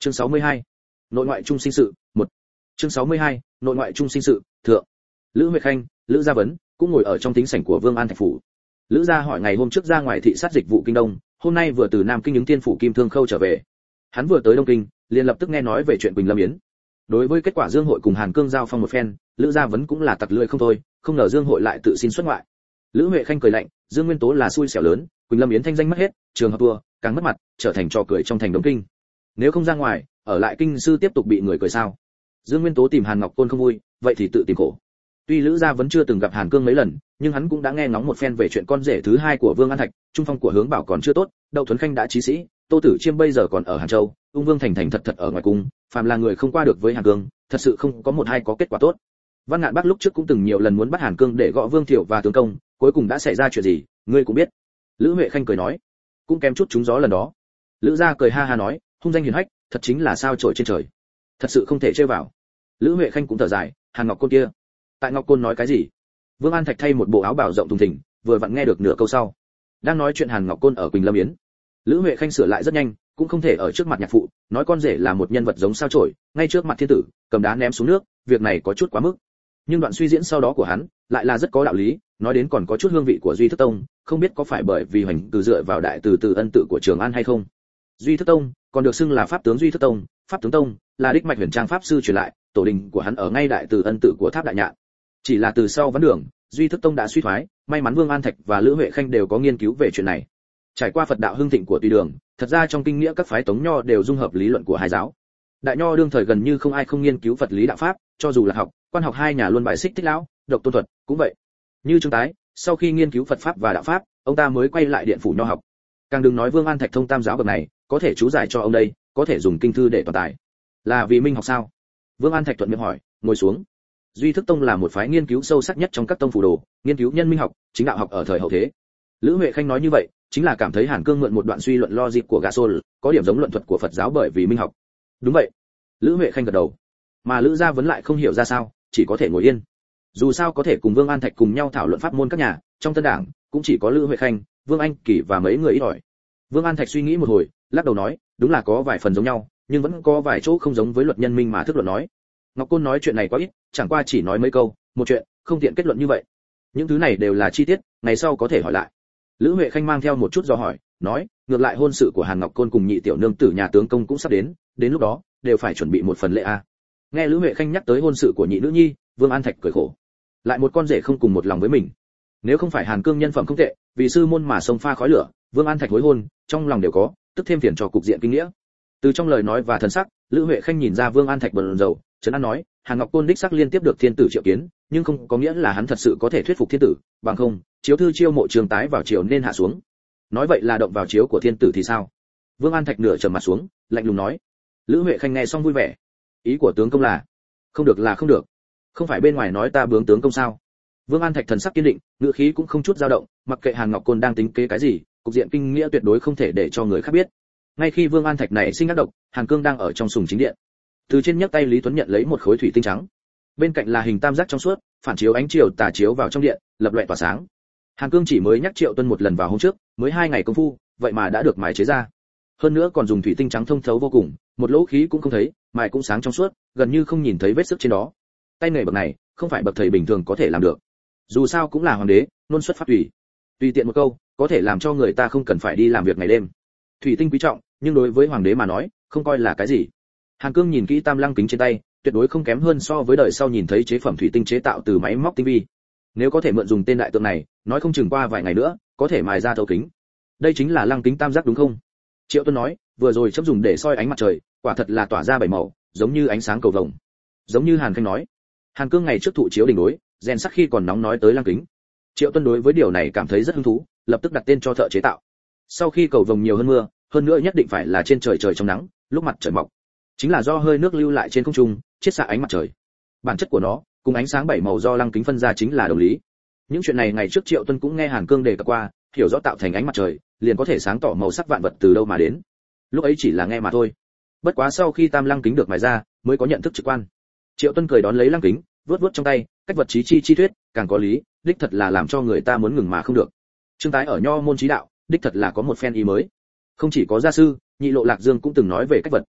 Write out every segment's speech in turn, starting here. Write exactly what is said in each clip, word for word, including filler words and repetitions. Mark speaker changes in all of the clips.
Speaker 1: Chương sáu mươi hai, nội ngoại trung sinh sự, một. Chương sáu mươi hai, nội ngoại trung sinh sự, thượng. Lữ Huệ Khanh, Lữ Gia Vấn cũng ngồi ở trong thính sảnh của Vương An Thạch phủ. Lữ gia hỏi ngày hôm trước ra ngoài thị sát dịch vụ kinh đông, hôm nay vừa từ Nam Kinh những tiên phủ Kim Thương Khâu trở về. Hắn vừa tới Đông Kinh, liền lập tức nghe nói về chuyện Quỳnh Lâm Yến. Đối với kết quả Dương Hội cùng Hàn Cương giao phong một phen, Lữ Gia Vấn cũng là tặc lưỡi không thôi, không ngờ Dương Hội lại tự xin xuất ngoại. Lữ Huệ Khanh cười lạnh, Dương Nguyên Tố là xui xẻo lớn, Quỳnh Lâm Yến thanh danh mất hết, trường hợp thua, càng mất mặt, trở thành trò cười trong thành Đông Kinh. Nếu không ra ngoài, ở lại kinh sư tiếp tục bị người cười sao? Dương Nguyên Tố tìm Hàn Ngọc Côn không vui, vậy thì tự tìm khổ. Tuy Lữ Gia vẫn chưa từng gặp Hàn Cương mấy lần, nhưng hắn cũng đã nghe ngóng một phen về chuyện con rể thứ hai của Vương An Thạch, trung phong của Hướng Bảo còn chưa tốt, Đậu Thuấn Khanh đã chí sĩ, Tô Tử Chiêm bây giờ còn ở Hàn Châu, Ung Vương thành thành thật thật ở ngoài cung, phàm là người không qua được với Hàn Cương, thật sự không có một hai có kết quả tốt. Văn Ngạn Bắc lúc trước cũng từng nhiều lần muốn bắt Hàn Cương để gõ Vương Thiệu và tướng công, cuối cùng đã xảy ra chuyện gì, ngươi cũng biết. Lữ Huệ Khanh cười nói, cũng kém chút trúng gió lần đó. Lữ Gia cười ha ha nói, hung danh hiển hách, thật chính là sao chổi trên trời, thật sự không thể chơi vào. Lữ Huệ Khanh cũng thở dài, Hàn Ngọc Côn kia, tại Ngọc Côn nói cái gì? Vương An Thạch thay một bộ áo bào rộng thùng thình, vừa vặn nghe được nửa câu sau. Đang nói chuyện Hàn Ngọc Côn ở Quỳnh Lâm Yến. Lữ Huệ Khanh sửa lại rất nhanh, cũng không thể ở trước mặt nhạc phụ, nói con rể là một nhân vật giống sao chổi, ngay trước mặt thiên tử, cầm đá ném xuống nước, việc này có chút quá mức. Nhưng đoạn suy diễn sau đó của hắn, lại là rất có đạo lý, nói đến còn có chút hương vị của Duy Thức Tông, không biết có phải bởi vì hoành từ dựa vào đại từ từ ân tự của Trường An hay không. Duy Thức Tông, còn được xưng là pháp tướng Duy Thức Tông, pháp tướng tông, là đích mạch huyền trang pháp sư truyền lại, tổ đình của hắn ở ngay đại từ ân tự của Tháp Đại Nhạn. Chỉ là từ sau vấn đường, Duy Thức Tông đã suy thoái, may mắn Vương An Thạch và Lữ Huệ Khanh đều có nghiên cứu về chuyện này. Trải qua Phật đạo hưng thịnh của Tùy Đường, thật ra trong kinh nghĩa các phái Tống Nho đều dung hợp lý luận của hai giáo. Đại Nho đương thời gần như không ai không nghiên cứu Phật lý đạo pháp, cho dù là học, quan học hai nhà luôn bài xích Thích Lão, Độc Tôn Thuật, cũng vậy. Như Trương Tái, sau khi nghiên cứu Phật pháp và đạo pháp, ông ta mới quay lại điện phủ Nho học. Càng đừng nói Vương An Thạch thông tam giáo bậc này, có thể chú giải cho ông đây, có thể dùng kinh thư để toàn tài. Là vì minh học sao? Vương An Thạch thuận miệng hỏi, ngồi xuống. Duy Thức Tông là một phái nghiên cứu sâu sắc nhất trong các tông phù đồ, nghiên cứu nhân minh học, chính đạo học ở thời hậu thế. Lữ Huệ Khanh nói như vậy, chính là cảm thấy Hàn Cương mượn một đoạn suy luận logic của Gasol, có điểm giống luận thuật của Phật giáo bởi vì minh học. Đúng vậy. Lữ Huệ Khanh gật đầu. Mà Lữ Gia vẫn lại không hiểu ra sao, chỉ có thể ngồi yên. Dù sao có thể cùng Vương An Thạch cùng nhau thảo luận pháp môn các nhà, trong Tân Đảng cũng chỉ có Lữ Huệ Khanh, Vương Anh Kỳ và mấy người ít ỏi. Vương An Thạch suy nghĩ một hồi, lắc đầu nói, đúng là có vài phần giống nhau, nhưng vẫn có vài chỗ không giống với luật nhân minh mà thức luận nói. Ngọc Côn nói chuyện này quá ít, chẳng qua chỉ nói mấy câu, một chuyện, không tiện kết luận như vậy. Những thứ này đều là chi tiết, ngày sau có thể hỏi lại. Lữ Huệ Khanh mang theo một chút do hỏi, nói, ngược lại hôn sự của Hàn Ngọc Côn cùng nhị tiểu nương tử nhà tướng công cũng sắp đến, đến lúc đó đều phải chuẩn bị một phần lễ a. Nghe Lữ Huệ Khanh nhắc tới hôn sự của nhị nữ nhi, Vương An Thạch cười khổ. Lại một con rể không cùng một lòng với mình. Nếu không phải Hàn Cương nhân phẩm không tệ, vì sư môn mà sông pha khói lửa, Vương An Thạch hối hôn, trong lòng đều có, tức thêm phiền cho cục diện kinh nghĩa. Từ trong lời nói và thần sắc, Lữ Huệ Khanh nhìn ra Vương An Thạch bần dầu, trấn an nói, Hàn Ngọc Côn đích xác liên tiếp được thiên tử triệu kiến, nhưng không có nghĩa là hắn thật sự có thể thuyết phục thiên tử, bằng không, chiếu thư chiêu mộ Trường Tái vào triều nên hạ xuống. Nói vậy là động vào chiếu của thiên tử thì sao? Vương An Thạch nửa trầm mặt xuống, lạnh lùng nói. Lữ Huệ Khanh nghe xong vui vẻ. Ý của tướng công là, không được là không được. Không phải bên ngoài nói ta bướng tướng công sao? Vương An Thạch thần sắc kiên định, ngữ khí cũng không chút dao động, mặc kệ Hàn Ngọc Côn đang tính kế cái gì, cục diện kinh nghĩa tuyệt đối không thể để cho người khác biết. Ngay khi Vương An Thạch này sinh ác độc, Hàn Cương đang ở trong sùng chính điện. Từ trên nhấc tay Lý Tuấn nhận lấy một khối thủy tinh trắng. Bên cạnh là hình tam giác trong suốt, phản chiếu ánh chiều tà chiếu vào trong điện, lập loè tỏa sáng. Hàn Cương chỉ mới nhắc Triệu Tuân một lần vào hôm trước, mới hai ngày công phu, vậy mà đã được mài chế ra. Hơn nữa còn dùng thủy tinh trắng thông thấu vô cùng, một lỗ khí cũng không thấy, mài cũng sáng trong suốt, gần như không nhìn thấy vết sức trên đó. Tay nghề bậc này, không phải bậc thầy bình thường có thể làm được. Dù sao cũng là hoàng đế, luôn xuất pháp tùy. Tùy tiện một câu, có thể làm cho người ta không cần phải đi làm việc ngày đêm. Thủy tinh quý trọng, nhưng đối với hoàng đế mà nói, không coi là cái gì. Hàn Cương nhìn kỹ tam lăng kính trên tay, tuyệt đối không kém hơn so với đời sau nhìn thấy chế phẩm thủy tinh chế tạo từ máy móc tinh vi. Nếu có thể mượn dùng tên đại tượng này, nói không chừng qua vài ngày nữa, có thể mài ra thấu kính. Đây chính là lăng kính tam giác đúng không? Triệu Tuân nói, vừa rồi chấp dùng để soi ánh mặt trời, quả thật là tỏa ra bảy màu, giống như ánh sáng cầu vồng. Giống như Hàn Khanh nói. Hàn Cương ngày trước thụ chiếu đình đối, rèn sắc khi còn nóng nói tới lăng kính. Triệu Tuân đối với điều này cảm thấy rất hứng thú, lập tức đặt tên cho thợ chế tạo. Sau khi cầu vồng nhiều hơn mưa, hơn nữa nhất định phải là trên trời trời trong nắng, lúc mặt trời mọc. Chính là do hơi nước lưu lại trên không trung, chiết xạ ánh mặt trời. Bản chất của nó, cùng ánh sáng bảy màu do lăng kính phân ra chính là đồng lý. Những chuyện này ngày trước Triệu Tuân cũng nghe Hàn Cương đề cập qua, hiểu rõ tạo thành ánh mặt trời, liền có thể sáng tỏ màu sắc vạn vật từ đâu mà đến. Lúc ấy chỉ là nghe mà thôi. Bất quá sau khi tam lăng kính được mài ra, mới có nhận thức trực quan. Triệu Tuân cười đón lấy lăng kính, vuốt vuốt trong tay, cách vật trí chi chi thuyết, càng có lý, đích thật là làm cho người ta muốn ngừng mà không được. Trương Tái ở Nho môn trí đạo, đích thật là có một phen ý mới. Không chỉ có gia sư, Nhị Lộ Lạc Dương cũng từng nói về cách vật.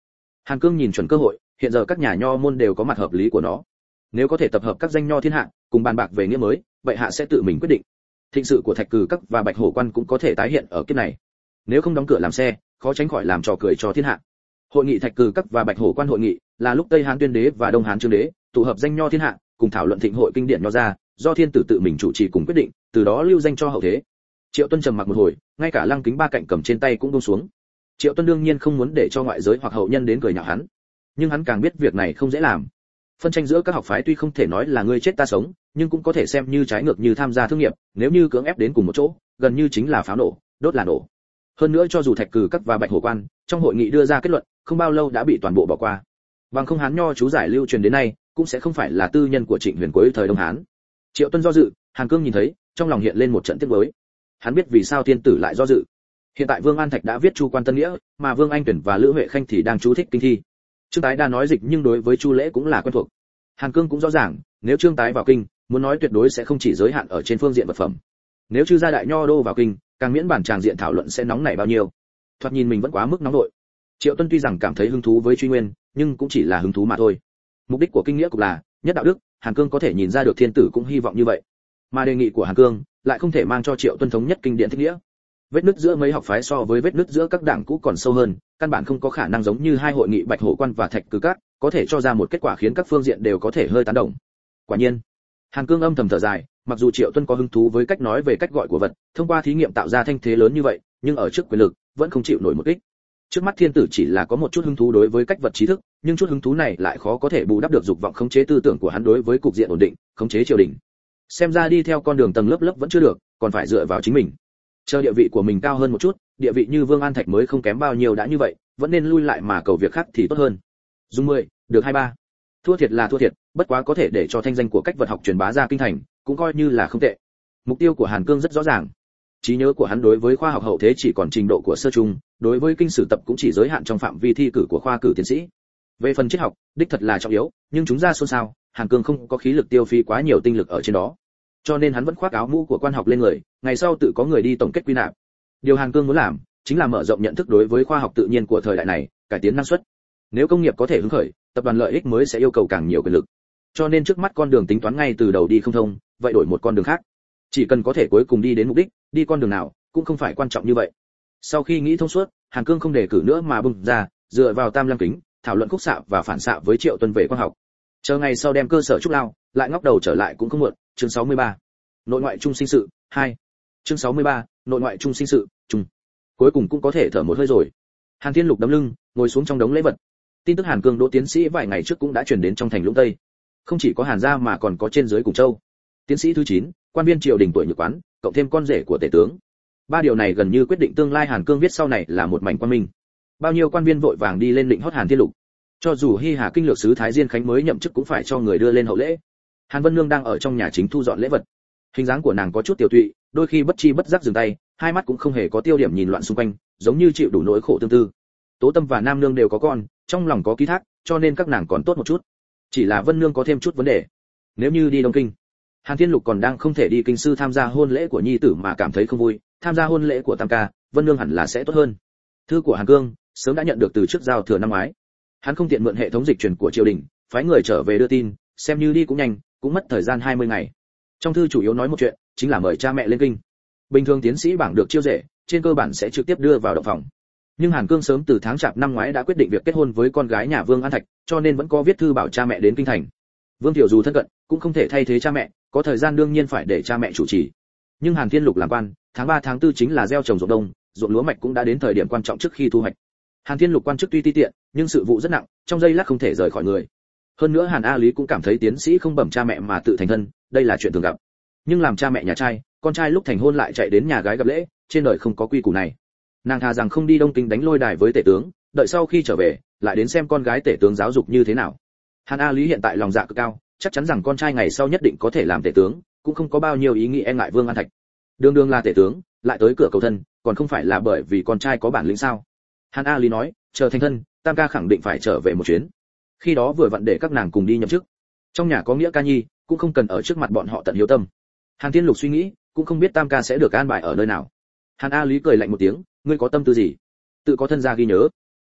Speaker 1: Hàn Cương nhìn chuẩn cơ hội, hiện giờ các nhà nho môn đều có mặt hợp lý của nó. Nếu có thể tập hợp các danh nho thiên hạ, cùng bàn bạc về nghĩa mới, vậy hạ sẽ tự mình quyết định. Thịnh sự của Thạch Cừ Các và Bạch Hổ Quan cũng có thể tái hiện ở kiếp này. Nếu không đóng cửa làm xe, khó tránh khỏi làm trò cười cho thiên hạ. Hội nghị Thạch Cừ Các và Bạch Hổ Quan hội nghị là lúc Tây Hán Tuyên Đế và Đông Hán Trương Đế tụ hợp danh nho thiên hạ, cùng thảo luận thịnh hội kinh điển nho ra, do thiên tử tự mình chủ trì cùng quyết định, từ đó lưu danh cho hậu thế. Triệu Tuân trầm mặc một hồi, ngay cả lăng kính ba cạnh cầm trên tay cũng buông xuống. Triệu Tuân đương nhiên không muốn để cho ngoại giới hoặc hậu nhân đến cười nhạo hắn, nhưng hắn càng biết việc này không dễ làm. Phân tranh giữa các học phái tuy không thể nói là ngươi chết ta sống, nhưng cũng có thể xem như trái ngược như tham gia thương nghiệp, nếu như cưỡng ép đến cùng một chỗ, gần như chính là pháo nổ, đốt là nổ. Hơn nữa cho dù Thạch Cừ Các và Bạch Hổ Quan trong hội nghị đưa ra kết luận, không bao lâu đã bị toàn bộ bỏ qua. Bằng không Hán nho chú giải lưu truyền đến nay, cũng sẽ không phải là tư nhân của Trịnh Huyền cuối thời Đông Hán. Triệu Tuân do dự, Hàn Cương nhìn thấy, trong lòng hiện lên một trận tiếc nuối. Hắn biết vì sao thiên tử lại do dự. Hiện tại Vương An Thạch đã viết Chu Quan Tân Nghĩa, mà Vương Anh Tuyển và Lữ Huệ Khanh thì đang chú thích kinh thi. Trương Tái đa nói dịch nhưng đối với Chu Lễ cũng là quen thuộc. Hàn Cương cũng rõ ràng, nếu Trương Tái vào kinh, muốn nói tuyệt đối sẽ không chỉ giới hạn ở trên phương diện vật phẩm. Nếu Chư gia đại nho đô vào kinh, càng miễn bản tràng diện thảo luận sẽ nóng nảy bao nhiêu. Thoạt nhìn mình vẫn quá mức nóng nội. Triệu Tuân tuy rằng cảm thấy hứng thú với truy nguyên, nhưng cũng chỉ là hứng thú mà thôi. Mục đích của kinh nghĩa cục là nhất đạo đức, Hàn Cương có thể nhìn ra được thiên tử cũng hy vọng như vậy. Mà đề nghị của Hàn Cương lại không thể mang cho Triệu Tuân thống nhất kinh điển thích nghĩa. Vết nứt giữa mấy học phái so với vết nứt giữa các đảng cũ còn sâu hơn, căn bản không có khả năng giống như hai hội nghị Bạch Hổ Quan và Thạch Cừ Các, có thể cho ra một kết quả khiến các phương diện đều có thể hơi tán đồng. Quả nhiên, Hàn Cương âm thầm thở dài, mặc dù Triệu Tuân có hứng thú với cách nói về cách gọi của vật, thông qua thí nghiệm tạo ra thanh thế lớn như vậy, nhưng ở trước quyền lực, vẫn không chịu nổi một kích. Trước mắt thiên tử chỉ là có một chút hứng thú đối với cách vật trí thức, nhưng chút hứng thú này lại khó có thể bù đắp được dục vọng khống chế tư tưởng của hắn đối với cục diện ổn định, khống chế triều đình. Xem ra đi theo con đường tầng lớp lớp vẫn chưa được, còn phải dựa vào chính mình. Chờ địa vị của mình cao hơn một chút, địa vị như Vương An Thạch mới không kém bao nhiêu đã như vậy, vẫn nên lui lại mà cầu việc khác thì tốt hơn. Dung mười, được hai ba. Thua thiệt là thua thiệt, bất quá có thể để cho thanh danh của cách vật học truyền bá ra kinh thành, cũng coi như là không tệ. Mục tiêu của Hàn Cương rất rõ ràng. Trí nhớ của hắn đối với khoa học hậu thế chỉ còn trình độ của sơ trung, đối với kinh sử tập cũng chỉ giới hạn trong phạm vi thi cử của khoa cử tiến sĩ. Về phần triết học, đích thật là trọng yếu, nhưng chúng ra xôn xao, Hàn Cương không có khí lực tiêu phí quá nhiều tinh lực ở trên đó. Cho nên hắn vẫn khoác áo mũ của quan học lên người, ngày sau tự có người đi tổng kết quy nạp. Điều Hàn Cương muốn làm, chính là mở rộng nhận thức đối với khoa học tự nhiên của thời đại này, cải tiến năng suất. Nếu công nghiệp có thể hứng khởi, tập đoàn lợi ích mới sẽ yêu cầu càng nhiều quyền lực. Cho nên trước mắt con đường tính toán ngay từ đầu đi không thông, vậy đổi một con đường khác. Chỉ cần có thể cuối cùng đi đến mục đích, đi con đường nào cũng không phải quan trọng như vậy. Sau khi nghĩ thông suốt, Hàn Cương không để cử nữa mà bung ra, dựa vào tam lăng kính, thảo luận khúc xạ và phản xạ với Triệu Tuân về khoa học. Chờ ngày sau đem cơ sở trúc lao, lại ngóc đầu trở lại cũng không muộn. Chương sáu mươi ba. Nội ngoại trung sinh sự hai. Chương sáu mươi ba. Nội ngoại trung sinh sự trung. Cuối cùng cũng có thể thở một hơi rồi. Hàn Thiên Lục đấm lưng, ngồi xuống trong đống lễ vật. Tin tức Hàn Cương đỗ tiến sĩ vài ngày trước cũng đã truyền đến trong thành Lũng Tây. Không chỉ có Hàn gia mà còn có trên dưới Cùng Châu. Tiến sĩ thứ chín, quan viên triều đình tuổi nhược quán, cộng thêm con rể của tể tướng. Ba điều này gần như quyết định tương lai Hàn Cương viết sau này là một mảnh quan minh. Bao nhiêu quan viên vội vàng đi lên định hót Hàn Thiên Lục. Cho dù Hi Hà kinh lược sứ Thái Diên Khánh mới nhậm chức cũng phải cho người đưa lên hậu lễ. Hàn Vân Nương đang ở trong nhà chính thu dọn lễ vật. Hình dáng của nàng có chút tiểu tụy, đôi khi bất chi bất giác dừng tay, hai mắt cũng không hề có tiêu điểm nhìn loạn xung quanh, giống như chịu đủ nỗi khổ tương tư. Tố Tâm và Nam Nương đều có con, trong lòng có ký thác, cho nên các nàng còn tốt một chút. Chỉ là Vân Nương có thêm chút vấn đề. Nếu như đi Đông Kinh, Hàn Thiên Lục còn đang không thể đi kinh sư tham gia hôn lễ của nhi tử mà cảm thấy không vui, tham gia hôn lễ của Tam ca, Vân Nương hẳn là sẽ tốt hơn. Thư của Hàn Cương sớm đã nhận được từ trước giao thừa năm ngoái. Hắn không tiện mượn hệ thống dịch truyền của triều đình, phái người trở về đưa tin, xem như đi cũng nhanh, cũng mất thời gian hai mươi ngày. Trong thư chủ yếu nói một chuyện, chính là mời cha mẹ lên kinh. Bình thường tiến sĩ bảng được chiêu rể, trên cơ bản sẽ trực tiếp đưa vào động phòng. Nhưng Hàn Cương sớm từ tháng chạp năm ngoái đã quyết định việc kết hôn với con gái nhà Vương An Thạch, cho nên vẫn có viết thư bảo cha mẹ đến kinh thành. Vương Tiểu dù thân cận, cũng không thể thay thế cha mẹ, có thời gian đương nhiên phải để cha mẹ chủ trì. Nhưng Hàn Thiên Lục làm quan, tháng ba tháng tư chính là gieo trồng ruộng đông, ruộng lúa mạch cũng đã đến thời điểm quan trọng trước khi thu hoạch. Hàn Thiên Lục quan chức tuy ti tiện, nhưng sự vụ rất nặng, trong giây lát không thể rời khỏi người. Hơn nữa Hàn A Lý cũng cảm thấy tiến sĩ không bẩm cha mẹ mà tự thành thân, đây là chuyện thường gặp. Nhưng làm cha mẹ nhà trai, con trai lúc thành hôn lại chạy đến nhà gái gặp lễ, trên đời không có quy củ này. Nàng thà rằng không đi Đông Kinh đánh lôi đài với tể tướng, đợi sau khi trở về, lại đến xem con gái tể tướng giáo dục như thế nào. Hàn A Lý hiện tại lòng dạ cực cao, chắc chắn rằng con trai ngày sau nhất định có thể làm tể tướng, cũng không có bao nhiêu ý nghĩ e ngại Vương An Thạch. Đường đường là tể tướng, lại tới cửa cầu thân, còn không phải là bởi vì con trai có bản lĩnh sao? Hàn A Lý nói, chờ thành thân, Tam ca khẳng định phải trở về một chuyến. Khi đó vừa vặn để các nàng cùng đi nhậm chức. Trong nhà có nghĩa ca nhi, cũng không cần ở trước mặt bọn họ tận hiếu tâm. Hàn Thiên Lục suy nghĩ, cũng không biết Tam ca sẽ được an bài ở nơi nào. Hàn A Lý cười lạnh một tiếng, ngươi có tâm tư gì? Tự có thân gia ghi nhớ.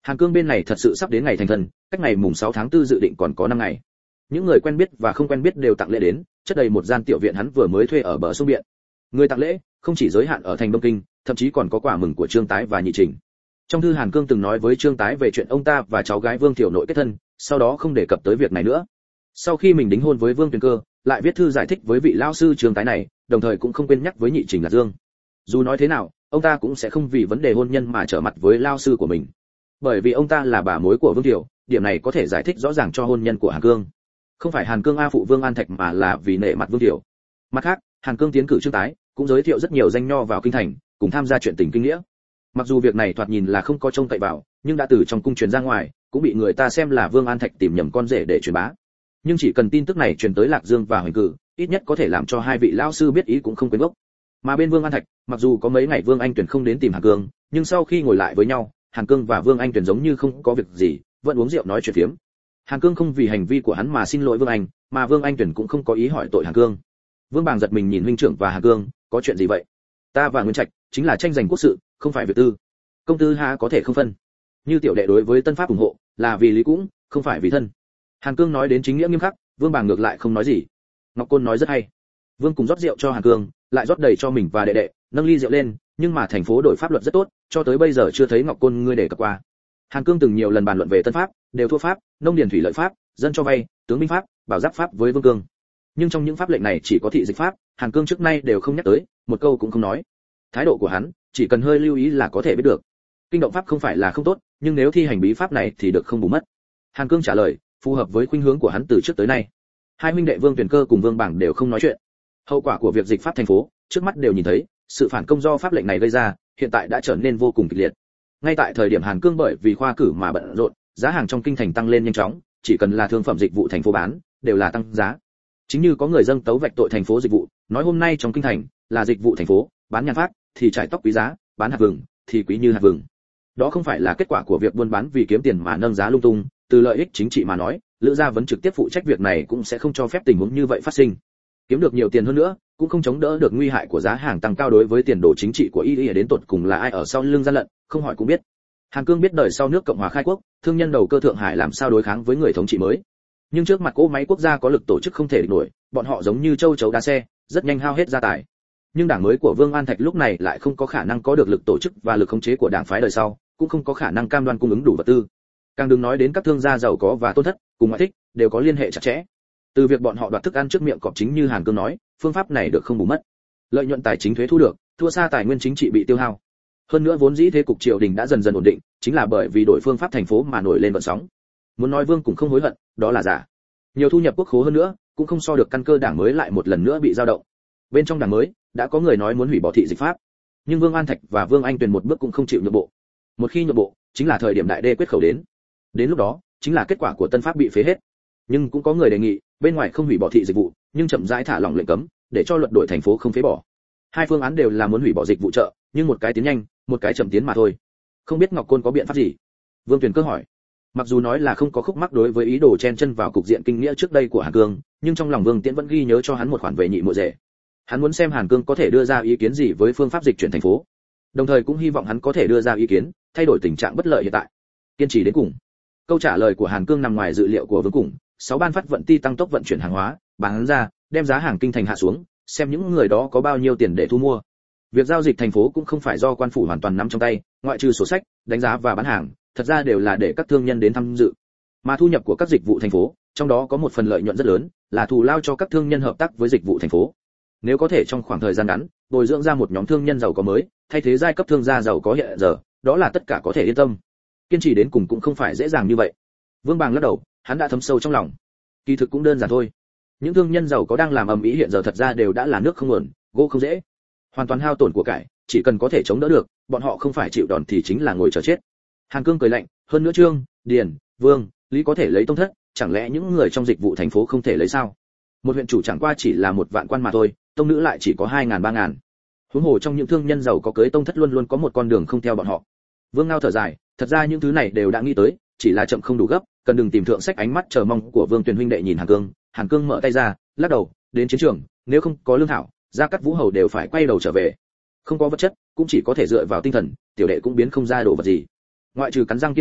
Speaker 1: Hàn Cương bên này thật sự sắp đến ngày thành thân, cách ngày mùng sáu tháng tư dự định còn có năm ngày. Những người quen biết và không quen biết đều tặng lễ đến, chất đầy một gian tiểu viện hắn vừa mới thuê ở bờ sông Biện. Người tặng lễ không chỉ giới hạn ở thành Đông Kinh, thậm chí còn có quà mừng của Trương Tái và Nhị Trình. Trong thư Hàn Cương từng nói với Trương Tái về chuyện ông ta và cháu gái Vương Tiểu Nội kết thân, sau đó không đề cập tới việc này nữa. Sau khi mình đính hôn với Vương Tuyền Cơ, lại viết thư giải thích với vị lão sư Trương Tái này, đồng thời cũng không quên nhắc với Nhị Trình là Dương. Dù nói thế nào, ông ta cũng sẽ không vì vấn đề hôn nhân mà trở mặt với lão sư của mình. Bởi vì ông ta là bà mối của Vương Tiểu, điểm này có thể giải thích rõ ràng cho hôn nhân của Hàn Cương. Không phải Hàn Cương a phụ Vương An Thạch mà là vì nể mặt Vương Tiểu. Mặt khác, Hàn Cương tiến cử Trương Tái, cũng giới thiệu rất nhiều danh nho vào kinh thành, cùng tham gia chuyện tình kinh nghĩa. Mặc dù việc này thoạt nhìn là không có trông cậy vào, nhưng đã từ trong cung truyền ra ngoài, cũng bị người ta xem là Vương An Thạch tìm nhầm con rể để truyền bá. Nhưng chỉ cần tin tức này truyền tới Lạc Dương và Hoành Cử, ít nhất có thể làm cho hai vị lão sư biết ý cũng không quên gốc. Mà bên Vương An Thạch, mặc dù có mấy ngày Vương Anh Tuyển không đến tìm Hàn Cương, nhưng sau khi ngồi lại với nhau, Hàn Cương và Vương Anh Tuyển giống như không có việc gì, vẫn uống rượu nói chuyện phiếm. Hàn Cương không vì hành vi của hắn mà xin lỗi Vương Anh, mà Vương Anh Tuyển cũng không có ý hỏi tội Hàn Cương. Vương Bàng giật mình nhìn huynh trưởng và Hàn Cương, có chuyện gì vậy? Ta và Nguyên Trạch chính là tranh giành quốc sự, không phải việc tư. Công tư há có thể không phân. Như tiểu đệ đối với Tân Pháp ủng hộ, là vì lý cũng, không phải vì thân. Hàn Cương nói đến chính nghĩa nghiêm khắc, Vương Bàng ngược lại không nói gì. Ngọc Côn nói rất hay. Vương cùng rót rượu cho Hàn Cương, lại rót đầy cho mình và đệ đệ, nâng ly rượu lên, nhưng mà thành phố đổi pháp luật rất tốt, cho tới bây giờ chưa thấy Ngọc Côn ngươi đề cập qua. Hàn Cương từng nhiều lần bàn luận về Tân Pháp, đều thua pháp, nông điền thủy lợi pháp, dân cho vay, tướng binh pháp, bảo giáp pháp với Vương Cương. Nhưng trong những pháp lệnh này chỉ có thị dịch pháp, Hàn Cương trước nay đều không nhắc tới, một câu cũng không nói. Thái độ của hắn, chỉ cần hơi lưu ý là có thể biết được. Kinh động pháp không phải là không tốt, nhưng nếu thi hành bí pháp này thì được không bù mất. Hàn Cương trả lời, phù hợp với khuynh hướng của hắn từ trước tới nay. Hai huynh đệ Vương Tuyền Cơ cùng Vương Bảng đều không nói chuyện. Hậu quả của việc dịch pháp thành phố, trước mắt đều nhìn thấy, sự phản công do pháp lệnh này gây ra, hiện tại đã trở nên vô cùng kịch liệt. Ngay tại thời điểm Hàn Cương bởi vì khoa cử mà bận rộn, giá hàng trong kinh thành tăng lên nhanh chóng, chỉ cần là thương phẩm dịch vụ thành phố bán, đều là tăng giá. Chính như có người dâng tấu vạch tội thành phố dịch vụ, nói hôm nay trong kinh thành là dịch vụ thành phố, bán nhan phát thì trải tóc quý giá, bán hạt vừng thì quý như hạt vừng. Đó không phải là kết quả của việc buôn bán vì kiếm tiền mà nâng giá lung tung, từ lợi ích chính trị mà nói, Lữ gia vẫn trực tiếp phụ trách việc này cũng sẽ không cho phép tình huống như vậy phát sinh. Kiếm được nhiều tiền hơn nữa, cũng không chống đỡ được nguy hại của giá hàng tăng cao đối với tiền đồ chính trị của y y đến tột cùng là ai ở sau lưng gian lận, không hỏi cũng biết. Hàn Cương biết đời sau nước Cộng hòa khai quốc, thương nhân đầu cơ Thượng Hải làm sao đối kháng với người thống trị mới. Nhưng trước mặt cỗ máy quốc gia có lực tổ chức không thể địch nổi, bọn họ giống như châu chấu đá xe, rất nhanh hao hết gia tài. Nhưng đảng mới của Vương An Thạch lúc này lại không có khả năng có được lực tổ chức và lực khống chế của đảng phái đời sau, cũng không có khả năng cam đoan cung ứng đủ vật tư. Càng đừng nói đến các thương gia giàu có và tôn thất, cùng ngoại thích, đều có liên hệ chặt chẽ. Từ việc bọn họ đoạt thức ăn trước miệng cọp chính như Hàn Cương nói, phương pháp này được không bù mất. Lợi nhuận tài chính thuế thu được, thua xa tài nguyên chính trị bị tiêu hao. Hơn nữa vốn dĩ thế cục triều đình đã dần dần ổn định, chính là bởi vì đổi phương pháp thành phố mà nổi lên vận sóng. Muốn nói Vương cũng không hối hận, đó là giả. Nhiều thu nhập quốc khố hơn nữa, cũng không so được căn cơ đảng mới lại một lần nữa bị dao động. Bên trong đảng mới, đã có người nói muốn hủy bỏ thị dịch pháp, nhưng Vương An Thạch và Vương Anh Tuyền một bước cũng không chịu nhượng bộ. Một khi nhượng bộ, chính là thời điểm đại đê quyết khẩu đến. Đến lúc đó, chính là kết quả của tân pháp bị phế hết. Nhưng cũng có người đề nghị, bên ngoài không hủy bỏ thị dịch vụ, nhưng chậm rãi thả lỏng lệnh cấm, để cho luật đổi thành phố không phế bỏ. Hai phương án đều là muốn hủy bỏ dịch vụ chợ, nhưng một cái tiến nhanh, một cái chậm tiến mà thôi. Không biết Ngọc Côn có biện pháp gì? Vương Tuyền Cơ hỏi. Mặc dù nói là không có khúc mắc đối với ý đồ chen chân vào cục diện kinh nghĩa trước đây của Hàn Cương, nhưng trong lòng Vương Tiễn vẫn ghi nhớ cho hắn một khoản về nhị muội rể. Hắn muốn xem Hàn Cương có thể đưa ra ý kiến gì với phương pháp dịch chuyển thành phố, đồng thời cũng hy vọng hắn có thể đưa ra ý kiến thay đổi tình trạng bất lợi hiện tại. Kiên trì đến cùng. Câu trả lời của Hàn Cương nằm ngoài dự liệu của Vương Cùng, sáu ban phát vận ti tăng tốc vận chuyển hàng hóa, bán ra, đem giá hàng kinh thành hạ xuống, xem những người đó có bao nhiêu tiền để thu mua. Việc giao dịch thành phố cũng không phải do quan phủ hoàn toàn nắm trong tay, ngoại trừ sổ sách, đánh giá và bán hàng, thật ra đều là để các thương nhân đến tham dự. Mà thu nhập của các dịch vụ thành phố, trong đó có một phần lợi nhuận rất lớn, là thù lao cho các thương nhân hợp tác với dịch vụ thành phố. Nếu có thể trong khoảng thời gian ngắn, bồi dưỡng ra một nhóm thương nhân giàu có mới, thay thế giai cấp thương gia giàu có hiện giờ, đó là tất cả có thể yên tâm. Kiên trì đến cùng cũng không phải dễ dàng như vậy. Vương Bàng lắc đầu, hắn đã thấm sâu trong lòng. Kỳ thực cũng đơn giản thôi. Những thương nhân giàu có đang làm ầm ĩ hiện giờ thật ra đều đã là nước không nguồn, gỗ không dễ. Hoàn toàn hao tổn của cải, chỉ cần có thể chống đỡ được, bọn họ không phải chịu đòn thì chính là ngồi chờ chết. Hàn Cương cười lạnh, hơn nữa Trương, Điền, Vương, Lý có thể lấy tông thất, chẳng lẽ những người trong dịch vụ thành phố không thể lấy sao? Một huyện chủ chẳng qua chỉ là một vạn quan mà thôi, tông nữ lại chỉ có hai ngàn ba ngàn. Huống hồ trong những thương nhân giàu có cưới tông thất luôn luôn có một con đường không theo bọn họ. Vương Ngao thở dài, thật ra những thứ này đều đã nghĩ tới, chỉ là chậm không đủ gấp, cần đừng tìm thượng sách. Ánh mắt chờ mong của Vương Tuyền huynh đệ nhìn Hàn Cương, Hàn Cương mở tay ra, lắc đầu, đến chiến trường, nếu không có lương thảo, gia cát vũ hầu đều phải quay đầu trở về. Không có vật chất, cũng chỉ có thể dựa vào tinh thần, tiểu đệ cũng biến không ra đồ vật gì. Ngoại trừ cắn răng kiên trì,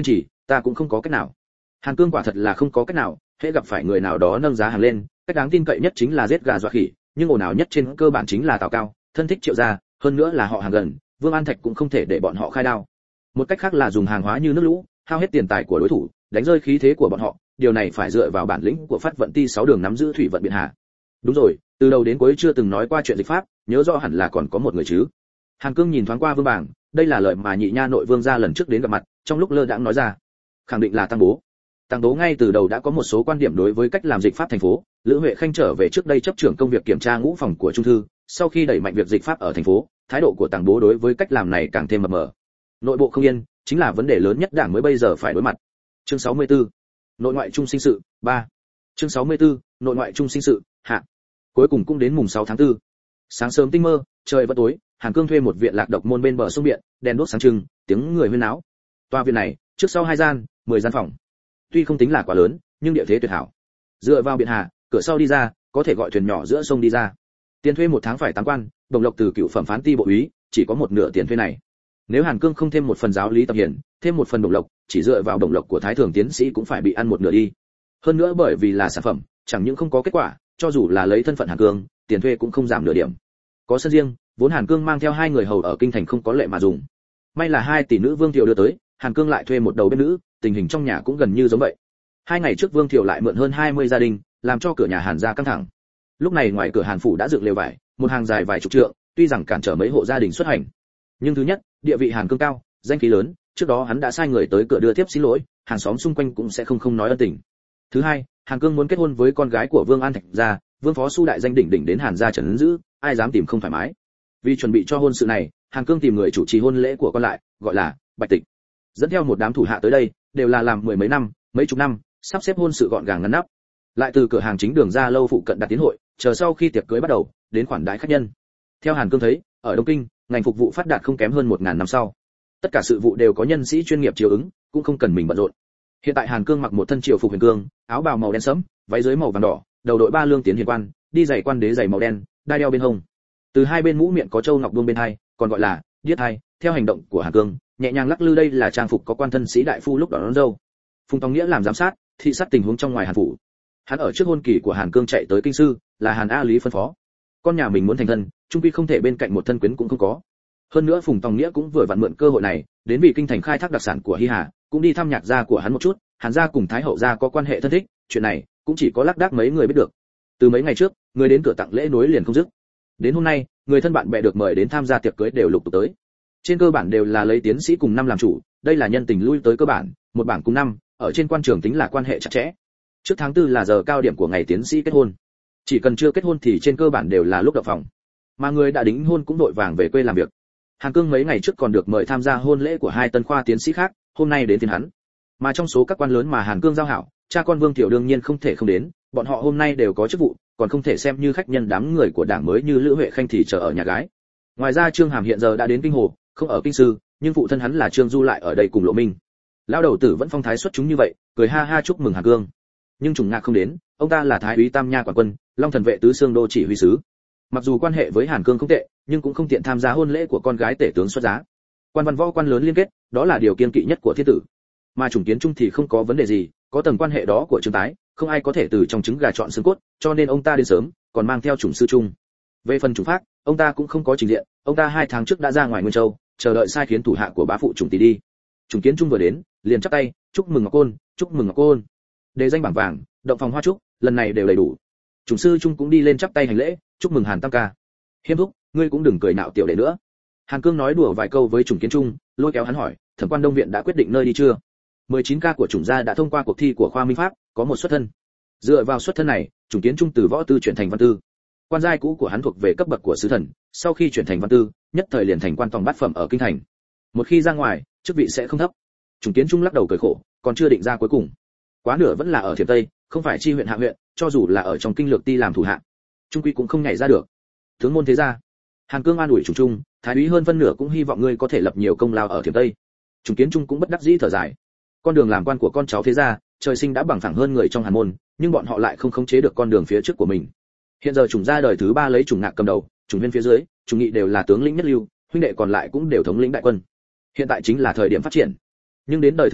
Speaker 1: ta cũng không có cách nào. Hàn Cương quả thật là không có cách nào, hễ gặp phải người nào đó nâng giá hàng lên, cách đáng tin cậy nhất chính là giết gà dọa khỉ, nhưng ồn ào nhất trên cơ bản chính là Tào Cao, thân thích Triệu gia, hơn nữa là họ hàng gần, Vương An Thạch cũng không thể để bọn họ khai đao. Một cách khác là dùng hàng hóa như nước lũ, hao hết tiền tài của đối thủ, đánh rơi khí thế của bọn họ, điều này phải dựa vào bản lĩnh của Phát Vận Ti sáu đường nắm giữ thủy vận biện hà. Đúng rồi, từ đầu đến cuối chưa từng nói qua chuyện dịch pháp, nhớ rõ hẳn là còn có một người chứ. Hàn Cương nhìn thoáng qua Vương Bảng, đây là lời mà nhị nha nội Vương gia lần trước đến gặp mặt, trong lúc lơ đãng nói ra. Khẳng định là Tăng Bố. Tăng Bố ngay từ đầu đã có một số quan điểm đối với cách làm dịch pháp thành phố, Lữ Huệ Khanh trở về trước đây chấp trưởng công việc kiểm tra ngũ phòng của Trung thư, sau khi đẩy mạnh việc dịch pháp ở thành phố, thái độ của Tăng Bố đối với cách làm này càng thêm mập mờ. Nội bộ không yên, chính là vấn đề lớn nhất Đảng mới bây giờ phải đối mặt. Chương sáu mươi tư. Nội ngoại trung sinh sự, ba. Chương sáu mươi tư. Nội ngoại trung sinh sự, hạ. Cuối cùng cũng đến mùng sáu tháng tư. Sáng sớm tinh mơ, trời vẫn tối, Hàn Cương thuê một viện lạc độc môn bên bờ sông Biện, đèn đuốc sáng trưng, tiếng người huyên náo. Tòa viện này, trước sau hai gian, mười gian phòng. Tuy không tính là quá lớn, nhưng địa thế tuyệt hảo. Dựa vào biển hà, cửa sau đi ra, có thể gọi thuyền nhỏ giữa sông đi ra. Tiền thuê một tháng phải tám quan, đồng lộc từ cựu phẩm phán ti bộ úy, chỉ có một nửa tiền thuê này. Nếu Hàn Cương không thêm một phần giáo lý tập hiển, thêm một phần đồng lộc, chỉ dựa vào đồng lộc của thái thường tiến sĩ cũng phải bị ăn một nửa đi. Hơn nữa bởi vì là sản phẩm, chẳng những không có kết quả, cho dù là lấy thân phận Hàn Cương, tiền thuê cũng không giảm nửa điểm. Có sân riêng, vốn Hàn Cương mang theo hai người hầu ở kinh thành không có lệ mà dùng. May là hai tỷ nữ Vương Thiệu đưa tới, Hàn Cương lại thuê một đầu bếp nữ, tình hình trong nhà cũng gần như giống vậy. Hai ngày trước Vương Thiệu lại mượn hơn hai mươi gia đình, làm cho cửa nhà Hàn gia căng thẳng. Lúc này ngoài cửa Hàn phủ đã dựng lều vải, một hàng dài vài chục trượng, tuy rằng cản trở mấy hộ gia đình xuất hành, nhưng thứ nhất, địa vị Hàn Cương cao, danh khí lớn, trước đó hắn đã sai người tới cửa đưa tiếp xin lỗi, hàng xóm xung quanh cũng sẽ không không nói ân tình. Thứ hai, Hàn Cương muốn kết hôn với con gái của Vương An Thạch gia, Vương phó su đại danh đỉnh đỉnh đến Hàn gia trấn giữ, ai dám tìm không thoải mái. Vì chuẩn bị cho hôn sự này, Hàn Cương tìm người chủ trì hôn lễ của con lại, gọi là Bạch Tịch. Dẫn theo một đám thủ hạ tới đây, đều là làm mười mấy năm, mấy chục năm, sắp xếp hôn sự gọn gàng ngăn nắp. Lại từ cửa hàng chính đường ra lâu phụ cận đặt tiến hội, chờ sau khi tiệc cưới bắt đầu, đến khoản đãi khách nhân. Theo Hàn Cương thấy, ở Đông Kinh, ngành phục vụ phát đạt không kém hơn một ngàn năm sau. Tất cả sự vụ đều có nhân sĩ chuyên nghiệp chiếu ứng, cũng không cần mình bận rộn. Hiện tại Hàn Cương mặc một thân triều phục huyền cương, áo bào màu đen sẫm, váy dưới màu vàng đỏ, đầu đội ba lương tiến hiền quan, đi giày quan đế giày màu đen, đai đeo bên hông. Từ hai bên mũ miệng có châu ngọc buông bên hai, còn gọi là điếc hai. Theo hành động của Hàn Cương, nhẹ nhàng lắc lư đây là trang phục có quan thân sĩ đại phu lúc đón, đón dâu. Phùng Tòng Nghĩa làm giám sát, thị sát tình huống trong ngoài Hàn phủ. Hắn ở trước hôn kỳ của Hàn Cương chạy tới kinh sư, là Hàn A Lý phân phó. Con nhà mình muốn thành thân, chung quy không thể bên cạnh một thân quyến cũng không có. Hơn nữa Phùng Tòng Nghĩa cũng vừa vặn mượn cơ hội này, đến vì kinh thành khai thác đặc sản của Hi Hà, cũng đi thăm nhạc gia của hắn một chút, Hàn gia cùng Thái hậu gia có quan hệ thân thích, chuyện này cũng chỉ có lác đác mấy người biết được. Từ mấy ngày trước, người đến cửa tặng lễ nối liền không dứt. Đến hôm nay, người thân bạn bè được mời đến tham gia tiệc cưới đều lục tục tới. Trên cơ bản đều là lấy tiến sĩ cùng năm làm chủ, đây là nhân tình lui tới cơ bản, một bảng cùng năm, ở trên quan trường tính là quan hệ chặt chẽ. Trước tháng tư là giờ cao điểm của ngày tiến sĩ kết hôn. Chỉ cần chưa kết hôn thì trên cơ bản đều là lúc động phòng. Mà người đã đính hôn cũng đội vàng về quê làm việc. Hàn Cương mấy ngày trước còn được mời tham gia hôn lễ của hai tân khoa tiến sĩ khác, hôm nay đến phiên hắn. Mà trong số các quan lớn mà Hàn Cương giao hảo, cha con Vương Thiệu đương nhiên không thể không đến, bọn họ hôm nay đều có chức vụ, còn không thể xem như khách nhân đám người của Đảng mới như Lữ Huệ Khanh thì chờ ở nhà gái. Ngoài ra Trương Hàm hiện giờ đã đến kinh hồ, không ở kinh sư, nhưng phụ thân hắn là Trương Du lại ở đây cùng Lộ Minh. Lão đầu tử vẫn phong thái xuất chúng như vậy, cười ha ha chúc mừng Hàn Cương. Nhưng trùng ngạc không đến, ông ta là thái úy Tam Nha quản quân, Long Thần vệ tứ xương đô chỉ huy sứ. Mặc dù quan hệ với Hàn Cương không tệ, nhưng cũng không tiện tham gia hôn lễ của con gái tể tướng xuất giá. Quan văn võ quan lớn liên kết, đó là điều kiêng kỵ nhất của thiên tử. Mà Trùng Kiến Trung thì không có vấn đề gì, có tầng quan hệ đó của Trương Tái, không ai có thể từ trong trứng gà chọn xương cốt, cho nên ông ta đến sớm, còn mang theo Trùng sư Trung. Về phần Trùng Phác, ông ta cũng không có trình diện, ông ta hai tháng trước đã ra ngoài Nguyên Châu, chờ đợi sai khiến thủ hạ của bá phụ Trùng Tỷ đi. Trùng Kiến Trung vừa đến, liền chắp tay, chúc mừng Ngọc Côn, chúc mừng Ngọc Côn. Đề danh bảng vàng, động phòng hoa trúc, lần này đều đầy đủ. Trùng sư Trung cũng đi lên chắp tay hành lễ, chúc mừng Hàn Tam ca. Hiếm thúc, ngươi cũng đừng cười nạo tiểu đệ nữa. Hàn Cương nói đùa vài câu với Trùng Kiến Trung, lôi kéo hắn hỏi, thẩm quan Đông viện đã quyết định nơi đi chưa? mười chín ca của Trùng gia đã thông qua cuộc thi của khoa minh pháp, có một xuất thân. Dựa vào xuất thân này, Trùng Kiến Trung từ võ tư chuyển thành văn tư. Quan giai cũ của hắn thuộc về cấp bậc của sứ thần, sau khi chuyển thành văn tư, nhất thời liền thành quan tòng bát phẩm ở kinh thành. Một khi ra ngoài, chức vị sẽ không thấp. Trùng Kiến Trung lắc đầu cười khổ, còn chưa định ra cuối cùng. Quá nửa vẫn là ở Thiểm Tây, không phải chi huyện hạ huyện, cho dù là ở trong kinh lược ti làm thủ hạ, trung quy cũng không nhảy ra được. Tướng môn thế gia. Hàn Cương an ủi Trùng Trung, thái úy hơn phân nửa cũng hy vọng ngươi có thể lập nhiều công lao ở Thiểm Tây. Trùng Kiến Trung cũng bất đắc dĩ thở dài. Con đường làm quan của con cháu thế gia, trời sinh đã bằng phẳng hơn người trong Hàn môn, nhưng bọn họ lại không khống chế được con đường phía trước của mình. Hiện giờ Trùng gia đời thứ ba lấy Trùng Ngạc cầm đầu, Trùng Huyên phía dưới, Trùng Nghị đều là tướng lĩnh nhất lưu, huynh đệ còn lại cũng đều thống lĩnh đại quân. Hiện tại chính là thời điểm phát triển. Nhưng đến đời thứ tư,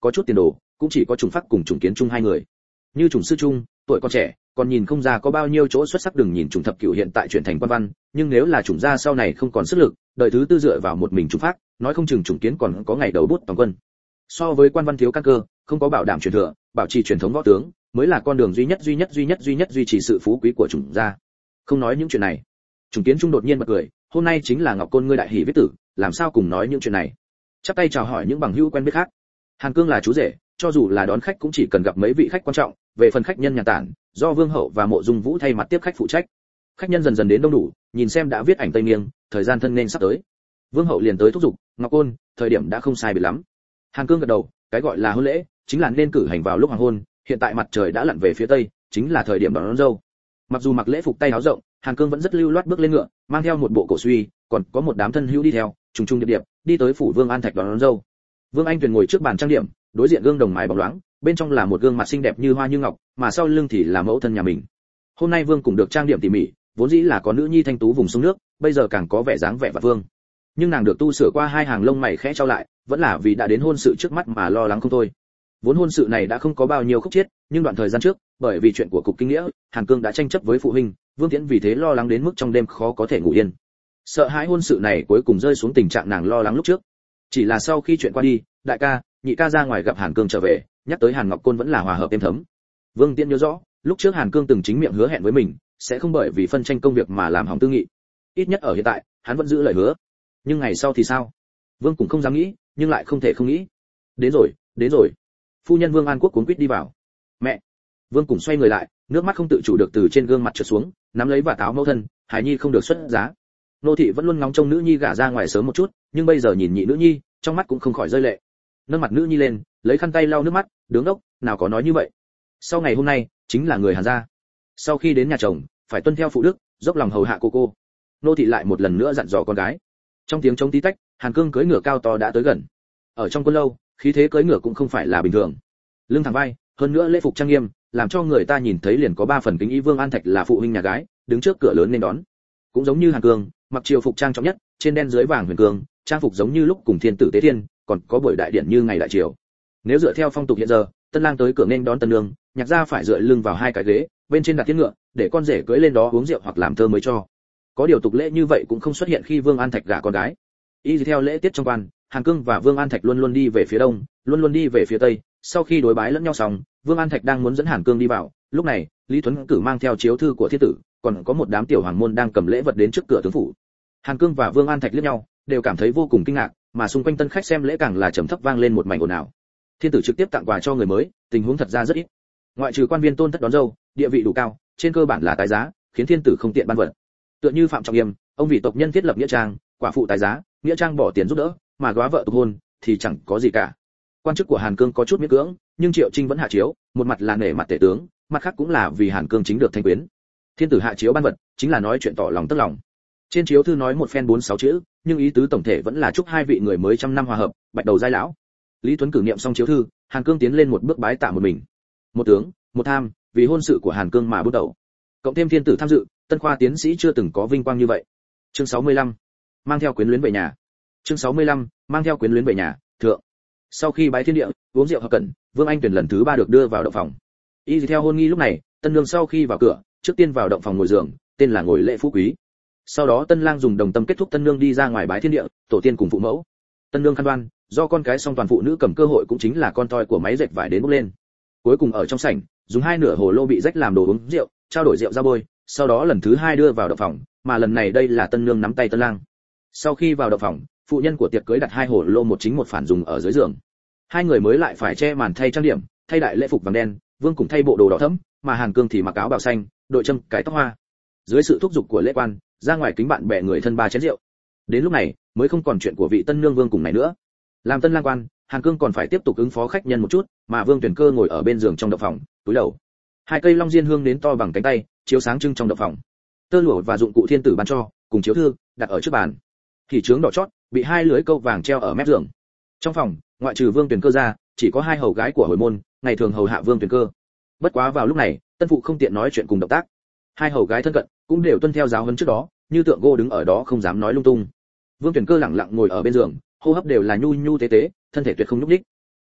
Speaker 1: có chút tiền đồ, cũng chỉ có Trùng Phác cùng Trùng Kiến Trung hai người. Như Trùng Sư Trung, tuổi còn trẻ, còn nhìn không ra có bao nhiêu chỗ xuất sắc, đừng nhìn Trùng Thập Cửu hiện tại chuyển thành quan văn, nhưng nếu là Trùng gia sau này không còn sức lực, đời thứ tư dựa vào một mình Trùng Phác, nói không chừng Trùng Kiến còn có ngày đầu bút toàn quân. So với quan văn thiếu căn cơ, không có bảo đảm truyền thừa, bảo trì truyền thống võ tướng, mới là con đường duy nhất duy nhất duy nhất duy nhất duy trì sự phú quý của Trùng gia. Không nói những chuyện này, Trùng Kiến Trung đột nhiên bật cười, hôm nay chính là Ngọc Côn ngươi đại hỷ viết tử, làm sao cùng nói những chuyện này. Chắp tay chào hỏi những bằng hữu quen biết khác. Hàn Cương là chú rể, cho dù là đón khách cũng chỉ cần gặp mấy vị khách quan trọng, về phần khách nhân nhà tản, do Vương Hậu và Mộ Dung Vũ thay mặt tiếp khách phụ trách. Khách nhân dần dần đến đông đủ, nhìn xem đã viết ảnh tây nghiêng, thời gian thân nên sắp tới. Vương Hậu liền tới thúc giục, Ngọc Côn, thời điểm đã không sai biệt lắm. Hàn Cương gật đầu, cái gọi là hôn lễ, chính là nên cử hành vào lúc hoàng hôn, hiện tại mặt trời đã lặn về phía tây, chính là thời điểm đón, đón dâu. Mặc dù mặc lễ phục tay áo rộng, Hàn Cương vẫn rất lưu loát bước lên ngựa, mang theo một bộ cổ suy, còn có một đám thân hữu đi theo, trùng trùng điệp điệp, đi tới phủ Vương An Thạch đón, đón dâu. Vương Anh Tuyền ngồi trước bàn trang điểm, đối diện gương đồng mài bóng loáng, bên trong là một gương mặt xinh đẹp như hoa như ngọc, mà sau lưng thì là mẫu thân nhà mình. Hôm nay Vương cũng được trang điểm tỉ mỉ, vốn dĩ là có nữ nhi thanh tú vùng sông nước, bây giờ càng có vẻ dáng vẻ vạn vương. Nhưng nàng được tu sửa qua hai hàng lông mày khẽ trao lại, vẫn là vì đã đến hôn sự trước mắt mà lo lắng không thôi. Vốn hôn sự này đã không có bao nhiêu khúc chiết, nhưng đoạn thời gian trước, bởi vì chuyện của cục kinh nghĩa, Hàn Cương đã tranh chấp với phụ huynh, Vương Tiễn vì thế lo lắng đến mức trong đêm khó có thể ngủ yên. Sợ hãi hôn sự này cuối cùng rơi xuống tình trạng nàng lo lắng lúc trước. Chỉ là sau khi chuyện qua đi, đại ca, nhị ca ra ngoài gặp Hàn Cương trở về, nhắc tới Hàn Ngọc Côn vẫn là hòa hợp êm thấm. Vương Tiễn nhớ rõ, lúc trước Hàn Cương từng chính miệng hứa hẹn với mình, sẽ không bởi vì phân tranh công việc mà làm hỏng tư nghị. Ít nhất ở hiện tại, hắn vẫn giữ lời hứa. Nhưng ngày sau thì sao? Vương cũng không dám nghĩ, nhưng lại không thể không nghĩ. Đến rồi, đến rồi. Phu nhân Vương An Quốc cuống quýt đi vào. Mẹ. Vương cũng xoay người lại, nước mắt không tự chủ được từ trên gương mặt trượt xuống, nắm lấy và táo mẫu thân, Hải Nhi không được xuất giá. Nô thị vẫn luôn ngóng trông nữ nhi gả ra ngoài sớm một chút, nhưng bây giờ nhìn nhị nữ nhi, trong mắt cũng không khỏi rơi lệ. Nâng mặt nữ nhi lên, lấy khăn tay lau nước mắt, đứng đốc, nào có nói như vậy. Sau ngày hôm nay, chính là người Hàn gia. Sau khi đến nhà chồng, phải tuân theo phụ đức, dốc lòng hầu hạ cô cô. Nô thị lại một lần nữa dặn dò con gái. Trong tiếng trống tí tách, Hàn Cương cưỡi ngựa cao to đã tới gần. Ở trong quân lâu, khí thế cưỡi ngựa cũng không phải là bình thường. Lưng thẳng vai, hơn nữa lễ phục trang nghiêm, làm cho người ta nhìn thấy liền có ba phần kính ý. Vương An Thạch là phụ huynh nhà gái, đứng trước cửa lớn nên đón. Cũng giống như Hàn Cương, mặc triều phục trang trọng nhất, trên đen dưới vàng huyền cương, trang phục giống như lúc cùng thiên tử tế thiên, còn có buổi đại điển như ngày đại triều. Nếu dựa theo phong tục hiện giờ, tân lang tới cửa nên đón tân nương, nhạc gia phải dựa lưng vào hai cái ghế, bên trên đặt tiến ngựa, để con rể cưỡi lên đó uống rượu hoặc làm thơ mới cho. Có điều tục lễ như vậy cũng không xuất hiện khi Vương An Thạch gả con gái. Y theo lễ tiết trong quan, Hàn Cương và Vương An Thạch luôn luôn đi về phía đông, luôn luôn đi về phía tây. Sau khi đối bái lẫn nhau xong, Vương An Thạch đang muốn dẫn Hàn Cương đi vào, lúc này, Lý Tuấn Cử mang theo chiếu thư của thiên tử, còn có một đám tiểu hoàng môn đang cầm lễ vật đến trước cửa tướng phủ. Hàn Cương và Vương An Thạch liếc nhau, đều cảm thấy vô cùng kinh ngạc, mà xung quanh tân khách xem lễ càng là trầm thấp vang lên một mảnh ồn ào. Thiên tử trực tiếp tặng quà cho người mới, tình huống thật ra rất ít. Ngoại trừ quan viên tôn thất đón dâu, địa vị đủ cao, trên cơ bản là tái giá, khiến thiên tử không tiện ban vật. Tựa như Phạm Trọng Yêm, ông vị tộc nhân thiết lập nghĩa trang, quả phụ tái giá, nghĩa trang bỏ tiền giúp đỡ, mà góa vợ tục hôn thì chẳng có gì cả. Quan chức của Hàn Cương có chút miễn cưỡng, nhưng Triệu Trinh vẫn hạ chiếu, một mặt là nể mặt tể tướng, mặt khác cũng là vì Hàn Cương chính được thanh quyến. Thiên tử hạ chiếu ban vật, chính là nói chuyện tỏ lòng tức lòng. Trên chiếu thư nói một phen bốn sáu chữ, nhưng ý tứ tổng thể vẫn là chúc hai vị người mới trăm năm hòa hợp, bạch đầu giai lão. Lý Tuấn Cử niệm xong chiếu thư, Hàn Cương tiến lên một bước bái tạ một mình. Một tướng, một tham, vì hôn sự của Hàn Cương mà bước đầu. Cộng thêm thiên tử tham dự, tân khoa tiến sĩ chưa từng có vinh quang như vậy. Chương sáu mươi lăm, mang theo quyến luyến về nhà. Chương sáu mươi lăm, mang theo quyến luyến về nhà, thượng. Sau khi bái thiên địa, uống rượu hợp cẩn, Vương Anh Tuyền lần thứ ba được đưa vào động phòng. Y theo hôn nghi lúc này, tân nương sau khi vào cửa, trước tiên vào động phòng ngồi giường, tên là ngồi lễ phú quý. Sau đó tân lang dùng đồng tâm kết thúc tân nương đi ra ngoài bái thiên địa, tổ tiên cùng phụ mẫu. Tân nương khăn đoan, do con cái song toàn phụ nữ cầm cơ hội cũng chính là con toi của máy dệt vải đến bốc lên. Cuối cùng ở trong sảnh, dùng hai nửa hồ lô bị rách làm đồ uống rượu, trao đổi rượu ra bôi, sau đó lần thứ hai đưa vào động phòng, mà lần này đây là tân nương nắm tay tân lang. Sau khi vào động phòng, phụ nhân của tiệc cưới đặt hai hồ lô một chính một phản dùng ở dưới giường. Hai người mới lại phải che màn thay trang điểm, thay đại lễ phục vàng đen, Vương cùng thay bộ đồ đỏ thẫm, mà Hàn Cương thì mặc áo bào xanh, đội châm cài tóc hoa. Dưới sự thúc giục của lễ quan, ra ngoài kính bạn bè người thân ba chén rượu. Đến lúc này, mới không còn chuyện của vị tân nương Vương cùng này nữa. Làm tân lang quan, Hàn Cương còn phải tiếp tục ứng phó khách nhân một chút, mà Vương Tuyển Cơ ngồi ở bên giường trong động phòng, túi đầu. Hai cây long diên hương đến to bằng cánh tay, chiếu sáng trưng trong động phòng. Tơ lụa và dụng cụ thiên tử ban cho, cùng chiếu thư, đặt ở trước bàn. Thì trướng đỏ chót, bị hai lưới câu vàng treo ở mép giường. Trong phòng, ngoại trừ Vương Tuyển Cơ ra, chỉ có hai hầu gái của hồi môn, ngày thường hầu hạ Vương Tuyển Cơ. Bất quá vào lúc này, tân phụ không tiện nói chuyện cùng động tác. Hai hầu gái thân cận, cũng đều tuân theo giáo huấn trước đó, như tượng gỗ đứng ở đó không dám nói lung tung. Vương Tuyển Cơ lặng lặng ngồi ở bên giường, hô hấp đều là nhu nhu tế tế, thân thể tuyệt không nhúc nhích.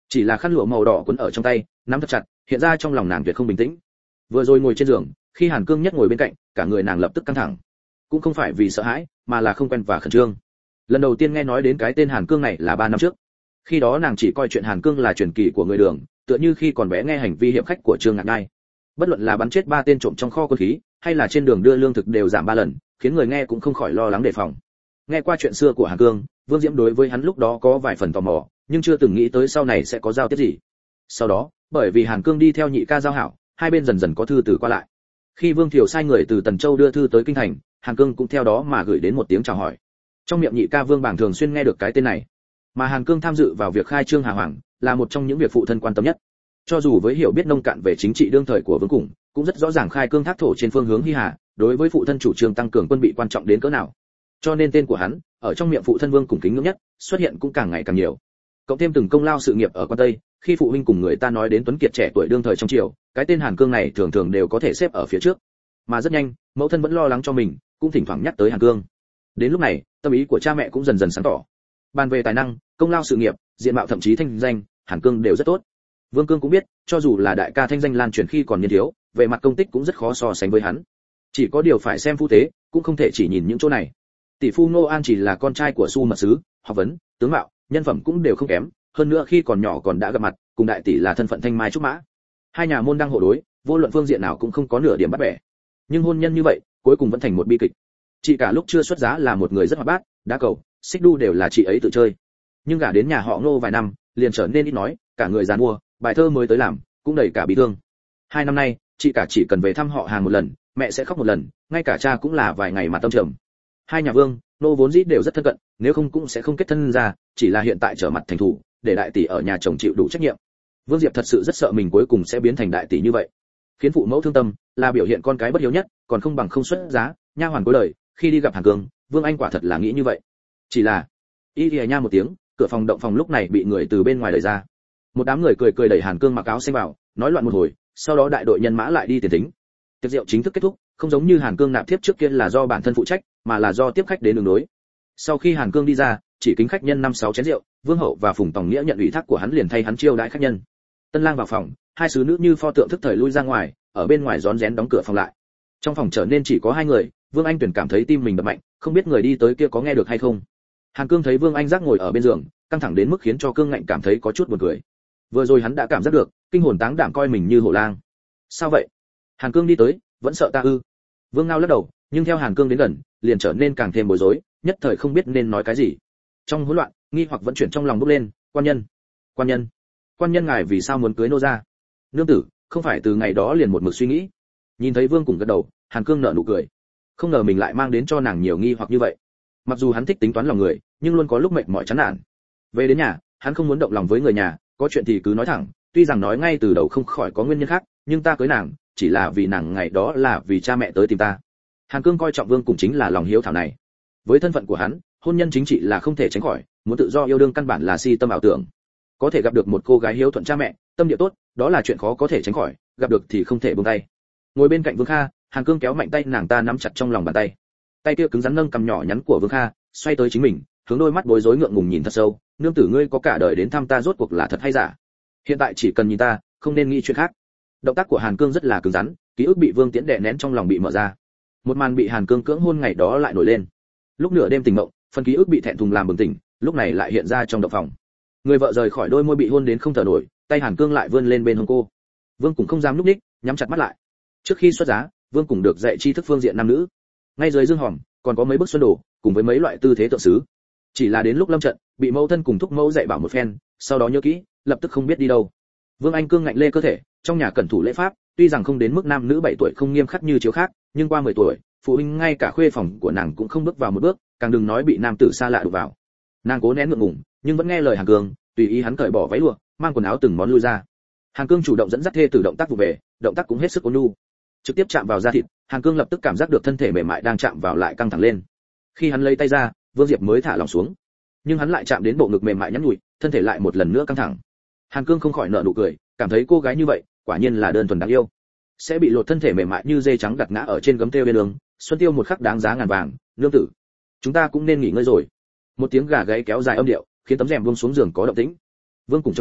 Speaker 1: chỉ là khăn lụa màu đỏ quấn ở trong tay, nắm thật chặt, hiện ra trong lòng nàng tuyệt không bình tĩnh. Vừa rồi ngồi trên giường, khi Hàn Cương nhất ngồi bên cạnh, cả người nàng lập tức căng thẳng, cũng không phải vì sợ hãi, mà là không quen và khẩn trương. Lần đầu tiên nghe nói đến cái tên Hàn Cương này là ba năm trước. Khi đó nàng chỉ coi chuyện Hàn Cương là truyền kỳ của người Đường, tựa như khi còn bé nghe hành vi hiểm khách của Trương Ngạn Ngai. Bất luận là bắn chết ba tên trộm trong kho quân khí, hay là trên đường đưa lương thực đều giảm ba lần, khiến người nghe cũng không khỏi lo lắng đề phòng. Nghe qua chuyện xưa của Hàn Cương, Vương Diễm đối với hắn lúc đó có vài phần tò mò, nhưng chưa từng nghĩ tới sau này sẽ có giao tiếp gì. Sau đó, bởi vì Hàn Cương đi theo nhị ca giao hảo, hai bên dần dần có thư từ qua lại. Khi Vương Thiều sai người từ Tần Châu đưa thư tới kinh thành, Hàn Cương cũng theo đó mà gửi đến một tiếng chào hỏi. Trong miệng nhị ca Vương Bảng thường xuyên nghe được cái tên này, mà Hàn Cương tham dự vào việc khai trương Hà Hoàng, là một trong những việc phụ thân quan tâm nhất. Cho dù với hiểu biết nông cạn về chính trị đương thời của Vương Củng, cũng rất rõ ràng khai cương thác thổ trên phương hướng Hy Hà, đối với phụ thân chủ trương tăng cường quân bị quan trọng đến cỡ nào. Cho nên tên của hắn, ở trong miệng phụ thân Vương Củng kính ngưỡng nhất, xuất hiện cũng càng ngày càng nhiều. Cộng thêm từng công lao sự nghiệp ở quan Tây, khi phụ huynh cùng người ta nói đến tuấn kiệt trẻ tuổi đương thời trong triều, cái tên Hàn Cương này thường thường đều có thể xếp ở phía trước. Mà rất nhanh, mẫu thân vẫn lo lắng cho mình, cũng thỉnh thoảng nhắc tới Hàn Cương. Đến lúc này, tâm ý của cha mẹ cũng dần dần sáng tỏ. Bàn về tài năng, công lao sự nghiệp, diện mạo thậm chí thanh danh, Hàn Cương đều rất tốt. Vương Cương cũng biết, cho dù là đại ca thanh danh lan truyền khi còn niên thiếu, về mặt công tích cũng rất khó so sánh với hắn. Chỉ có điều phải xem phu thế, cũng không thể chỉ nhìn những chỗ này. Tỷ phu Nô An chỉ là con trai của Su Mật Sứ, học vấn, tướng mạo, nhân phẩm cũng đều không kém, hơn nữa khi còn nhỏ còn đã gặp mặt, cùng đại tỷ là thân phận thanh mai trúc mã. Hai nhà môn đang hộ đối, vô luận phương diện nào cũng không có nửa điểm bắt bẻ. Nhưng hôn nhân như vậy, cuối cùng vẫn thành một bi kịch. Chị cả lúc chưa xuất giá là một người rất hoạt bát, đá cầu, xích đu đều là chị ấy tự chơi. Nhưng gả đến nhà họ Ngô vài năm, liền trở nên ít nói, cả người giàn mua, bài thơ mới tới làm, cũng đầy cả bị thương. Hai năm nay, chị cả chỉ cần về thăm họ hàng một lần, mẹ sẽ khóc một lần, ngay cả cha cũng là vài ngày mà tâm trầm. Hai nhà Vương, Nô vốn dĩ đều rất thân cận, nếu không cũng sẽ không kết thân ra, chỉ là hiện tại trở mặt thành thủ, để đại tỷ ở nhà chồng chịu đủ trách nhiệm. Vương Diệp thật sự rất sợ mình cuối cùng sẽ biến thành đại tỷ như vậy, khiến phụ mẫu thương tâm, là biểu hiện con cái bất hiếu nhất, còn không bằng không xuất giá, nha hoàn cuối đời. Khi đi gặp Hàn Cương, Vương Anh quả thật là nghĩ như vậy. Chỉ là, y y nha một tiếng, cửa phòng động phòng lúc này bị người từ bên ngoài đẩy ra. Một đám người cười cười đẩy Hàn Cương mặc áo xanh vào, nói loạn một hồi, sau đó đại đội nhân mã lại đi tiền thính. Tiệc rượu chính thức kết thúc, không giống như Hàn Cương nạp thiếp trước kia là do bản thân phụ trách, mà là do tiếp khách đến đường đối. Sau khi Hàn Cương đi ra, chỉ kính khách nhân năm sáu chén rượu, Vương Hậu và Phùng Tòng Nghĩa nhận ủy thác của hắn liền thay hắn chiêu đãi khách nhân. Tân lang vào phòng, hai sứ nữ như pho tượng thức thời lui ra ngoài, ở bên ngoài rón rén đóng cửa phòng lại. Trong phòng trở nên chỉ có hai người, Vương Anh Tuyển cảm thấy tim mình đập mạnh, không biết người đi tới kia có nghe được hay không. Hàn Cương thấy Vương Anh giác ngồi ở bên giường, căng thẳng đến mức khiến cho Cương Ngạnh cảm thấy có chút buồn cười. Vừa rồi hắn đã cảm giác được, kinh hồn táng đảm coi mình như hổ lang. Sao vậy? Hàn Cương đi tới, vẫn sợ ta ư? Vương Ngao lắc đầu, nhưng theo Hàn Cương đến gần, liền trở nên càng thêm bối rối, nhất thời không biết nên nói cái gì. Trong hỗn loạn, nghi hoặc vẫn chuyển trong lòng bốc lên. Quan nhân, quan nhân, quan nhân ngài vì sao muốn cưới nô gia? Nương tử, không phải từ ngày đó liền một mực suy nghĩ. Nhìn thấy Vương cùng gật đầu, Hàn Cương nở nụ cười. Không ngờ mình lại mang đến cho nàng nhiều nghi hoặc như vậy. Mặc dù hắn thích tính toán lòng người, nhưng luôn có lúc mệt mỏi chán nản. Về đến nhà, hắn không muốn động lòng với người nhà, có chuyện thì cứ nói thẳng, tuy rằng nói ngay từ đầu không khỏi có nguyên nhân khác, nhưng ta cưới nàng, chỉ là vì nàng ngày đó là vì cha mẹ tới tìm ta. Hàn Cương coi trọng Vương cùng chính là lòng hiếu thảo này. Với thân phận của hắn, hôn nhân chính trị là không thể tránh khỏi, muốn tự do yêu đương căn bản là si tâm ảo tưởng. Có thể gặp được một cô gái hiếu thuận cha mẹ, tâm địa tốt, đó là chuyện khó có thể tránh khỏi, gặp được thì không thể buông tay. Ngồi bên cạnh Vương Kha, Hàn Cương kéo mạnh tay nàng ta nắm chặt trong lòng bàn tay. Tay kia cứng rắn nâng cầm nhỏ nhắn của Vương Kha, xoay tới chính mình, hướng đôi mắt bối rối ngượng ngùng nhìn thật sâu, nương tử ngươi có cả đời đến thăm ta rốt cuộc là thật hay giả? Hiện tại chỉ cần nhìn ta, không nên nghĩ chuyện khác. Động tác của Hàn Cương rất là cứng rắn, ký ức bị Vương Tiễn đè nén trong lòng bị mở ra. Một màn bị Hàn Cương cưỡng hôn ngày đó lại nổi lên. Lúc nửa đêm tỉnh mộng, phần ký ức bị thẹn thùng làm bừng tỉnh, lúc này lại hiện ra trong động phòng. Người vợ rời khỏi đôi môi bị hôn đến không thở nổi, tay Hàn Cương lại vươn lên bên hông cô. Vương cũng không dám lúc ních, nhắm chặt mắt lại. Trước khi xuất giá, Vương cũng được dạy tri thức phương diện nam nữ. Ngay dưới dương hòm, còn có mấy bức xuân đồ, cùng với mấy loại tư thế tượng sứ. Chỉ là đến lúc lâm trận, bị mẫu thân cùng thúc mẫu dạy bảo một phen, sau đó nhớ kỹ, lập tức không biết đi đâu. Vương Anh Cương ngạnh lê cơ thể, trong nhà cẩn thủ lễ pháp, tuy rằng không đến mức nam nữ bảy tuổi không nghiêm khắc như chiếu khác, nhưng qua mười tuổi, phụ huynh ngay cả khuê phòng của nàng cũng không bước vào một bước, càng đừng nói bị nam tử xa lạ đụng vào. Nàng cố nén ngượng ngùng, nhưng vẫn nghe lời Hàn Cương, tùy ý hắn cởi bỏ váy lụa, mang quần áo từng món lui ra. Hàn Cương chủ động dẫn dắt thê tử động tác vụ về, động tác cũng hết sức ôn nhu. Trực tiếp chạm vào da thịt, Hàn Cương lập tức cảm giác được thân thể mềm mại đang chạm vào lại căng thẳng lên. Khi hắn lấy tay ra, Vương Diệp mới thả lỏng xuống, nhưng hắn lại chạm đến bộ ngực mềm mại nhắn nhủi, thân thể lại một lần nữa căng thẳng. Hàn Cương không khỏi nở nụ cười, cảm thấy cô gái như vậy, quả nhiên là đơn thuần đáng yêu. Sẽ bị lột thân thể mềm mại như dê trắng đặt ngã ở trên gấm tiêu bên đường, xuân tiêu một khắc đáng giá ngàn vàng, nương tử, chúng ta cũng nên nghỉ ngơi rồi. Một tiếng gà gáy kéo dài âm điệu, khiến tấm rèm buông xuống giường có động tĩnh. Vương cùng chống giường,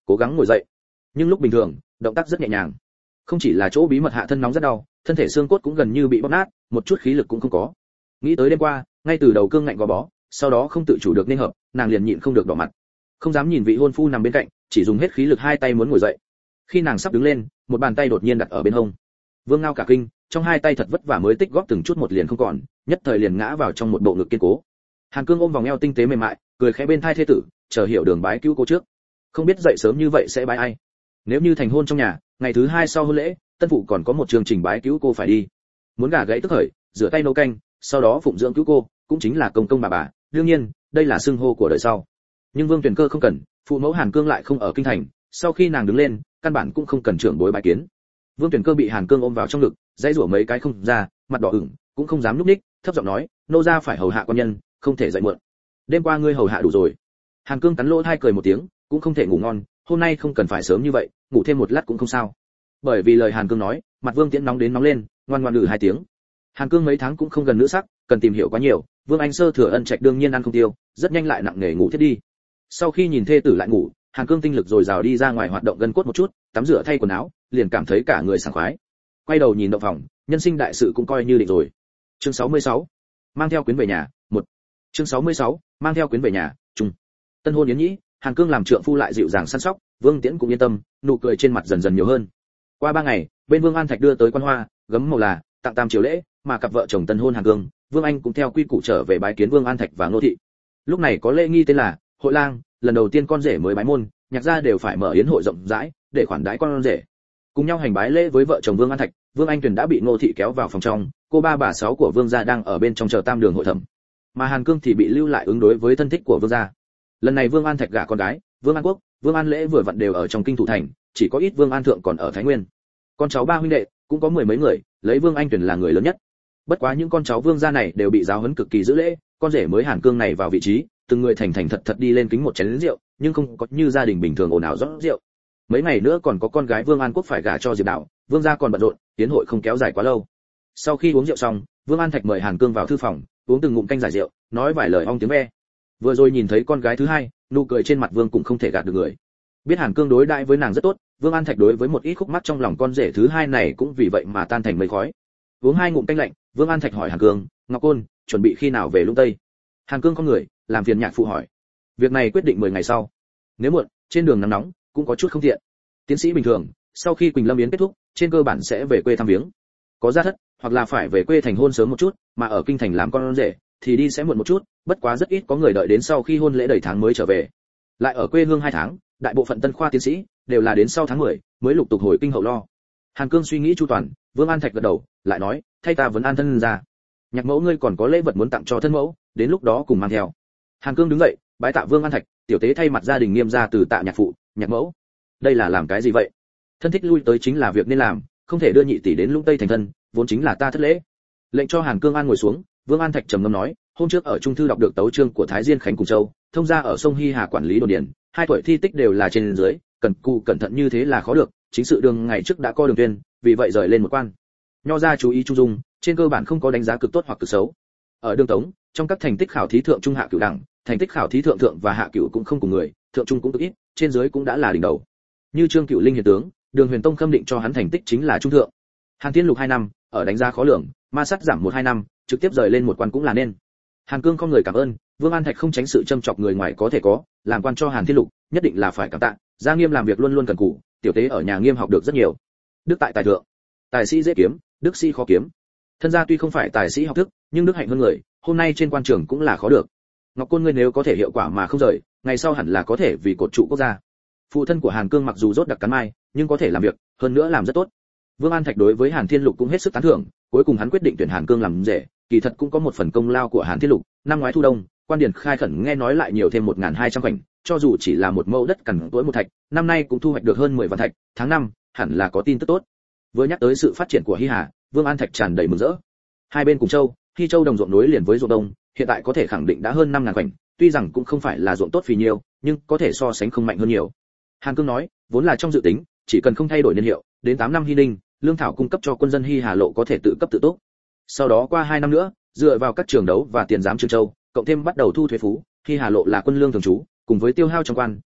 Speaker 1: cố gắng ngồi dậy. Nhưng lúc bình thường, động tác rất nhẹ nhàng. Không chỉ là chỗ bí mật hạ thân nóng rất đau, thân thể xương cốt cũng gần như bị bóp nát, một chút khí lực cũng không có. Nghĩ tới đêm qua, ngay từ đầu cương ngạnh gò bó, sau đó không tự chủ được nên hợp, nàng liền nhịn không được đỏ mặt. Không dám nhìn vị hôn phu nằm bên cạnh, chỉ dùng hết khí lực hai tay muốn ngồi dậy. Khi nàng sắp đứng lên, một bàn tay đột nhiên đặt ở bên hông. Vương Ngao cả kinh, trong hai tay thật vất vả mới tích góp từng chút một liền không còn, nhất thời liền ngã vào trong một bộ ngực kiên cố. Hàn Cương ôm vòng eo tinh tế mềm mại, cười khẽ bên thai thê tử, chờ hiểu đường bái cứu cô trước. Không biết dậy sớm như vậy sẽ bái ai. Nếu như thành hôn trong nhà, ngày thứ hai sau hôn lễ, tân phụ còn có một chương trình bái cứu cô phải đi. Muốn gà gãy tức khởi, rửa tay nấu canh, sau đó phụng dưỡng cứu cô, cũng chính là công công bà bà, đương nhiên, đây là xưng hô của đời sau. Nhưng Vương Tuyển Cơ không cần, phụ mẫu Hàn Cương lại không ở kinh thành, sau khi nàng đứng lên, căn bản cũng không cần trưởng bối bái kiến. Vương Tuyển Cơ bị Hàn Cương ôm vào trong ngực, dãy rủa mấy cái không ra, mặt đỏ ửng, cũng không dám núp ních, thấp giọng nói, nô gia phải hầu hạ quan nhân, không thể dậy muộn. Đêm qua ngươi hầu hạ đủ rồi. Hàn Cương cắn lỗ tai cười một tiếng, cũng không thể ngủ ngon, hôm nay không cần phải sớm như vậy, ngủ thêm một lát cũng không sao. Bởi vì lời Hàn Cương nói, mặt Vương Tiễn nóng đến nóng lên, ngoan ngoãn lử hai tiếng. Hàn Cương mấy tháng cũng không gần nữ sắc, cần tìm hiểu quá nhiều, Vương Anh Sơ thừa ân trạch đương nhiên ăn không tiêu, rất nhanh lại nặng nề ngủ thiết đi. Sau khi nhìn thê tử lại ngủ, Hàn Cương tinh lực dồi dào đi ra ngoài hoạt động gân cốt một chút, tắm rửa thay quần áo, liền cảm thấy cả người sảng khoái. Quay đầu nhìn động phòng, nhân sinh đại sự cũng coi như định rồi. Chương sáu mươi sáu, mang theo quyến về nhà, một. Chương sáu mươi sáu, mang theo quyến về nhà, chung. Tân hôn yến nhĩ, Hàn Cương làm trượng phu lại dịu dàng săn sóc, Vương Tiễn cũng yên tâm, nụ cười trên mặt dần dần nhiều hơn. Qua ba ngày, bên Vương An Thạch đưa tới quan hoa, gấm màu là, tặng tam triều lễ, mà cặp vợ chồng tân hôn Hàn Cương, Vương Anh cũng theo quy củ trở về bái kiến Vương An Thạch và Ngô thị. Lúc này có lễ nghi tên là hội lang, lần đầu tiên con rể mới bái môn, nhạc gia đều phải mở yến hội rộng rãi để khoản đãi con rể. Cùng nhau hành bái lễ với vợ chồng Vương An Thạch, Vương Anh Tuyền đã bị Ngô thị kéo vào phòng trong, cô ba bà sáu của Vương gia đang ở bên trong chờ tam đường hội thẩm, mà Hàn Cương thì bị lưu lại ứng đối với thân thích của Vương gia. Lần này Vương An Thạch gả con gái, Vương An Quốc, Vương An Lễ vừa vặn đều ở trong kinh thủ thành, chỉ có ít Vương An Thượng còn ở Thái Nguyên. Con cháu ba huynh đệ cũng có mười mấy người, lấy Vương Anh Tuyền là người lớn nhất. Bất quá những con cháu Vương gia này đều bị giáo huấn cực kỳ giữ lễ, con rể mới Hàn Cương này vào vị trí, từng người thành thành thật thật đi lên kính một chén rượu, nhưng không có như gia đình bình thường ồn ào rót rượu. Mấy ngày nữa còn có con gái Vương An Quốc phải gả cho Diệp Đạo, Vương gia còn bận rộn, tiến hội không kéo dài quá lâu. Sau khi uống rượu xong, Vương An Thạch mời Hàn Cương vào thư phòng, uống từng ngụm canh giải rượu, nói vài lời ong tiếng ve. Vừa rồi nhìn thấy con gái thứ hai, nụ cười trên mặt Vương cũng không thể gạt được người. Biết Hàn Cương đối đãi với nàng rất tốt, Vương An Thạch đối với một ít khúc mắc trong lòng con rể thứ hai này cũng vì vậy mà tan thành mây khói. Uống hai ngụm canh lạnh, Vương An Thạch hỏi Hàn Cương, Ngọc Côn, chuẩn bị khi nào về Lũng Tây? Hàn Cương con người, làm phiền nhạc phụ hỏi. Việc này quyết định mười ngày sau. Nếu muộn, trên đường nắng nóng, cũng có chút không tiện. Tiến sĩ bình thường, sau khi Quỳnh Lâm yến kết thúc, trên cơ bản sẽ về quê thăm viếng. Có gia thất, hoặc là phải về quê thành hôn sớm một chút, mà ở kinh thành làm con rể thì đi sẽ muộn một chút, bất quá rất ít có người đợi đến sau khi hôn lễ đầy tháng mới trở về. Lại ở quê hương hai tháng, đại bộ phận tân khoa tiến sĩ đều là đến sau tháng mười mới lục tục hồi kinh hậu lo. Hàn Cương suy nghĩ chu toàn, Vương An Thạch gật đầu, lại nói, thay ta vấn an thân ra. Nhạc mẫu ngươi còn có lễ vật muốn tặng cho thân mẫu, đến lúc đó cùng mang theo. Hàn Cương đứng dậy, bái tạ Vương An Thạch, tiểu tế thay mặt gia đình nghiêm gia từ tạ nhạc phụ, nhạc mẫu. Đây là làm cái gì vậy? Thân thích lui tới chính là việc nên làm, không thể đưa nhị tỷ đến Lũng Tây thành thân, vốn chính là ta thất lễ. Lệnh cho Hàn Cương an ngồi xuống, Vương An Thạch trầm ngâm nói, hôm trước ở trung thư đọc được tấu chương của Thái Diên Khánh cùng Châu, thông gia ở sông Hy Hà quản lý đồn điền, hai tuổi thi tích đều là trên dưới, cần cù cẩn thận như thế là khó được, chính sự đường ngày trước đã có đường tuyên, vì vậy rời lên một quan. Nho gia chú ý trung dung, trên cơ bản không có đánh giá cực tốt hoặc cực xấu. Ở đường Tống, trong các thành tích khảo thí thượng trung hạ cửu đẳng, thành tích khảo thí thượng thượng và hạ cửu cũng không cùng người, thượng trung cũng cực ít, trên dưới cũng đã là đỉnh đầu. Như Trương Cửu Linh hiền tướng, Đường Huyền Tông khâm định cho hắn thành tích chính là trung thượng. Hàn Thiên Lục hai năm, ở đánh giá khó lường, ma sát giảm một hai năm, trực tiếp rời lên một quan cũng là nên. Hàn Cương không người cảm ơn, Vương An Thạch không tránh sự châm chọc người ngoài có thể có, làm quan cho Hàn Thiên Lục, nhất định là phải cảm tạ, Gia Nghiêm làm việc luôn luôn cần cù, tiểu tế ở nhà Nghiêm học được rất nhiều. Đức tại tài thượng, tài sĩ dễ kiếm, đức sĩ khó kiếm. Thân gia tuy không phải tài sĩ học thức, nhưng đức hạnh hơn người, hôm nay trên quan trường cũng là khó được. Ngọc Côn ngươi nếu có thể hiệu quả mà không rời, ngày sau hẳn là có thể vì cột trụ quốc gia. Phụ thân của Hàn Cương mặc dù rốt đặc cắn mai, nhưng có thể làm việc, hơn nữa làm rất tốt. Vương An Thạch đối với Hàn Thiên Lục cũng hết sức tán thưởng, cuối cùng hắn quyết định tuyển Hàn Cương làm rể, kỳ thật cũng có một phần công lao của Hàn Thiên Lục. Năm ngoái thu đông, quan điền khai khẩn nghe nói lại nhiều thêm một nghìn hai trăm khoảnh, cho dù chỉ là một mẫu đất cằn cỗi một thạch, năm nay cũng thu hoạch được hơn mười vạn thạch, tháng năm hẳn là có tin tức tốt. Vừa nhắc tới sự phát triển của Hy Hà, Vương An Thạch tràn đầy mừng rỡ. Hai bên cùng châu, Hy Châu đồng ruộng nối liền với ruộng đông, hiện tại có thể khẳng định đã hơn năm ngàn khoảnh, tuy rằng cũng không phải là ruộng tốt phì nhiêu, nhưng có thể so sánh không mạnh hơn nhiều. Hàn Cương nói, vốn là trong dự tính, chỉ cần không thay đổi niên hiệu, đến tám năm Hy Ninh, lương thảo cung cấp cho quân dân Hy Hà lộ có thể tự cấp tự túc. Sau đó qua hai năm nữa, dựa vào các trường đấu và tiền giám Trường Châu, cộng thêm bắt đầu thu thuế phú, Hy Hà lộ là quân lương thường trú, cùng với tiêu hao trong quan,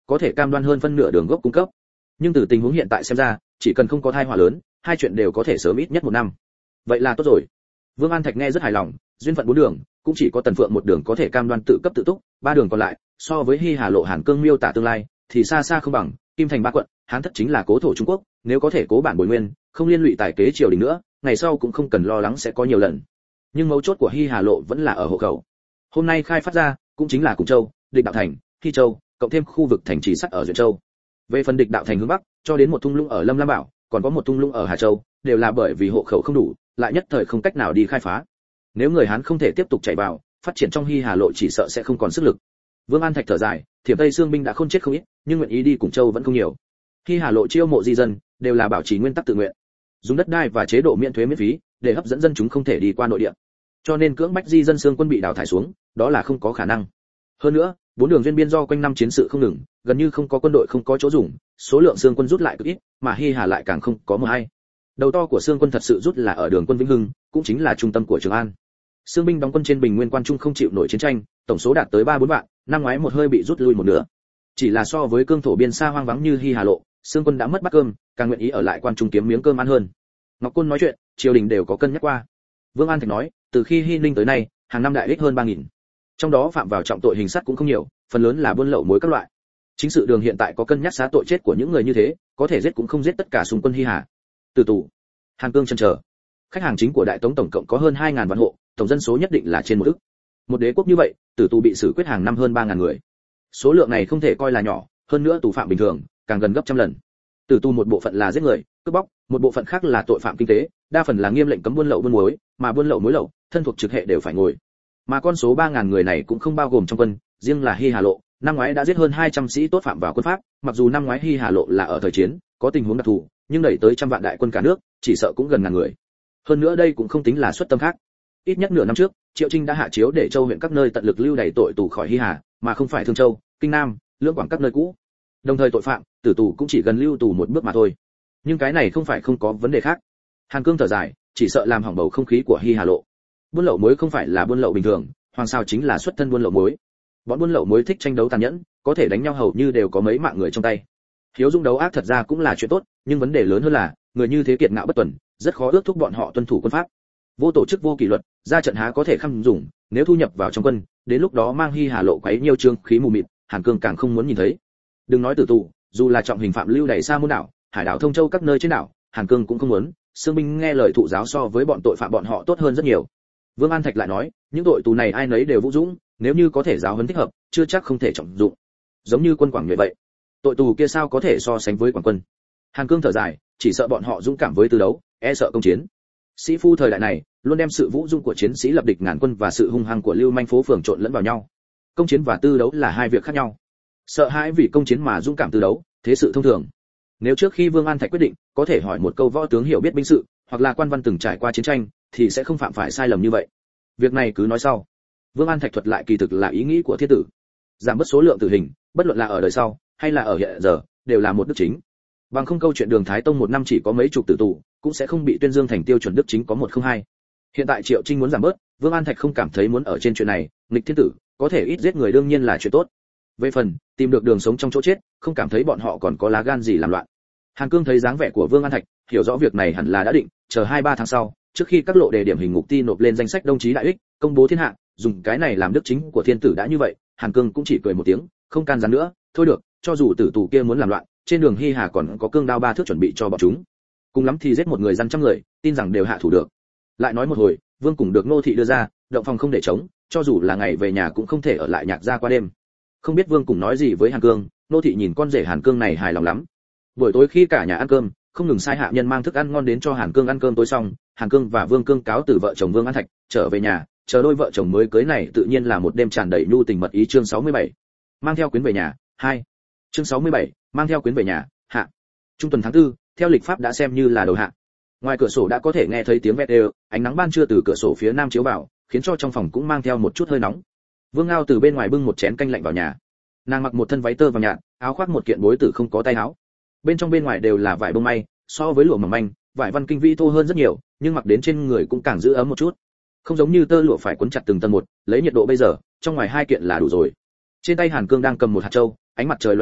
Speaker 1: có thể cam đoan hơn phân nửa đường gốc cung cấp. Nhưng từ tình huống hiện tại xem ra, chỉ cần không có tai họa lớn, hai chuyện đều có thể sớm ít nhất một năm. Vậy là tốt rồi. Vương An Thạch nghe rất hài lòng, duyên phận bốn đường, cũng chỉ có Tần Phượng một đường có thể cam đoan tự cấp tự túc, ba đường còn lại, so với Hi Hà Lộ Hàn Cương miêu tả tương lai, thì xa xa không bằng. Kim Thành ba quận, Hán thất chính là cố thổ Trung Quốc, nếu có thể cố bản bồi nguyên, không liên lụy tài kế triều đình nữa, ngày sau cũng không cần lo lắng sẽ có nhiều lần. Nhưng mấu chốt của Hi Hà Lộ vẫn là ở hộ khẩu. Hôm nay khai phát ra, cũng chính là Cùng Châu, Địch Đạo Thành, Hi Châu, cộng thêm khu vực thành trì sắt ở Duyện Châu. Về phần Địch Đạo Thành hướng bắc, cho đến một thung lũng ở Lâm Lam Bảo, còn có một thung lũng ở Hà Châu, đều là bởi vì hộ khẩu không đủ, lại nhất thời không cách nào đi khai phá. Nếu người Hán không thể tiếp tục chạy vào, phát triển trong Hi Hà Lộ chỉ sợ sẽ không còn sức lực. Vương An Thạch thở dài, Thiểm Tây Xương binh đã khôn chết không ít, nhưng nguyện ý đi Cùng Châu vẫn không nhiều. Hi Hà Lộ chiêu mộ di dân, đều là bảo trì nguyên tắc tự nguyện, dùng đất đai và chế độ miễn thuế miễn phí, để hấp dẫn dân chúng không thể đi qua nội địa. Cho nên cưỡng bách di dân xương quân bị đào thải xuống, đó là không có khả năng. Hơn nữa, bốn đường duyên biên do quanh năm chiến sự không ngừng, gần như không có quân đội không có chỗ dùng, số lượng xương quân rút lại cực ít, mà Hi Hà lại càng không có một ai. Đầu to của xương quân thật sự rút là ở đường quân Vĩnh Hưng, cũng chính là trung tâm của Trường An. Xương binh đóng quân trên Bình Nguyên Quan Trung không chịu nổi chiến tranh, tổng số đạt tới ba bốn vạn, năm ngoái một hơi bị rút lui một nửa. Chỉ là so với cương thổ biên xa hoang vắng như Hi Hà Lộ, xương quân đã mất bát cơm, càng nguyện ý ở lại Quan Trung kiếm miếng cơm ăn hơn. Ngọc Côn nói chuyện, triều đình đều có cân nhắc qua. Vương An Thạch nói, từ khi Hi Ninh tới nay, hàng năm đại ích hơn ba nghìn. Trong đó phạm vào trọng tội hình sát cũng không nhiều, phần lớn là buôn lậu muối các loại. Chính sự đường hiện tại có cân nhắc xá tội chết của những người như thế, có thể giết cũng không giết tất cả xung quân Hi Hà. Từ tù, Hàn Cương chân chờ. Khách hàng chính của Đại Tống tổng cộng có hơn hai nghìn vạn hộ, tổng dân số nhất định là trên một ức. Một đế quốc như vậy, tử tù bị xử quyết hàng năm hơn ba nghìn người. Số lượng này không thể coi là nhỏ, hơn nữa tù phạm bình thường càng gần gấp trăm lần. Tử tù một bộ phận là giết người, cướp bóc, một bộ phận khác là tội phạm kinh tế, đa phần là nghiêm lệnh cấm buôn lậu buôn muối, mà buôn lậu muối lậu, thân thuộc trực hệ đều phải ngồi. Mà con số ba nghìn người này cũng không bao gồm trong quân, riêng là Hi Hà Lộ, năm ngoái đã giết hơn hai trăm sĩ tốt phạm vào quân pháp, mặc dù năm ngoái Hi Hà Lộ là ở thời chiến, có tình huống đặc thù, nhưng đẩy tới trăm vạn đại quân cả nước, chỉ sợ cũng gần ngàn người. Hơn nữa đây cũng không tính là xuất tâm khác. Ít nhất nửa năm trước, Triệu Trinh đã hạ chiếu để châu huyện các nơi tận lực lưu đày tội tù khỏi Hi Hà, mà không phải Thương Châu, Kinh Nam, Lưỡng Quảng các nơi cũ. Đồng thời tội phạm, tử tù cũng chỉ gần lưu tù một bước mà thôi. Nhưng cái này không phải không có vấn đề khác. Hàn Cương thở dài, chỉ sợ làm hỏng bầu không khí của Hi Hà Lộ. Buôn lậu muối không phải là buôn lậu bình thường, Hoàng Sao chính là xuất thân buôn lậu muối. Bọn buôn lậu muối thích tranh đấu tàn nhẫn, có thể đánh nhau hầu như đều có mấy mạng người trong tay. Hiếu dung đấu ác thật ra cũng là chuyện tốt, nhưng vấn đề lớn hơn là, người như thế kiệt ngạo bất tuần, rất khó ước thúc bọn họ tuân thủ quân pháp. Vô tổ chức vô kỷ luật, ra trận há có thể khăm dùng, nếu thu nhập vào trong quân, đến lúc đó mang Hi Hà Lộ quấy nhiều trương khí mù mịt, Hàn Cương càng không muốn nhìn thấy. Đừng nói tử tù, dù là trọng hình phạm lưu đày xa môn đảo, hải đảo Thông Châu các nơi trên đảo, Hàn Cương cũng không muốn. Sương binh nghe lời thụ giáo so với bọn tội phạm bọn họ tốt hơn rất nhiều. Vương An Thạch lại nói, những tội tù này ai nấy đều vũ dũng, nếu như có thể giáo huấn thích hợp, chưa chắc không thể trọng dụng. Giống như quân Quảng Nhuệ vậy, tội tù kia sao có thể so sánh với Quảng quân. Hàn Cương thở dài, chỉ sợ bọn họ dũng cảm với tư đấu, e sợ công chiến. Sĩ phu thời đại này, luôn đem sự vũ dung của chiến sĩ lập địch ngàn quân và sự hung hăng của lưu manh phố phường trộn lẫn vào nhau. Công chiến và tư đấu là hai việc khác nhau. Sợ hãi vì công chiến mà dũng cảm tư đấu, thế sự thông thường. Nếu trước khi Vương An Thạch quyết định, có thể hỏi một câu võ tướng hiểu biết binh sự, hoặc là quan văn từng trải qua chiến tranh, thì sẽ không phạm phải sai lầm như vậy. Việc này cứ nói sau. Vương An Thạch thuật lại kỳ thực là ý nghĩ của thiết tử. Giảm bớt số lượng tử hình, bất luận là ở đời sau hay là ở hiện giờ, đều là một đức chính. Bằng không câu chuyện Đường Thái Tông một năm chỉ có mấy chục tử tù, cũng sẽ không bị tuyên dương thành tiêu chuẩn đức chính có một không hai. Hiện tại Triệu Trinh muốn giảm bớt, Vương An Thạch không cảm thấy muốn ở trên chuyện này, nghịch thiên tử, có thể ít giết người đương nhiên là chuyện tốt. Về phần tìm được đường sống trong chỗ chết, không cảm thấy bọn họ còn có lá gan gì làm loạn. Hàn Cương thấy dáng vẻ của Vương An Thạch, hiểu rõ việc này hẳn là đã định, chờ hai ba tháng sau, trước khi các lộ đề điểm hình ngục ti nộp lên danh sách đồng chí đại ích, công bố thiên hạ, dùng cái này làm đức chính của thiên tử đã như vậy, Hàn Cương cũng chỉ cười một tiếng, không can gián nữa, thôi được, cho dù tử tù kia muốn làm loạn, trên đường Hi Hà còn có cương đao ba thước chuẩn bị cho bọn chúng. Cùng lắm thì giết một người dân trăm người, tin rằng đều hạ thủ được. Lại nói một hồi, Vương cùng được nô thị đưa ra, động phòng không để trống, cho dù là ngày về nhà cũng không thể ở lại nhạc gia qua đêm. Không biết Vương cùng nói gì với Hàn Cương, nô thị nhìn con rể Hàn Cương này hài lòng lắm. Buổi tối khi cả nhà ăn cơm, không ngừng sai hạ nhân mang thức ăn ngon đến cho Hàn Cương ăn cơm tối xong, Hàn Cương và Vương Cương cáo từ vợ chồng Vương An Thạch, trở về nhà, chờ đôi vợ chồng mới cưới này tự nhiên là một đêm tràn đầy nhu tình mật ý. Chương sáu mươi bảy, mang theo quyến về nhà, hai. Chương sáu mươi bảy, mang theo quyến về nhà, hạ. Trung tuần tháng tư, theo lịch pháp đã xem như là đầu hạ. Ngoài cửa sổ đã có thể nghe thấy tiếng vẹt đều, ánh nắng ban trưa từ cửa sổ phía nam chiếu vào, khiến cho trong phòng cũng mang theo một chút hơi nóng. Vương Ngao từ bên ngoài bưng một chén canh lạnh vào nhà. Nàng mặc một thân váy tơ vàng nhạt, áo khoác một kiện bối tử không có tay áo. Bên trong bên ngoài đều là vải bông may, so với lụa mỏng manh, vải văn kinh vi thô hơn rất nhiều, nhưng mặc đến trên người cũng càng giữ ấm một chút. Không giống như tơ lụa phải quấn chặt từng tầng một, lấy nhiệt độ bây giờ, trong ngoài hai kiện là đủ rồi. Trên tay Hàn Cương đang cầm một hạt châu, ánh mặt trời lóe lên,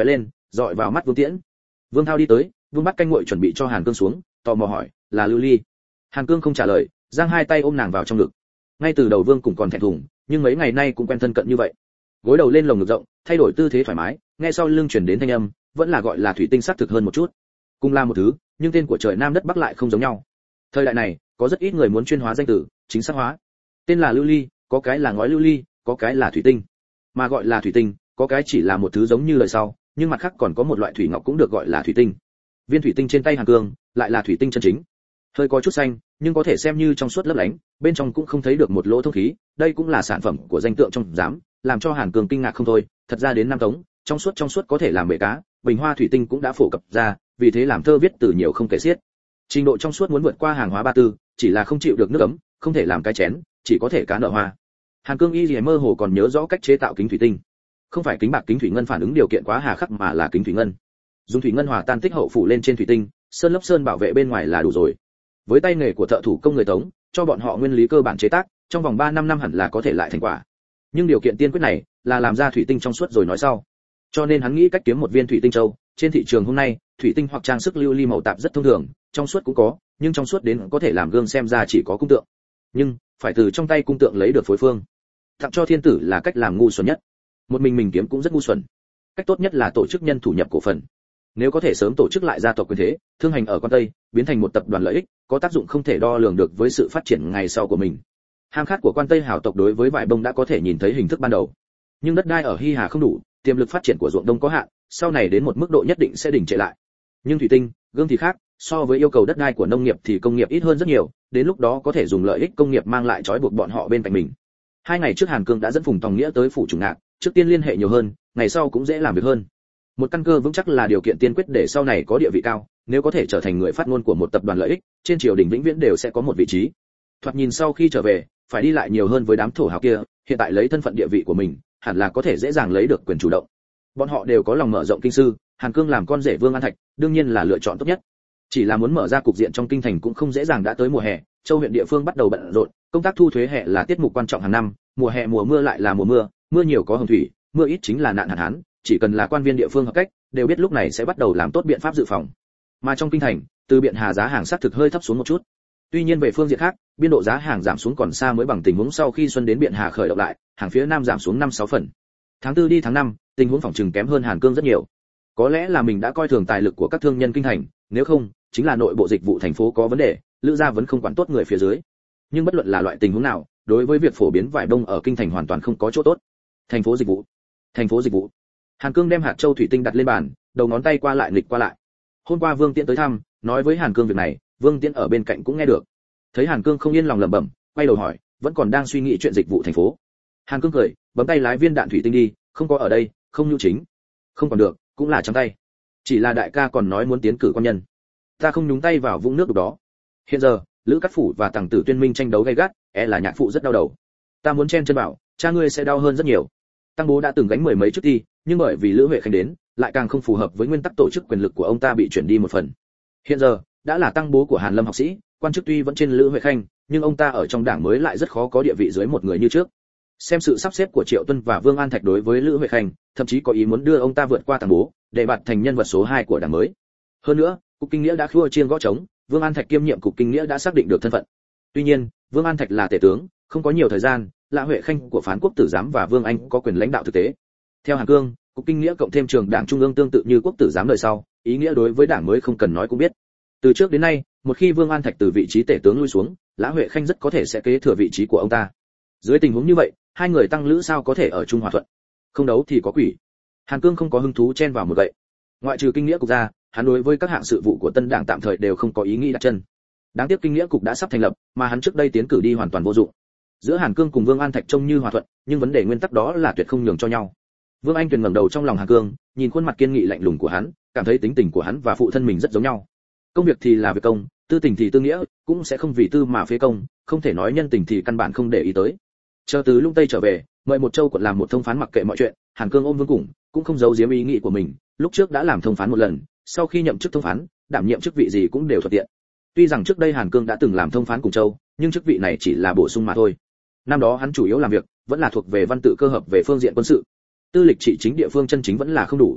Speaker 1: dọi vào mắt Vương Tiễn. Vương Thao đi tới, vung bát canh nguội chuẩn bị cho Hàn Cương xuống, tò mò hỏi, là Lưu Ly? Hàn Cương không trả lời, giang hai tay ôm nàng vào trong ngực. Ngay từ đầu Vương cũng còn thẹn thùng, nhưng mấy ngày nay cũng quen thân cận như vậy. Gối đầu lên lồng ngực rộng, thay đổi tư thế thoải mái, nghe sau lưng truyền đến thanh âm, vẫn là gọi là thủy tinh sắc thực hơn một chút. Cùng là một thứ, nhưng tên của trời Nam đất Bắc lại không giống nhau. Thời đại này, có rất ít người muốn chuyên hóa danh từ, chính xác hóa. Tên là Lưu Ly, có cái là ngói lưu ly, có cái là thủy tinh. Mà gọi là thủy tinh, có cái chỉ là một thứ giống như lời sau, nhưng mặt khác còn có một loại thủy ngọc cũng được gọi là thủy tinh. Viên thủy tinh trên tay Hàn Cương, lại là thủy tinh chân chính. Hơi có chút xanh, nhưng có thể xem như trong suốt lấp lánh, bên trong cũng không thấy được một lỗ thông khí, đây cũng là sản phẩm của danh tượng trong giám, làm cho Hàn Cương kinh ngạc không thôi, thật ra đến Nam Tống, trong suốt trong suốt có thể làm bể cá, bình hoa thủy tinh cũng đã phổ cập ra, vì thế làm thơ viết từ nhiều không kể xiết. Trình độ trong suốt muốn vượt qua hàng hóa ba tư, chỉ là không chịu được nước ấm, không thể làm cái chén, chỉ có thể cá nở hoa. Hàn Cương y liễu mơ hồ còn nhớ rõ cách chế tạo kính thủy tinh, không phải kính bạc kính thủy ngân phản ứng điều kiện quá hà khắc mà là kính thủy ngân. Dùng thủy ngân hòa tan tích hậu phủ lên trên thủy tinh, sơn lấp sơn bảo vệ bên ngoài là đủ rồi. Với tay nghề của thợ thủ công người Tống, cho bọn họ nguyên lý cơ bản chế tác, trong vòng ba năm năm hẳn là có thể lại thành quả. Nhưng điều kiện tiên quyết này là làm ra thủy tinh trong suốt rồi nói sau. Cho nên hắn nghĩ cách kiếm một viên thủy tinh châu, trên thị trường hôm nay, thủy tinh hoặc trang sức lưu ly màu tạp rất thông thường, trong suốt cũng có, nhưng trong suốt đến có thể làm gương xem ra chỉ có cung tượng. Nhưng phải từ trong tay cung tượng lấy được phối phương. Tặng cho thiên tử là cách làm ngu xuẩn nhất. Một mình mình kiếm cũng rất ngu xuẩn. Cách tốt nhất là tổ chức nhân thủ nhập cổ phần. Nếu có thể sớm tổ chức lại gia tộc quyền thế, thương hành ở quan Tây, biến thành một tập đoàn lợi ích, có tác dụng không thể đo lường được với sự phát triển ngày sau của mình. Ham khát của quan Tây hào tộc đối với vải bông đã có thể nhìn thấy hình thức ban đầu. Nhưng đất đai ở Hy Hà không đủ, tiềm lực phát triển của ruộng đông có hạn, sau này đến một mức độ nhất định sẽ đình trệ lại. Nhưng thủy tinh, gương thì khác, so với yêu cầu đất đai của nông nghiệp thì công nghiệp ít hơn rất nhiều, đến lúc đó có thể dùng lợi ích công nghiệp mang lại trói buộc bọn họ bên cạnh mình. Hai ngày trước Hàn Cương đã dẫn Phùng Tòng Nghĩa tới phủ chủ ngạc, trước tiên liên hệ nhiều hơn, ngày sau cũng dễ làm việc hơn. Một căn cơ vững chắc là điều kiện tiên quyết để sau này có địa vị cao, nếu có thể trở thành người phát ngôn của một tập đoàn lợi ích, trên triều đình vĩnh viễn đều sẽ có một vị trí. Thoạt nhìn sau khi trở về, phải đi lại nhiều hơn với đám thổ hào kia, hiện tại lấy thân phận địa vị của mình, hẳn là có thể dễ dàng lấy được quyền chủ động. Bọn họ đều có lòng mở rộng kinh sư, Hàn Cương làm con rể Vương An Thạch, đương nhiên là lựa chọn tốt nhất. Chỉ là muốn mở ra cục diện trong kinh thành cũng không dễ dàng, đã tới mùa hè, châu huyện địa phương bắt đầu bận rộn, công tác thu thuế hè là tiết mục quan trọng hàng năm, mùa hè mùa mưa lại là mùa mưa, mưa nhiều có hồng thủy, mưa ít chính là nạn hạn hán, chỉ cần là quan viên địa phương hợp cách, đều biết lúc này sẽ bắt đầu làm tốt biện pháp dự phòng. Mà trong kinh thành, từ Biện Hà giá hàng xác thực hơi thấp xuống một chút. Tuy nhiên về phương diện khác, biên độ giá hàng giảm xuống còn xa mới bằng tình huống sau khi xuân đến Biện Hà khởi động lại, hàng phía Nam giảm xuống năm sáu phần. Tháng tư đi tháng năm, tình huống phòng trừng kém hơn Hàn Cương rất nhiều. Có lẽ là mình đã coi thường tài lực của các thương nhân kinh thành, nếu không, chính là nội bộ dịch vụ thành phố có vấn đề, Lữ gia vẫn không quản tốt người phía dưới. Nhưng bất luận là loại tình huống nào, đối với việc phổ biến vải bông ở kinh thành hoàn toàn không có chỗ tốt. Thành phố dịch vụ, thành phố dịch vụ. Hàn Cương đem hạt châu thủy tinh đặt lên bàn, đầu ngón tay qua lại nghịch qua lại. Hôm qua Vương Tiễn tới thăm, nói với Hàn Cương việc này, Vương Tiễn ở bên cạnh cũng nghe được. Thấy Hàn Cương không yên lòng lẩm bẩm, quay đầu hỏi, vẫn còn đang suy nghĩ chuyện dịch vụ thành phố. Hàn Cương cười, bấm tay lái viên đạn thủy tinh đi, không có ở đây, không nhu chính. Không còn được, cũng là trong tay. Chỉ là đại ca còn nói muốn tiến cử quan nhân. Ta không nhúng tay vào vũng nước đục đó. Hiện giờ, Lữ Cát Phủ và Tằng Tử Tuyên Minh tranh đấu gay gắt, e là nhạc phụ rất đau đầu. Ta muốn chen chân bảo, cha ngươi sẽ đau hơn rất nhiều. Tăng Bố đã từng gánh mười mấy chức thi, nhưng bởi vì Lữ Huệ Khanh đến, lại càng không phù hợp với nguyên tắc tổ chức, quyền lực của ông ta bị chuyển đi một phần. Hiện giờ, đã là Tăng Bố của Hàn Lâm học sĩ, quan chức tuy vẫn trên Lữ Huệ Khanh, nhưng ông ta ở trong đảng mới lại rất khó có địa vị dưới một người như trước. Xem sự sắp xếp của Triệu Tuân và Vương An Thạch đối với Lữ Huệ Khanh, thậm chí có ý muốn đưa ông ta vượt qua Tăng Bố, để bạt thành nhân vật số hai của đảng mới. Hơn nữa, cục kinh nghĩa đã khua chiên gõ trống, Vương An Thạch kiêm nhiệm cục kinh nghĩa đã xác định được thân phận. Tuy nhiên, Vương An Thạch là tể tướng, không có nhiều thời gian, Lã Huệ Khanh của Phán Quốc Tử Giám và Vương Anh có quyền lãnh đạo thực tế. Theo Hàn Cương, cục kinh nghĩa cộng thêm trường đảng trung ương tương tự như Quốc Tử Giám đời sau, ý nghĩa đối với đảng mới không cần nói cũng biết. Từ trước đến nay, một khi Vương An Thạch từ vị trí tể tướng lui xuống, Lã Huệ Khanh rất có thể sẽ kế thừa vị trí của ông ta. Dưới tình huống như vậy, hai người Tăng Lữ sao có thể ở chung hòa thuận? Không đấu thì có quỷ. Hàn Cương không có hứng thú chen vào một gậy. Ngoại trừ kinh nghĩa cục ra, hắn đối với các hạng sự vụ của tân đảng tạm thời đều không có ý nghĩ đặt chân. Đáng tiếc kinh nghĩa cục đã sắp thành lập, mà hắn trước đây tiến cử đi hoàn toàn vô dụng. Giữa Hàn Cương cùng Vương An Thạch trông như hòa thuận, nhưng vấn đề nguyên tắc đó là tuyệt không nhường cho nhau. Vương Anh Tuyền ngẩng đầu trong lòng Hàn Cương, nhìn khuôn mặt kiên nghị lạnh lùng của hắn, cảm thấy tính tình của hắn và phụ thân mình rất giống nhau. Công việc thì là việc công, tư tình thì tư nghĩa, cũng sẽ không vì tư mà phế công, không thể nói nhân tình thì căn bản không để ý tới. Chờ từ Lung Tây trở về, mời một châu quận làm một thông phán mặc kệ mọi chuyện, Hàn Cương ôm Vương Củng, cũng không giấu giếm ý nghĩ của mình, lúc trước đã làm thông phán một lần, sau khi nhậm chức thông phán, đảm nhiệm chức vị gì cũng đều thuận tiện. Tuy rằng trước đây Hàn Cương đã từng làm thông phán cùng châu, nhưng chức vị này chỉ là bổ sung mà thôi. Năm đó hắn chủ yếu làm việc vẫn là thuộc về văn tự cơ hợp về phương diện quân sự. Tư lịch trị chính địa phương chân chính vẫn là không đủ.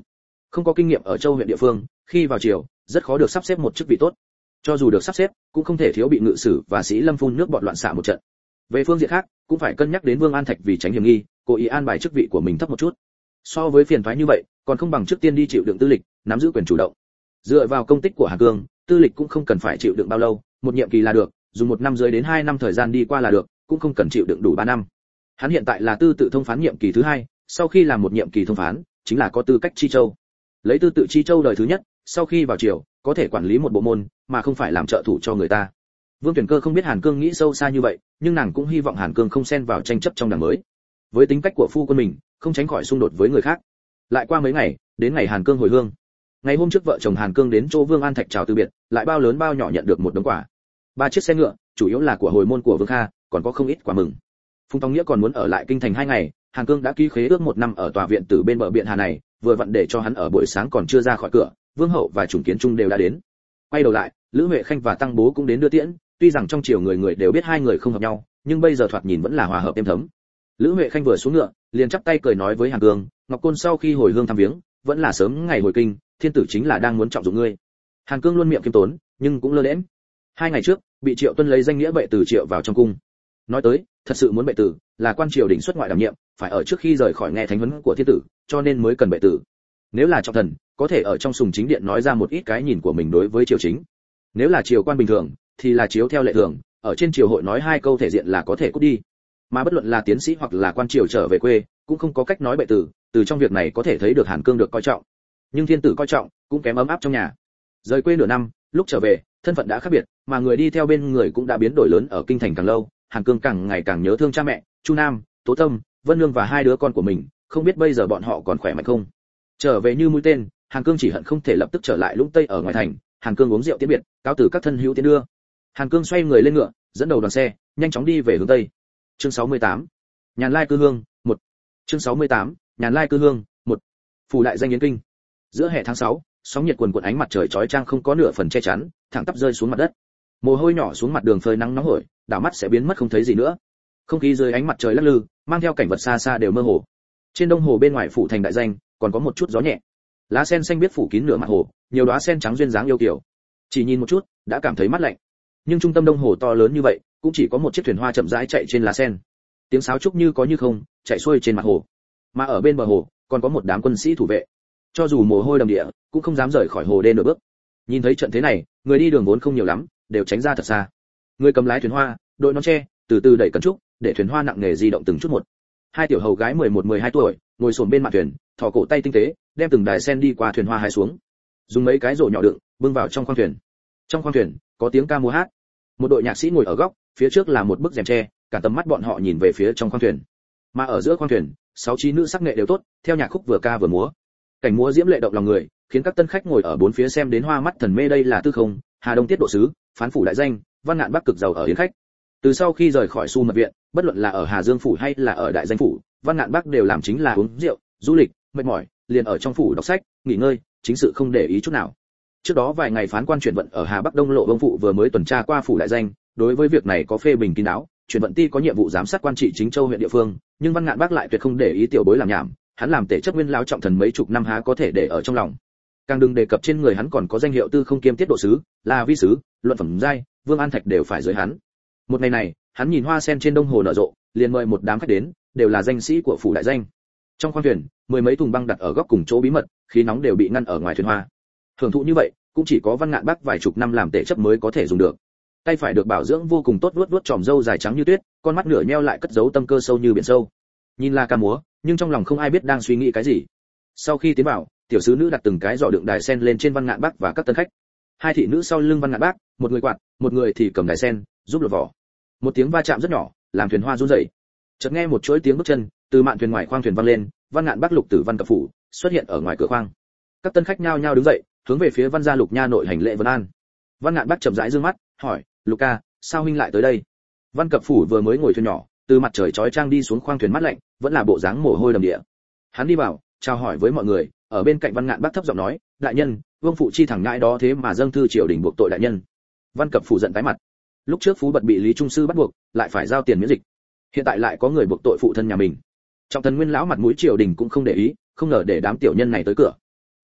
Speaker 1: Không có kinh nghiệm ở châu huyện địa phương, khi vào triều, rất khó được sắp xếp một chức vị tốt. Cho dù được sắp xếp, cũng không thể thiếu bị ngự sử và sĩ lâm phun nước bọt loạn xạ một trận. Về phương diện khác, cũng phải cân nhắc đến Vương An Thạch vì tránh hiểm nghi, cố ý an bài chức vị của mình thấp một chút. So với phiền toái như vậy, còn không bằng trước tiên đi chịu đựng tư lịch, nắm giữ quyền chủ động. Dựa vào công tích của Hàn Cương, tư lịch cũng không cần phải chịu đựng bao lâu, một nhiệm kỳ là được, dùng một năm dưới đến hai năm thời gian đi qua là được, cũng không cần chịu đựng đủ ba năm. Hắn hiện tại là tư tự thông phán nhiệm kỳ thứ hai, sau khi làm một nhiệm kỳ thông phán, chính là có tư cách chi châu. Lấy tư tự chi châu đời thứ nhất, sau khi vào triều, có thể quản lý một bộ môn, mà không phải làm trợ thủ cho người ta. Vương Tuyển Cơ không biết Hàn Cương nghĩ sâu xa như vậy, nhưng nàng cũng hy vọng Hàn Cương không xen vào tranh chấp trong đảng mới. Với tính cách của phu quân mình, không tránh khỏi xung đột với người khác. Lại qua mấy ngày, đến ngày Hàn Cương hồi hương. Ngày hôm trước vợ chồng Hàn Cương đến chỗ Vương An Thạch chào từ biệt, lại bao lớn bao nhỏ nhận được một đống quà. Ba chiếc xe ngựa, chủ yếu là của hồi môn của Vương Kha, còn có không ít quà mừng. Phùng Tông Nghĩa còn muốn ở lại kinh thành hai ngày, Hàn Cương đã ký khế ước một năm ở tòa viện tử bên bờ biển Hà này, vừa vặn để cho hắn ở buổi sáng còn chưa ra khỏi cửa, Vương Hậu và Trùng Kiến Trung đều đã đến. Quay đầu lại, Lữ Huệ Khanh và Tăng Bố cũng đến đưa tiễn, tuy rằng trong triều người người đều biết hai người không hợp nhau, nhưng bây giờ thoạt nhìn vẫn là hòa hợp êm thấm. Lữ Huệ Khanh vừa xuống ngựa, liền chắp tay cười nói với Hàn Cương, Ngọc Côn sau khi hồi hương thăm viếng, vẫn là sớm ngày hồi kinh, thiên tử chính là đang muốn trọng dụng ngươi. Hàn Cương luôn miệng kiêm tốn, nhưng cũng lơ lẽm. Hai ngày trước, bị Triệu Tuân lấy danh nghĩa bệ tử triệu vào trong cung. Nói tới, thật sự muốn bệ tử, là quan triều đình xuất ngoại đảm nhiệm, phải ở trước khi rời khỏi nghe thánh huấn của thiên tử, cho nên mới cần bệ tử. Nếu là trọng thần, có thể ở trong sùng chính điện nói ra một ít cái nhìn của mình đối với triều chính. Nếu là triều quan bình thường, thì là chiếu theo lệ thường, ở trên triều hội nói hai câu thể diện là có thể cút đi. Mà bất luận là tiến sĩ hoặc là quan triều trở về quê, cũng không có cách nói bệ tử, từ trong việc này có thể thấy được Hàn Cương được coi trọng. Nhưng thiên tử coi trọng, cũng kém ấm áp trong nhà. Rời quê nửa năm, lúc trở về, thân phận đã khác biệt, mà người đi theo bên người cũng đã biến đổi lớn, ở kinh thành càng lâu, Hàn Cương càng ngày càng nhớ thương cha mẹ, Chu Nam, Tố Tâm, Vân Nương và hai đứa con của mình, không biết bây giờ bọn họ còn khỏe mạnh không. Trở về như mũi tên, Hàn Cương chỉ hận không thể lập tức trở lại Lũng Tây ở ngoài thành. Hàn Cương uống rượu tiễn biệt, cáo từ các thân hữu tiến đưa. Hàn Cương xoay người lên ngựa, dẫn đầu đoàn xe, nhanh chóng đi về hướng tây. Chương sáu mươi tám, Nhàn Lai cư hương, một. Chương sáu mươi tám, Nhàn Lai cư hương, một. Phủ đại danh Yến Kinh. Giữa hè tháng sáu, sóng nhiệt cuồn cuộn, ánh mặt trời chói chang không có nửa phần che chắn, thẳng tắp rơi xuống mặt đất. Mồ hôi nhỏ xuống mặt đường phơi nắng nóng hổi, đảo mắt sẽ biến mất không thấy gì nữa. Không khí dưới ánh mặt trời lắc lư, mang theo cảnh vật xa xa đều mơ hồ. Trên đông hồ bên ngoài phủ thành đại danh, còn có một chút gió nhẹ. Lá sen xanh biết phủ kín nửa mặt hồ, nhiều đóa sen trắng duyên dáng yêu kiều. Chỉ nhìn một chút, đã cảm thấy mát lạnh. Nhưng trung tâm đông hồ to lớn như vậy, cũng chỉ có một chiếc thuyền hoa chậm rãi chạy trên lá sen. Tiếng sáo trúc như có như không, chạy xuôi trên mặt hồ. Mà ở bên bờ hồ, còn có một đám quân sĩ thủ vệ. Cho dù mồ hôi đầm địa, cũng không dám rời khỏi hồ đê nửa bước. Nhìn thấy trận thế này, người đi đường vốn không nhiều lắm, đều tránh ra thật xa. Người cầm lái thuyền hoa, đội nón tre, từ từ đẩy cẩn trúc, để thuyền hoa nặng nề di động từng chút một. Hai tiểu hầu gái mười một mười hai tuổi, ngồi xổm bên mạn thuyền, thò cổ tay tinh tế, đem từng đài sen đi qua thuyền hoa hái xuống. Dùng mấy cái rổ nhỏ đựng, bưng vào trong khoang thuyền. Trong khoang thuyền, có tiếng ca múa hát. Một đội nhạc sĩ ngồi ở góc, phía trước là một bức rèm tre, cả tầm mắt bọn họ nhìn về phía trong khoang thuyền. Mà ở giữa khoang thuyền, sáu trí nữ sắc nghệ đều tốt, theo nhạc khúc vừa ca vừa múa. Cảnh múa diễm lệ động lòng người, khiến các tân khách ngồi ở bốn phía xem đến hoa mắt thần mê. Đây là Tư Không, Hà Đông tiết độ sứ, phán phủ đại danh, Văn Ngạn Bắc cực giàu ở yến khách. Từ sau khi rời khỏi Su Mật viện, bất luận là ở Hà Dương phủ hay là ở đại danh phủ, Văn Ngạn Bắc đều làm chính là uống rượu, du lịch, mệt mỏi, liền ở trong phủ đọc sách, nghỉ ngơi, chính sự không để ý chút nào. Trước đó vài ngày phán quan chuyển vận ở Hà Bắc Đông lộ Đông phụ vừa mới tuần tra qua phủ đại danh, đối với việc này có phê bình kín đáo. Chuyển vận ty có nhiệm vụ giám sát quan trị chính châu huyện địa phương, nhưng Văn Ngạn Bắc lại tuyệt không để ý tiểu bối làm nhảm, hắn làm tể chấp nguyên lão trọng thần mấy chục năm há có thể để ở trong lòng. Càng đừng đề cập trên người hắn còn có danh hiệu Tư Không kiêm tiết độ sứ, là vi sứ, luận phẩm giai, Vương An Thạch đều phải dưới hắn. Một ngày này, hắn nhìn hoa sen trên đông hồ nở rộ, liền mời một đám khách đến, đều là danh sĩ của phủ đại danh. Trong khoang thuyền, mười mấy thùng băng đặt ở góc cùng chỗ bí mật, khí nóng đều bị ngăn ở ngoài thuyền hoa. Hưởng thụ như vậy, cũng chỉ có Văn Ngạn Bắc vài chục năm làm tể chấp mới có thể dùng được. Tay phải được bảo dưỡng vô cùng tốt, vuốt vuốt tròm râu dài trắng như tuyết, con mắt nửa nheo lại cất giấu tâm cơ sâu như biển sâu. Nhìn là ca múa, nhưng trong lòng không ai biết đang suy nghĩ cái gì. Sau khi tiến vào, tiểu sứ nữ đặt từng cái giỏ đựng đài sen lên trên Văn Ngạn Bắc và các tân khách. Hai thị nữ sau lưng Văn Ngạn Bắc, một người quạt, một người thì cầm đài sen, giúp lột vỏ. Một tiếng va chạm rất nhỏ, làm thuyền hoa run rẩy. Chợt nghe một chuỗi tiếng bước chân từ mạn thuyền ngoài khoang thuyền vang lên, Văn Ngạn Bắc Lục Tử Văn cập phủ xuất hiện ở ngoài cửa khoang. Các tân khách nhao nhao đứng dậy, hướng về phía Văn gia Lục nha nội hành lễ vân an. Văn Ngạn Bắc chậm rãi dương mắt, hỏi: "Lục ca, sao huynh lại tới đây?" Văn cập phủ vừa mới ngồi thuyền nhỏ, từ mặt trời chói chang đi xuống khoang thuyền mát lạnh, vẫn là bộ dáng mồ hôi đầm địa. Hắn đi vào, chào hỏi với mọi người, ở bên cạnh Văn Ngạn Bắc thấp giọng nói: "Đại nhân, vương phụ chi thẳng ngãi đó thế mà dâng thư triều đình buộc tội đại nhân." Văn cập phủ giận tái mặt. Lúc trước Phú Bật bị Lý Trung sư bắt buộc, lại phải giao tiền miễn dịch. Hiện tại lại có người buộc tội phụ thân nhà mình. Trọng thần Nguyên lão mặt mũi triều đình cũng không để ý, không ngờ để đám tiểu nhân này tới cửa.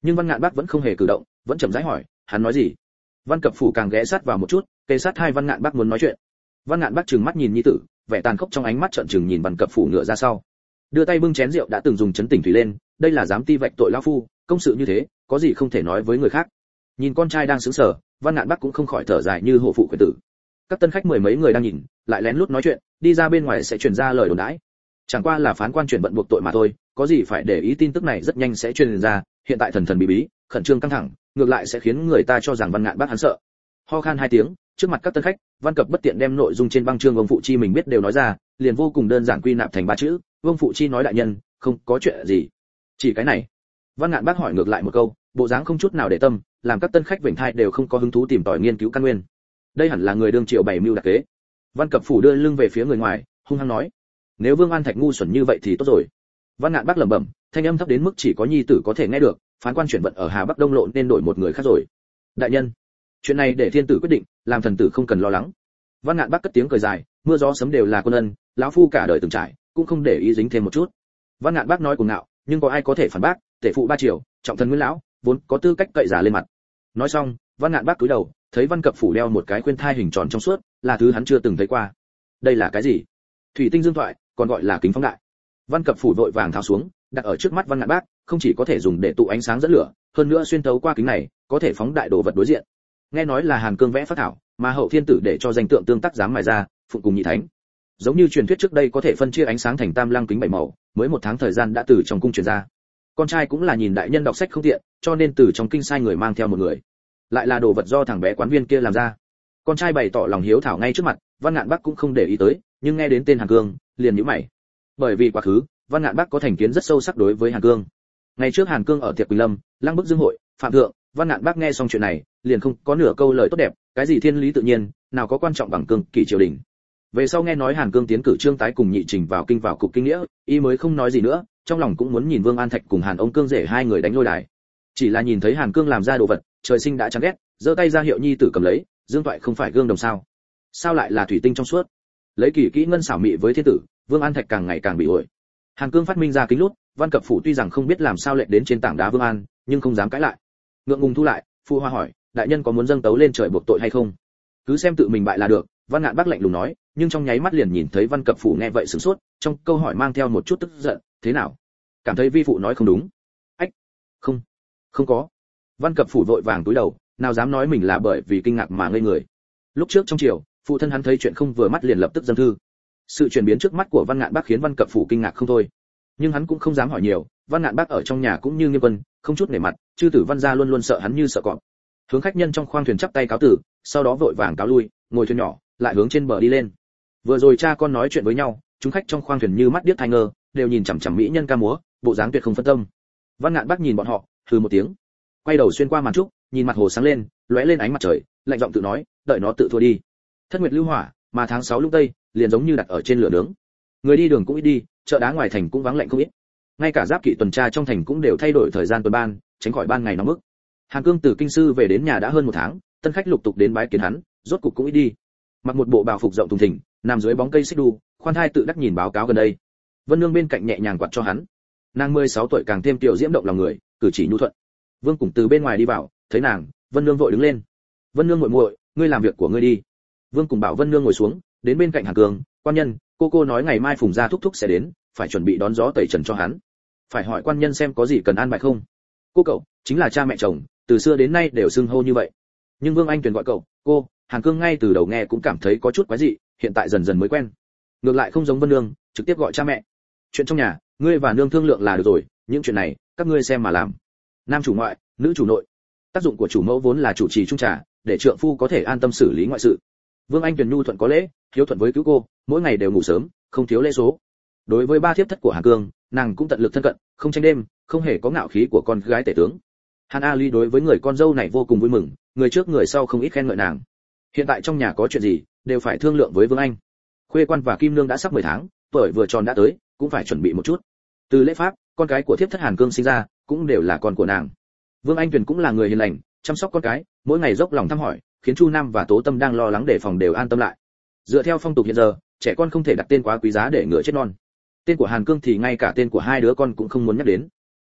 Speaker 1: Nhưng Văn Ngạn Bác vẫn không hề cử động, vẫn chậm rãi hỏi, hắn nói gì? Văn Cập Phủ càng ghé sát vào một chút, kề sát hai Văn Ngạn Bác muốn nói chuyện. Văn Ngạn Bác trừng mắt nhìn nhi tử, vẻ tàn khốc trong ánh mắt trợn trừng nhìn Văn Cập Phủ ngựa ra sau, đưa tay bưng chén rượu đã từng dùng chấn tỉnh thủy lên, đây là dám ti vạch tội lão phu, công sự như thế, có gì không thể nói với người khác. Nhìn con trai đang sững sờ, Văn Ngạn Bác cũng không khỏi thở dài như hộ phụ quyền tử. Các tân khách mười mấy người đang nhìn, lại lén lút nói chuyện, đi ra bên ngoài sẽ truyền ra lời đồn đãi. Chẳng qua là phán quan chuyển vận buộc tội mà thôi, có gì phải để ý, tin tức này rất nhanh sẽ truyền ra, hiện tại thần thần bí bí, khẩn trương căng thẳng, ngược lại sẽ khiến người ta cho rằng Văn Ngạn Bác hắn sợ. Ho khan hai tiếng, trước mặt các tân khách, Văn Cập bất tiện đem nội dung trên băng chương ông phụ chi mình biết đều nói ra, liền vô cùng đơn giản quy nạp thành ba chữ, Vương phụ chi nói đại nhân, không có chuyện gì. Chỉ cái này. Văn Ngạn Bác hỏi ngược lại một câu, bộ dáng không chút nào để tâm, làm các tân khách vểnh thai đều không có hứng thú tìm tòi nghiên cứu căn nguyên. Đây hẳn là người đương triệu bảy mưu đặc kế. Văn Cập Phủ đưa lưng về phía người ngoài, hung hăng nói, nếu Vương An Thạch ngu xuẩn như vậy thì tốt rồi. Văn Ngạn Bác lẩm bẩm, thanh âm thấp đến mức chỉ có nhi tử có thể nghe được, phán quan chuyển vận ở Hà Bắc Đông Lộ nên đổi một người khác rồi. Đại nhân, chuyện này để thiên tử quyết định, làm thần tử không cần lo lắng. Văn Ngạn Bác cất tiếng cười dài, mưa gió sấm đều là quân ân, lão phu cả đời từng trải, cũng không để ý dính thêm một chút. Văn Ngạn Bác nói cuồng ngạo, nhưng có ai có thể phản bác, tể phụ ba triều, trọng thần Nguyên lão, vốn có tư cách cậy giả lên mặt. Nói xong, Văn Ngạn Bác cúi đầu, thấy Văn Cập Phủ đeo một cái khuyên thai hình tròn trong suốt, là thứ hắn chưa từng thấy qua. Đây là cái gì? Thủy tinh dương thoại, còn gọi là kính phóng đại. Văn Cập Phủ vội vàng tháo xuống, đặt ở trước mắt Văn Ngạn Bác, không chỉ có thể dùng để tụ ánh sáng dẫn lửa, hơn nữa xuyên thấu qua kính này, có thể phóng đại đồ vật đối diện. Nghe nói là Hàn Cương vẽ phát thảo, mà Hậu Thiên Tử để cho danh tượng tương tác dám mài ra, phụng cùng nhị thánh. Giống như truyền thuyết trước đây có thể phân chia ánh sáng thành tam lăng kính bảy màu, mới một tháng thời gian đã từ trong cung truyền ra. Con trai cũng là nhìn đại nhân đọc sách không tiện, cho nên từ trong kinh sai người mang theo một người. Lại là đồ vật do thằng bé quán viên kia làm ra. Con trai bày tỏ lòng hiếu thảo ngay trước mặt, Văn Ngạn Bác cũng không để ý tới, nhưng nghe đến tên Hàn Cương, liền nhíu mày. Bởi vì quá khứ, Văn Ngạn Bác có thành kiến rất sâu sắc đối với Hàn Cương. Ngày trước Hàn Cương ở tiệc Quỳnh Lâm, lăng bức dương hội, phạm thượng, Văn Ngạn Bác nghe xong chuyện này, liền không có nửa câu lời tốt đẹp, cái gì thiên lý tự nhiên, nào có quan trọng bằng cương kỷ triều đình. Về sau nghe nói Hàn Cương tiến cử Trương Tái cùng Nhị Trình vào kinh vào cục kinh nghĩa, y mới không nói gì nữa, trong lòng cũng muốn nhìn Vương An Thạch cùng Hàn ông Cương rể hai người đánh lôi đài. Chỉ là nhìn thấy Hàn Cương làm ra đồ vật, trời sinh đã chán ghét, giơ tay ra hiệu nhi tử cầm lấy, dương toại không phải gương đồng sao? Sao lại là thủy tinh trong suốt? Lấy kỳ kỹ ngân xảo mị với thiên tử, Vương An Thạch càng ngày càng bị uội. Hàn Cương phát minh ra kính lút, Văn Cập Phủ tuy rằng không biết làm sao lệnh đến trên tảng đá Vương An, nhưng không dám cãi lại. Ngượng ngùng thu lại, Phu Hoa hỏi, đại nhân có muốn dâng tấu lên trời buộc tội hay không? Cứ xem tự mình bại là được, Văn Ngạn Bác lạnh lùng nói, nhưng trong nháy mắt liền nhìn thấy Văn Cập Phủ nghe vậy sửng sốt, trong câu hỏi mang theo một chút tức giận, thế nào? Cảm thấy vi phụ nói không đúng. Ách, không, không có. Văn Cập Phủ vội vàng cúi đầu, nào dám nói mình là bởi vì kinh ngạc mà ngây người. Lúc trước trong triều, phụ thân hắn thấy chuyện không vừa mắt liền lập tức dâng thư. Sự chuyển biến trước mắt của Văn Ngạn Bác khiến Văn Cập Phủ kinh ngạc không thôi. Nhưng hắn cũng không dám hỏi nhiều, Văn Ngạn Bác ở trong nhà cũng như nghiêm quân, không chút nể mặt, chư tử Văn gia luôn luôn sợ hắn như sợ cọp. Hướng khách nhân trong khoang thuyền chắp tay cáo tử, sau đó vội vàng cáo lui, ngồi thuyền nhỏ, lại hướng trên bờ đi lên. Vừa rồi cha con nói chuyện với nhau, chúng khách trong khoang thuyền như mắt điếc tai ngơ, đều nhìn chằm chằm mỹ nhân ca múa, bộ dáng tuyệt không phân tâm. Văn Ngạn Bác nhìn bọn họ, hừ một tiếng, quay đầu xuyên qua màn trúc, nhìn mặt hồ sáng lên, lóe lên ánh mặt trời, lạnh giọng tự nói, đợi nó tự thua đi. Thất nguyệt lưu hỏa, mà tháng sáu lung tây, liền giống như đặt ở trên lửa nướng. Người đi đường cũng ít đi, chợ đá ngoài thành cũng vắng lạnh không ít. Ngay cả giáp kỵ tuần tra trong thành cũng đều thay đổi thời gian tuần ban, tránh khỏi ban ngày nóng bức. Hàn Cương từ kinh sư về đến nhà đã hơn một tháng, tân khách lục tục đến bái kiến hắn, rốt cục cũng ít đi. Mặc một bộ bào phục rộng thùng thình, nằm dưới bóng cây xích đu, khoan thai tự đắc nhìn báo cáo gần đây. Vân Nương bên cạnh nhẹ nhàng quạt cho hắn. Nàng mười sáu tuổi càng thêm tiểu diễm động lòng người, cử chỉ nhu thuận. Vương Củng từ bên ngoài đi vào, thấy nàng, Vân Nương vội đứng lên. Vân Nương muội muội, ngươi làm việc của ngươi đi. Vương Củng bảo Vân Nương ngồi xuống, đến bên cạnh Hàn Cương, quan nhân, cô cô nói ngày mai Phùng gia thúc thúc sẽ đến, phải chuẩn bị đón gió tẩy trần cho hắn. Phải hỏi quan nhân xem có gì cần an bài không. Cô cậu chính là cha mẹ chồng, từ xưa đến nay đều xưng hô như vậy. Nhưng Vương Anh Tuyền gọi cậu, cô, Hàn Cương ngay từ đầu nghe cũng cảm thấy có chút quái dị, hiện tại dần dần mới quen. Ngược lại không giống Vân Nương, trực tiếp gọi cha mẹ. Chuyện trong nhà, ngươi và nương thương lượng là được rồi, những chuyện này, các ngươi xem mà làm. Nam chủ ngoại, nữ chủ nội. Tác dụng của chủ mẫu vốn là chủ trì trung trà, để trượng phu có thể an tâm xử lý ngoại sự. Vương Anh Tuyền nhu thuận có lễ, hiếu thuận với cứu cô, mỗi ngày đều ngủ sớm, không thiếu lễ số. Đối với ba thiếp thất của Hàn Cương, nàng cũng tận lực thân cận, không tranh đêm, không hề có ngạo khí của con gái tể tướng. Hàn A Ly đối với người con dâu này vô cùng vui mừng, người trước người sau không ít khen ngợi nàng. Hiện tại trong nhà có chuyện gì, đều phải thương lượng với Vương Anh. Khuê Quan và Kim Nương đã sắp mười tháng, tuổi vừa tròn đã tới, cũng phải chuẩn bị một chút. Từ lễ pháp, con cái của thiếp thất Hàn Cương sinh ra, cũng đều là con của nàng. Vương Anh Tuyền cũng là người hiền lành, chăm sóc con cái, mỗi ngày dốc lòng thăm hỏi, khiến Chu Nam và Tố Tâm đang lo lắng đề phòng đều an tâm lại. Dựa theo phong tục hiện giờ, trẻ con không thể đặt tên quá quý giá để ngựa chết non. Tên của Hàn Cương thì ngay cả tên của hai đứa con cũng không muốn nhắc đến.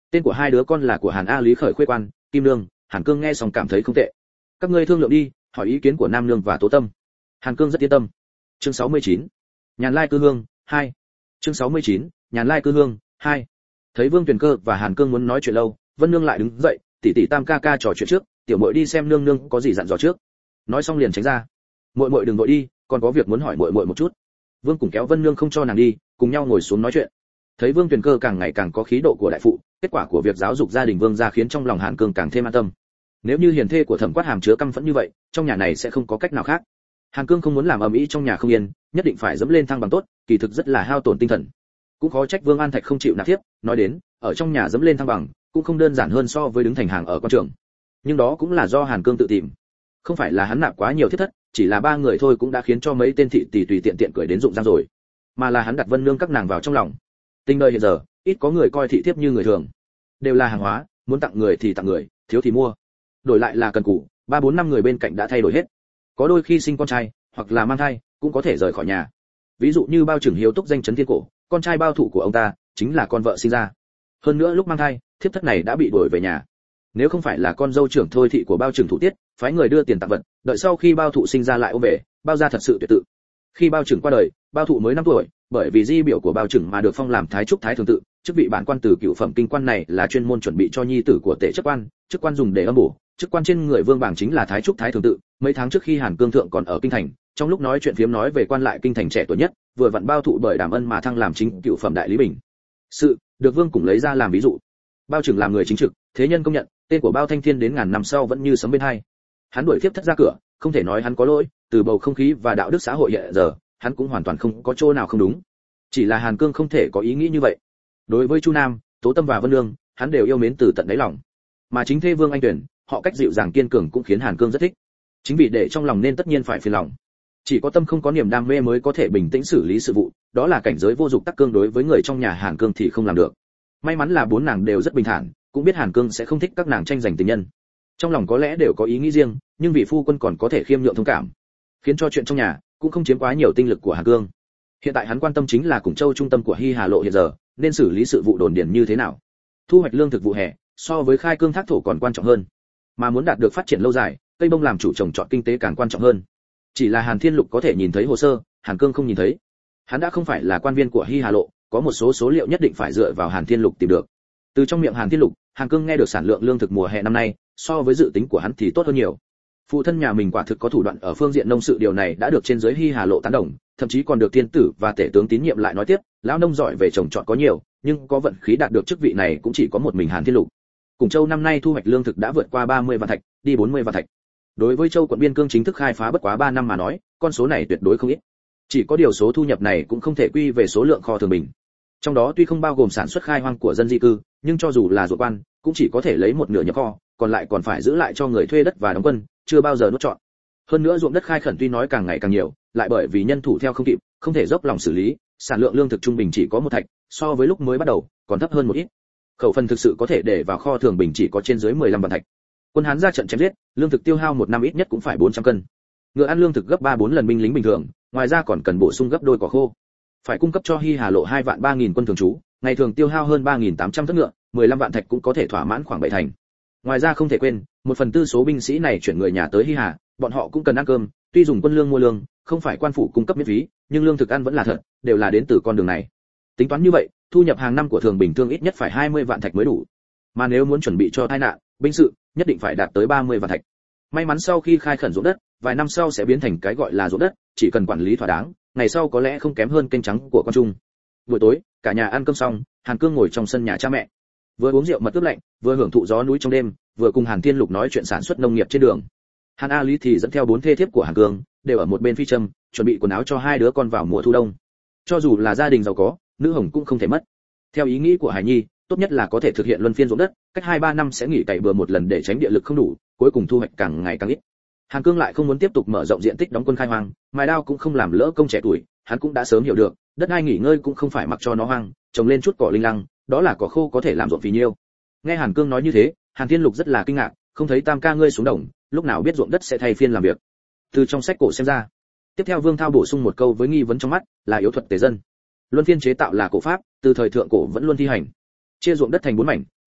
Speaker 1: Tên của hai đứa con là của Hàn A Lý Khởi khuê quan, Kim Nương. Hàn Cương nghe xong cảm thấy không tệ. Các ngươi thương lượng đi, hỏi ý kiến của Nam Nương và Tố Tâm. Hàn Cương rất yên tâm. Chương sáu mươi chín. Nhàn Lai cư hương hai. Chương sáu mươi chín. Nhàn Lai cư hương hai. Thấy Vương Tuyền Cơ và Hàn Cương muốn nói chuyện lâu, Vân Nương lại đứng dậy, tỷ tỷ Tam ca ca trò chuyện trước, tiểu muội đi xem nương nương có gì dặn dò trước. Nói xong liền tránh ra. Muội muội đừng vội đi, còn có việc muốn hỏi muội muội một chút. Vương cùng kéo Vân Nương không cho nàng đi, cùng nhau ngồi xuống nói chuyện. Thấy Vương Tuyền Cơ càng ngày càng có khí độ của đại phụ, kết quả của việc giáo dục gia đình Vương gia khiến trong lòng Hàn Cương càng thêm an tâm. Nếu như hiền thê của Thẩm Quát Hàm chứa căm phẫn như vậy, trong nhà này sẽ không có cách nào khác. Hàn Cương không muốn làm ầm ĩ trong nhà không yên, nhất định phải dẫm lên thăng bằng tốt, kỳ thực rất là hao tổn tinh thần. Cũng khó trách Vương An Thạch không chịu nạp thiếp, nói đến, ở trong nhà dẫm lên thăng bằng, cũng không đơn giản hơn so với đứng thành hàng ở quan trường. Nhưng đó cũng là do Hàn Cương tự tìm. Không phải là hắn nạp quá nhiều thiết thất, chỉ là ba người thôi cũng đã khiến cho mấy tên thị tỷ tùy tiện tiện cười đến rụng răng rồi. Mà là hắn đặt Vân Nương các nàng vào trong lòng. Tình đời hiện giờ, ít có người coi thị thiếp như người thường. Đều là hàng hóa, muốn tặng người thì tặng người, thiếu thì mua. Đổi lại là cần cù, ba bốn năm người bên cạnh đã thay đổi hết. Có đôi khi sinh con trai, hoặc là mang thai, cũng có thể rời khỏi nhà. Ví dụ như Bao Trưởng Hiếu túc danh chấn thiên cổ, con trai Bao Thụ của ông ta chính là con vợ sinh ra. Hơn nữa lúc mang thai, thiếp thất này đã bị đuổi về nhà. Nếu không phải là con dâu trưởng thôi thị của Bao Trưởng Thủ Tiết, phái người đưa tiền tặng vật, đợi sau khi Bao Thụ sinh ra lại ôm về, Bao gia thật sự tuyệt tự. Khi Bao Trưởng qua đời, Bao Thụ mới năm tuổi, bởi vì di biểu của Bao Trưởng mà được phong làm thái trúc thái thường tự, chức vị bản quan từ cửu phẩm kinh quan này là chuyên môn chuẩn bị cho nhi tử của tể chức quan, chức quan dùng để âm bổ, chức quan trên người Vương Bảng chính là thái trúc thái thường tự. Mấy tháng trước khi Hàn Cương thượng còn ở kinh thành, trong lúc nói chuyện phiếm nói về quan lại kinh thành trẻ tuổi nhất, vừa vặn Bao Thụ bởi Đàm Ân mà thăng làm chính cửu phẩm đại lý bình. Sự được Vương cùng lấy ra làm ví dụ. Bao Trưởng làm người chính trực, thế nhân công nhận, tên của Bao Thanh Thiên đến ngàn năm sau vẫn như sấm bên hai. Hắn đuổi thiếp thất ra cửa, không thể nói hắn có lỗi, từ bầu không khí và đạo đức xã hội hiện giờ, hắn cũng hoàn toàn không có chỗ nào không đúng. Chỉ là Hàn Cương không thể có ý nghĩ như vậy. Đối với Chu Nam, Tố Tâm và Vân Nương, hắn đều yêu mến từ tận đáy lòng. Mà chính thê Vương Anh Tuyển, họ cách dịu dàng kiên cường cũng khiến Hàn Cương rất thích. Chính vì để trong lòng nên tất nhiên phải phiền lòng. Chỉ có tâm không có niềm đam mê mới có thể bình tĩnh xử lý sự vụ, đó là cảnh giới vô dụng tắc cương đối với người trong nhà Hàn Cương thì không làm được. May mắn là bốn nàng đều rất bình thản, cũng biết Hàn Cương sẽ không thích các nàng tranh giành tình nhân. Trong lòng có lẽ đều có ý nghĩ riêng, nhưng vị phu quân còn có thể khiêm nhượng thông cảm, khiến cho chuyện trong nhà cũng không chiếm quá nhiều tinh lực của Hàn Cương. Hiện tại hắn quan tâm chính là Củng Châu trung tâm của Hy Hà Lộ hiện giờ, nên xử lý sự vụ đồn điền như thế nào. Thu hoạch lương thực vụ hè, so với khai cương thác thổ còn quan trọng hơn. Mà muốn đạt được phát triển lâu dài, cây bông làm chủ trồng trọt kinh tế càng quan trọng hơn. Chỉ là Hàn Thiên Lục có thể nhìn thấy hồ sơ, Hàn Cương không nhìn thấy. Hắn đã không phải là quan viên của Hy Hà Lộ, có một số số liệu nhất định phải dựa vào Hàn Thiên Lục tìm được. Từ trong miệng Hàn Thiên Lục, Hàn Cương nghe được sản lượng lương thực mùa hè năm nay, so với dự tính của hắn thì tốt hơn nhiều. Phụ thân nhà mình quả thực có thủ đoạn ở phương diện nông sự, điều này đã được trên dưới Hy Hà Lộ tán đồng, thậm chí còn được tiên tử và tể tướng tín nhiệm lại nói tiếp, lão nông giỏi về trồng trọt có nhiều, nhưng có vận khí đạt được chức vị này cũng chỉ có một mình Hàn Thiên Lục. Củng Châu năm nay thu hoạch lương thực đã vượt qua ba mươi vạn thạch, đi bốn mươi vạn thạch. Đối với Châu quận biên cương chính thức khai phá bất quá ba năm mà nói, con số này tuyệt đối không ít. Chỉ có điều số thu nhập này cũng không thể quy về số lượng kho thường bình. Trong đó tuy không bao gồm sản xuất khai hoang của dân di cư, nhưng cho dù là ruộng quan, cũng chỉ có thể lấy một nửa nhập kho, còn lại còn phải giữ lại cho người thuê đất và đóng quân, chưa bao giờ nuốt trọn. Hơn nữa ruộng đất khai khẩn tuy nói càng ngày càng nhiều, lại bởi vì nhân thủ theo không kịp, không thể dốc lòng xử lý, sản lượng lương thực trung bình chỉ có một thạch, so với lúc mới bắt đầu còn thấp hơn một ít. Khẩu phần thực sự có thể để vào kho thường bình chỉ có trên dưới mười lăm vạn thạch. Quân Hán ra trận chém giết, lương thực tiêu hao một năm ít nhất cũng phải bốn trăm cân. Ngựa ăn lương thực gấp ba bốn lần binh lính bình thường, ngoài ra còn cần bổ sung gấp đôi cỏ khô. Phải cung cấp cho Hy Hà Lộ hai vạn ba nghìn quân thường trú, ngày thường tiêu hao hơn ba nghìn tám trăm thất ngựa, mười lăm vạn thạch cũng có thể thỏa mãn khoảng bảy thành. Ngoài ra không thể quên, một phần tư số binh sĩ này chuyển người nhà tới Hy Hà, bọn họ cũng cần ăn cơm, tuy dùng quân lương mua lương, không phải quan phủ cung cấp miễn phí, nhưng lương thực ăn vẫn là thật, đều là đến từ con đường này. Tính toán như vậy, thu nhập hàng năm của thường bình thường ít nhất phải hai mươi vạn thạch mới đủ. Mà nếu muốn chuẩn bị cho tai nạn, binh sự, nhất định phải đạt tới ba mươi vạn thạch. May mắn sau khi khai khẩn ruộng đất, vài năm sau sẽ biến thành cái gọi là ruộng đất, chỉ cần quản lý thỏa đáng, ngày sau có lẽ không kém hơn kênh trắng của con trung. Buổi tối, cả nhà ăn cơm xong, Hàn Cương ngồi trong sân nhà cha mẹ, vừa uống rượu mật ướp lạnh, vừa hưởng thụ gió núi trong đêm, vừa cùng Hàn Thiên Lục nói chuyện sản xuất nông nghiệp trên đường. Hàn A Lý thì dẫn theo bốn thê thiếp của Hàn Cương, đều ở một bên phi châm, chuẩn bị quần áo cho hai đứa con vào mùa thu đông. Cho dù là gia đình giàu có, nữ hồng cũng không thể mất. Theo ý nghĩ của Hải Nhi, tốt nhất là có thể thực hiện luân phiên ruộng đất, cách hai ba năm sẽ nghỉ cày bừa một lần để tránh địa lực không đủ, cuối cùng thu hoạch càng ngày càng ít. Hàn Cương lại không muốn tiếp tục mở rộng diện tích đóng quân khai hoang, mài đao cũng không làm lỡ công trẻ tuổi, hắn cũng đã sớm hiểu được, đất ai nghỉ ngơi cũng không phải mặc cho nó hoang, trồng lên chút cỏ linh lăng, đó là cỏ khô có thể làm ruộng phì nhiêu. Nghe Hàn Cương nói như thế, Hàn Thiên Lục rất là kinh ngạc, không thấy Tam ca ngươi xuống đồng, lúc nào biết ruộng đất sẽ thay phiên làm việc. Từ trong sách cổ xem ra. Tiếp theo Vương Thao bổ sung một câu với nghi vấn trong mắt, là yếu thuật tế dân. Luân phiên chế tạo là cổ pháp, từ thời thượng cổ vẫn luôn thi hành. Chia ruộng đất thành bốn mảnh,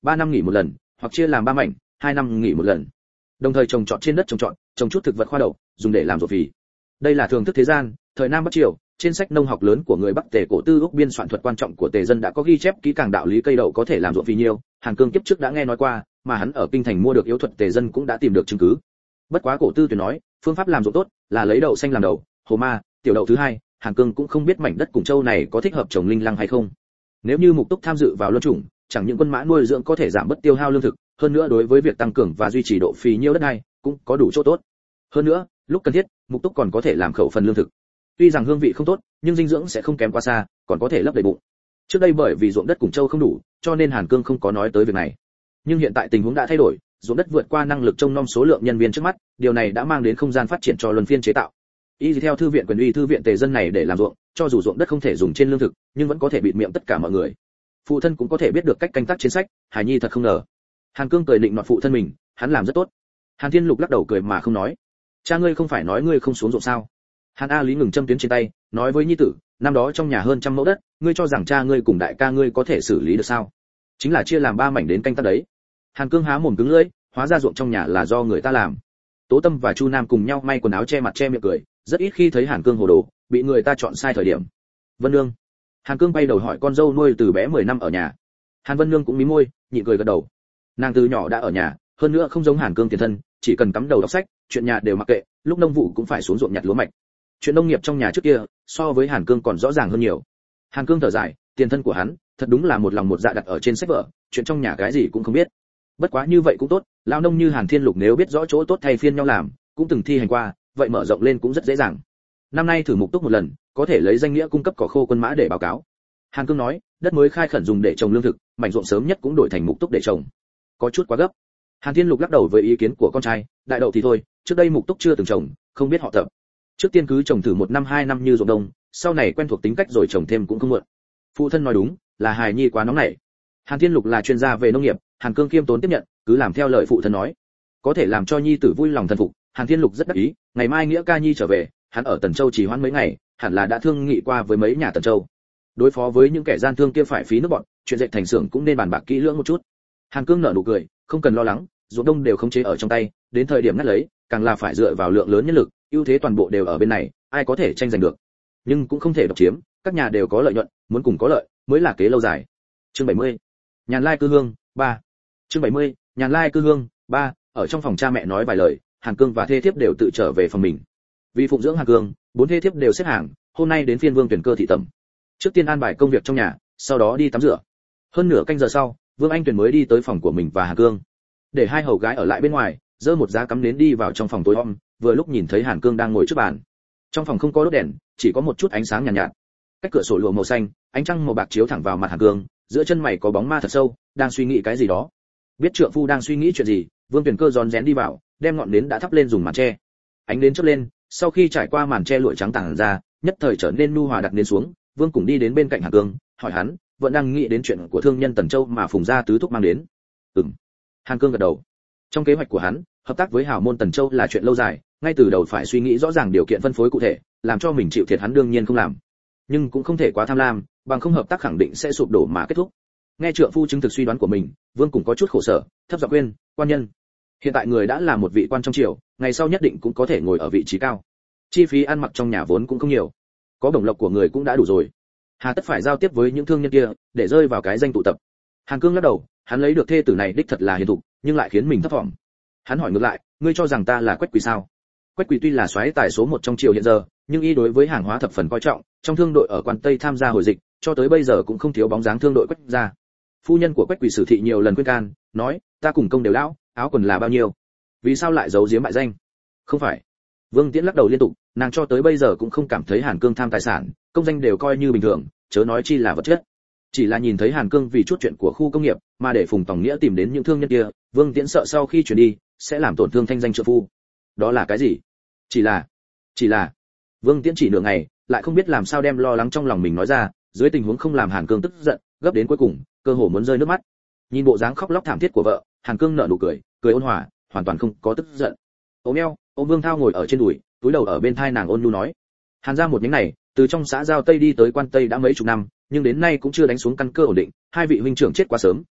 Speaker 1: ba năm nghỉ một lần, hoặc chia làm ba mảnh, hai năm nghỉ một lần. Đồng thời trồng trọt trên đất trồng trọt, trồng chút thực vật khoa đậu, dùng để làm ruộng phì. Đây là thường thức thế gian, thời Nam Bắc Triều, trên sách nông học lớn của người Bắc Tề cổ tư úc biên soạn thuật quan trọng của Tề dân đã có ghi chép kỹ càng đạo lý cây đậu có thể làm ruộng phì nhiều, Hàn Cương kiếp trước đã nghe nói qua, mà hắn ở kinh thành mua được yếu thuật Tề dân cũng đã tìm được chứng cứ. Bất quá cổ tư tuyệt nói, phương pháp làm ruộng tốt là lấy đậu xanh làm đầu, hồ ma, tiểu đậu thứ hai, Hàn Cương cũng không biết mảnh đất Củng Châu này có thích hợp trồng linh lăng hay không. Nếu như Mục Túc tham dự vào luân chủng, chẳng những quân mã nuôi dưỡng có thể giảm bớt tiêu hao lương thực, hơn nữa đối với việc tăng cường và duy trì độ phì nhiêu đất này cũng có đủ chỗ tốt. Hơn nữa, lúc cần thiết, Mục Túc còn có thể làm khẩu phần lương thực. Tuy rằng hương vị không tốt, nhưng dinh dưỡng sẽ không kém quá xa, còn có thể lấp đầy bụng. Trước đây bởi vì ruộng đất Củng Châu không đủ, cho nên Hàn Cương không có nói tới việc này. Nhưng hiện tại tình huống đã thay đổi, ruộng đất vượt qua năng lực trông nom số lượng nhân viên trước mắt, điều này đã mang đến không gian phát triển cho luân phiên chế tạo. Y theo thư viện quyền uy thư viện Tề dân này để làm ruộng, cho dù ruộng đất không thể dùng trên lương thực, nhưng vẫn có thể bịt miệng tất cả mọi người. Phụ thân cũng có thể biết được cách canh tác chiến sách, Hải Nhi thật không ngờ. Hàn Cương cười định nọt phụ thân mình, hắn làm rất tốt. Hàn Thiên Lục lắc đầu cười mà không nói. Cha ngươi không phải nói ngươi không xuống ruộng sao? Hàn A Lý ngừng châm tuyến trên tay, nói với nhi tử, năm đó trong nhà hơn trăm mẫu đất, ngươi cho rằng cha ngươi cùng đại ca ngươi có thể xử lý được sao? Chính là chia làm ba mảnh đến canh tác đấy. Hàn Cương há mồm cứng lưỡi, hóa ra ruộng trong nhà là do người ta làm. Tố Tâm và Chu Nam cùng nhau may quần áo che mặt che miệng cười, rất ít khi thấy Hàn Cương hồ đồ, bị người ta chọn sai thời điểm. Vân Nương. Hàn Cương bay đầu hỏi con dâu nuôi từ bé mười năm ở nhà. Hàn Vân Nương cũng mím môi, nhịn cười gật đầu. Nàng từ nhỏ đã ở nhà, hơn nữa không giống Hàn Cương tiền thân, chỉ cần cắm đầu đọc sách, chuyện nhà đều mặc kệ, lúc nông vụ cũng phải xuống ruộng nhặt lúa mạch. Chuyện nông nghiệp trong nhà trước kia, so với Hàn Cương còn rõ ràng hơn nhiều. Hàn Cương thở dài, tiền thân của hắn, thật đúng là một lòng một dạ đặt ở trên sách vở, chuyện trong nhà cái gì cũng không biết. Bất quá như vậy cũng tốt, lão nông như Hàn Thiên Lục nếu biết rõ chỗ tốt thay phiên nhau làm, cũng từng thi hành qua, vậy mở rộng lên cũng rất dễ dàng. Năm nay thử Mục Túc một lần, có thể lấy danh nghĩa cung cấp cỏ khô quân mã để báo cáo. Hàn Cương nói, đất mới khai khẩn dùng để trồng lương thực, mảnh ruộng sớm nhất cũng đổi thành Mục Túc để trồng. Có chút quá gấp. Hàn Thiên Lục lắc đầu với ý kiến của con trai, đại đậu thì thôi, trước đây Mục Túc chưa từng trồng, không biết họ tập. Trước tiên cứ trồng thử một năm hai năm như ruộng đông, sau này quen thuộc tính cách rồi trồng thêm cũng không muộn. Phụ thân nói đúng, là hài nhi quá nóng nảy. Hàn Thiên Lục là chuyên gia về nông nghiệp, Hàn Cương khiêm tốn tiếp nhận, cứ làm theo lời phụ thân nói. Có thể làm cho nhi tử vui lòng thần phục, Hàn Thiên Lục rất đắc ý, ngày mai nghĩa ca nhi trở về, hắn ở Tần Châu chỉ hoãn mấy ngày, hẳn là đã thương nghị qua với mấy nhà Tần Châu. Đối phó với những kẻ gian thương kia phải phí nước bọn, chuyện dệt thành xưởng cũng nên bàn bạc kỹ lưỡng một chút. Hàn Cương nở nụ cười, không cần lo lắng, ruộng đông đều khống chế ở trong tay, đến thời điểm ngắt lấy, càng là phải dựa vào lượng lớn nhân lực, ưu thế toàn bộ đều ở bên này, ai có thể tranh giành được. Nhưng cũng không thể độc chiếm, các nhà đều có lợi nhuận, muốn cùng có lợi mới là kế lâu dài. Chương bảy mươi. Nhàn Lai cư hương, ba. Chương bảy mươi. Nhàn Lai cư hương, ba. Ở trong phòng cha mẹ nói vài lời, Hàn Cương và thê thiếp đều tự trở về phòng mình. Vì phụng dưỡng Hàn Cương, bốn thê thiếp đều xếp hàng, hôm nay đến phiên Vương Tuyển Cơ thị tẩm. Trước tiên an bài công việc trong nhà, sau đó đi tắm rửa. Hơn nửa canh giờ sau, Vương Anh Tuyển mới đi tới phòng của mình và Hàn Cương. Để hai hầu gái ở lại bên ngoài, giơ một giá cắm nến đi vào trong phòng tối om, vừa lúc nhìn thấy Hàn Cương đang ngồi trước bàn. Trong phòng không có đốt đèn, chỉ có một chút ánh sáng nhàn nhạt, nhạt. Cách cửa sổ lụa màu xanh, ánh trăng màu bạc chiếu thẳng vào mặt Hàn Cương, giữa chân mày có bóng ma thật sâu, đang suy nghĩ cái gì đó. Biết trượng phu đang suy nghĩ chuyện gì, Vương Tuyển Cơ rón rén đi vào, đem ngọn nến đã thắp lên dùng màn che. Ánh nến chớp lên, sau khi trải qua màn che lụa trắng tản ra, nhất thời trở nên nu hòa đặt nến xuống. Vương cùng đi đến bên cạnh Hàn Cương, hỏi hắn, vẫn đang nghĩ đến chuyện của thương nhân Tần Châu mà Phùng gia tứ thúc mang đến. Ừm. Hàn Cương gật đầu. Trong kế hoạch của hắn, hợp tác với hào môn Tần Châu là chuyện lâu dài, ngay từ đầu phải suy nghĩ rõ ràng điều kiện phân phối cụ thể, làm cho mình chịu thiệt hắn đương nhiên không làm, nhưng cũng không thể quá tham lam, bằng không hợp tác khẳng định sẽ sụp đổ mà kết thúc. Nghe trượng phu chứng thực suy đoán của mình, Vương cũng có chút khổ sở, thấp giọng khuyên, quan nhân, hiện tại người đã là một vị quan trong triều, ngày sau nhất định cũng có thể ngồi ở vị trí cao. Chi phí ăn mặc trong nhà vốn cũng không nhiều, có bổng lộc của người cũng đã đủ rồi, hà tất phải giao tiếp với những thương nhân kia để rơi vào cái danh tụ tập. Hàn Cương lắc đầu, hắn lấy được thê tử này đích thật là hiền thục, nhưng lại khiến mình thất vọng. Hắn hỏi ngược lại, ngươi cho rằng ta là Quách Quỳ sao? Quách Quỳ tuy là soái tài số một trong triều hiện giờ, nhưng y đối với hàng hóa thập phần coi trọng, trong thương đội ở quan Tây tham gia hồi dịch, cho tới bây giờ cũng không thiếu bóng dáng thương đội Quách gia. Phu nhân của Quách Quỳ Sử thị nhiều lần khuyên can, nói, ta cùng công đều lão, áo quần là bao nhiêu? Vì sao lại giấu giếm bại danh? Không phải. Vương Tiễn lắc đầu liên tục, nàng cho tới bây giờ cũng không cảm thấy Hàn Cương tham tài sản, công danh đều coi như bình thường, chớ nói chi là vật chất. Chỉ là nhìn thấy Hàn Cương vì chút chuyện của khu công nghiệp, mà để Phùng Tòng Nghĩa tìm đến những thương nhân kia, Vương Tiễn sợ sau khi chuyển đi, sẽ làm tổn thương thanh danh trợ phu. Đó là cái gì? Chỉ là, chỉ là. Vương Tiễn chỉ nửa ngày, lại không biết làm sao đem lo lắng trong lòng mình nói ra, dưới tình huống không làm Hàn Cương tức giận, gấp đến cuối cùng, cơ hồ muốn rơi nước mắt. Nhìn bộ dáng khóc lóc thảm thiết của vợ, Hàn Cương nở nụ cười, cười ôn hòa, hoàn toàn không có tức giận. Ôm eo, ôm Vương Thao ngồi ở trên đùi, túi đầu ở bên thai nàng ôn nhu nói. Hàn gia một nhánh này, từ trong xã Giao Tây đi tới quan Tây đã mấy chục năm, nhưng đến nay cũng chưa đánh xuống căn cơ ổn định, hai vị huynh trưởng chết quá sớm,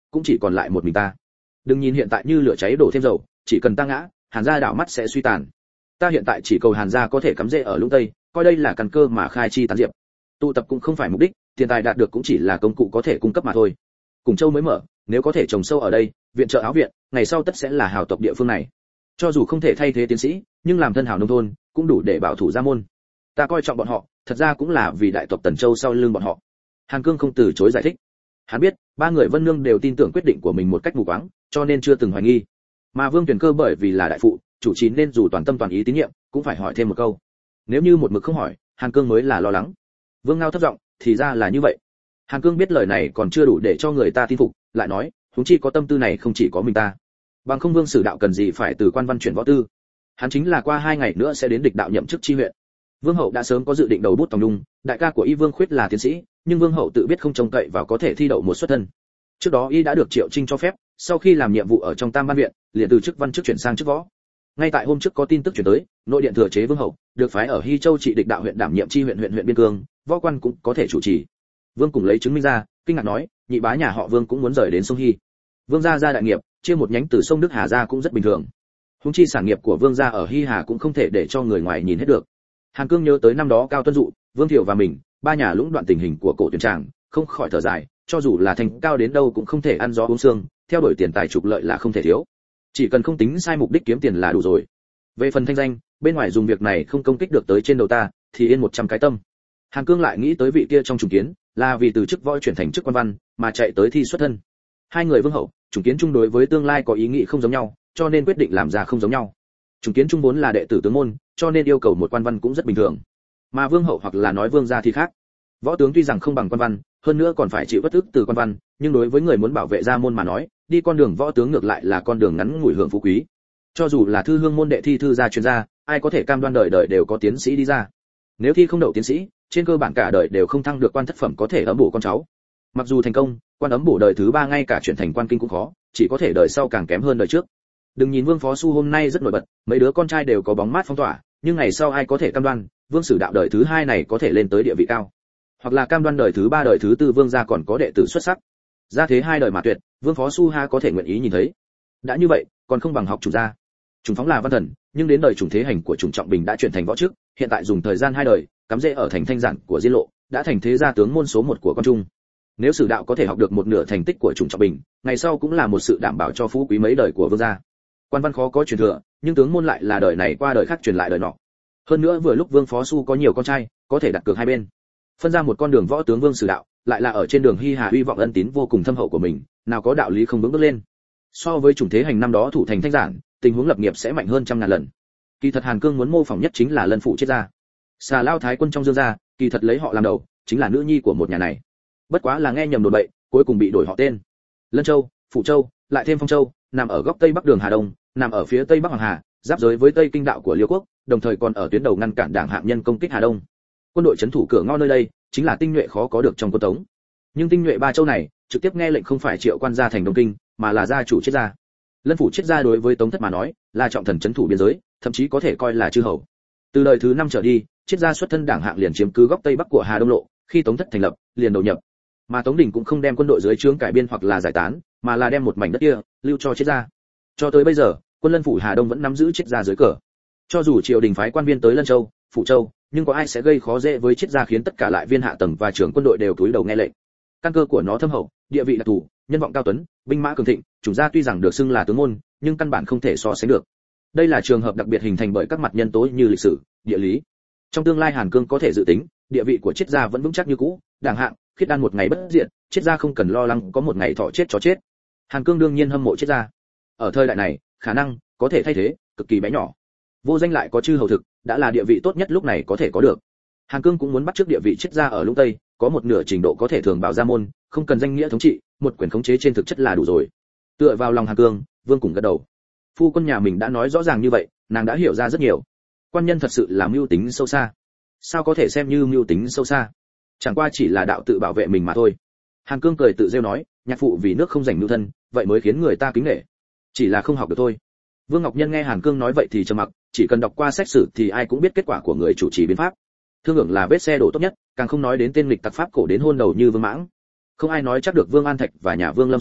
Speaker 1: cũng chỉ còn lại một mình ta. Đừng nhìn hiện tại như lửa cháy đổ thêm dầu, chỉ cần ta ngã, Hàn gia đảo mắt sẽ suy tàn. Ta hiện tại chỉ cầu Hàn gia có thể cắm rễ ở Lũng Tây, coi đây là căn cơ mà khai chi tán diệp. Tụ tập cũng không phải mục đích, tiền tài đạt được cũng chỉ là công cụ có thể cung cấp mà thôi. Cùng Châu mới mở, nếu có thể trồng sâu ở đây, viện trợ áo viện, ngày sau tất sẽ là hào tộc địa phương này. Cho dù không thể thay thế tiến sĩ, nhưng làm thân hào nông thôn, cũng đủ để bảo thủ gia môn. Ta coi trọng bọn họ, thật ra cũng là vì đại tộc Tần Châu sau lưng bọn họ. Hàn Cương không từ chối giải thích. Hắn biết, ba người Vân Nương đều tin tưởng quyết định của mình một cách mù quáng, cho nên chưa từng hoài nghi. Mà Vương Tuyển Cơ bởi vì là đại phụ, chủ trì nên dù toàn tâm toàn ý tín nhiệm, cũng phải hỏi thêm một câu. Nếu như một mực không hỏi, Hàn Cương mới là lo lắng. Vương Ngao thấp giọng, thì ra là như vậy. Hàn Cương biết lời này còn chưa đủ để cho người ta tin phục, lại nói, huống chi có tâm tư này không chỉ có mình ta. Bằng không Vương Sử Đạo cần gì phải từ quan văn chuyển võ tư. Hắn chính là qua hai ngày nữa sẽ đến địch đạo nhậm chức chi huyện. Vương Hậu đã sớm có dự định đầu bút tòng đung, đại ca của Y Vương Khuyết là tiến sĩ, nhưng Vương Hậu tự biết không trông cậy vào có thể thi đậu một xuất thân. Trước đó y đã được Triệu Trinh cho phép, sau khi làm nhiệm vụ ở trong Tam Ban viện, liền từ chức văn chức chuyển sang chức võ. Ngay tại hôm trước có tin tức chuyển tới, nội điện thừa chế Vương Hậu, được phái ở Hy Châu trị địch đạo huyện đảm nhiệm chi huyện huyện huyện biên cương, võ quan cũng có thể chủ trì. Vương cùng lấy chứng minh ra, kinh ngạc nói, nhị bá nhà họ Vương cũng muốn rời đến sông Hy. Vương gia gia đại nghiệp, chia một nhánh từ sông Đức Hà ra cũng rất bình thường. Huống chi sản nghiệp của Vương gia ở Hy Hà cũng không thể để cho người ngoài nhìn hết được. Hàn Cương nhớ tới năm đó Cao Tuân Dụ, Vương Thiệu và mình, ba nhà lũng đoạn tình hình của cổ tuyển tràng, không khỏi thở dài, cho dù là thành cao đến đâu cũng không thể ăn gió uống sương, theo đuổi tiền tài trục lợi là không thể thiếu. Chỉ cần không tính sai mục đích kiếm tiền là đủ rồi. Về phần thanh danh, bên ngoài dùng việc này không công kích được tới trên đầu ta, thì yên một trăm cái tâm. Hàn Cương lại nghĩ tới vị kia trong trùng kiến, là vì từ chức võ chuyển thành chức quan văn, mà chạy tới thi xuất thân. Hai người Vương Hậu, trùng kiến chung đối với tương lai có ý nghĩ không giống nhau, cho nên quyết định làm ra không giống nhau. Trùng kiến chung vốn là đệ tử tướng môn, cho nên yêu cầu một quan văn cũng rất bình thường. Mà Vương Hậu hoặc là nói Vương gia thì khác. Võ tướng tuy rằng không bằng quan văn, hơn nữa còn phải chịu bất ức từ quan văn, nhưng đối với người muốn bảo vệ gia môn mà nói, đi con đường võ tướng ngược lại là con đường ngắn ngủi hưởng phú quý. Cho dù là thư hương môn đệ thi thư gia chuyên gia, ai có thể cam đoan đời đời đều có tiến sĩ đi ra. Nếu thi không đậu tiến sĩ, trên cơ bản cả đời đều không thăng được quan thất phẩm có thể ấm bổ con cháu. Mặc dù thành công, quan ấm bổ đời thứ ba ngay cả chuyển thành quan kinh cũng khó, chỉ có thể đời sau càng kém hơn đời trước. Đừng nhìn Vương Phó Su hôm nay rất nổi bật, mấy đứa con trai đều có bóng mát phong tỏa, nhưng ngày sau ai có thể cam đoan, Vương Sử Đạo đời thứ hai này có thể lên tới địa vị cao, hoặc là cam đoan đời thứ ba đời thứ tư Vương gia còn có đệ tử xuất sắc. Gia thế hai đời mà tuyệt, Vương Phó Su ha có thể nguyện ý nhìn thấy. Đã như vậy, còn không bằng học chủ gia. Trùng Phóng là văn thần, nhưng đến đời Trùng Thế Hành của Trùng Trọng Bình đã chuyển thành võ chức, hiện tại dùng thời gian hai đời, cắm rễ ở thành thanh giản của Diên Lộ, đã thành thế gia tướng môn số một của con trung. Nếu Sử Đạo có thể học được một nửa thành tích của Trùng Trọng Bình, ngày sau cũng là một sự đảm bảo cho phú quý mấy đời của Vương gia. Quan văn khó có truyền thừa, nhưng tướng môn lại là đời này qua đời khác truyền lại đời nọ. Hơn nữa vừa lúc Vương Phó Su có nhiều con trai, có thể đặt cược hai bên, phân ra một con đường võ tướng Vương Sử Đạo, lại là ở trên đường Hy Hà uy vọng ân tín vô cùng thâm hậu của mình, nào có đạo lý không vững bước lên. So với Trùng Thế Hành năm đó thủ thành thanh giản, tình huống lập nghiệp sẽ mạnh hơn trăm ngàn lần. Kỳ thật Hàn Cương muốn mô phỏng nhất chính là Lân Phụ chết gia. Xà Lao Thái Quân trong Dương gia, kỳ thật lấy họ làm đầu, chính là nữ nhi của một nhà này. Bất quá là nghe nhầm đồn bậy, cuối cùng bị đổi họ tên. Lân Châu, Phụ Châu, lại thêm Phong Châu, nằm ở góc tây bắc đường Hà Đông, nằm ở phía tây bắc Hoàng Hà, giáp giới với tây kinh đạo của Liêu quốc, đồng thời còn ở tuyến đầu ngăn cản đảng hạng nhân công kích Hà Đông. Quân đội trấn thủ cửa ngõ nơi đây, chính là tinh nhuệ khó có được trong quân Tống. Nhưng tinh nhuệ ba châu này, trực tiếp nghe lệnh không phải Triệu Quan gia thành Đông Kinh, mà là gia chủ Triết gia. Lân Phủ Triết gia đối với Tống thất mà nói, là trọng thần trấn thủ biên giới, thậm chí có thể coi là chư hầu. Từ đời thứ năm trở đi, Triết gia xuất thân đảng hạng liền chiếm cứ góc tây bắc của Hà Đông lộ, khi Tống thất thành lập, liền đầu nhập. Mà Tống Đình cũng không đem quân đội dưới trướng cải biên hoặc là giải tán, mà là đem một mảnh đất kia lưu cho Triết gia. Cho tới bây giờ, quân Lân Phủ Hà Đông vẫn nắm giữ Triết gia dưới cờ. Cho dù triều đình phái quan viên tới Lân Châu, Phủ Châu, nhưng có ai sẽ gây khó dễ với Triết gia khiến tất cả lại viên hạ tầng và trưởng quân đội đều cúi đầu nghe lệnh. Căn cơ của nó thâm hậu, địa vị đặc thù, nhân vọng cao tuấn, binh mã cường thịnh, chủ gia tuy rằng được xưng là tướng môn, nhưng căn bản không thể so sánh được. Đây là trường hợp đặc biệt hình thành bởi các mặt nhân tố như lịch sử, địa lý. Trong tương lai Hàn Cương có thể dự tính, địa vị của Triết gia vẫn vững chắc như cũ, đảng hạng, khiết đan một ngày bất diệt, Triết gia không cần lo lắng có một ngày thọ chết chó chết. Hàn Cương đương nhiên hâm mộ Triết gia. Ở thời đại này, khả năng có thể thay thế cực kỳ bé nhỏ. Vô danh lại có chư hầu thực, đã là địa vị tốt nhất lúc này có thể có được. Hàn Cương cũng muốn bắt trước địa vị Triết gia ở Lũng Tây, có một nửa trình độ có thể thường bảo gia môn, không cần danh nghĩa thống trị, một quyền khống chế trên thực chất là đủ rồi. Tựa vào lòng Hàn Cương, Vương cùng gật đầu. Phu quân nhà mình đã nói rõ ràng như vậy, nàng đã hiểu ra rất nhiều. Quan nhân thật sự là mưu tính sâu xa. Sao có thể xem như mưu tính sâu xa? Chẳng qua chỉ là đạo tự bảo vệ mình mà thôi. Hàn Cương cười tự rêu nói, nhạc phụ vì nước không giành mưu thân, vậy mới khiến người ta kính nể. Chỉ là không học được thôi. Vương Ngọc Nhân nghe Hàn Cương nói vậy thì trầm mặc, chỉ cần đọc qua sách sử thì ai cũng biết kết quả của người chủ trì biến pháp. Thương hưởng là vết xe đổ tốt nhất, càng không nói đến tên lịch tặc pháp cổ đến hôn đầu như Vương Mãng. Không ai nói chắc được Vương An Thạch và nhà Vương Lâm Xuyên,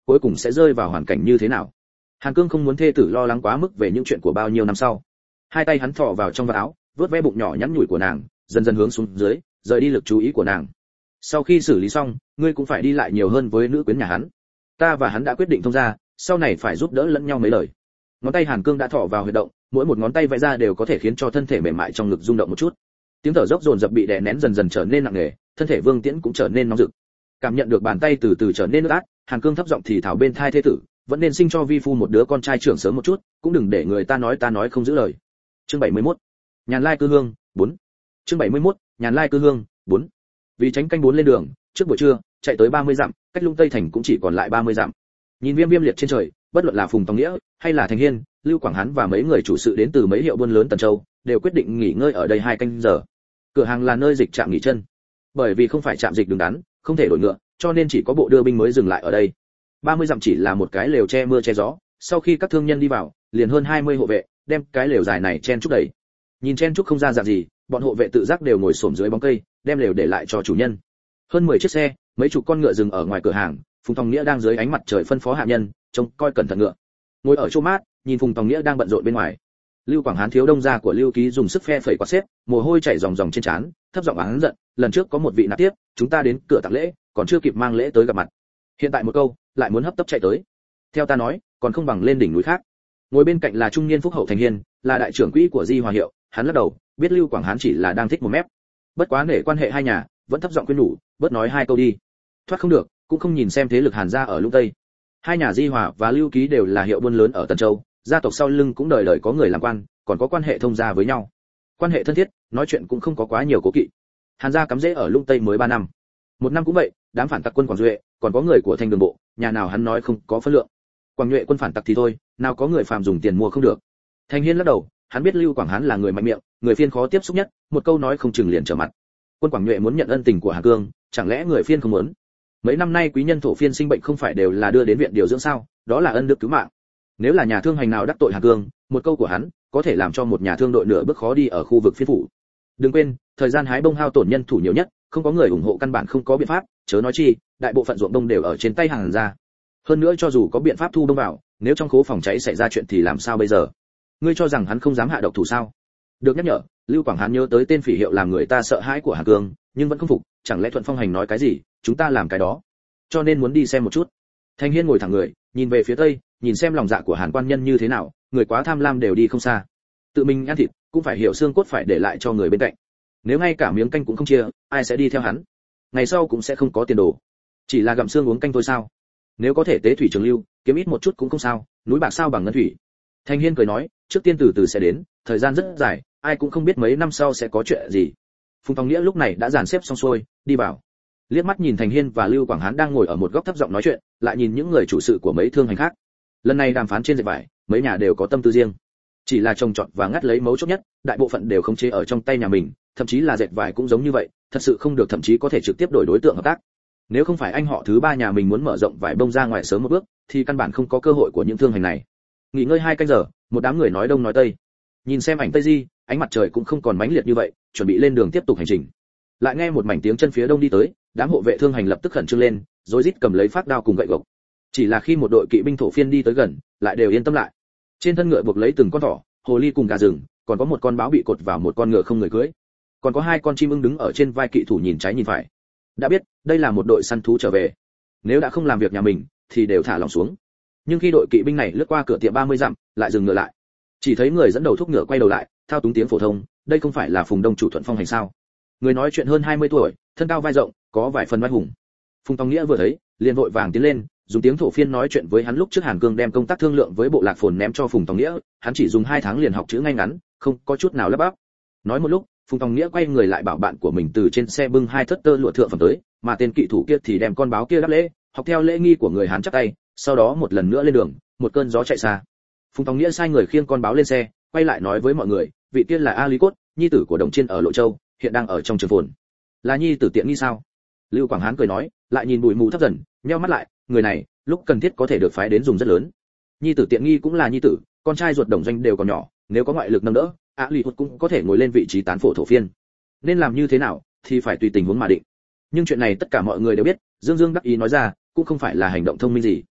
Speaker 1: cuối cùng sẽ rơi vào hoàn cảnh như thế nào. Hàn Cương không muốn thê tử lo lắng quá mức về những chuyện của bao nhiêu năm sau. Hai tay hắn thò vào trong vạt áo, vớt ve bụng nhỏ nhắn nhủi của nàng, dần dần hướng xuống dưới, rời đi lực chú ý của nàng. Sau khi xử lý xong, ngươi cũng phải đi lại nhiều hơn với nữ quyến nhà hắn. Ta và hắn đã quyết định thông gia, sau này phải giúp đỡ lẫn nhau mấy lời. Ngón tay Hàn Cương đã thò vào huyệt động, mỗi một ngón tay vẽ ra đều có thể khiến cho thân thể mềm mại trong ngực rung động một chút. Tiếng thở dốc dồn dập bị đè nén dần dần trở nên nặng nề, thân thể Vương Tiễn cũng trở nên nóng rực. Cảm nhận được bàn tay từ từ trở nên ướt át, Hàn Cương thấp giọng thì thào bên thai thê tử, vẫn nên sinh cho vi phu một đứa con trai trưởng sớm một chút, cũng đừng để người ta nói ta nói không giữ lời. Chương bảy mươi mốt. Nhàn Lai Cư Hương, bốn. Chương bảy mươi mốt. Nhàn Lai Cư Hương, bốn. Vì tránh canh bốn lên đường, trước buổi trưa, chạy tới ba mươi dặm, cách Lung Tây thành cũng chỉ còn lại ba mươi dặm. Nhìn viêm viêm liệt trên trời, bất luận là Phùng Tòng Nghĩa hay là Thành Hiên, Lưu Quảng Hán và mấy người chủ sự đến từ mấy hiệu buôn lớn Tần Châu, đều quyết định nghỉ ngơi ở đây hai canh giờ. Cửa hàng là nơi dịch trạm nghỉ chân. Bởi vì không phải trạm dịch đường đắn, không thể đổi ngựa, cho nên chỉ có bộ đưa binh mới dừng lại ở đây. ba mươi dặm chỉ là một cái lều che mưa che gió, sau khi các thương nhân đi vào, liền hơn hai mươi hộ vệ, đem cái lều dài này chen chúc đầy. Nhìn chen chúc không ra dạng gì, bọn hộ vệ tự giác đều ngồi xổm dưới bóng cây, đem lều để lại cho chủ nhân. Hơn mười chiếc xe, mấy chục con ngựa dừng ở ngoài cửa hàng, Phùng Tòng Nghĩa đang dưới ánh mặt trời phân phó hạ nhân, trông coi cẩn thận ngựa. Ngồi ở chỗ mát, nhìn Phùng Tòng Nghĩa đang bận rộn bên ngoài. Lưu Quảng Hán thiếu đông gia của Lưu Ký dùng sức phe phẩy quạt xếp, mồ hôi chảy ròng ròng trên trán, thấp giọng oán giận, lần trước có một vị nạp tiếp, chúng ta đến cửa tặng lễ, còn chưa kịp mang lễ tới gặp mặt. Hiện tại một câu, lại muốn hấp tấp chạy tới. Theo ta nói, còn không bằng lên đỉnh núi khác. Ngồi bên cạnh là trung niên phúc hậu Thành Hiên, là đại trưởng quỹ của Di Hòa hiệu, hắn lắc đầu, biết Lưu Quảng Hán chỉ là đang thích một mép. Bất quá nể quan hệ hai nhà, vẫn thấp giọng khuyên nhủ, bớt nói hai câu đi. Thoát không được, cũng không nhìn xem thế lực Hàn gia ở Lũng Tây. Hai nhà Di Hòa và Lưu Ký đều là hiệu buôn lớn ở Tần Châu, gia tộc sau lưng cũng đời đời có người làm quan, còn có quan hệ thông gia với nhau. Quan hệ thân thiết, nói chuyện cũng không có quá nhiều cố kỵ. Hàn gia cắm rễ ở Lũng Tây mới ba năm. Một năm cũng vậy, đám phản tặc quân Quảng Duệ, còn có người của Thanh Đường Bộ, nhà nào hắn nói không có phân lượng. Quảng Nhuệ quân phản tặc thì thôi, nào có người phàm dùng tiền mua không được. Thành Hiên lắc đầu, hắn biết Lưu Quảng Hán là người mạnh miệng, người phiên khó tiếp xúc nhất, một câu nói không chừng liền trở mặt. Quân Quảng Nhuệ muốn nhận ân tình của Hà Cương, chẳng lẽ người phiên không muốn? Mấy năm nay quý nhân thổ phiên sinh bệnh không phải đều là đưa đến viện điều dưỡng sao, đó là ân đức cứu mạng. Nếu là nhà thương hành nào đắc tội Hà Cương, một câu của hắn có thể làm cho một nhà thương đội nửa bước khó đi ở khu vực phiên phủ. Đừng quên, thời gian hái bông hao tổn nhân thủ nhiều nhất, không có người ủng hộ căn bản không có biện pháp, chớ nói chi, đại bộ phận ruộng đông đều ở trên tay Hàn gia. Hơn nữa cho dù có biện pháp thu đông vào, nếu trong khố phòng cháy xảy ra chuyện thì làm sao bây giờ? Ngươi cho rằng hắn không dám hạ độc thủ sao? Được nhắc nhở, Lưu Quảng Hán nhớ tới tên phỉ hiệu làm người ta sợ hãi của Hà Cương, nhưng vẫn không phục, chẳng lẽ Thuận Phong Hành nói cái gì, chúng ta làm cái đó. Cho nên muốn đi xem một chút. Thành Hiên ngồi thẳng người, nhìn về phía tây, nhìn xem lòng dạ của Hàn quan nhân như thế nào, người quá tham lam đều đi không xa. Tự mình ăn thịt, cũng phải hiểu xương cốt phải để lại cho người bên cạnh. Nếu ngay cả miếng canh cũng không chia, ai sẽ đi theo hắn? Ngày sau cũng sẽ không có tiền đồ. Chỉ là gặm xương uống canh thôi sao? Nếu có thể tế thủy trường lưu, kiếm ít một chút cũng không sao, núi bạc sao bằng ngân thủy. Thành Hiên cười nói, trước tiên từ từ sẽ đến, thời gian rất dài, ai cũng không biết mấy năm sau sẽ có chuyện gì. Phùng Tòng Nghĩa lúc này đã dàn xếp xong xuôi, đi vào. Liếc mắt nhìn Thành Hiên và Lưu Quảng Hán đang ngồi ở một góc thấp giọng nói chuyện, lại nhìn những người chủ sự của mấy thương hành khác. Lần này đàm phán trên dệt vải, mấy nhà đều có tâm tư riêng. Chỉ là trồng trọt và ngắt lấy mấu chốt nhất, đại bộ phận đều khống chế ở trong tay nhà mình, thậm chí là dệt vải cũng giống như vậy, thật sự không được thậm chí có thể trực tiếp đổi đối tượng hợp tác. Nếu không phải anh họ thứ ba nhà mình muốn mở rộng vải bông ra ngoài sớm một bước, thì căn bản không có cơ hội của những thương hành này. Nghỉ ngơi hai canh giờ, một đám người nói đông nói tây. Nhìn xem ảnh tây di, ánh mặt trời cũng không còn mãnh liệt như vậy, chuẩn bị lên đường tiếp tục hành trình. Lại nghe một mảnh tiếng chân phía đông đi tới, đám hộ vệ thương hành lập tức khẩn trương lên, rối rít cầm lấy phát đao cùng gậy gộc. Chỉ là khi một đội kỵ binh thổ phiên đi tới gần, lại đều yên tâm lại. Trên thân ngựa buộc lấy từng con thỏ, hồ ly cùng gà rừng, còn có một con báo bị cột vào một con ngựa không người cưỡi. Còn có hai con chim ưng đứng ở trên vai kỵ thủ nhìn trái nhìn phải. Đã biết, đây là một đội săn thú trở về. Nếu đã không làm việc nhà mình, thì đều thả lỏng xuống. Nhưng khi đội kỵ binh này lướt qua cửa tiệm ba mươi dặm, lại dừng ngựa lại. Chỉ thấy người dẫn đầu thúc ngựa quay đầu lại, thao túng tiếng phổ thông, đây không phải là Phùng Đông chủ Thuận Phong Hành sao? Người nói chuyện hơn hai mươi tuổi, thân cao vai rộng, có vài phần vai hùng. Phùng Tòng Nghĩa vừa thấy, liền vội vàng tiến lên, dùng tiếng thổ phiên nói chuyện với hắn. Lúc trước Hàn Cương đem công tác thương lượng với bộ lạc phồn ném cho Phùng Tòng Nghĩa, hắn chỉ dùng hai tháng liền học chữ ngay ngắn, không có chút nào lắp bắp. Nói một lúc, Phùng Tòng Nghĩa quay người lại bảo bạn của mình từ trên xe bưng hai thất tơ lụa thượng phẩm tới, mà tên kỵ thủ kia thì đem con báo kia đáp lễ, học theo lễ nghi của người Hán chắp tay, sau đó một lần nữa lên đường, một cơn gió chạy xa. Phùng Tòng Nghĩa sai người khiêng con báo lên xe, quay lại nói với mọi người, vị tiên là A Lý Cốt, nhi tử của Đồng Chiên ở Lộ Châu, hiện đang ở trong trường phồn. Là nhi tử Tiện Nghi sao? Lưu Quảng Hán cười nói, lại nhìn bụi mù thấp dần, nheo mắt lại, người này, lúc cần thiết có thể được phái đến dùng rất lớn. Nhi tử Tiện Nghi cũng là nhi tử, con trai ruột Đồng Doanh đều còn nhỏ, nếu có ngoại lực nâng đỡ, A Lý Cốt cũng có thể ngồi lên vị trí tán phổ thổ phiên. Nên làm như thế nào, thì phải tùy tình huống mà định. Nhưng chuyện này tất cả mọi người đều biết, Dương Dương đắc ý nói ra, cũng không phải là hành động thông minh gì.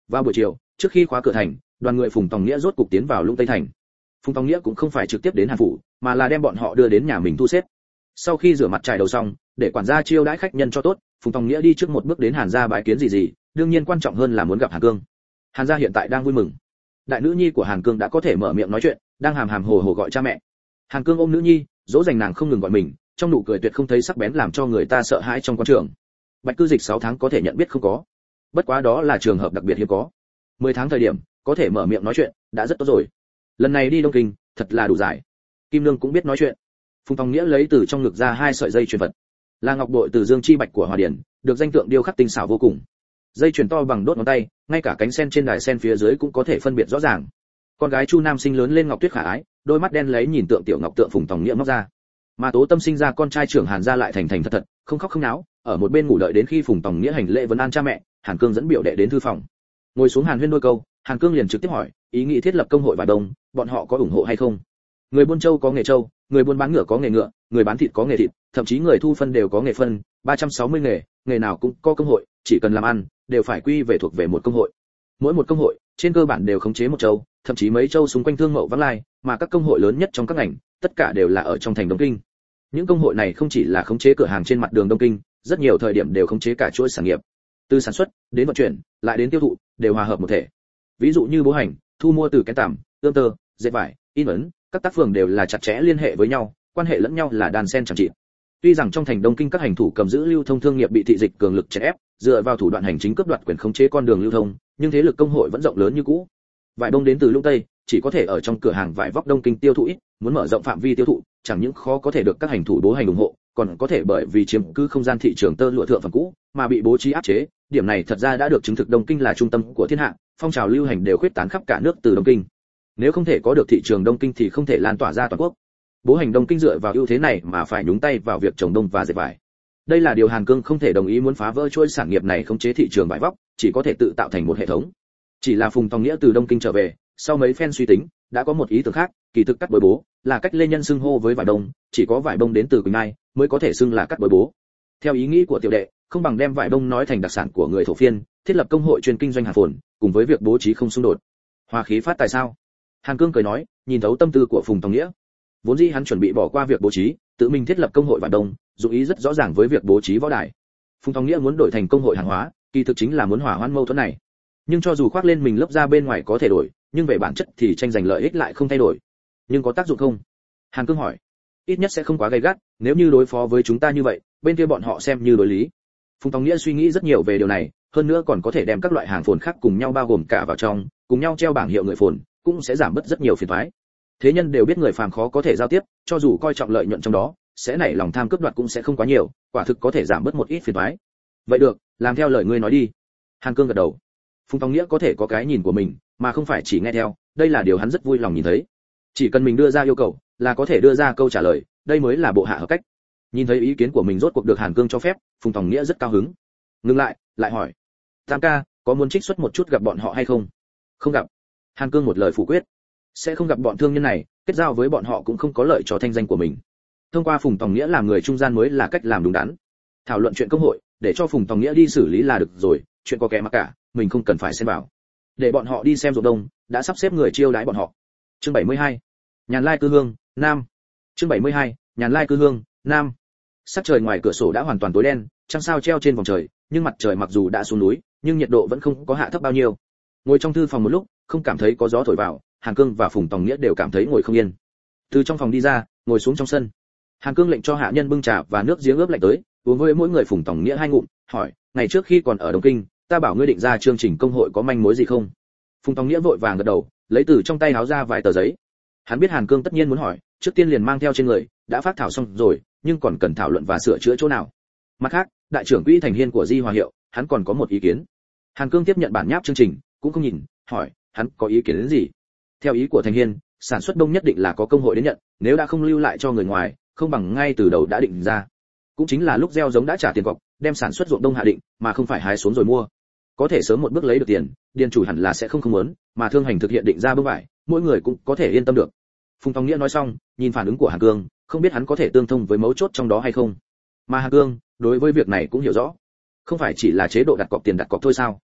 Speaker 1: Vào buổi chiều, trước khi khóa cửa thành, đoàn người Phùng Tòng Nghĩa rốt cục tiến vào Lũng Tây thành. Phùng Tòng Nghĩa cũng không phải trực tiếp đến Hàn phủ, mà là đem bọn họ đưa đến nhà mình thu xếp. Sau khi rửa mặt trải đầu xong, để quản gia chiêu đãi khách nhân cho tốt, Phùng Tòng Nghĩa đi trước một bước đến Hàn gia bái kiến gì gì, đương nhiên quan trọng hơn là muốn gặp Hàn Cương. Hàn gia hiện tại đang vui mừng. Đại nữ nhi của Hàn Cương đã có thể mở miệng nói chuyện, đang hàm hàm hồ hồ gọi cha mẹ. Hàn Cương ôm nữ nhi, dỗ dành nàng không ngừng gọi mình, trong nụ cười tuyệt không thấy sắc bén làm cho người ta sợ hãi trong quan trường. Bạch cư dịch sáu tháng có thể nhận biết không có. Bất quá đó là trường hợp đặc biệt hiếm có. mười tháng thời điểm, có thể mở miệng nói chuyện, đã rất tốt rồi. Lần này đi Đông Kinh, thật là đủ dài. Kim Nương cũng biết nói chuyện. Phùng Tòng Nghĩa lấy từ trong ngực ra hai sợi dây chuyền vật. Là ngọc bội từ Dương Chi Bạch của Hòa Điển, được danh tượng điêu khắc tinh xảo vô cùng. Dây chuyền to bằng đốt ngón tay, ngay cả cánh sen trên đài sen phía dưới cũng có thể phân biệt rõ ràng. Con gái Chu Nam Sinh lớn lên ngọc tuyết khả ái, đôi mắt đen lấy nhìn tượng tiểu ngọc tượng Phùng Tòng Nghĩa móc ra. Mà Tố Tâm sinh ra con trai trưởng Hàn gia lại thành thành thật thật, không khóc không náo, ở một bên ngủ đợi đến khi Phùng Tòng Nghĩa hành lễ vấn an cha mẹ, Hàn Cương dẫn biểu đệ đến thư phòng. Ngồi xuống Hàn Huyên đôi câu, Hàn Cương liền trực tiếp hỏi, ý nghĩ thiết lập công hội Vải Đông, bọn họ có ủng hộ hay không? Người buôn châu có nghề châu, người buôn bán ngựa có nghề ngựa, người bán thịt có nghề thịt, thậm chí người thu phân đều có nghề phân, ba trăm sáu mươi nghề, nghề nào cũng có công hội, chỉ cần làm ăn, đều phải quy về thuộc về một công hội. Mỗi một công hội, trên cơ bản đều khống chế một châu, thậm chí mấy châu xung quanh thương mậu vắng lai, mà các công hội lớn nhất trong các ngành, tất cả đều là ở trong thành Đông Kinh. Những công hội này không chỉ là khống chế cửa hàng trên mặt đường Đông Kinh, rất nhiều thời điểm đều khống chế cả chuỗi sản nghiệp, từ sản xuất đến vận chuyển, lại đến tiêu thụ, đều hòa hợp một thể. Ví dụ như bố hành, thu mua từ cái tằm, ươm tơ, dệt vải, in ấn, các tác phường đều là chặt chẽ liên hệ với nhau, quan hệ lẫn nhau là đan sen chẳng trị. Tuy rằng trong thành Đông Kinh các hành thủ cầm giữ lưu thông thương nghiệp bị thị dịch cường lực chèn ép, dựa vào thủ đoạn hành chính cướp đoạt quyền khống chế con đường lưu thông, nhưng thế lực công hội vẫn rộng lớn như cũ. Vải Đông đến từ Lũng Tây, chỉ có thể ở trong cửa hàng vải vóc Đông Kinh tiêu thụ ít, muốn mở rộng phạm vi tiêu thụ, chẳng những khó có thể được các hành thủ bố hành ủng hộ, còn có thể bởi vì chiếm cứ không gian thị trường tơ lụa thượng phẩm cũ, mà bị bố trí áp chế, điểm này thật ra đã được chứng thực Đông Kinh là trung tâm của thiên hạ, phong trào lưu hành đều khuyết tán khắp cả nước từ Đông Kinh. Nếu không thể có được thị trường Đông Kinh thì không thể lan tỏa ra toàn quốc. Bố hành Đông Kinh dựa vào ưu thế này mà phải nhúng tay vào việc trồng đông và dệt vải. Đây là điều Hàn Cương không thể đồng ý, muốn phá vỡ chuỗi sản nghiệp này khống chế thị trường vải vóc, chỉ có thể tự tạo thành một hệ thống. Chỉ là Phùng Tòng Nghĩa từ Đông Kinh trở về, sau mấy phen suy tính, đã có một ý tưởng khác, kỳ thực cắt bối bố là cách Lê Nhân xưng hô với vải đông, chỉ có vải đông đến từ Quỳnh Mai mới có thể xưng là cắt bối bố. Theo ý nghĩ của tiểu đệ, không bằng đem vải đông nói thành đặc sản của người thổ phiên, thiết lập công hội chuyên kinh doanh hàng phồn, cùng với việc bố trí không xung đột. Hòa khí phát tài sao? Hàn Cương cười nói, nhìn thấu tâm tư của Phùng Tòng Nghĩa. Vốn dĩ hắn chuẩn bị bỏ qua việc bố trí, tự mình thiết lập công hội vải đông, dụng ý rất rõ ràng với việc bố trí võ đài. Phùng Tòng Nghĩa muốn đổi thành công hội hàng hóa, kỳ thực chính là muốn hòa hoãn mâu thuẫn này. Nhưng cho dù khoác lên mình lớp da bên ngoài có thể đổi, nhưng về bản chất thì tranh giành lợi ích lại không thay đổi. Nhưng có tác dụng không? Hàn Cương hỏi. Ít nhất sẽ không quá gay gắt, nếu như đối phó với chúng ta như vậy, bên kia bọn họ xem như đối lý. Phùng Tòng Nghĩa suy nghĩ rất nhiều về điều này, hơn nữa còn có thể đem các loại hàng phồn khác cùng nhau bao gồm cả vào trong, cùng nhau treo bảng hiệu người phồn, cũng sẽ giảm bớt rất nhiều phiền toái. Thế nhân đều biết người phàm khó có thể giao tiếp, cho dù coi trọng lợi nhuận trong đó, sẽ nảy lòng tham cướp đoạt cũng sẽ không quá nhiều, quả thực có thể giảm bớt một ít phiền toái. Vậy được, làm theo lời ngươi nói đi. Hàn Cương gật đầu. Phùng Tòng Nghĩa có thể có cái nhìn của mình, mà không phải chỉ nghe theo, đây là điều hắn rất vui lòng nhìn thấy. Chỉ cần mình đưa ra yêu cầu, là có thể đưa ra câu trả lời, đây mới là bộ hạ hợp cách. Nhìn thấy ý kiến của mình rốt cuộc được Hàn Cương cho phép, Phùng Tòng Nghĩa rất cao hứng. Ngừng lại, lại hỏi: "Tam ca, có muốn trích xuất một chút gặp bọn họ hay không?" "Không gặp." Hàn Cương một lời phủ quyết. Sẽ không gặp bọn thương nhân này, kết giao với bọn họ cũng không có lợi cho thanh danh của mình. Thông qua Phùng Tòng Nghĩa làm người trung gian mới là cách làm đúng đắn. Thảo luận chuyện công hội, để cho Phùng Tòng Nghĩa đi xử lý là được rồi, chuyện có kẻ mặc cả, mình không cần phải xen vào. Để bọn họ đi xem ruộng đông, đã sắp xếp người chiêu đãi bọn họ. Chương bảy mươi hai. Nhàn Lai cư hương, Nam. Chương bảy mươi hai. Nhàn Lai cư hương, Nam. Sắc trời ngoài cửa sổ đã hoàn toàn tối đen, trăng sao treo trên vòng trời, nhưng mặt trời mặc dù đã xuống núi, nhưng nhiệt độ vẫn không có hạ thấp bao nhiêu. Ngồi trong thư phòng một lúc, không cảm thấy có gió thổi vào, Hàn Cương và Phùng Tòng Nghĩa đều cảm thấy ngồi không yên. Từ trong phòng đi ra, ngồi xuống trong sân. Hàn Cương lệnh cho hạ nhân bưng trà và nước giếng ướp lạnh tới, uống với mỗi người Phùng Tòng Nghĩa hai ngụm, hỏi: "Ngày trước khi còn ở Đông Kinh, ta bảo ngươi định ra chương trình công hội có manh mối gì không?" Phùng Tòng Nghĩa vội vàng gật đầu, lấy từ trong tay áo ra vài tờ giấy. Hắn biết Hàn Cương tất nhiên muốn hỏi, trước tiên liền mang theo trên người, đã phát thảo xong rồi, nhưng còn cần thảo luận và sửa chữa chỗ nào. Mặt khác, đại trưởng quỹ thành hiên của Di Hòa Hiệu, hắn còn có một ý kiến. Hàn Cương tiếp nhận bản nháp chương trình, cũng không nhìn, hỏi: "Hắn có ý kiến đến gì?" Theo ý của thành hiên, sản xuất đông nhất định là có công hội đến nhận, nếu đã không lưu lại cho người ngoài, không bằng ngay từ đầu đã định ra. Cũng chính là lúc gieo giống đã trả tiền cọc, đem sản xuất ruộng đông hạ định, mà không phải hái xuống rồi mua. Có thể sớm một bước lấy được tiền, điền chủ hẳn là sẽ không không muốn, mà thương hành thực hiện định ra bức vải, mỗi người cũng có thể yên tâm được. Phùng Tòng Nghĩa nói xong, nhìn phản ứng của Hàn Cương, không biết hắn có thể tương thông với mấu chốt trong đó hay không. Mà Hàn Cương, đối với việc này cũng hiểu rõ, không phải chỉ là chế độ đặt cọc tiền đặt cọc thôi sao?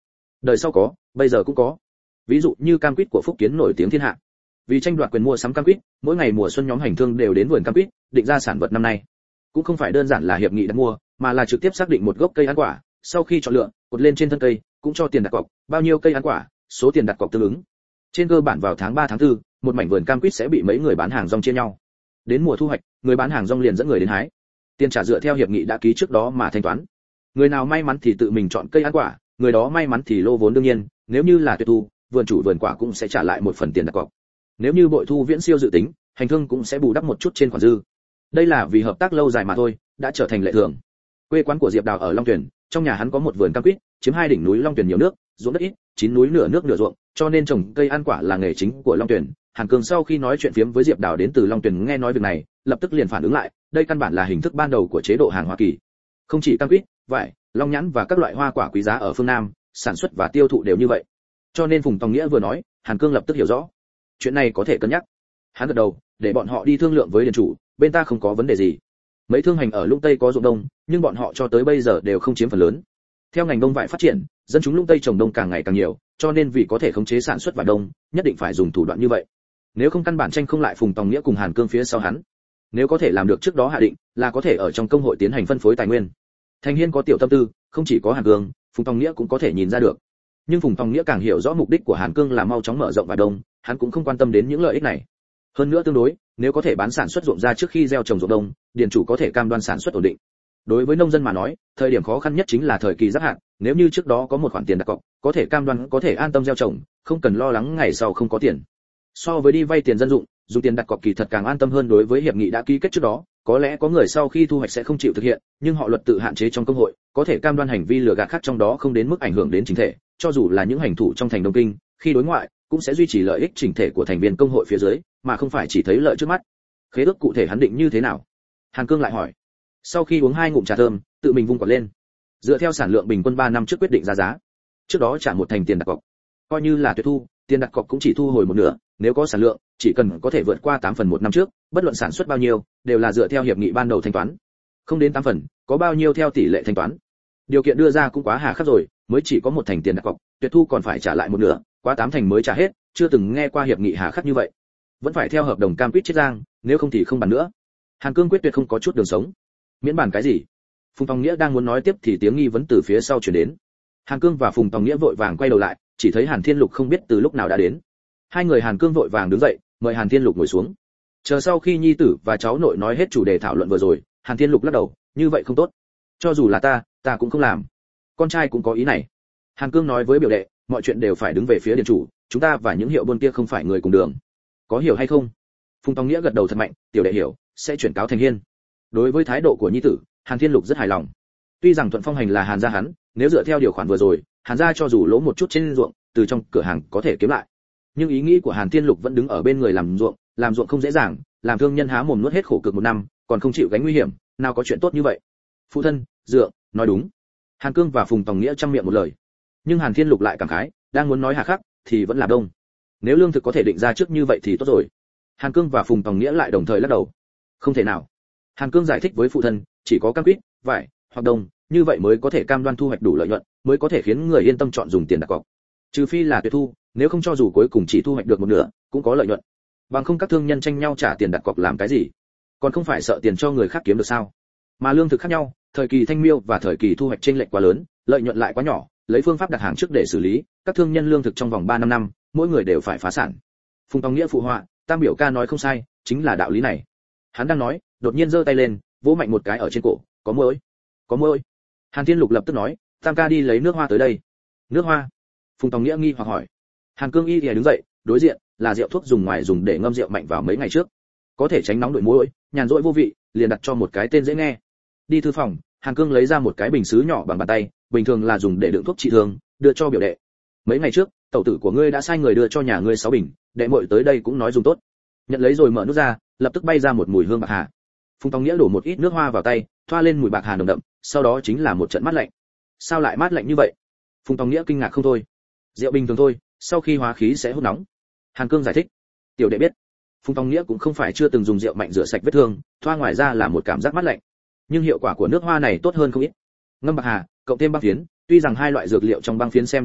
Speaker 1: Đời sau có, bây giờ cũng có. Ví dụ như cam quýt của Phúc Kiến nổi tiếng thiên hạ. Vì tranh đoạt quyền mua sắm cam quýt, mỗi ngày mùa xuân nhóm hành thương đều đến vườn cam quýt, định ra sản vật năm nay. Cũng không phải đơn giản là hiệp nghị đặt mua, mà là trực tiếp xác định một gốc cây ăn quả, sau khi chọn lựa, cột lên trên thân cây, cũng cho tiền đặt cọc, bao nhiêu cây ăn quả, số tiền đặt cọc tương ứng. Trên cơ bản vào tháng ba tháng tư, một mảnh vườn cam quýt sẽ bị mấy người bán hàng rong chia nhau. Đến mùa thu hoạch, người bán hàng rong liền dẫn người đến hái. Tiền trả dựa theo hiệp nghị đã ký trước đó mà thanh toán. Người nào may mắn thì tự mình chọn cây ăn quả, người đó may mắn thì lô vốn đương nhiên, nếu như là tuyệt thu, vườn chủ vườn quả cũng sẽ trả lại một phần tiền đặt cọc. Nếu như bội thu viễn siêu dự tính, hành thương cũng sẽ bù đắp một chút trên khoản dư. Đây là vì hợp tác lâu dài mà thôi, đã trở thành lệ thường. Quê quán của Diệp Đào ở Long Tuyển, trong nhà hắn có một vườn cam quýt, chiếm hai đỉnh núi Long Tuyển nhiều nước, ruộng đất ít, chín núi nửa nước nửa ruộng, cho nên trồng cây ăn quả là nghề chính của Long Tuyển. Hàn Cương sau khi nói chuyện phiếm với Diệp Đào đến từ Long Tuyển nghe nói việc này, lập tức liền phản ứng lại, đây căn bản là hình thức ban đầu của chế độ hàng Hoa Kỳ. Không chỉ cam quýt, vải, long nhãn và các loại hoa quả quý giá ở phương Nam, sản xuất và tiêu thụ đều như vậy. Cho nên Phùng Tòng Nghĩa vừa nói, Hàn Cương lập tức hiểu rõ. Chuyện này có thể cân nhắc. Hắn gật đầu, để bọn họ đi thương lượng với điền chủ, bên ta không có vấn đề gì. Mấy thương hành ở Lũng Tây có ruộng đông, nhưng bọn họ cho tới bây giờ đều không chiếm phần lớn. Theo ngành đông vải phát triển, dân chúng Lũng Tây trồng đông càng ngày càng nhiều, cho nên vì có thể khống chế sản xuất vải đông, nhất định phải dùng thủ đoạn như vậy. Nếu không căn bản tranh không lại Phùng Tòng Nghĩa cùng Hàn Cương phía sau hắn. Nếu có thể làm được trước đó hạ định, là có thể ở trong công hội tiến hành phân phối tài nguyên. Thành Hiên có tiểu tâm tư, không chỉ có Hàn Cương, Phùng Tòng Nghĩa cũng có thể nhìn ra được. Nhưng Phùng Tòng Nghĩa càng hiểu rõ mục đích của Hàn Cương là mau chóng mở rộng vải đông, hắn cũng không quan tâm đến những lợi ích này. Hơn nữa tương đối, nếu có thể bán sản xuất ruộng ra trước khi gieo trồng ruộng đông, điền chủ có thể cam đoan sản xuất ổn định. Đối với nông dân mà nói, thời điểm khó khăn nhất chính là thời kỳ giáp hạn, nếu như trước đó có một khoản tiền đặt cọc, có thể cam đoan có thể an tâm gieo trồng, không cần lo lắng ngày sau không có tiền. So với đi vay tiền dân dụng, dùng tiền đặt cọc kỳ thật càng an tâm hơn. Đối với hiệp nghị đã ký kết trước đó, có lẽ có người sau khi thu hoạch sẽ không chịu thực hiện, nhưng họ luật tự hạn chế trong công hội, có thể cam đoan hành vi lừa gạt khác trong đó không đến mức ảnh hưởng đến chính thể, cho dù là những hành thủ trong thành Đông Kinh, khi đối ngoại cũng sẽ duy trì lợi ích chỉnh thể của thành viên công hội phía dưới, mà không phải chỉ thấy lợi trước mắt. Khế ước cụ thể hắn định như thế nào? Hàn Cương lại hỏi. Sau khi uống hai ngụm trà thơm, tự mình vung quạt lên. Dựa theo sản lượng bình quân ba năm trước quyết định ra giá. Trước đó trả một thành tiền đặt cọc. Coi như là tuyệt thu, tiền đặt cọc cũng chỉ thu hồi một nửa, nếu có sản lượng, chỉ cần có thể vượt qua tám phần một năm trước, bất luận sản xuất bao nhiêu, đều là dựa theo hiệp nghị ban đầu thanh toán. Không đến tám phần, có bao nhiêu theo tỷ lệ thanh toán. Điều kiện đưa ra cũng quá hà khắc rồi, mới chỉ có một thành tiền đặt cọc, tuyệt thu còn phải trả lại một nửa, quá tám thành mới trả hết, chưa từng nghe qua hiệp nghị hà khắc như vậy. Vẫn phải theo hợp đồng cam quyết chiết giang, nếu không thì không bàn nữa. Hàn Cương quyết tuyệt không có chút đường sống. Miễn bàn cái gì? Phùng Tòng Nghĩa đang muốn nói tiếp thì tiếng nghi vấn từ phía sau truyền đến. Hàn Cương và Phùng Tòng Nghĩa vội vàng quay đầu lại, chỉ thấy Hàn Thiên Lục không biết từ lúc nào đã đến. Hai người Hàn Cương vội vàng đứng dậy, mời Hàn Thiên Lục ngồi xuống. Chờ sau khi nhi tử và cháu nội nói hết chủ đề thảo luận vừa rồi, Hàn Thiên Lục lắc đầu, như vậy không tốt. Cho dù là ta, ta cũng không làm. Con trai cũng có ý này. Hàn Cương nói với biểu đệ, mọi chuyện đều phải đứng về phía điền chủ, chúng ta và những hiệu buôn kia không phải người cùng đường. Có hiểu hay không? Phùng Tòng Nghĩa gật đầu thật mạnh, tiểu đệ hiểu, sẽ chuyển cáo Thành Hiên. Đối với thái độ của nhi tử, Hàn Thiên Lục rất hài lòng. Tuy rằng Thuận Phong Hành là Hàn gia hắn, nếu dựa theo điều khoản vừa rồi, Hàn gia cho dù lỗ một chút trên ruộng, từ trong cửa hàng có thể kiếm lại. Nhưng ý nghĩ của Hàn Thiên Lục vẫn đứng ở bên người làm ruộng, làm ruộng không dễ dàng, làm thương nhân há mồm nuốt hết khổ cực một năm, còn không chịu gánh nguy hiểm, nào có chuyện tốt như vậy. Phụ thân, dựa, nói đúng. Hàn Cương và Phùng Tòng Nghĩa trăm miệng một lời. Nhưng Hàn Thiên Lục lại cảm khái, đang muốn nói hà khắc, thì vẫn là đông. Nếu lương thực có thể định ra trước như vậy thì tốt rồi. Hàn Cương và Phùng Tòng Nghĩa lại đồng thời lắc đầu. Không thể nào. Hàn Cương giải thích với phụ thân, chỉ có cam quýt, vải, hoặc đồng, như vậy mới có thể cam đoan thu hoạch đủ lợi nhuận, mới có thể khiến người yên tâm chọn dùng tiền đặt cọc. Trừ phi là tuyệt thu, nếu không cho dù cuối cùng chỉ thu hoạch được một nửa, cũng có lợi nhuận. Bằng không các thương nhân tranh nhau trả tiền đặt cọc làm cái gì? Còn không phải sợ tiền cho người khác kiếm được sao? Mà lương thực khác nhau, thời kỳ thanh miêu và thời kỳ thu hoạch chênh lệch quá lớn, lợi nhuận lại quá nhỏ, lấy phương pháp đặt hàng trước để xử lý, các thương nhân lương thực trong vòng ba năm năm, mỗi người đều phải phá sản. Phùng Tòng Nghĩa phụ họa, Tam biểu ca nói không sai, chính là đạo lý này. Hắn đang nói, đột nhiên giơ tay lên, vỗ mạnh một cái ở trên cổ, có môi, có môi. Hàn Thiên Lục lập tức nói, Tam ca đi lấy nước hoa tới đây. Nước hoa? Phùng Tòng Nghĩa nghi hoặc hỏi. Hàn Cương y thì đứng dậy, đối diện là rượu thuốc dùng ngoài dùng để ngâm rượu mạnh vào mấy ngày trước, có thể tránh nóng đội môi, nhàn rỗi vô vị, liền đặt cho một cái tên dễ nghe. Đi thư phòng, Hàn Cương lấy ra một cái bình sứ nhỏ bằng bàn tay, bình thường là dùng để đựng thuốc trị thương, đưa cho biểu đệ. Mấy ngày trước, tẩu tử của ngươi đã sai người đưa cho nhà ngươi sáu bình, đệ muội tới đây cũng nói dùng tốt. Nhận lấy rồi mở nút ra, lập tức bay ra một mùi hương bạc hà. Phùng Tòng Nghĩa đổ một ít nước hoa vào tay, thoa lên mùi bạc hà nồng đậm, sau đó chính là một trận mát lạnh. Sao lại mát lạnh như vậy? Phùng Tòng Nghĩa kinh ngạc không thôi. Rượu bình thường thôi, sau khi hóa khí sẽ hút nóng. Hàn Cương giải thích. Tiểu đệ biết. Phùng Tòng Nghĩa cũng không phải chưa từng dùng rượu mạnh rửa sạch vết thương, thoa ngoài ra là một cảm giác mát lạnh. Nhưng hiệu quả của nước hoa này tốt hơn không ít. Ngâm bạc hà, cộng thêm băng phiến, tuy rằng hai loại dược liệu trong băng phiến xem như đắt,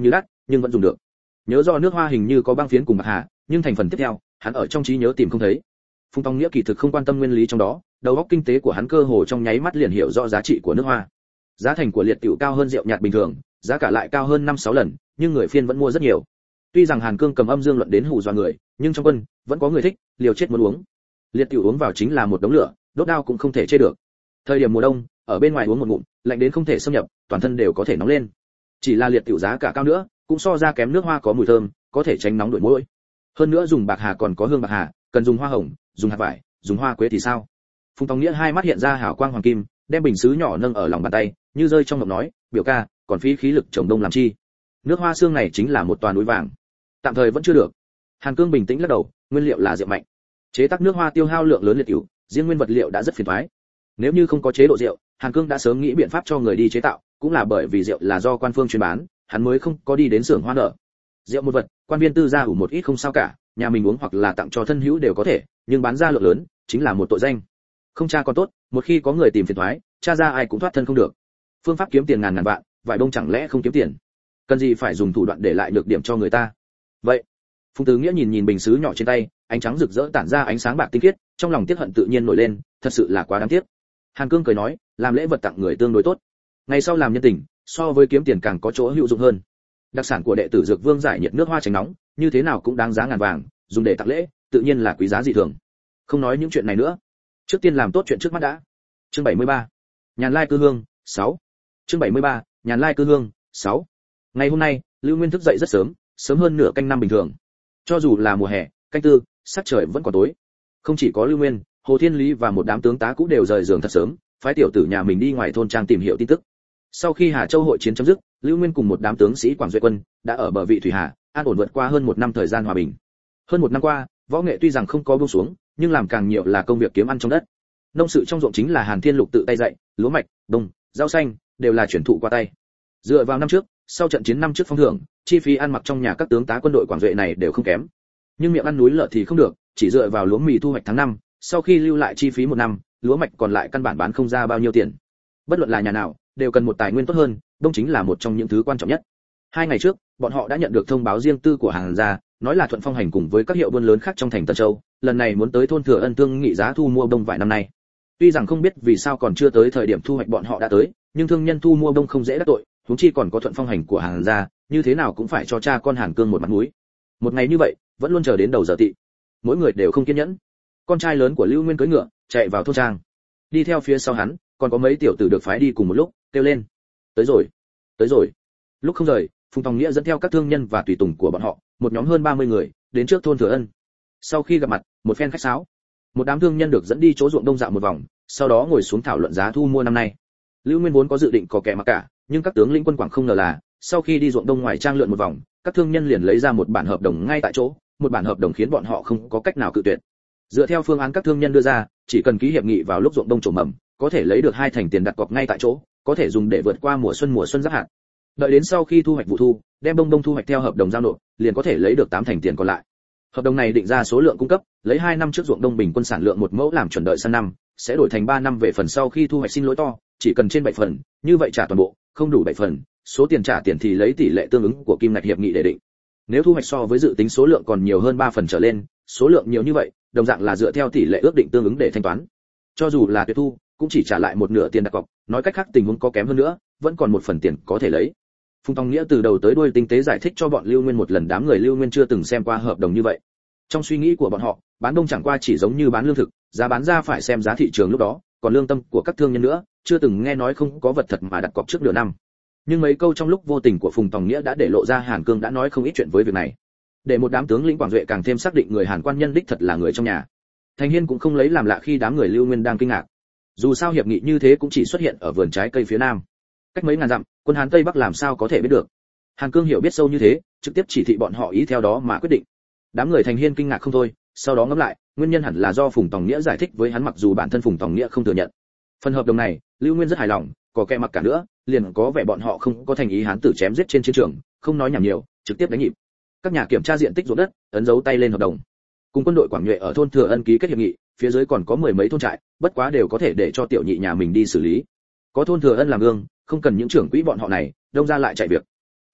Speaker 1: nhưng vẫn dùng được. Nhớ do nước hoa hình như có băng phiến cùng bạc hà, nhưng thành phần tiếp theo, hắn ở trong trí nhớ tìm không thấy. Phùng Tòng Nghĩa kỳ thực không quan tâm nguyên lý trong đó, đầu óc kinh tế của hắn cơ hồ trong nháy mắt liền hiểu rõ giá trị của nước hoa. Giá thành của liệt tiểu cao hơn rượu nhạt bình thường, giá cả lại cao hơn năm sáu lần, nhưng người phiên vẫn mua rất nhiều. Tuy rằng Hàn Cương cầm âm dương luận đến hù dọa người, nhưng trong quân vẫn có người thích, liều chết muốn uống. Liệt tiểu uống vào chính là một đống lửa, đốt đao cũng không thể chê được. Thời điểm mùa đông, ở bên ngoài uống một ngụm, lạnh đến không thể xâm nhập, toàn thân đều có thể nóng lên. Chỉ là liệt tiểu giá cả cao nữa, cũng so ra kém nước hoa có mùi thơm, có thể tránh nóng đổi mũi. Hơn nữa dùng bạc hà còn có hương bạc hà, cần dùng hoa hồng, dùng hạt vải, dùng hoa quế thì sao? Phùng Tòng Nghĩa hai mắt hiện ra hào quang hoàng kim, đem bình sứ nhỏ nâng ở lòng bàn tay, như rơi trong mộng nói, biểu ca, còn phí khí lực trồng đông làm chi? Nước hoa xương này chính là một toàn núi vàng. Tạm thời vẫn chưa được. Hàn Cương bình tĩnh lắc đầu, nguyên liệu là rượu mạnh. Chế tác nước hoa tiêu hao lượng lớn liệt tiểu, riêng nguyên vật liệu đã rất phiền toái. Nếu như không có chế độ rượu, Hàn Cương đã sớm nghĩ biện pháp cho người đi chế tạo, cũng là bởi vì rượu là do quan phương chuyên bán, hắn mới không có đi đến xưởng hoa nở. Rượu một vật, quan viên tư gia ủ một ít không sao cả, nhà mình uống hoặc là tặng cho thân hữu đều có thể, nhưng bán ra lượng lớn, chính là một tội danh. Không tra còn tốt, một khi có người tìm phiền toái, tra ra ai cũng thoát thân không được. Phương pháp kiếm tiền ngàn ngàn vạn, vải bông chẳng lẽ không kiếm tiền? Cần gì phải dùng thủ đoạn để lại nhược điểm cho người ta? Vậy, Phùng Tứ Nghĩa nhìn nhìn bình sứ nhỏ trên tay, ánh trắng rực rỡ tản ra ánh sáng bạc tinh khiết, trong lòng tiếc hận tự nhiên nổi lên, thật sự là quá đáng tiếc. Hàn Cương cười nói, làm lễ vật tặng người tương đối tốt. Ngày sau làm nhân tình, so với kiếm tiền càng có chỗ hữu dụng hơn. Đặc sản của đệ tử Dược Vương giải nhiệt nước hoa tránh nóng, như thế nào cũng đáng giá ngàn vàng, dùng để tặng lễ, tự nhiên là quý giá dị thường. Không nói những chuyện này nữa, trước tiên làm tốt chuyện trước mắt đã. Chương bảy mươi ba, Nhàn Lai cư hương, sáu. Chương bảy mươi ba, Nhàn Lai cư hương, sáu. Ngày hôm nay, Lưu Nguyên thức dậy rất sớm, sớm hơn nửa canh năm bình thường. Cho dù là mùa hè, canh tư, sắc trời vẫn còn tối. Không chỉ có Lưu Nguyên, Hồ Thiên Lý và một đám tướng tá cũ đều rời giường thật sớm, phái tiểu tử nhà mình đi ngoài thôn trang tìm hiểu tin tức. Sau khi Hà Châu hội chiến chấm dứt, Lưu Nguyên cùng một đám tướng sĩ Quảng Duệ quân đã ở bờ vị thủy hà, an ổn vượt qua hơn một năm thời gian hòa bình. Hơn một năm qua, võ nghệ tuy rằng không có buông xuống, nhưng làm càng nhiều là công việc kiếm ăn trong đất. Nông sự trong ruộng chính là Hàn Thiên Lục tự tay dạy, lúa mạch, đông, rau xanh đều là chuyển thụ qua tay. Dựa vào năm trước, sau trận chiến năm trước phong thưởng, chi phí ăn mặc trong nhà các tướng tá quân đội Quảng Duệ này đều không kém. Nhưng miệng ăn núi lợ thì không được, chỉ dựa vào lúa mì thu hoạch tháng năm, sau khi lưu lại chi phí một năm, lúa mạch còn lại căn bản bán không ra bao nhiêu tiền. Bất luận là nhà nào, đều cần một tài nguyên tốt hơn, đông chính là một trong những thứ quan trọng nhất. Hai ngày trước, bọn họ đã nhận được thông báo riêng tư của Hàn gia, nói là Thuận Phong hành cùng với các hiệu buôn lớn khác trong thành Tân Châu, lần này muốn tới thôn Thừa Ân thương nghị giá thu mua đông vài năm nay. Tuy rằng không biết vì sao còn chưa tới thời điểm thu hoạch bọn họ đã tới, nhưng thương nhân thu mua đông không dễ đắc tội, huống chi còn có Thuận Phong hành của Hàn gia, như thế nào cũng phải cho cha con Hàn Cương một mặt mũi. Một ngày như vậy, vẫn luôn chờ đến đầu giờ tị. Mỗi người đều không kiên nhẫn. Con trai lớn của Lưu Nguyên cưỡi ngựa, chạy vào thôn trang. Đi theo phía sau hắn, còn có mấy tiểu tử được phái đi cùng một lúc, kêu lên: "Tới rồi, tới rồi." Lúc không rời, Phùng Tòng Nghĩa dẫn theo các thương nhân và tùy tùng của bọn họ, một nhóm hơn ba mươi người, đến trước thôn Thừa Ân. Sau khi gặp mặt, một phen khách sáo, một đám thương nhân được dẫn đi chỗ ruộng đông dạo một vòng, sau đó ngồi xuống thảo luận giá thu mua năm nay. Lưu Nguyên vốn có dự định có kẻ mặc cả, nhưng các tướng lĩnh quân Quảng không ngờ là, sau khi đi ruộng đông ngoài trang lượn một vòng, các thương nhân liền lấy ra một bản hợp đồng ngay tại chỗ, một bản hợp đồng khiến bọn họ không có cách nào cự tuyệt. Dựa theo phương án các thương nhân đưa ra, chỉ cần ký hiệp nghị vào lúc ruộng đông trổ mầm, có thể lấy được hai thành tiền đặt cọc ngay tại chỗ, có thể dùng để vượt qua mùa xuân mùa xuân giáp hạt. Đợi đến sau khi thu hoạch vụ thu, đem đông đông thu hoạch theo hợp đồng giao nộp, liền có thể lấy được tám thành tiền còn lại. Hợp đồng này định ra số lượng cung cấp, lấy hai năm trước ruộng đông bình quân sản lượng một mẫu làm chuẩn, đợi sang năm sẽ đổi thành ba năm về phần sau khi thu hoạch xin lỗi to, chỉ cần trên bảy phần, như vậy trả toàn bộ, không đủ bảy phần, số tiền trả tiền thì lấy tỷ lệ tương ứng của kim ngạch hiệp nghị để định. Nếu thu hoạch so với dự tính số lượng còn nhiều hơn ba phần trở lên, số lượng nhiều như vậy, đồng dạng là dựa theo tỷ lệ ước định tương ứng để thanh toán. Cho dù là tuyệt thu, cũng chỉ trả lại một nửa tiền đặt cọc, nói cách khác tình huống có kém hơn nữa, vẫn còn một phần tiền có thể lấy. Phùng Tòng Nghĩa từ đầu tới đuôi tinh tế giải thích cho bọn Lưu Nguyên một lần, đám người Lưu Nguyên chưa từng xem qua hợp đồng như vậy. Trong suy nghĩ của bọn họ, bán đông chẳng qua chỉ giống như bán lương thực, giá bán ra phải xem giá thị trường lúc đó, còn lương tâm của các thương nhân nữa, chưa từng nghe nói không có vật thật mà đặt cọc trước nửa năm. Nhưng mấy câu trong lúc vô tình của Phùng Tòng Nghĩa đã để lộ ra Hàn Cương đã nói không ít chuyện với việc này. Để một đám tướng lĩnh Quảng Duệ càng thêm xác định người Hàn quan nhân đích thật là người trong nhà. Thành Hiên cũng không lấy làm lạ khi đám người Lưu Nguyên đang kinh ngạc. Dù sao hiệp nghị như thế cũng chỉ xuất hiện ở vườn trái cây phía nam, cách mấy ngàn dặm, quân Hán Tây Bắc làm sao có thể biết được. Hàn Cương hiểu biết sâu như thế, trực tiếp chỉ thị bọn họ ý theo đó mà quyết định. Đám người Thành Hiên kinh ngạc không thôi, sau đó ngẫm lại, nguyên nhân hẳn là do Phùng Tòng Nghĩa giải thích với hắn, mặc dù bản thân Phùng Tòng Nghĩa không thừa nhận. Phần hợp đồng này, Lưu Nguyên rất hài lòng, có kẻ mặc cả nữa, liền có vẻ bọn họ không có thành ý hán tử chém giết trên chiến trường, không nói nhảm nhiều, trực tiếp đánh nhịp. Các nhà kiểm tra diện tích ruộng đất, ấn dấu tay lên hợp đồng. Cùng quân đội Quảng Nhuệ ở thôn Thừa Ân ký kết hiệp nghị, phía dưới còn có mười mấy thôn trại, bất quá đều có thể để cho tiểu nhị nhà mình đi xử lý. Có thôn Thừa Ân làm gương, không cần những trưởng quỹ bọn họ này, đông ra lại chạy việc. Kế tiếp,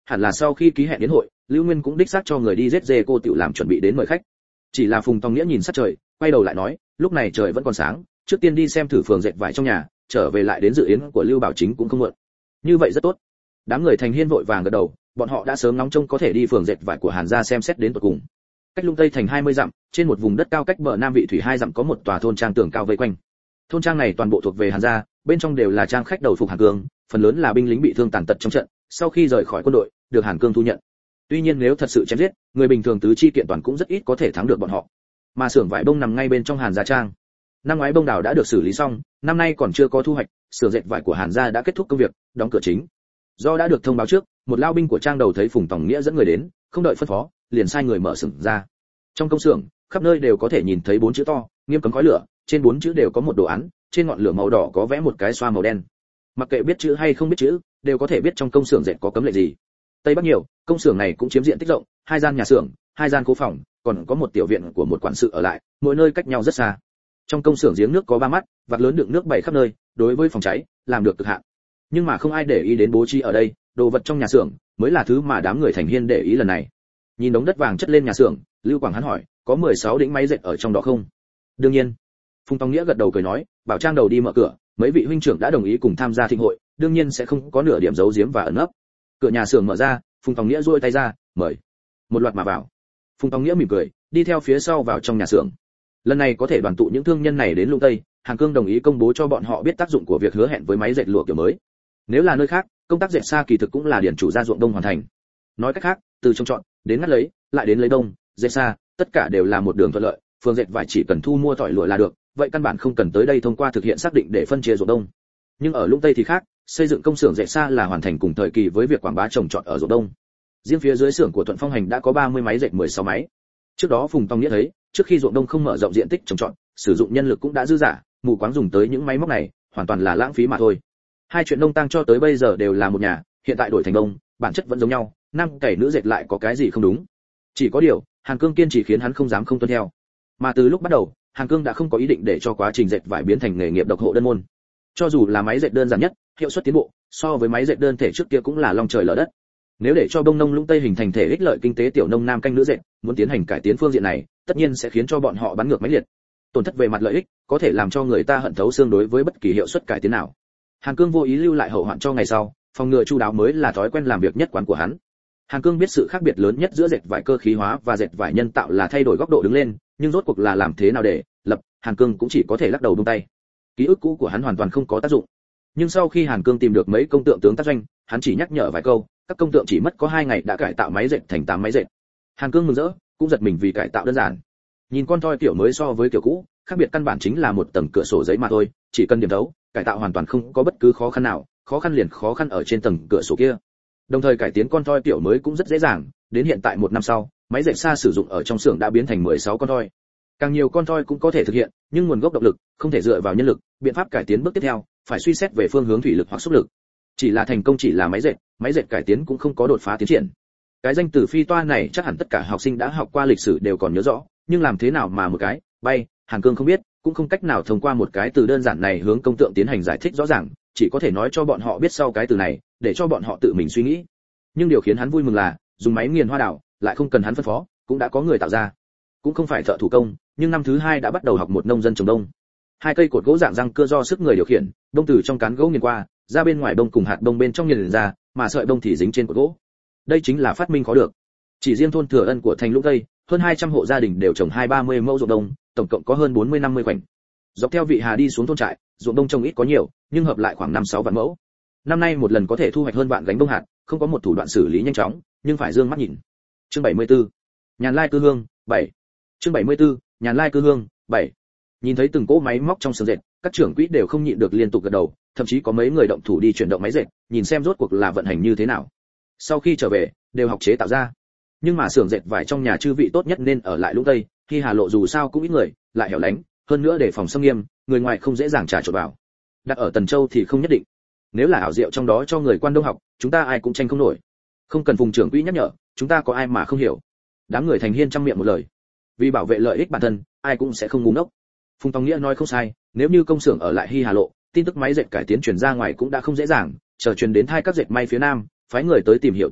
Speaker 1: hẳn là sau khi ký hẹn đến hội, Lưu Nguyên cũng đích xác cho người đi giết dê cô tiểu làm chuẩn bị đến mời khách. Chỉ là Phùng Tòng Nghĩa nhìn sát trời, quay đầu lại nói, lúc này trời vẫn còn sáng, trước tiên đi xem thử phường dệt vải trong nhà, trở về lại đến dự yến của Lưu Bảo Chính cũng không muộn. Như vậy rất tốt. Đám người thành hiên vội vàng gật đầu, bọn họ đã sớm nóng trông có thể đi phường dệt vải của Hàn gia xem xét đến tận cùng. Cách Lung Tây thành hai mươi dặm, trên một vùng đất cao cách bờ nam vị thủy hai dặm có một tòa thôn trang tường cao vây quanh. Thôn trang này toàn bộ thuộc về Hàn gia, bên trong đều là trang khách đầu phục Hàn Cương, phần lớn là binh lính bị thương tàn tật trong trận, sau khi rời khỏi quân đội, được Hàn Cương thu nhận. Tuy nhiên nếu thật sự chém giết, người bình thường tứ chi kiện toàn cũng rất ít có thể thắng được bọn họ. Mà xưởng vải bông nằm ngay bên trong Hàn gia trang. Năm ngoái bông đào đã được xử lý xong, năm nay còn chưa có thu hoạch, xưởng dệt vải của Hàn gia đã kết thúc công việc, đóng cửa chính. Do đã được thông báo trước, một lao binh của trang đầu thấy Phùng Tòng Nghĩa dẫn người đến, không đợi phân phó, liền sai người mở xưởng ra. Trong công xưởng, khắp nơi đều có thể nhìn thấy bốn chữ to, nghiêm cấm khói lửa, trên bốn chữ đều có một đồ án, trên ngọn lửa màu đỏ có vẽ một cái xoa màu đen. Mặc kệ biết chữ hay không biết chữ, đều có thể biết trong công xưởng dệt có cấm lệnh gì. Tây Bắc nhiều, công xưởng này cũng chiếm diện tích rộng, hai gian nhà xưởng, hai gian cố phòng, còn có một tiểu viện của một quản sự ở lại, mỗi nơi cách nhau rất xa. Trong công xưởng giếng nước có ba mắt, vạc lớn đựng nước bày khắp nơi, đối với phòng cháy, làm được cực hạn. Nhưng mà không ai để ý đến bố trí ở đây, đồ vật trong nhà xưởng mới là thứ mà đám người thành hiên để ý lần này. Nhìn đống đất vàng chất lên nhà xưởng, Lưu Quảng hắn hỏi, có mười sáu đĩnh máy dệt ở trong đó không? Đương nhiên. Phùng Tòng Nghĩa gật đầu cười nói, bảo trang đầu đi mở cửa, mấy vị huynh trưởng đã đồng ý cùng tham gia thịnh hội, đương nhiên sẽ không có nửa điểm giấu giếm và ẩn nấp. Cửa nhà xưởng mở ra, Phùng Tòng Nghĩa duỗi tay ra, mời. Một loạt mà vào. Phùng Tòng Nghĩa mỉm cười, đi theo phía sau vào trong nhà xưởng. Lần này có thể đoàn tụ những thương nhân này đến Lung Tây, Hàn Cương đồng ý công bố cho bọn họ biết tác dụng của việc hứa hẹn với máy dệt lụa kiểu mới. Nếu là nơi khác, công tác dệt xa kỳ thực cũng là điển chủ ra ruộng đông hoàn thành. Nói cách khác, từ trồng trọt đến ngắt lấy, lại đến lấy đông, dệt xa, tất cả đều là một đường thuận lợi, phường dệt vải chỉ cần thu mua tỏi lụa là được, vậy căn bản không cần tới đây thông qua thực hiện xác định để phân chia ruộng đông. Nhưng ở Lung Tây thì khác, xây dựng công xưởng dệt xa là hoàn thành cùng thời kỳ với việc quảng bá trồng trọt ở ruộng đông. Riêng phía dưới xưởng của Thuận Phong Hành đã có ba mươi máy dệt mười sáu máy. Trước đó Phùng Tòng Nghĩa thấy, trước khi ruộng đông không mở rộng diện tích trồng trọt, sử dụng nhân lực cũng đã dư dả, mù quáng dùng tới những máy móc này, hoàn toàn là lãng phí mà thôi. Hai chuyện nông tăng cho tới bây giờ đều là một nhà, hiện tại đổi thành đông, bản chất vẫn giống nhau, nam cày nữ dệt lại có cái gì không đúng. Chỉ có điều, Hàn Cương kiên trì khiến hắn không dám không tuân theo. Mà từ lúc bắt đầu, Hàn Cương đã không có ý định để cho quá trình dệt vải biến thành nghề nghiệp độc hộ đơn môn. Cho dù là máy dệt đơn giản nhất, hiệu suất tiến bộ, so với máy dệt đơn thể trước kia cũng là long trời lở đất. Nếu để cho Đông Nông Lũng Tây hình thành thể ích lợi kinh tế tiểu nông nam canh nữ dệt, muốn tiến hành cải tiến phương diện này, tất nhiên sẽ khiến cho bọn họ bắn ngược máy liệt. Tổn thất về mặt lợi ích, có thể làm cho người ta hận thấu xương đối với bất kỳ hiệu suất cải tiến nào. Hàn Cương vô ý lưu lại hậu hoạn cho ngày sau, phòng ngừa chu đáo mới là thói quen làm việc nhất quán của hắn. Hàn Cương biết sự khác biệt lớn nhất giữa dệt vải cơ khí hóa và dệt vải nhân tạo là thay đổi góc độ đứng lên, nhưng rốt cuộc là làm thế nào để lập, Hàn Cương cũng chỉ có thể lắc đầu buông tay. Ký ức cũ của hắn hoàn toàn không có tác dụng. Nhưng sau khi Hàn Cương tìm được mấy công tượng tướng tác doanh, hắn chỉ nhắc nhở vài câu, các công tượng chỉ mất có hai ngày đã cải tạo máy dệt thành tám máy dệt. Hàn Cương mừng rỡ, cũng giật mình vì cải tạo đơn giản. Nhìn con thoi kiểu mới so với kiểu cũ, khác biệt căn bản chính là một tầng cửa sổ giấy mà thôi, chỉ cần điểm thấu, cải tạo hoàn toàn không có bất cứ khó khăn nào, khó khăn liền khó khăn ở trên tầng cửa sổ kia. Đồng thời cải tiến con thoi kiểu mới cũng rất dễ dàng, đến hiện tại một năm sau, máy dệt xa sử dụng ở trong xưởng đã biến thành mười sáu con thoi. Càng nhiều con thoi cũng có thể thực hiện, nhưng nguồn gốc động lực không thể dựa vào nhân lực, biện pháp cải tiến bước tiếp theo phải suy xét về phương hướng thủy lực hoặc xúc lực. Chỉ là thành công chỉ là máy dệt, máy dệt cải tiến cũng không có đột phá tiến triển. Cái danh từ phi toa này chắc hẳn tất cả học sinh đã học qua lịch sử đều còn nhớ rõ, nhưng làm thế nào mà một cái bay, Hàn Cương không biết, cũng không cách nào thông qua một cái từ đơn giản này hướng công tượng tiến hành giải thích rõ ràng, chỉ có thể nói cho bọn họ biết sau cái từ này, để cho bọn họ tự mình suy nghĩ. Nhưng điều khiến hắn vui mừng là, dùng máy nghiền hoa đào, lại không cần hắn phân phó, cũng đã có người tạo ra. Cũng không phải thợ thủ công, nhưng năm thứ hai đã bắt đầu học một nông dân trồng đông. Hai cây cột gỗ dạng răng cưa do sức người điều khiển, đông từ trong cán gỗ nghiền qua, ra bên ngoài bông cùng hạt bông bên trong nghiền ra, mà sợi bông thì dính trên cột gỗ. Đây chính là phát minh khó được. Chỉ riêng thôn Thừa Ân của thành Lũng Tây, hơn hai trăm hộ gia đình đều trồng hai ba mươi mẫu ruộng đông, tổng cộng có hơn bốn mươi năm mươi khoảnh. Dọc theo vị Hà đi xuống thôn trại, ruộng đông trồng ít có nhiều, nhưng hợp lại khoảng năm sáu vạn mẫu. Năm nay một lần có thể thu hoạch hơn vạn gánh đông hạt, không có một thủ đoạn xử lý nhanh chóng, nhưng phải dương mắt nhìn. Chương bảy mươi tư. Nhàn Lai cư hương, bảy. Chương bảy mươi tư. Nhàn Lai cư hương, bảy. Nhìn thấy từng cỗ máy móc trong xưởng dệt, các trưởng quỹ đều không nhịn được liên tục gật đầu, thậm chí có mấy người động thủ đi chuyển động máy dệt, nhìn xem rốt cuộc là vận hành như thế nào. Sau khi trở về, đều học chế tạo ra. Nhưng mà xưởng dệt vải trong nhà chư vị tốt nhất nên ở lại Lũng Tây, khi Hà Lộ dù sao cũng ít người, lại hẻo lánh, hơn nữa để phòng xâm nghiêm, người ngoài không dễ dàng trà trộn vào. Đặt ở Tần Châu thì không nhất định. Nếu là ảo diệu trong đó cho người quan đông học, chúng ta ai cũng tranh không nổi. Không cần Phùng trưởng quỹ nhắc nhở, chúng ta có ai mà không hiểu. Đám người thành hiên trăm miệng một lời. Vì bảo vệ lợi ích bản thân, ai cũng sẽ không ngu ngốc. Phùng Tòng Nghĩa nói không sai, nếu như công xưởng ở lại Hy Hà Lộ, tin tức máy dệt cải tiến truyền ra ngoài cũng đã không dễ dàng, chờ truyền đến thai các dệt may phía Nam, phái người tới tìm hiểu tin tức,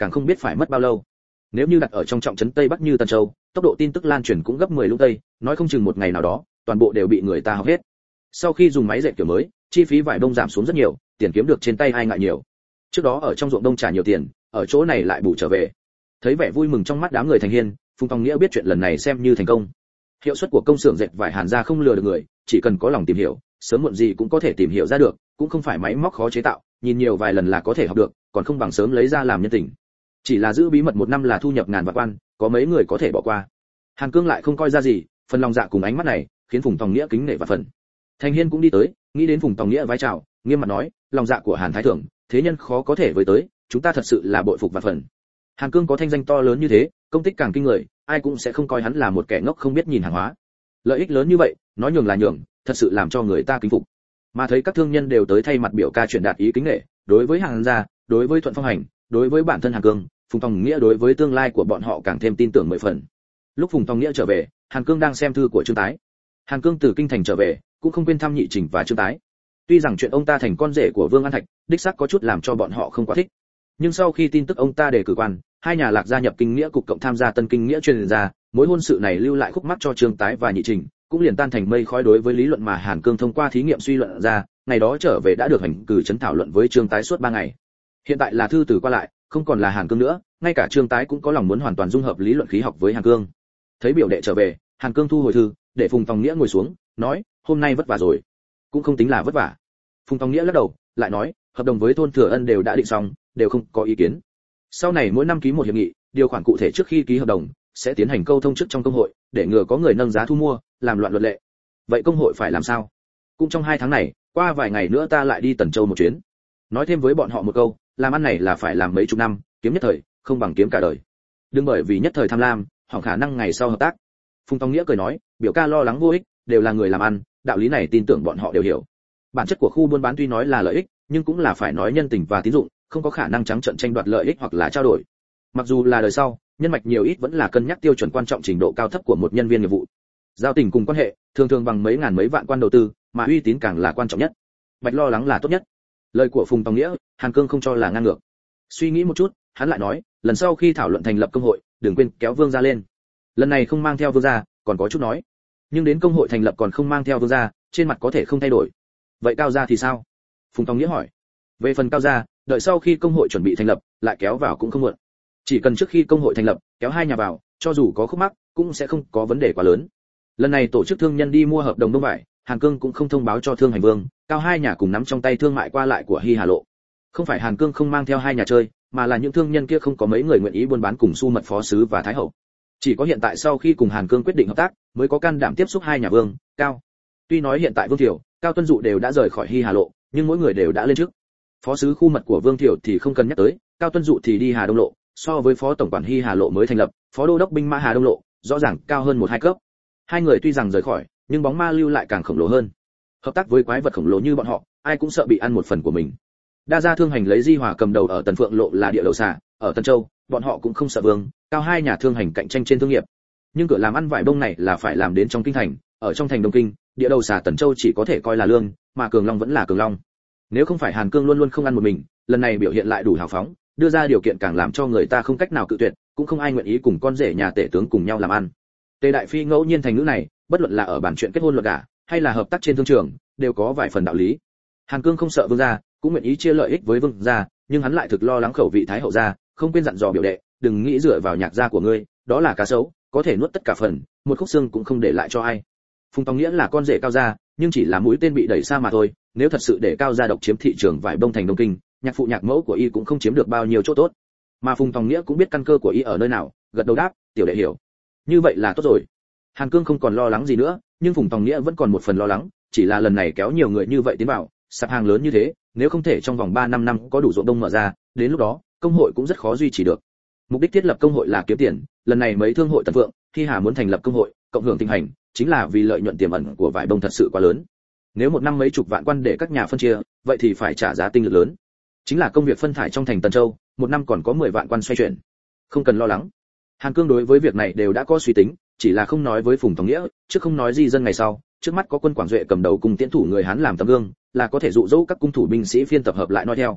Speaker 1: càng không biết phải mất bao lâu. Nếu như đặt ở trong trọng trấn Tây Bắc như Tân Châu, tốc độ tin tức lan truyền cũng gấp mười lúc Tây, nói không chừng một ngày nào đó, toàn bộ đều bị người ta học hết. Sau khi dùng máy dệt kiểu mới, chi phí vải đông giảm xuống rất nhiều, tiền kiếm được trên tay ai ngại nhiều. Trước đó ở trong ruộng đông trả nhiều tiền, ở chỗ này lại bù trở về. Thấy vẻ vui mừng trong mắt đám người thành hiên, Phùng Tòng Nghĩa biết chuyện lần này xem như thành công. Hiệu suất của công xưởng dệt vải Hàn gia không lừa được người, chỉ cần có lòng tìm hiểu, sớm muộn gì cũng có thể tìm hiểu ra được, cũng không phải máy móc khó chế tạo, nhìn nhiều vài lần là có thể học được, còn không bằng sớm lấy ra làm nhân tình. Chỉ là giữ bí mật một năm là thu nhập ngàn vạn quan, có mấy người có thể bỏ qua. Hàn Cương lại không coi ra gì, phần lòng dạ cùng ánh mắt này, khiến Phùng Tòng Nghĩa kính nể và phần. Thành Hiên cũng đi tới, nghĩ đến Phùng Tòng Nghĩa vái chào, nghiêm mặt nói, lòng dạ của Hàn thái thượng, thế nhân khó có thể với tới, chúng ta thật sự là bội phục và phần. Hàn Cương có thanh danh to lớn như thế, công tích càng kinh người, ai cũng sẽ không coi hắn là một kẻ ngốc không biết nhìn hàng hóa. Lợi ích lớn như vậy, nói nhường là nhường, thật sự làm cho người ta kính phục. Mà thấy các thương nhân đều tới thay mặt biểu ca truyền đạt ý kính nể, đối với Hàn gia, đối với Thuận Phong Hành, đối với bản thân Hàn Cương, Phùng Tòng Nghĩa đối với tương lai của bọn họ càng thêm tin tưởng mười phần. Lúc Phùng Tòng Nghĩa trở về, Hàn Cương đang xem thư của Trương Tái. Hàn Cương từ kinh thành trở về, cũng không quên thăm Nhị Trình và Trương Tái. Tuy rằng chuyện ông ta thành con rể của Vương An Thạch, đích xác có chút làm cho bọn họ không quá thích. Nhưng sau khi tin tức ông ta đề cử quan, hai nhà Lạc gia nhập kinh nghĩa cục cộng tham gia Tân Kinh nghĩa truyền ra, mối hôn sự này lưu lại khúc mắc cho Trương Tái và Nhị Trình, cũng liền tan thành mây khói đối với lý luận mà Hàn Cương thông qua thí nghiệm suy luận ra, ngày đó trở về đã được hành cử chấn thảo luận với Trương Tái suốt ba ngày. Hiện tại là thư từ qua lại, không còn là Hàn Cương nữa, ngay cả Trương Tái cũng có lòng muốn hoàn toàn dung hợp lý luận khí học với Hàn Cương. Thấy biểu đệ trở về, Hàn Cương thu hồi thư, để Phùng Tòng Nghĩa ngồi xuống, nói, hôm nay vất vả rồi. Cũng không tính là vất vả. Phùng Tòng Nghĩa lắc đầu, lại nói, hợp đồng với thôn Thừa Ân đều đã định xong, đều không có ý kiến. Sau này mỗi năm ký một hiệp nghị, điều khoản cụ thể trước khi ký hợp đồng sẽ tiến hành câu thông trước trong công hội, để ngừa có người nâng giá thu mua, làm loạn luật lệ. Vậy công hội phải làm sao? Cũng trong hai tháng này, qua vài ngày nữa ta lại đi Tần Châu một chuyến. Nói thêm với bọn họ một câu, làm ăn này là phải làm mấy chục năm, kiếm nhất thời, không bằng kiếm cả đời. Đừng bởi vì nhất thời tham lam, hỏng khả năng ngày sau hợp tác. Phùng Tòng Nghĩa cười nói, biểu ca lo lắng vô ích, đều là người làm ăn, đạo lý này tin tưởng bọn họ đều hiểu. Bản chất của khu buôn bán tuy nói là lợi ích, nhưng cũng là phải nói nhân tình và tín dụng, không có khả năng trắng trợn tranh đoạt lợi ích hoặc là trao đổi. Mặc dù là đời sau, nhân mạch nhiều ít vẫn là cân nhắc tiêu chuẩn quan trọng trình độ cao thấp của một nhân viên nghiệp vụ. Giao tình cùng quan hệ, thường thường bằng mấy ngàn mấy vạn quan đầu tư, mà uy tín càng là quan trọng nhất. Bạch lo lắng là tốt nhất. Lời của Phùng Tòng Nghĩa, Hàn Cương không cho là ngang ngược. Suy nghĩ một chút, hắn lại nói, lần sau khi thảo luận thành lập công hội, đừng quên kéo Vương gia lên. Lần này không mang theo Vương gia, còn có chút nói. Nhưng đến công hội thành lập còn không mang theo Vương gia, trên mặt có thể không thay đổi. Vậy Cao gia thì sao? Phùng Tòng Nghĩa hỏi. Về phần Cao gia, đợi sau khi công hội chuẩn bị thành lập, lại kéo vào cũng không muộn. Chỉ cần trước khi công hội thành lập, kéo hai nhà vào, cho dù có khúc mắc, cũng sẽ không có vấn đề quá lớn. Lần này tổ chức thương nhân đi mua hợp đồng đông vải, Hàn Cương cũng không thông báo cho Thương Hành Vương, Cao hai nhà cùng nắm trong tay thương mại qua lại của Hy Hà Lộ. Không phải Hàn Cương không mang theo hai nhà chơi, mà là những thương nhân kia không có mấy người nguyện ý buôn bán cùng Su Mật Phó sứ và Thái hậu. Chỉ có hiện tại sau khi cùng Hàn Cương quyết định hợp tác, mới có can đảm tiếp xúc hai nhà Vương, Cao. Tuy nói hiện tại Vương Thiểu, Cao Tuân Dụ đều đã rời khỏi Hy Hà Lộ, nhưng mỗi người đều đã lên trước. Phó sứ khu mật của Vương Thiểu thì không cần nhắc tới, Cao Tuân Dụ thì đi Hà Đông Lộ, so với phó tổng quản Hy Hà Lộ mới thành lập, phó đô đốc binh mã Hà Đông Lộ, rõ ràng cao hơn một hai cấp. Hai người tuy rằng rời khỏi, nhưng bóng ma lưu lại càng khổng lồ hơn. Hợp tác với quái vật khổng lồ như bọn họ, ai cũng sợ bị ăn một phần của mình. Đa gia Thương Hành lấy Di Hòa cầm đầu ở Tần Phượng Lộ là địa đầu xà, ở Tân Châu, bọn họ cũng không sợ Vương, Cao hai nhà Thương Hành cạnh tranh trên thương nghiệp. Nhưng cửa làm ăn vải bông này là phải làm đến trong kinh thành, ở trong thành Đông Kinh, địa đầu xà Tần Châu chỉ có thể coi là lương, mà Cường Long vẫn là Cường Long. Nếu không phải Hàn Cương luôn luôn không ăn một mình, lần này biểu hiện lại đủ hào phóng, đưa ra điều kiện càng làm cho người ta không cách nào cự tuyệt, cũng không ai nguyện ý cùng con rể nhà tể tướng cùng nhau làm ăn. Tề đại phi ngẫu nhiên thành ngữ này, bất luận là ở bàn chuyện kết hôn luật gả, hay là hợp tác trên thương trường, đều có vài phần đạo lý. Hàn Cương không sợ Vương gia, cũng nguyện ý chia lợi ích với Vương gia, nhưng hắn lại thực lo lắng khẩu vị Thái hậu gia, không quên dặn dò biểu đệ, đừng nghĩ dựa vào nhạc gia của ngươi, đó là cá sấu, có thể nuốt tất cả phần, một khúc xương cũng không để lại cho ai. Phùng Tòng Nghĩa là con rể Cao gia, nhưng chỉ là mũi tên bị đẩy xa mà thôi, nếu thật sự để Cao gia độc chiếm thị trường vải bông thành Đông Kinh, nhạc phụ nhạc mẫu của y cũng không chiếm được bao nhiêu chỗ tốt. Mà Phùng Tòng Nghĩa cũng biết căn cơ của y ở nơi nào, gật đầu đáp, tiểu đệ hiểu. Như vậy là tốt rồi. Hàn Cương không còn lo lắng gì nữa, nhưng Phùng Tòng Nghĩa vẫn còn một phần lo lắng, chỉ là lần này kéo nhiều người như vậy tiến vào, sạp hàng lớn như thế, nếu không thể trong vòng ba năm năm có đủ ruộng đông mở ra, đến lúc đó, công hội cũng rất khó duy trì được. Mục đích thiết lập công hội là kiếm tiền, lần này mấy thương hội Tần Phượng, khi Hà muốn thành lập công hội, cộng hưởng tình hành, chính là vì lợi nhuận tiềm ẩn của vải bông thật sự quá lớn. Nếu một năm mấy chục vạn quan để các nhà phân chia, vậy thì phải trả giá tinh lực lớn. Chính là công việc phân thải trong thành Tần Châu, một năm còn có mười vạn quan xoay chuyển. Không cần lo lắng. Hàn Cương đối với việc này đều đã có suy tính, chỉ là không nói với Phùng Tòng Nghĩa, chứ không nói gì dân ngày sau, trước mắt có quân Quảng Duệ cầm đầu cùng tiến thủ người Hán làm tấm gương, là có thể dụ dỗ các cung thủ binh sĩ phiên tập hợp lại nói theo.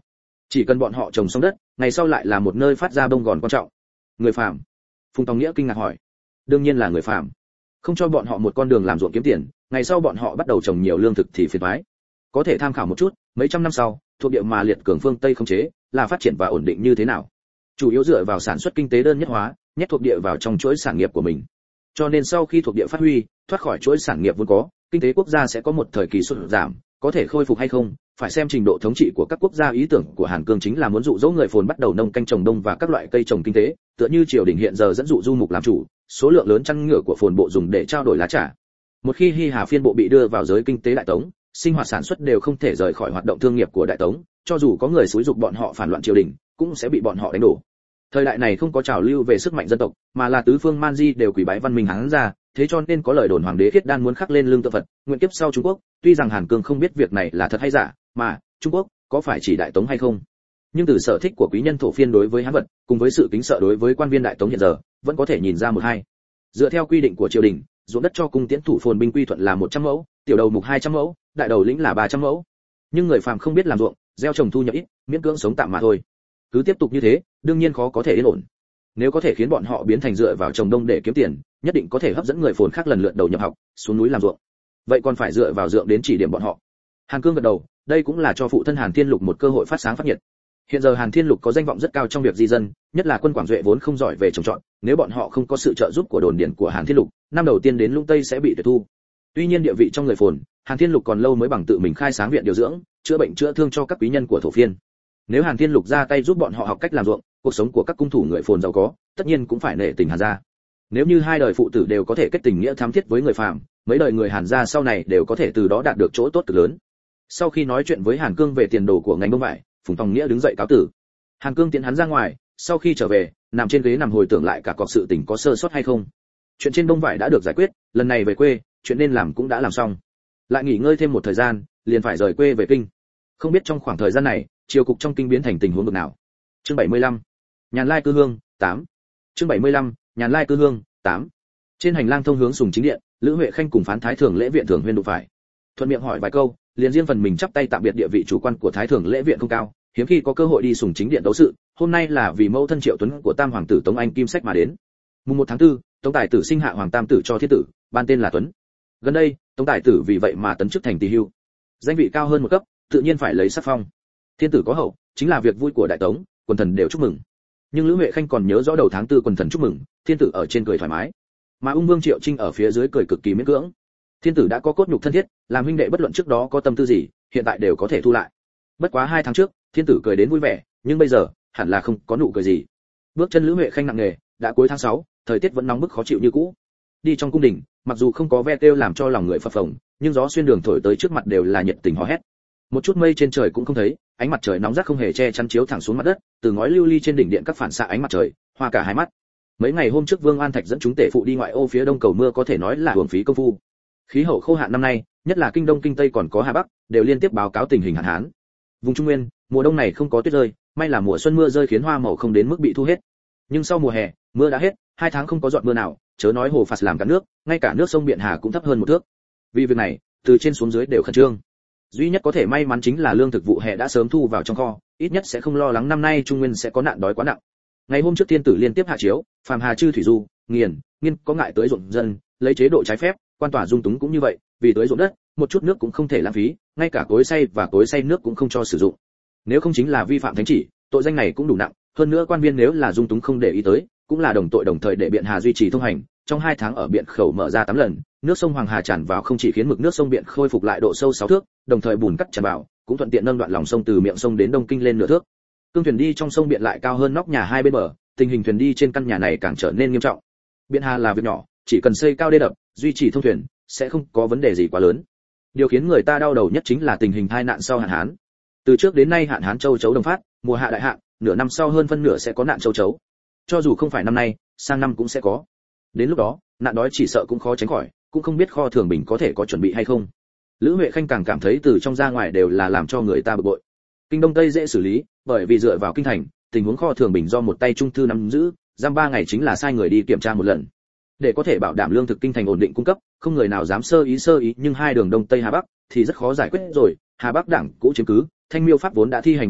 Speaker 1: Chỉ cần bọn họ trồng xong đất, ngày sau lại là một nơi phát ra bông gòn quan trọng. Người phàm? Phùng Tòng Nghĩa kinh ngạc hỏi. Đương nhiên là người phàm. Không cho bọn họ một con đường làm ruộng kiếm tiền, ngày sau bọn họ bắt đầu trồng nhiều lương thực thì phiền toái. Có thể tham khảo một chút, mấy trăm năm sau, thuộc địa mà liệt cường phương Tây không chế, là phát triển và ổn định như thế nào? Chủ yếu dựa vào sản xuất kinh tế đơn nhất hóa, nhét thuộc địa vào trong chuỗi sản nghiệp của mình. Cho nên sau khi thuộc địa phát huy, thoát khỏi chuỗi sản nghiệp vốn có, kinh tế quốc gia sẽ có một thời kỳ sụt giảm, có thể khôi phục hay không, phải xem trình độ thống trị của các quốc gia. Ý tưởng của Hàn Cương chính là muốn dụ dỗ người phồn bắt đầu nông canh trồng đông và các loại cây trồng kinh tế, tựa như triều đình hiện giờ dẫn dụ du mục làm chủ, số lượng lớn chăn ngựa của phồn bộ dùng để trao đổi lá trà. Một khi Hy Hà phiên bộ bị đưa vào giới kinh tế đại tống, sinh hoạt sản xuất đều không thể rời khỏi hoạt động thương nghiệp của đại tống, cho dù có người xúi dục bọn họ phản loạn triều đình, cũng sẽ bị bọn họ đánh đổ. Thời đại này không có trào lưu về sức mạnh dân tộc, mà là tứ phương man di đều quỳ bái văn minh Hán gia, thế cho nên có lời đồn hoàng đế Khiết Đan muốn khắc lên lưng tượng Phật, nguyện kiếp sau Trung Quốc. Tuy rằng Hàn Cương không biết việc này là thật hay giả, mà Trung Quốc có phải chỉ đại tống hay không, nhưng từ sở thích của quý nhân thổ phiên đối với Hán vật, cùng với sự kính sợ đối với quan viên đại tống hiện giờ, vẫn có thể nhìn ra một hai. Dựa theo quy định của triều đình, ruộng đất cho cung tiễn thủ phồn binh quy thuận là một trăm mẫu, tiểu đầu mục hai trăm mẫu, đại đầu lĩnh là ba trăm mẫu. Nhưng người phàm không biết làm ruộng, gieo trồng thu nhập ít, miễn cưỡng sống tạm mà thôi. Cứ tiếp tục như thế, đương nhiên khó có thể yên ổn. Nếu có thể khiến bọn họ biến thành dựa vào trồng đông để kiếm tiền, nhất định có thể hấp dẫn người phồn khác lần lượt đầu nhập học, xuống núi làm ruộng. Vậy còn phải dựa vào dượng đến chỉ điểm bọn họ. Hàn Cương gật đầu, đây cũng là cho phụ thân Hàn Thiên Lục một cơ hội phát sáng phát nhiệt. Hiện giờ Hàn Thiên Lục có danh vọng rất cao trong việc di dân, nhất là quân Quảng Duệ vốn không giỏi về trồng trọt, nếu bọn họ không có sự trợ giúp của đồn điển của Hàn Thiên Lục, năm đầu tiên đến Lũng Tây sẽ bị tuyệt thu. Tuy nhiên địa vị trong người phồn, Hàn Thiên Lục còn lâu mới bằng tự mình khai sáng viện điều dưỡng, chữa bệnh chữa thương cho các quý nhân của thổ phiên. Nếu Hàn Thiên Lục ra tay giúp bọn họ học cách làm ruộng, cuộc sống của các cung thủ người phồn giàu có, tất nhiên cũng phải nể tình Hàn gia. Nếu như hai đời phụ tử đều có thể kết tình nghĩa thắm thiết với người phàm, mấy đời người Hàn gia sau này đều có thể từ đó đạt được chỗ tốt cực lớn. Sau khi nói chuyện với Hàn Cương về tiền đồ của ngành bông vải, Phùng Tòng Nghĩa đứng dậy cáo tử. Hàn Cương tiễn hắn ra ngoài, sau khi trở về, nằm trên ghế nằm hồi tưởng lại cả cọc sự tình có sơ sót hay không. Chuyện trên bông vải đã được giải quyết, lần này về quê, chuyện nên làm cũng đã làm xong. Lại nghỉ ngơi thêm một thời gian, liền phải rời quê về kinh. Không biết trong khoảng thời gian này, triều cục trong kinh biến thành tình huống bực nào. Chương bảy mươi lăm. Nhàn Lai cư hương, tám. Chương bảy mươi lăm. Nhàn Lai cư hương, tám. Trên hành lang thông hướng Sùng Chính điện, Lữ Huệ Khanh cùng phán thái thường lễ viện thường huyên đụng phải. Thuận miệng hỏi vài câu, liền riêng phần mình chắp tay tạm biệt địa vị chủ quan của thái thường lễ viện không cao, hiếm khi có cơ hội đi Sùng Chính điện đấu sự, hôm nay là vì mẫu thân Triệu Tuấn của Tam hoàng tử Tống Anh Kim Sách mà đến. Mùng một tháng tư, Tống Tài tử sinh hạ hoàng tam tử cho thiết tử, ban tên là Tuấn. Gần đây, Tống Tài tử vì vậy mà tấn chức thành tỳ hưu. Danh vị cao hơn một cấp, tự nhiên phải lấy sắc phong. Thiên tử có hậu, chính là việc vui của đại tống, quần thần đều chúc mừng. Nhưng Lữ Huệ Khanh còn nhớ rõ đầu tháng tư quần thần chúc mừng, thiên tử ở trên cười thoải mái, mà ung vương Triệu Trinh ở phía dưới cười cực kỳ miễn cưỡng. Thiên tử đã có cốt nhục thân thiết, làm huynh đệ bất luận trước đó có tâm tư gì, hiện tại đều có thể thu lại. Bất quá hai tháng trước, thiên tử cười đến vui vẻ, nhưng bây giờ hẳn là không có nụ cười gì. Bước chân Lữ Huệ Khanh nặng nề, đã cuối tháng sáu, thời tiết vẫn nóng bức khó chịu như cũ. Đi trong cung đình, mặc dù không có ve kêu làm cho lòng người phập phồng, nhưng gió xuyên đường thổi tới trước mặt đều là nhiệt tình hò hét. Một chút mây trên trời cũng không thấy, ánh mặt trời nóng rát không hề che chắn chiếu thẳng xuống mặt đất, từ ngói lưu ly trên đỉnh điện các phản xạ ánh mặt trời, hoa cả hai mắt. Mấy ngày hôm trước Vương An Thạch dẫn chúng tể phụ đi ngoại ô phía đông cầu mưa có thể nói là uổng phí công phu. Khí hậu khô hạn năm nay, nhất là kinh đông kinh tây còn có hà bắc, đều liên tiếp báo cáo tình hình hạn hán. Vùng Trung Nguyên, mùa đông này không có tuyết rơi, may là mùa xuân mưa rơi khiến hoa màu không đến mức bị thu hết. Nhưng sau mùa hè, mưa đã hết, hai tháng không có giọt mưa nào, chớ nói hồ phạt làm cả nước, ngay cả nước sông Biện Hà cũng thấp hơn một thước. Vì việc này, từ trên xuống dưới đều khẩn trương. Duy nhất có thể may mắn chính là lương thực vụ hè đã sớm thu vào trong kho, ít nhất sẽ không lo lắng năm nay Trung Nguyên sẽ có nạn đói quá nặng. Ngày hôm trước thiên tử liên tiếp hạ chiếu, phàm hà chư thủy du, nghiền, nghiên có ngại tới ruộng dân, lấy chế độ trái phép, quan tòa dung túng cũng như vậy, vì tới ruộng đất, một chút nước cũng không thể lãng phí, ngay cả cối xay và cối xay nước cũng không cho sử dụng. Nếu không chính là vi phạm thánh chỉ, tội danh này cũng đủ nặng, hơn nữa quan viên nếu là dung túng không để ý tới, cũng là đồng tội đồng thời để Biện Hà duy trì thông hành. Trong hai tháng ở Biện Khẩu mở ra tám lần, nước sông Hoàng Hà tràn vào không chỉ khiến mực nước sông Biện khôi phục lại độ sâu sáu thước, đồng thời bùn cắt tràn vào, cũng thuận tiện nâng đoạn lòng sông từ miệng sông đến Đông Kinh lên nửa thước. Cương thuyền đi trong sông Biện lại cao hơn nóc nhà hai bên bờ, tình hình thuyền đi trên căn nhà này càng trở nên nghiêm trọng. Biện Hà là việc nhỏ, chỉ cần xây cao đê đập, duy trì thông thuyền, sẽ không có vấn đề gì quá lớn. Điều khiến người ta đau đầu nhất chính là tình hình tai nạn sau hạn hán. Từ trước đến nay hạn hán châu chấu đồng phát, mùa hạ đại hạn, nửa năm sau hơn phân nửa sẽ có nạn châu chấu. Cho dù không phải năm nay, sang năm cũng sẽ có. Đến lúc đó, nạn đói chỉ sợ cũng khó tránh khỏi, cũng không biết kho thường bình có thể có chuẩn bị hay không. Lữ Huệ Khanh càng cảm thấy từ trong ra ngoài đều là làm cho người ta bực bội. Kinh Đông Tây dễ xử lý, bởi vì dựa vào kinh thành, tình huống kho thường bình do một tay trung thư nắm giữ, giam ba ngày chính là sai người đi kiểm tra một lần. Để có thể bảo đảm lương thực kinh thành ổn định cung cấp, không người nào dám sơ ý sơ ý, nhưng hai đường Đông Tây Hà Bắc thì rất khó giải quyết rồi. Hà Bắc đảng cũ chiếm cứ, Thanh Miêu pháp vốn đã thi hành bất lợi,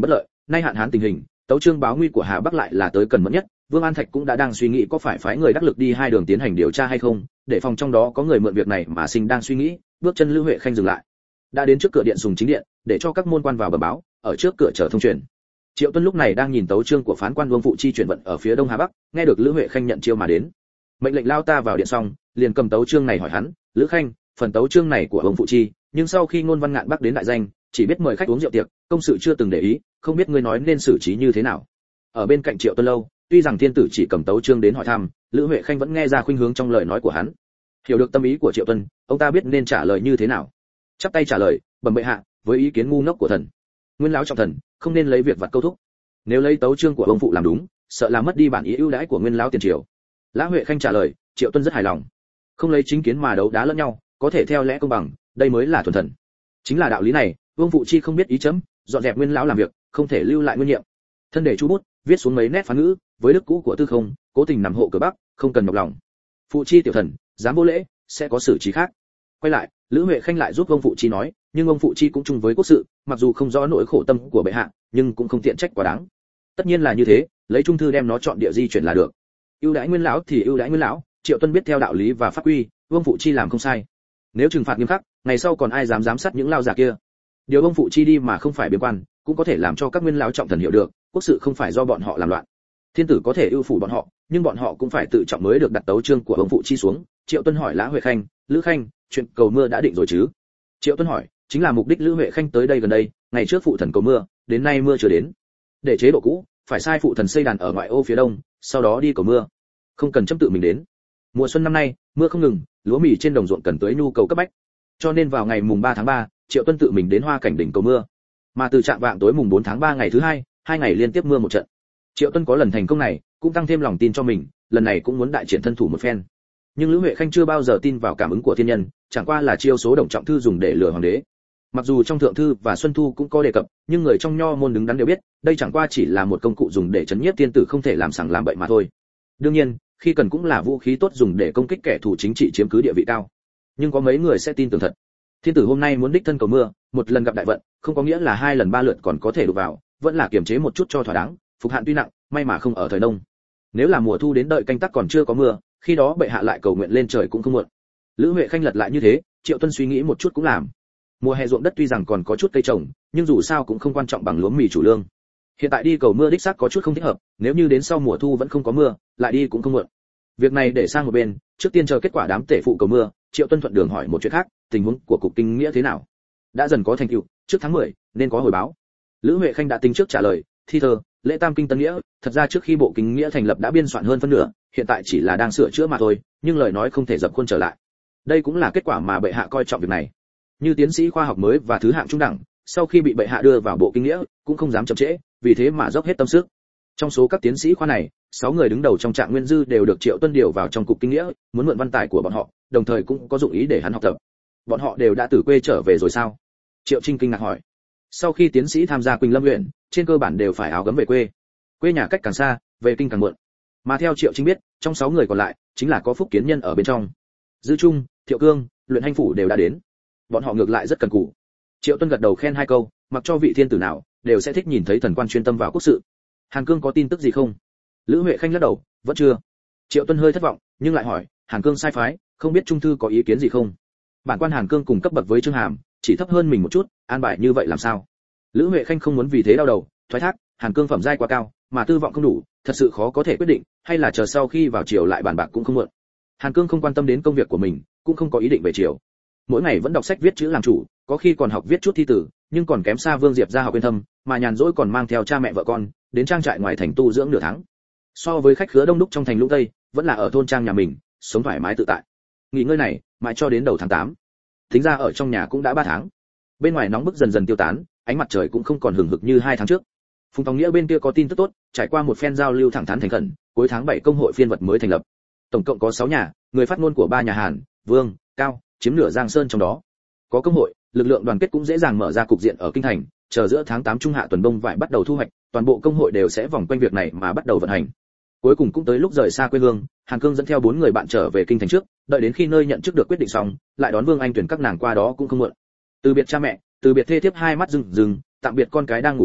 Speaker 1: nay hạn hán tình hình, tấu chương báo nguy của Hà Bắc lại là tới cần mẫn nhất, Vương An Thạch cũng đã đang suy nghĩ có phải phái người đắc lực đi hai đường tiến hành điều tra hay không, để phòng trong đó có người mượn việc này mà sinh đang suy nghĩ, bước chân Lữ Huệ Khanh dừng lại. Đã đến trước cửa điện Sùng Chính điện, để cho các môn quan vào bẩm báo, ở trước cửa chờ thông truyền. Triệu Tuân lúc này đang nhìn tấu chương của phán quan Vương Phụ Chi chuyển vận ở phía đông Hà Bắc, nghe được Lữ Huệ Khanh nhận chiêu mà đến. Mệnh lệnh lao ta vào điện xong, liền cầm tấu chương này hỏi hắn, Lữ Khanh, phần tấu chương này của Vương Phụ Chi, nhưng sau khi Ngôn Văn Ngạn Bắc đến đại danh, chỉ biết mời khách uống rượu tiệc, công sự chưa từng để ý, không biết ngươi nói nên xử trí như thế nào. Ở bên cạnh Triệu Tuân lâu, tuy rằng thiên tử chỉ cầm tấu chương đến hỏi thăm, Lữ Huệ Khanh vẫn nghe ra khuynh hướng trong lời nói của hắn, hiểu được tâm ý của Triệu Tuân, ông ta biết nên trả lời như thế nào. Chắp tay trả lời, bẩm bệ hạ, với ý kiến ngu ngốc của thần, Nguyên lão trọng thần không nên lấy việc vặt câu thúc. Nếu lấy tấu chương của ông phụ làm đúng, sợ là mất đi bản ý ưu đãi của Nguyên lão tiền triều. Lã Huệ Khanh trả lời, Triệu Tuân rất hài lòng. Không lấy chính kiến mà đấu đá lẫn nhau, có thể theo lẽ công bằng, đây mới là thuần thần. Chính là đạo lý này, Vương Phụ Chi không biết ý chấm, dọn dẹp Nguyên lão làm việc, không thể lưu lại nguyên nhiệm. Thân để chú bút, viết xuống mấy nét phán ngữ, với đức cũ của Tư Không, cố tình nằm hộ cửa Bắc, không cần nhọc lòng. Phụ Chi tiểu thần, dám vô lễ, sẽ có xử trí khác. Quay lại, Lữ Huệ Khanh lại giúp ông Phụ Chi nói, nhưng ông Phụ Chi cũng chung với quốc sự, mặc dù không rõ nỗi khổ tâm của bệ hạ, nhưng cũng không tiện trách quá đáng. Tất nhiên là như thế, lấy trung thư đem nó chọn địa di chuyển là được. Ưu đãi Nguyên lão thì ưu đãi Nguyên lão, Triệu Tuân biết theo đạo lý và pháp quy, Vương Phụ Chi làm không sai. Nếu trừng phạt nghiêm khắc, ngày sau còn ai dám giám sát những lao giả kia. Điều ông Phụ Chi đi mà không phải biếm quan, cũng có thể làm cho các Nguyên lão trọng thần hiểu được, quốc sự không phải do bọn họ làm loạn. Thiên tử có thể ưu phủ bọn họ, nhưng bọn họ cũng phải tự trọng mới được đặt tấu chương của ông Phụ Chi xuống. Triệu Tuân hỏi Lã Huệ Khanh, Lữ Khanh, chuyện cầu mưa đã định rồi chứ? Triệu Tuân hỏi, chính là mục đích Lữ Huệ Khanh tới đây gần đây, ngày trước phụ thần cầu mưa, đến nay mưa chưa đến. Để chế độ cũ, phải sai phụ thần xây đàn ở ngoại ô phía đông, sau đó đi cầu mưa. Không cần chấm tự mình đến. Mùa xuân năm nay, mưa không ngừng, lúa mì trên đồng ruộng cần tưới nhu cầu cấp bách. Cho nên vào ngày mùng ba tháng ba, Triệu Tuân tự mình đến Hoa Cảnh đỉnh cầu mưa. Mà từ trạng vạng tối mùng bốn tháng ba ngày thứ hai, hai ngày liên tiếp mưa một trận. Triệu Tuân có lần thành công này, cũng tăng thêm lòng tin cho mình, lần này cũng muốn đại triển thân thủ một phen. Nhưng Lữ Huệ Khanh chưa bao giờ tin vào cảm ứng của thiên nhân, chẳng qua là chiêu số Đồng Trọng Thư dùng để lừa hoàng đế. Mặc dù trong Thượng Thư và Xuân Thu cũng có đề cập, nhưng người trong nho môn đứng đắn đều biết, đây chẳng qua chỉ là một công cụ dùng để chấn nhiếp tiên tử không thể làm sằng làm bậy mà thôi. Đương nhiên, khi cần cũng là vũ khí tốt dùng để công kích kẻ thù chính trị chiếm cứ địa vị cao. Nhưng có mấy người sẽ tin tưởng thật. Thiên tử hôm nay muốn đích thân cầu mưa, một lần gặp đại vận, không có nghĩa là hai lần ba lượt còn có thể đụng vào, vẫn là kiềm chế một chút cho thỏa đáng, phục hạn tuy nặng, may mà không ở thời đông. Nếu là mùa thu đến đợi canh tắc còn chưa có mưa, khi đó bệ hạ lại cầu nguyện lên trời cũng không muộn. Lữ Huệ Khanh lật lại như thế, Triệu Tuân suy nghĩ một chút cũng làm. Mùa hè ruộng đất tuy rằng còn có chút cây trồng, nhưng dù sao cũng không quan trọng bằng lúa mì chủ lương. Hiện tại đi cầu mưa đích xác có chút không thích hợp, nếu như đến sau mùa thu vẫn không có mưa, lại đi cũng không muộn. Việc này để sang một bên, trước tiên chờ kết quả đám tể phụ cầu mưa, Triệu Tuân thuận đường hỏi một chuyện khác, tình huống của cục kinh nghĩa thế nào? Đã dần có thành tựu, trước tháng mười nên có hồi báo. Lữ Huệ Khanh đã tính trước trả lời, thi thơ, lễ tam kinh tân nghĩa, thật ra trước khi bộ kinh nghĩa thành lập đã biên soạn hơn phân nửa, hiện tại chỉ là đang sửa chữa mà thôi, nhưng lời nói không thể dập khuôn trở lại. Đây cũng là kết quả mà bệ hạ coi trọng việc này. Như tiến sĩ khoa học mới và thứ hạng trung đẳng, sau khi bị bệ hạ đưa vào bộ kinh nghĩa, cũng không dám chậm trễ, vì thế mà dốc hết tâm sức. Trong số các tiến sĩ khoa này, sáu người đứng đầu trong Trạng Nguyên Dư đều được Triệu Tuân điều vào trong cục kinh nghĩa, muốn mượn văn tài của bọn họ, đồng thời cũng có dụng ý để hắn học tập. Bọn họ đều đã từ quê trở về rồi sao? Triệu Trinh kinh ngạc hỏi. Sau khi tiến sĩ tham gia Quỳnh Lâm huyện, trên cơ bản đều phải áo gấm về quê. Quê nhà cách càng xa, về kinh càng muộn. Mà theo Triệu Trinh biết, trong sáu người còn lại, chính là có Phúc Kiến Nhân ở bên trong. Dư Trung, Thiệu Cương, Luyện Hành Phủ đều đã đến. Bọn họ ngược lại rất cần cù. Triệu Tuân gật đầu khen hai câu, mặc cho vị thiên tử nào, đều sẽ thích nhìn thấy thần quan chuyên tâm vào quốc sự. Hàn Cương có tin tức gì không? Lữ Huệ Khanh lắc đầu, vẫn chưa. Triệu Tuân hơi thất vọng, nhưng lại hỏi, Hàn Cương sai phái, không biết trung thư có ý kiến gì không? Bản quan Hàn Cương cùng cấp bậc với Trương Hàm, chỉ thấp hơn mình một chút, an bài như vậy làm sao? Lữ Huệ Khanh không muốn vì thế đau đầu, thoái thác, Hàn Cương phẩm giai quá cao, mà tư vọng không đủ, thật sự khó có thể quyết định, hay là chờ sau khi vào triều lại bàn bạc cũng không muộn. Hàn Cương không quan tâm đến công việc của mình, cũng không có ý định về triều. Mỗi ngày vẫn đọc sách viết chữ làm chủ, có khi còn học viết chút thi tử, nhưng còn kém xa Vương Diệp ra học uyên thâm, mà nhàn rỗi còn mang theo cha mẹ vợ con, đến trang trại ngoài thành tu dưỡng nửa tháng. So với khách khứa đông đúc trong thành Lũng Tây, vẫn là ở thôn trang nhà mình, sống thoải mái tự tại. Nghỉ ngơi này, mãi cho đến đầu tháng tám. Tính ra ở trong nhà cũng đã ba tháng. Bên ngoài nóng bức dần dần tiêu tán, ánh mặt trời cũng không còn hừng hực như hai tháng trước. Phùng Tòng Nghĩa bên kia có tin tức tốt, trải qua một phen giao lưu thẳng thắn thành khẩn, cuối tháng bảy công hội phiên vật mới thành lập. Tổng cộng có sáu nhà, người phát ngôn của ba nhà Hàn, Vương, Cao, chiếm nửa Giang Sơn trong đó. Có công hội, lực lượng đoàn kết cũng dễ dàng mở ra cục diện ở kinh thành, chờ giữa tháng tám trung hạ tuần đông vải bắt đầu thu hoạch, toàn bộ công hội đều sẽ vòng quanh việc này mà bắt đầu vận hành. Cuối cùng cũng tới lúc rời xa quê hương, Hàn Cương dẫn theo bốn người bạn trở về kinh thành trước, đợi đến khi nơi nhận chức được quyết định xong, lại đón Vương Anh tuyển các nàng qua đó cũng không muộn. Từ biệt cha mẹ, từ biệt thê thiếp hai mắt rừng rừng, tạm biệt con cái đang ngủ say,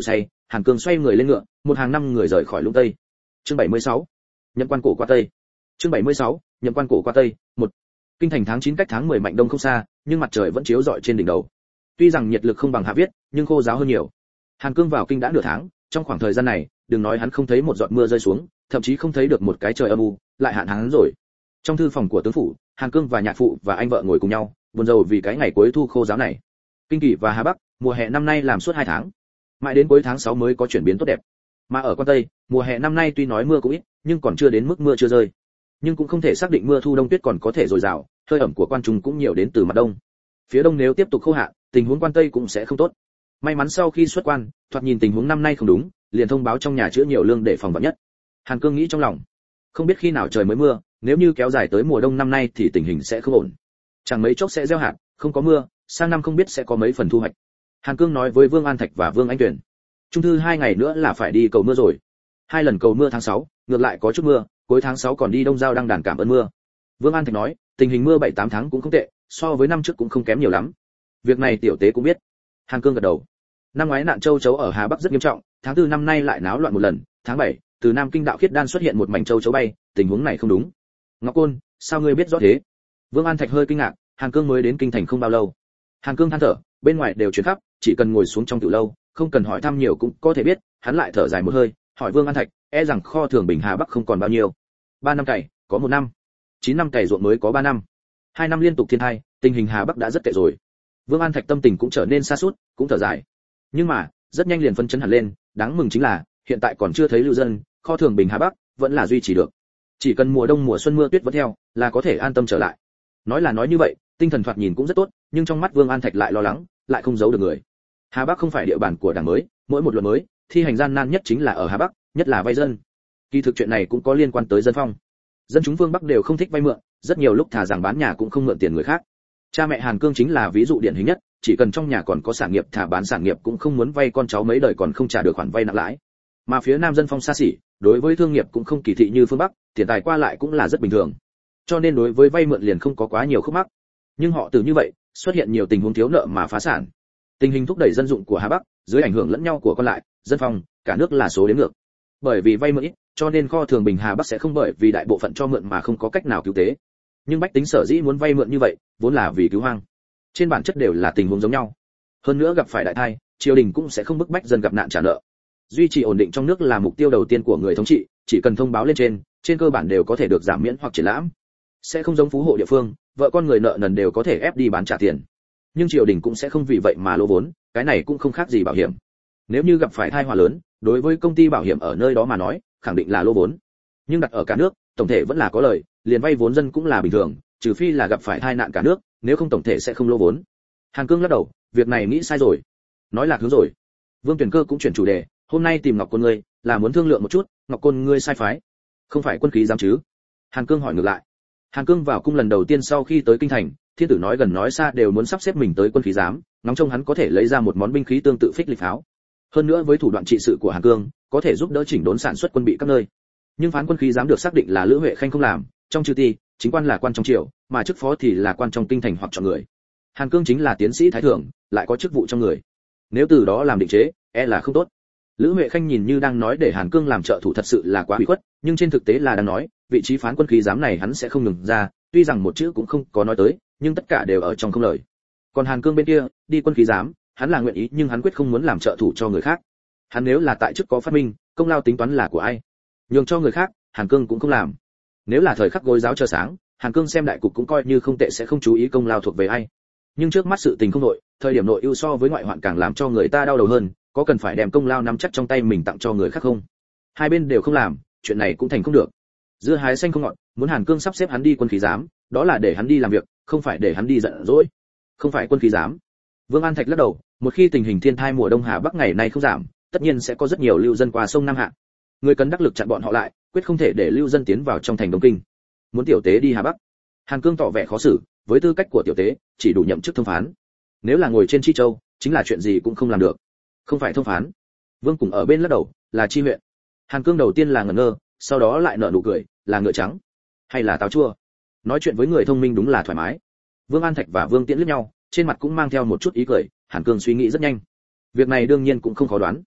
Speaker 1: Hàn Cương xoay người lên ngựa, một hàng năm người rời khỏi Lũng Tây. Chương bảy mươi sáu, nhậm quan cổ qua Tây. Chương bảy mươi sáu, nhậm quan cổ qua Tây. Một. Kinh thành tháng chín cách tháng mười mạnh đông không xa, nhưng mặt trời vẫn chiếu rọi trên đỉnh đầu. Tuy rằng nhiệt lực không bằng Hạ Viết, nhưng khô ráo hơn nhiều. Hàn Cương vào kinh đã nửa tháng, trong khoảng thời gian này, đừng nói hắn không thấy một giọt mưa rơi xuống, thậm chí không thấy được một cái trời âm u, lại hạn hán rồi. Trong thư phòng của tướng phủ, Hàn Cương và nhạc phụ và anh vợ ngồi cùng nhau, buồn rầu vì cái ngày cuối thu khô ráo này. Kinh Kỳ và Hà Bắc, mùa hè năm nay làm suốt hai tháng, mãi đến cuối tháng sáu mới có chuyển biến tốt đẹp. Mà ở Quan Tây, mùa hè năm nay tuy nói mưa cũng ít, nhưng còn chưa đến mức mưa chưa rơi. Nhưng cũng không thể xác định mưa thu đông tuyết còn có thể dồi dào, hơi ẩm của quan trung cũng nhiều đến từ mặt đông. Phía đông nếu tiếp tục khô hạn, tình huống Quan Tây cũng sẽ không tốt. May mắn sau khi xuất quan, thoạt nhìn tình huống năm nay không đúng, liền thông báo trong nhà chữa nhiều lương để phòng vạn nhất. Hàn Cương nghĩ trong lòng, không biết khi nào trời mới mưa, nếu như kéo dài tới mùa đông năm nay thì tình hình sẽ không ổn. Chẳng mấy chốc sẽ gieo hạt, không có mưa, sang năm không biết sẽ có mấy phần thu hoạch. Hàn Cương nói với Vương An Thạch và Vương Anh Tuyển, trung thư hai ngày nữa là phải đi cầu mưa rồi. Hai lần cầu mưa tháng sáu, ngược lại có chút mưa, cuối tháng sáu còn đi Đông Giao đăng đàn cảm ơn mưa. Vương An Thạch nói, tình hình mưa bảy tám tháng cũng không tệ, so với năm trước cũng không kém nhiều lắm. Việc này tiểu tế cũng biết. Hàn Cương gật đầu. Năm ngoái nạn châu chấu ở Hà Bắc rất nghiêm trọng, tháng tư năm nay lại náo loạn một lần, tháng bảy, từ Nam Kinh đạo Khiết Đan xuất hiện một mảnh châu chấu bay, tình huống này không đúng. Ngọc Côn, sao ngươi biết rõ thế? Vương An Thạch hơi kinh ngạc, Hàn Cương mới đến kinh thành không bao lâu. Hàn Cương than thở, bên ngoài đều truyền khắp, chỉ cần ngồi xuống trong tiểu lâu, không cần hỏi thăm nhiều cũng có thể biết. Hắn lại thở dài một hơi, hỏi Vương An Thạch, e rằng kho thường bình Hà Bắc không còn bao nhiêu. Ba năm cày, có một năm. Chín năm cày ruộng mới có ba năm. Hai năm liên tục thiên tai, tình hình Hà Bắc đã rất tệ rồi. Vương An Thạch tâm tình cũng trở nên sa sút, cũng thở dài. Nhưng mà, rất nhanh liền phân chấn hẳn lên, đáng mừng chính là, hiện tại còn chưa thấy lưu dân, kho thường bình Hà Bắc vẫn là duy trì được. Chỉ cần mùa đông mùa xuân mưa tuyết vẫn theo, là có thể an tâm trở lại. Nói là nói như vậy, tinh thần thoạt nhìn cũng rất tốt, nhưng trong mắt Vương An Thạch lại lo lắng, lại không giấu được người. Hà Bắc không phải địa bàn của đảng mới, mỗi một luật mới, thi hành gian nan nhất chính là ở Hà Bắc, nhất là vay dân. Kỳ thực chuyện này cũng có liên quan tới dân phong. Dân chúng phương Bắc đều không thích vay mượn, rất nhiều lúc thà rằng bán nhà cũng không mượn tiền người khác. Cha mẹ Hàn Cương chính là ví dụ điển hình nhất, chỉ cần trong nhà còn có sản nghiệp thà bán sản nghiệp cũng không muốn vay con cháu mấy đời còn không trả được khoản vay nặng lãi. Mà phía Nam dân phong xa xỉ, đối với thương nghiệp cũng không kỳ thị như phương Bắc, tiền tài qua lại cũng là rất bình thường. Cho nên đối với vay mượn liền không có quá nhiều khúc mắc. Nhưng họ từ như vậy, xuất hiện nhiều tình huống thiếu nợ mà phá sản. Tình hình thúc đẩy dân dụng của Hà Bắc, dưới ảnh hưởng lẫn nhau của con lại, dân phong, cả nước là số đến ngược. Bởi vì vay mượn ít, cho nên kho thường bình Hà Bắc sẽ không bởi vì đại bộ phận cho mượn mà không có cách nào cứu tế. Nhưng bách tính sở dĩ muốn vay mượn như vậy, vốn là vì cứu hoang. Trên bản chất đều là tình huống giống nhau. Hơn nữa gặp phải đại tai, triều đình cũng sẽ không bức bách dân gặp nạn trả nợ. Duy trì ổn định trong nước là mục tiêu đầu tiên của người thống trị, chỉ cần thông báo lên trên, trên cơ bản đều có thể được giảm miễn hoặc triển lãm. Sẽ không giống phú hộ địa phương, vợ con người nợ nần đều có thể ép đi bán trả tiền. Nhưng triều đình cũng sẽ không vì vậy mà lỗ vốn, cái này cũng không khác gì bảo hiểm. Nếu như gặp phải tai họa lớn, đối với công ty bảo hiểm ở nơi đó mà nói, khẳng định là lỗ vốn. Nhưng đặt ở cả nước, tổng thể vẫn là có lời, liền vay vốn dân cũng là bình thường, trừ phi là gặp phải tai nạn cả nước, nếu không tổng thể sẽ không lỗ vốn. Hàn Cương lắc đầu, việc này nghĩ sai rồi, nói lạc hướng rồi. Vương Tuyển Cơ cũng chuyển chủ đề, hôm nay tìm Ngọc Côn ngươi, là muốn thương lượng một chút, Ngọc Côn ngươi sai phái, không phải quân khí giám chứ? Hàn Cương hỏi ngược lại. Hàn Cương vào cung lần đầu tiên sau khi tới kinh thành, thiên tử nói gần nói xa đều muốn sắp xếp mình tới quân khí giám, ngóng trông hắn có thể lấy ra một món binh khí tương tự phích lịch pháo. Hơn nữa với thủ đoạn trị sự của Hàn Cương, có thể giúp đỡ chỉnh đốn sản xuất quân bị các nơi. Nhưng phán quân khí giám được xác định là Lữ Huệ Khanh không làm, trong chư ti, chính quan là quan trong triều, mà chức phó thì là quan trong kinh thành hoặc chọn người. Hàn Cương chính là tiến sĩ thái thượng, lại có chức vụ trong người. Nếu từ đó làm định chế, e là không tốt. Lữ Huệ Khanh nhìn như đang nói để Hàn Cương làm trợ thủ thật sự là quá ủy khuất, nhưng trên thực tế là đang nói, vị trí phán quân khí giám này hắn sẽ không ngừng ra, tuy rằng một chữ cũng không có nói tới, nhưng tất cả đều ở trong không lời. Còn Hàn Cương bên kia, đi quân khí giám, hắn là nguyện ý nhưng hắn quyết không muốn làm trợ thủ cho người khác. Hắn nếu là tại chức có phát minh, công lao tính toán là của ai? Nhường cho người khác, Hàn Cương cũng không làm. Nếu là thời khắc gối giáo chờ sáng, Hàn Cương xem đại cục cũng coi như không tệ sẽ không chú ý công lao thuộc về ai. Nhưng trước mắt sự tình không nội, thời điểm nội ưu so với ngoại hoạn càng làm cho người ta đau đầu hơn, có cần phải đem công lao nắm chắc trong tay mình tặng cho người khác không? Hai bên đều không làm, chuyện này cũng thành không được. Dưa hái xanh không ngọt, muốn Hàn Cương sắp xếp hắn đi quân khí giám, đó là để hắn đi làm việc, không phải để hắn đi giận dỗi. Không phải quân khí giám. Vương An Thạch lắc đầu, một khi tình hình thiên tai mùa đông Hà Bắc ngày nay không giảm, tất nhiên sẽ có rất nhiều lưu dân qua sông Nam Hạ. Người cần đắc lực chặn bọn họ lại, quyết không thể để lưu dân tiến vào trong thành Đông Kinh. Muốn tiểu tế đi Hà Bắc. Hàn Cương tỏ vẻ khó xử, với tư cách của tiểu tế, chỉ đủ nhậm chức thông phán. Nếu là ngồi trên Chi Châu, chính là chuyện gì cũng không làm được. Không phải thông phán. Vương cùng ở bên lắc đầu, là chi huyện. Hàn Cương đầu tiên là ngẩn ngơ, sau đó lại nở nụ cười, là ngựa trắng, hay là táo chua. Nói chuyện với người thông minh đúng là thoải mái. Vương An Thạch và Vương Tiễn liếc nhau, trên mặt cũng mang theo một chút ý cười. Hàn Cương suy nghĩ rất nhanh. Việc này đương nhiên cũng không khó đoán.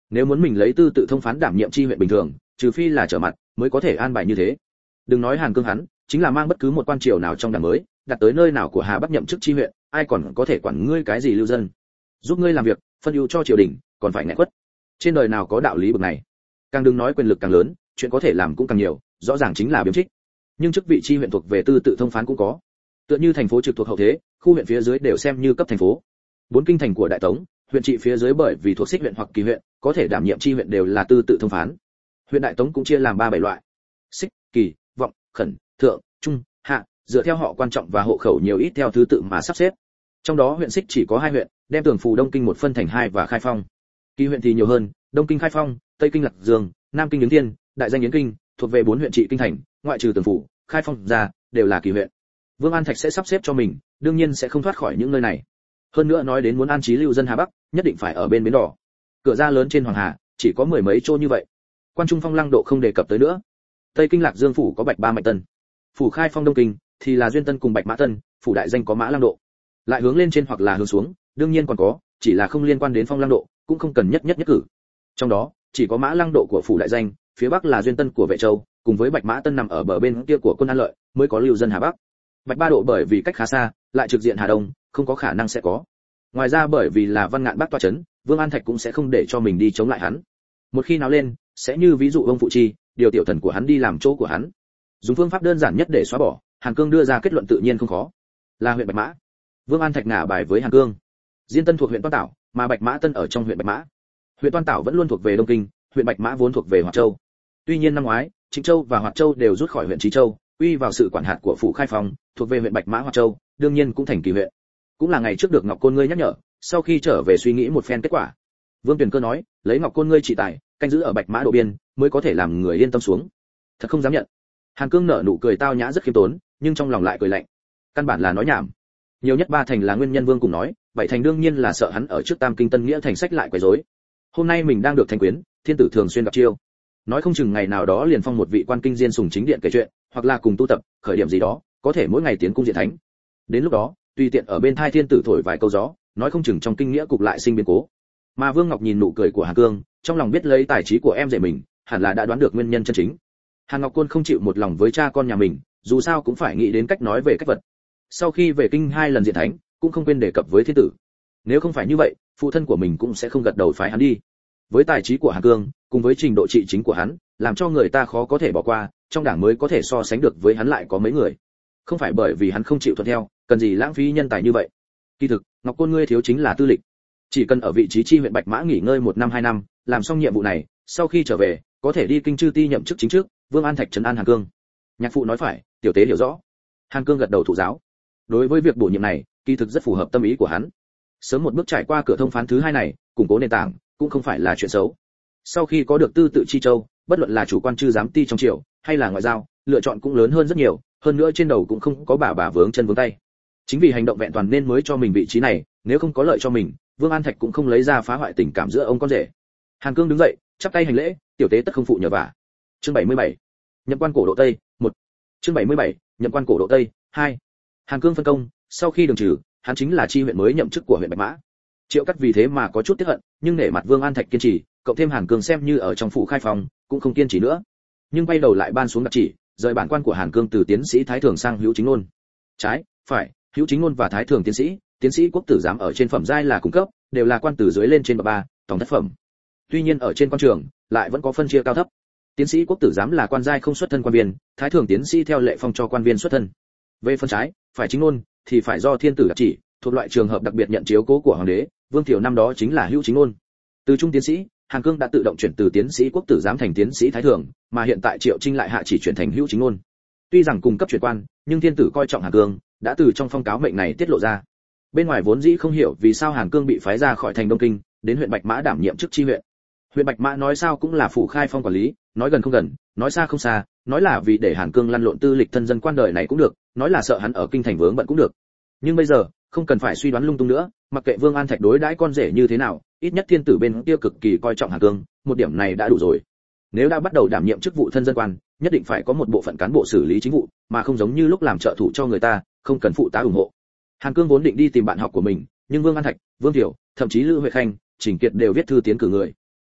Speaker 1: Nếu muốn mình lấy tư tự thông phán đảm nhiệm chi huyện bình thường, trừ phi là trở mặt, mới có thể an bài như thế. Đừng nói Hàn Cương hắn, chính là mang bất cứ một quan triều nào trong đảng mới, đặt tới nơi nào của Hà Bắc nhậm chức chi huyện, ai còn có thể quản ngươi cái gì lưu dân? Giúp ngươi làm việc, phân ưu cho triều đình, còn phải nghẹn quất. Trên đời nào có đạo lý bực này? Càng đừng nói quyền lực càng lớn, chuyện có thể làm cũng càng nhiều, rõ ràng chính là biếm trích. Nhưng chức vị chi huyện thuộc về tư tự thông phán cũng có. Tựa như thành phố trực thuộc hậu thế, khu huyện phía dưới đều xem như cấp thành phố. Bốn kinh thành của Đại Tống, huyện trị phía dưới bởi vì thuộc xích huyện hoặc kỳ huyện, có thể đảm nhiệm chi huyện đều là tư tự thông phán. Huyện Đại Tống cũng chia làm ba bảy loại: xích, kỳ, vọng, khẩn, thượng, trung, hạ, dựa theo họ quan trọng và hộ khẩu nhiều ít theo thứ tự mà sắp xếp. Trong đó huyện xích chỉ có hai huyện, đem Tường Phủ Đông Kinh một phân thành hai và Khai Phong. Kỳ huyện thì nhiều hơn, Đông Kinh Khai Phong, Tây Kinh Lạc Dương, Nam Kinh Yến Thiên, Đại Danh Yến Kinh, thuộc về bốn huyện trị kinh thành, ngoại trừ Tường Phủ, Khai Phong ra, đều là kỳ huyện. Vương An Thạch sẽ sắp xếp cho mình, đương nhiên sẽ không thoát khỏi những nơi này. Hơn nữa nói đến muốn an trí lưu dân Hà Bắc, nhất định phải ở bên bến đỏ. Cửa ra lớn trên Hoàng Hà, chỉ có mười mấy chỗ như vậy. Quan Trung Phong Lăng Độ không đề cập tới nữa. Tây Kinh Lạc Dương phủ có Bạch Ba Mạnh Tân. Phủ Khai Phong Đông Kinh thì là Duyên Tân cùng Bạch Mã Tân, phủ Đại Danh có Mã Lăng Độ. Lại hướng lên trên hoặc là hướng xuống, đương nhiên còn có, chỉ là không liên quan đến Phong Lăng Độ, cũng không cần nhất nhất nhất cử. Trong đó, chỉ có Mã Lăng Độ của phủ Đại Danh, phía bắc là Duyên Tân của Vệ Châu, cùng với Bạch Mã Tân nằm ở bờ bên kia của quân An Lợi, mới có lưu dân Hà Bắc. Bạch Ba Độ bởi vì cách khá xa, lại trực diện Hà Đông, không có khả năng sẽ có. Ngoài ra bởi vì là Văn Ngạn Bắc tọa chấn, Vương An Thạch cũng sẽ không để cho mình đi chống lại hắn. Một khi nào lên, sẽ như ví dụ ông phụ chi, điều tiểu thần của hắn đi làm chỗ của hắn. Dùng phương pháp đơn giản nhất để xóa bỏ, Hàn Cương đưa ra kết luận tự nhiên không khó. Là huyện Bạch Mã. Vương An Thạch ngả bài với Hàn Cương. Diên Tân thuộc huyện Toan Tảo, mà Bạch Mã Tân ở trong huyện Bạch Mã. Huyện Toan Tảo vẫn luôn thuộc về Đông Kinh, huyện Bạch Mã vốn thuộc về Hoạt Châu. Tuy nhiên năm ngoái, Trịnh Châu và Hoạt Châu đều rút khỏi huyện Chí Châu, uy vào sự quản hạt của phủ Khai Phong, thuộc về huyện Bạch Mã Hoạt Châu, đương nhiên cũng thành kỳ huyện. Cũng là ngày trước được Ngọc Côn ngươi nhắc nhở, sau khi trở về suy nghĩ một phen kết quả. Vương Tuyền Cơ nói, lấy Ngọc Côn ngươi trị tài, canh giữ ở Bạch Mã độ biên, mới có thể làm người yên tâm xuống. Thật không dám nhận. Hàn Cương nở nụ cười tao nhã rất khiêm tốn, nhưng trong lòng lại cười lạnh. Căn bản là nói nhảm. Nhiều nhất ba thành là nguyên nhân Vương cùng nói, bảy thành đương nhiên là sợ hắn ở trước Tam Kinh Tân Nghĩa thành sách lại quấy rối. Hôm nay mình đang được thành quyến, thiên tử thường xuyên gặp chiêu. Nói không chừng ngày nào đó liền phong một vị quan kinh diên sùng chính điện kể chuyện, hoặc là cùng tu tập, khởi điểm gì đó, có thể mỗi ngày tiến cung diện thánh. Đến lúc đó, tùy tiện ở bên thai thiên tử thổi vài câu gió, nói không chừng trong kinh nghĩa cục lại sinh biến cố. Mà Vương Ngọc nhìn nụ cười của Hàn Cương, trong lòng biết lấy tài trí của em rể mình, hẳn là đã đoán được nguyên nhân chân chính. Hàn Ngọc Côn không chịu một lòng với cha con nhà mình, dù sao cũng phải nghĩ đến cách nói về cách vật. Sau khi về kinh hai lần diện thánh, cũng không quên đề cập với thiên tử. Nếu không phải như vậy, phụ thân của mình cũng sẽ không gật đầu phái hắn đi. Với tài trí của Hàn Cương, cùng với trình độ trị chính của hắn, làm cho người ta khó có thể bỏ qua, trong đảng mới có thể so sánh được với hắn lại có mấy người. Không phải bởi vì hắn không chịu thuận theo, cần gì lãng phí nhân tài như vậy. Kỳ thực, Ngọc Côn ngươi thiếu chính là tư lịch. Chỉ cần ở vị trí chi huyện Bạch Mã nghỉ ngơi một năm hai năm, làm xong nhiệm vụ này, sau khi trở về, có thể đi kinh chư ti nhậm chức chính trước. Vương An Thạch trấn an Hàn Cương. Nhạc phụ nói phải, tiểu tế hiểu rõ. Hàn Cương gật đầu thụ giáo. Đối với việc bổ nhiệm này, kỳ thực rất phù hợp tâm ý của hắn. Sớm một bước trải qua cửa thông phán thứ hai này, củng cố nền tảng, cũng không phải là chuyện xấu. Sau khi có được tư tự chi châu, bất luận là chủ quan chư giám ti trong triều, hay là ngoại giao, lựa chọn cũng lớn hơn rất nhiều, hơn nữa trên đầu cũng không có bà bà vướng chân vướng tay. Chính vì hành động vẹn toàn nên mới cho mình vị trí này, nếu không có lợi cho mình, Vương An Thạch cũng không lấy ra phá hoại tình cảm giữa ông con rể. Hàn Cương đứng dậy, chắp tay hành lễ, tiểu tế tất không phụ nhờ vả. Chương bảy mươi bảy, nhậm quan cổ độ tây, một. Chương bảy mươi bảy, nhậm quan cổ độ tây, hai. Hàn Cương phân công, sau khi đường trừ, hắn chính là chi huyện mới nhậm chức của huyện Bạch Mã. Triệu Cắt vì thế mà có chút tiếc hận, nhưng nể mặt Vương An Thạch kiên trì, cộng thêm Hàn Cương xem như ở trong phủ Khai Phong, cũng không kiên trì nữa. Nhưng quay đầu lại ban xuống đặc chỉ, rời bản quan của Hàn Cương từ tiến sĩ thái thường sang hữu chính ngôn. Trái, phải, hữu chính ngôn và thái thường tiến sĩ, tiến sĩ quốc tử giám ở trên phẩm giai là cung cấp, đều là quan từ dưới lên trên bậc ba, tổng thất phẩm. Tuy nhiên ở trên quan trường, lại vẫn có phân chia cao thấp. Tiến sĩ quốc tử giám là quan giai không xuất thân quan viên, thái thường tiến sĩ theo lệ phong cho quan viên xuất thân. Về phần trái, phải chính ngôn thì phải do thiên tử đặc chỉ, thuộc loại trường hợp đặc biệt nhận chiếu cố của hoàng đế, Vương Thiệu năm đó chính là hữu chính ngôn. Từ trung tiến sĩ, Hàn Cương đã tự động chuyển từ tiến sĩ quốc tử giám thành tiến sĩ thái thường, mà hiện tại Triệu Trinh lại hạ chỉ chuyển thành hữu chính ngôn. Tuy rằng cùng cấp chuyển quan, nhưng thiên tử coi trọng Hàn Cương, đã từ trong phong cáo mệnh này tiết lộ ra. Bên ngoài vốn dĩ không hiểu vì sao Hàn Cương bị phái ra khỏi thành Đông Kinh, đến huyện Bạch Mã đảm nhiệm chức chi huyện. Huyện Bạch Mã nói sao cũng là phủ Khai Phong quản lý, nói gần không gần, nói xa không xa, nói là vì để Hàn Cương lăn lộn tư lịch thân dân quan đời này cũng được, nói là sợ hắn ở kinh thành vướng bận cũng được. Nhưng bây giờ, không cần phải suy đoán lung tung nữa, mặc kệ Vương An Thạch đối đãi con rể như thế nào, ít nhất thiên tử bên kia cực kỳ coi trọng Hàn Cương, một điểm này đã đủ rồi. Nếu đã bắt đầu đảm nhiệm chức vụ thân dân quan, nhất định phải có một bộ phận cán bộ xử lý chính vụ, mà không giống như lúc làm trợ thủ cho người ta, không cần phụ tá ủng hộ. Hàn Cương vốn định đi tìm bạn học của mình, nhưng Vương An Thạch, Vương Thiệu, thậm chí Lữ Huệ Khanh, Trình Kiệt đều viết thư tiến cử người.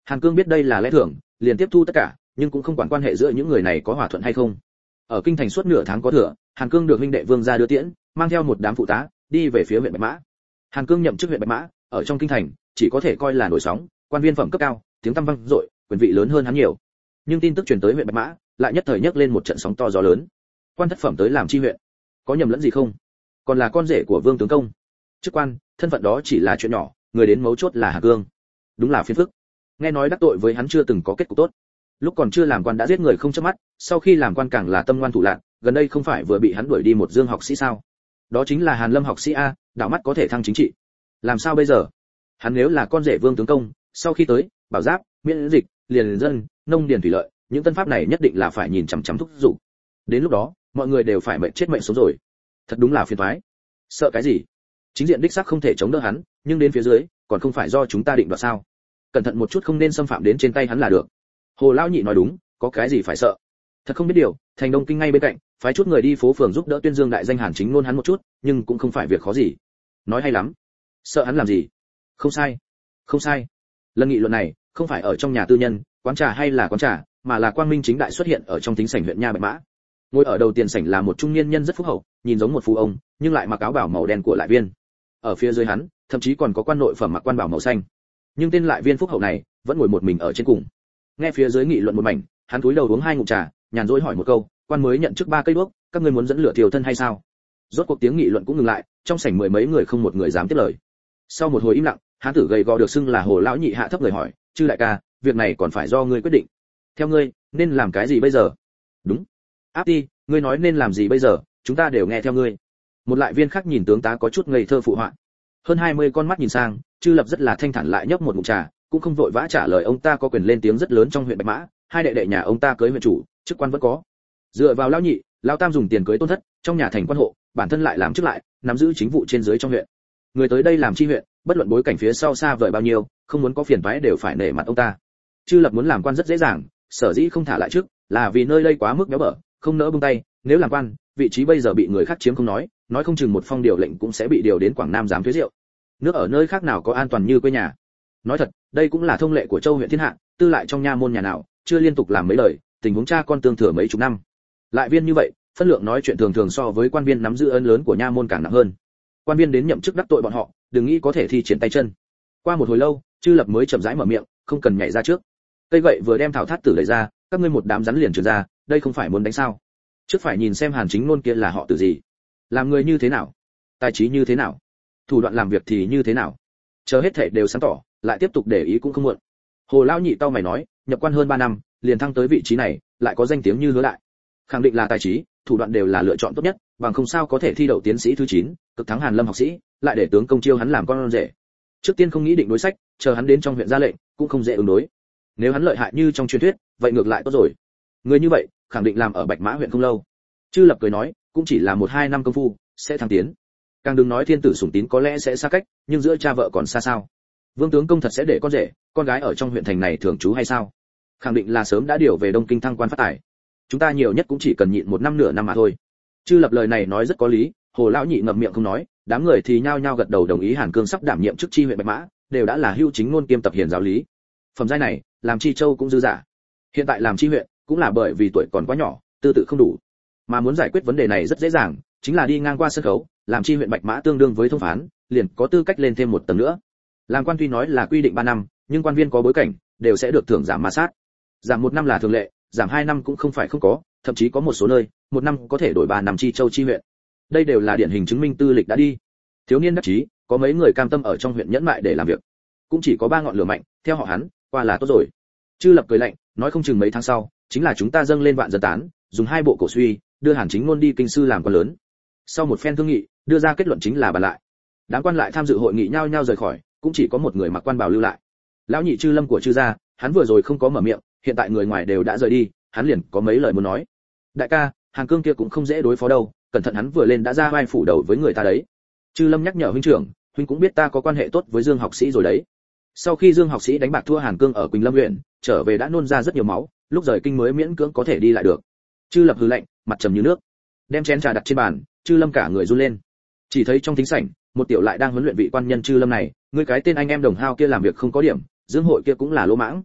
Speaker 1: Hàn Cương biết đây là lẽ thường, liền tiếp thu tất cả, nhưng cũng không quản quan hệ giữa những người này có hòa thuận hay không. Ở kinh thành suốt nửa tháng có thừa, Hàn Cương được huynh đệ Vương gia đưa tiễn, mang theo một đám phụ tá, đi về phía huyện Bạch Mã. Hàn Cương nhậm chức huyện Bạch Mã, ở trong kinh thành, chỉ có thể coi là nổi sóng, quan viên phẩm cấp cao, tiếng tăm vang dội, quyền vị lớn hơn hắn nhiều. Nhưng tin tức truyền tới huyện Bạch Mã, lại nhất thời nhấc lên một trận sóng to gió lớn. Quan thất phẩm tới làm chi huyện, có nhầm lẫn gì không? Còn là con rể của Vương tướng công. Chức quan, thân phận đó chỉ là chuyện nhỏ, người đến mấu chốt là Hàn Cương. Đúng là phiền phức. Nghe nói đắc tội với hắn chưa từng có kết cục tốt. Lúc còn chưa làm quan đã giết người không chớp mắt, sau khi làm quan càng là tâm ngoan thủ lạn, gần đây không phải vừa bị hắn đuổi đi một Dương học sĩ sao? Đó chính là Hàn Lâm học sĩ a, đạo mắt có thể thăng chính trị. Làm sao bây giờ? Hắn nếu là con rể Vương tướng công, sau khi tới, bảo giáp, miễn dịch, liền dân, nông điền thủy lợi, những tân pháp này nhất định là phải nhìn chằm chằm thúc giục. Đến lúc đó, mọi người đều phải mệnh chết mệnh sống rồi. Thật đúng là phiền toái. Sợ cái gì? Chính diện đích xác không thể chống đỡ hắn, nhưng đến phía dưới, còn không phải do chúng ta định đoạt sao? Cẩn thận một chút không nên xâm phạm đến trên tay hắn là được. Hồ lão nhị nói đúng, có cái gì phải sợ? Thật không biết điều, thành Đông Kinh ngay bên cạnh, phái chút người đi phố phường giúp đỡ tuyên dương đại danh Hàn Chính Nôn hắn một chút, nhưng cũng không phải việc khó gì. Nói hay lắm. Sợ hắn làm gì? Không sai, không sai. Lần nghị luận này, không phải ở trong nhà tư nhân, quán trà hay là quán trà, mà là quang minh chính đại xuất hiện ở trong thính sảnh huyện Nha Bạch Mã. Ngồi ở đầu tiền sảnh là một trung niên nhân rất phúc hậu, nhìn giống một phú ông, nhưng lại mặc áo bào màu đen của lại viên. Ở phía dưới hắn, thậm chí còn có quan nội phẩm mặc quan bảo màu xanh. Nhưng tên lại viên phúc hậu này, vẫn ngồi một mình ở trên cùng. Nghe phía dưới nghị luận một mảnh, hắn cúi đầu uống hai ngụm trà, nhàn rỗi hỏi một câu, quan mới nhận chức ba cây đuốc, các ngươi muốn dẫn lửa thiêu thân hay sao? Rốt cuộc tiếng nghị luận cũng ngừng lại, trong sảnh mười mấy người không một người dám tiếp lời. Sau một hồi im lặng, hán tử gầy gò được xưng là Hồ lão nhị hạ thấp người hỏi, chư đại ca, việc này còn phải do ngươi quyết định. Theo ngươi, nên làm cái gì bây giờ? Đúng. Áp đi, ngươi nói nên làm gì bây giờ, chúng ta đều nghe theo ngươi. Một lại viên khác nhìn tướng tá có chút ngây thơ phụ họa. Hơn hai mươi con mắt nhìn sang, Chư Lập rất là thanh thản lại nhấp một ngụm trà, cũng không vội vã trả lời ông ta có quyền lên tiếng rất lớn trong huyện Bạch Mã, hai đệ đệ nhà ông ta cưới huyện chủ, chức quan vẫn có. Dựa vào lão nhị, lão tam dùng tiền cưới tôn thất, trong nhà thành quan hộ, bản thân lại làm chức lại, nắm giữ chính vụ trên dưới trong huyện. Người tới đây làm chi huyện, bất luận bối cảnh phía sau xa vời bao nhiêu, không muốn có phiền toái đều phải nể mặt ông ta. Chư Lập muốn làm quan rất dễ dàng, sở dĩ không thả lại trước, là vì nơi đây quá mức béo bở, không nỡ buông tay, nếu làm quan, vị trí bây giờ bị người khác chiếm không nói, nói không chừng một phong điều lệnh cũng sẽ bị điều đến Quảng Nam giám thuế rượu. Nước ở nơi khác nào có an toàn như quê nhà. Nói thật, đây cũng là thông lệ của châu huyện thiên hạ, tư lại trong nha môn nhà nào, chưa liên tục làm mấy lời, tình huống cha con tương thừa mấy chục năm. Lại viên như vậy, phân lượng nói chuyện thường thường so với quan viên nắm giữ ơn lớn của nha môn càng nặng hơn. Quan viên đến nhậm chức đắc tội bọn họ, đừng nghĩ có thể thi triển tay chân. Qua một hồi lâu, Chư Lập mới chậm rãi mở miệng, không cần nhảy ra trước. Cây gậy vừa đem thảo thát tử lấy ra, các ngươi một đám rắn liền trườn ra, đây không phải muốn đánh sao? Trước phải nhìn xem Hàn Chính Nôn kia là họ từ gì, làm người như thế nào, tài trí như thế nào, thủ đoạn làm việc thì như thế nào. Chờ hết thảy đều sáng tỏ, lại tiếp tục để ý cũng không muộn. Hồ lão nhị tao mày nói, nhập quan hơn ba năm, liền thăng tới vị trí này, lại có danh tiếng như hứa lại, khẳng định là tài trí, thủ đoạn đều là lựa chọn tốt nhất, bằng không sao có thể thi đậu tiến sĩ thứ chín, cực thắng Hàn Lâm học sĩ, lại để tướng công chiêu hắn làm con rể. Trước tiên không nghĩ định đối sách, chờ hắn đến trong huyện ra lệnh, cũng không dễ ứng đối. Nếu hắn lợi hại như trong truyền thuyết, vậy ngược lại tốt rồi. Người như vậy, khẳng định làm ở Bạch Mã huyện không lâu. Chư Lập cười nói, cũng chỉ là một hai năm công phu, sẽ thăng tiến. Càng đừng nói thiên tử sủng tín có lẽ sẽ xa cách, nhưng giữa cha vợ còn xa sao? Vương tướng công thật sẽ để con rể, con gái ở trong huyện thành này thường trú hay sao? Khẳng định là sớm đã điều về Đông Kinh thăng quan phát tài. Chúng ta nhiều nhất cũng chỉ cần nhịn một năm nửa năm mà thôi. Chư Lập lời này nói rất có lý, Hồ lão nhị ngậm miệng không nói, đám người thì nhao nhao gật đầu đồng ý Hàn Cương sắp đảm nhiệm chức chi huyện Bạch Mã, đều đã là hưu chính ngôn kiêm tập hiền giáo lý. Phẩm giai này, làm chi châu cũng dư giả. Hiện tại làm chi huyện, cũng là bởi vì tuổi còn quá nhỏ, tư tự không đủ. Mà muốn giải quyết vấn đề này rất dễ dàng, chính là đi ngang qua sân khấu, làm chi huyện Bạch Mã tương đương với thông phán, liền có tư cách lên thêm một tầng nữa. Làm quan tuy nói là quy định ba năm, nhưng quan viên có bối cảnh, đều sẽ được thưởng giảm ma sát. Giảm một năm là thường lệ, giảm hai năm cũng không phải không có, thậm chí có một số nơi, một năm có thể đổi ba năm chi châu chi huyện. Đây đều là điển hình chứng minh tư lịch đã đi. Thiếu niên đắc chí, có mấy người cam tâm ở trong huyện nhẫn mại để làm việc. Cũng chỉ có ba ngọn lửa mạnh, theo họ hắn, qua là tốt rồi. Chư Lập cười lạnh, nói không chừng mấy tháng sau, chính là chúng ta dâng lên vạn dân tán, dùng hai bộ cổ suy, đưa Hàn Chính Nôn đi kinh sư làm quan lớn. Sau một phen thương nghị, đưa ra kết luận chính là bàn lại. Đám quan lại tham dự hội nghị nhao nhao rời khỏi, cũng chỉ có một người mặc quan bào lưu lại. Lão nhị Chư Lâm của Chư gia, hắn vừa rồi không có mở miệng, hiện tại người ngoài đều đã rời đi, hắn liền có mấy lời muốn nói. Đại ca, Hàn Cương kia cũng không dễ đối phó đâu, cẩn thận hắn vừa lên đã ra vai phủ đầu với người ta đấy. Chư Lâm nhắc nhở huynh trưởng, huynh cũng biết ta có quan hệ tốt với Dương học sĩ rồi đấy. Sau khi Dương học sĩ đánh bạc thua Hàn Cương ở Quỳnh Lâm huyện, trở về đã nôn ra rất nhiều máu, lúc rời kinh mới miễn cưỡng có thể đi lại được. Chư Lập hừ lạnh, mặt trầm như nước, đem chén trà đặt trên bàn, Chư Lâm cả người run lên. Chỉ thấy trong thính sảnh, một tiểu lại đang huấn luyện vị quan nhân Chư Lâm này, ngươi cái tên anh em đồng hao kia làm việc không có điểm, Dương hội kia cũng là lỗ mãng,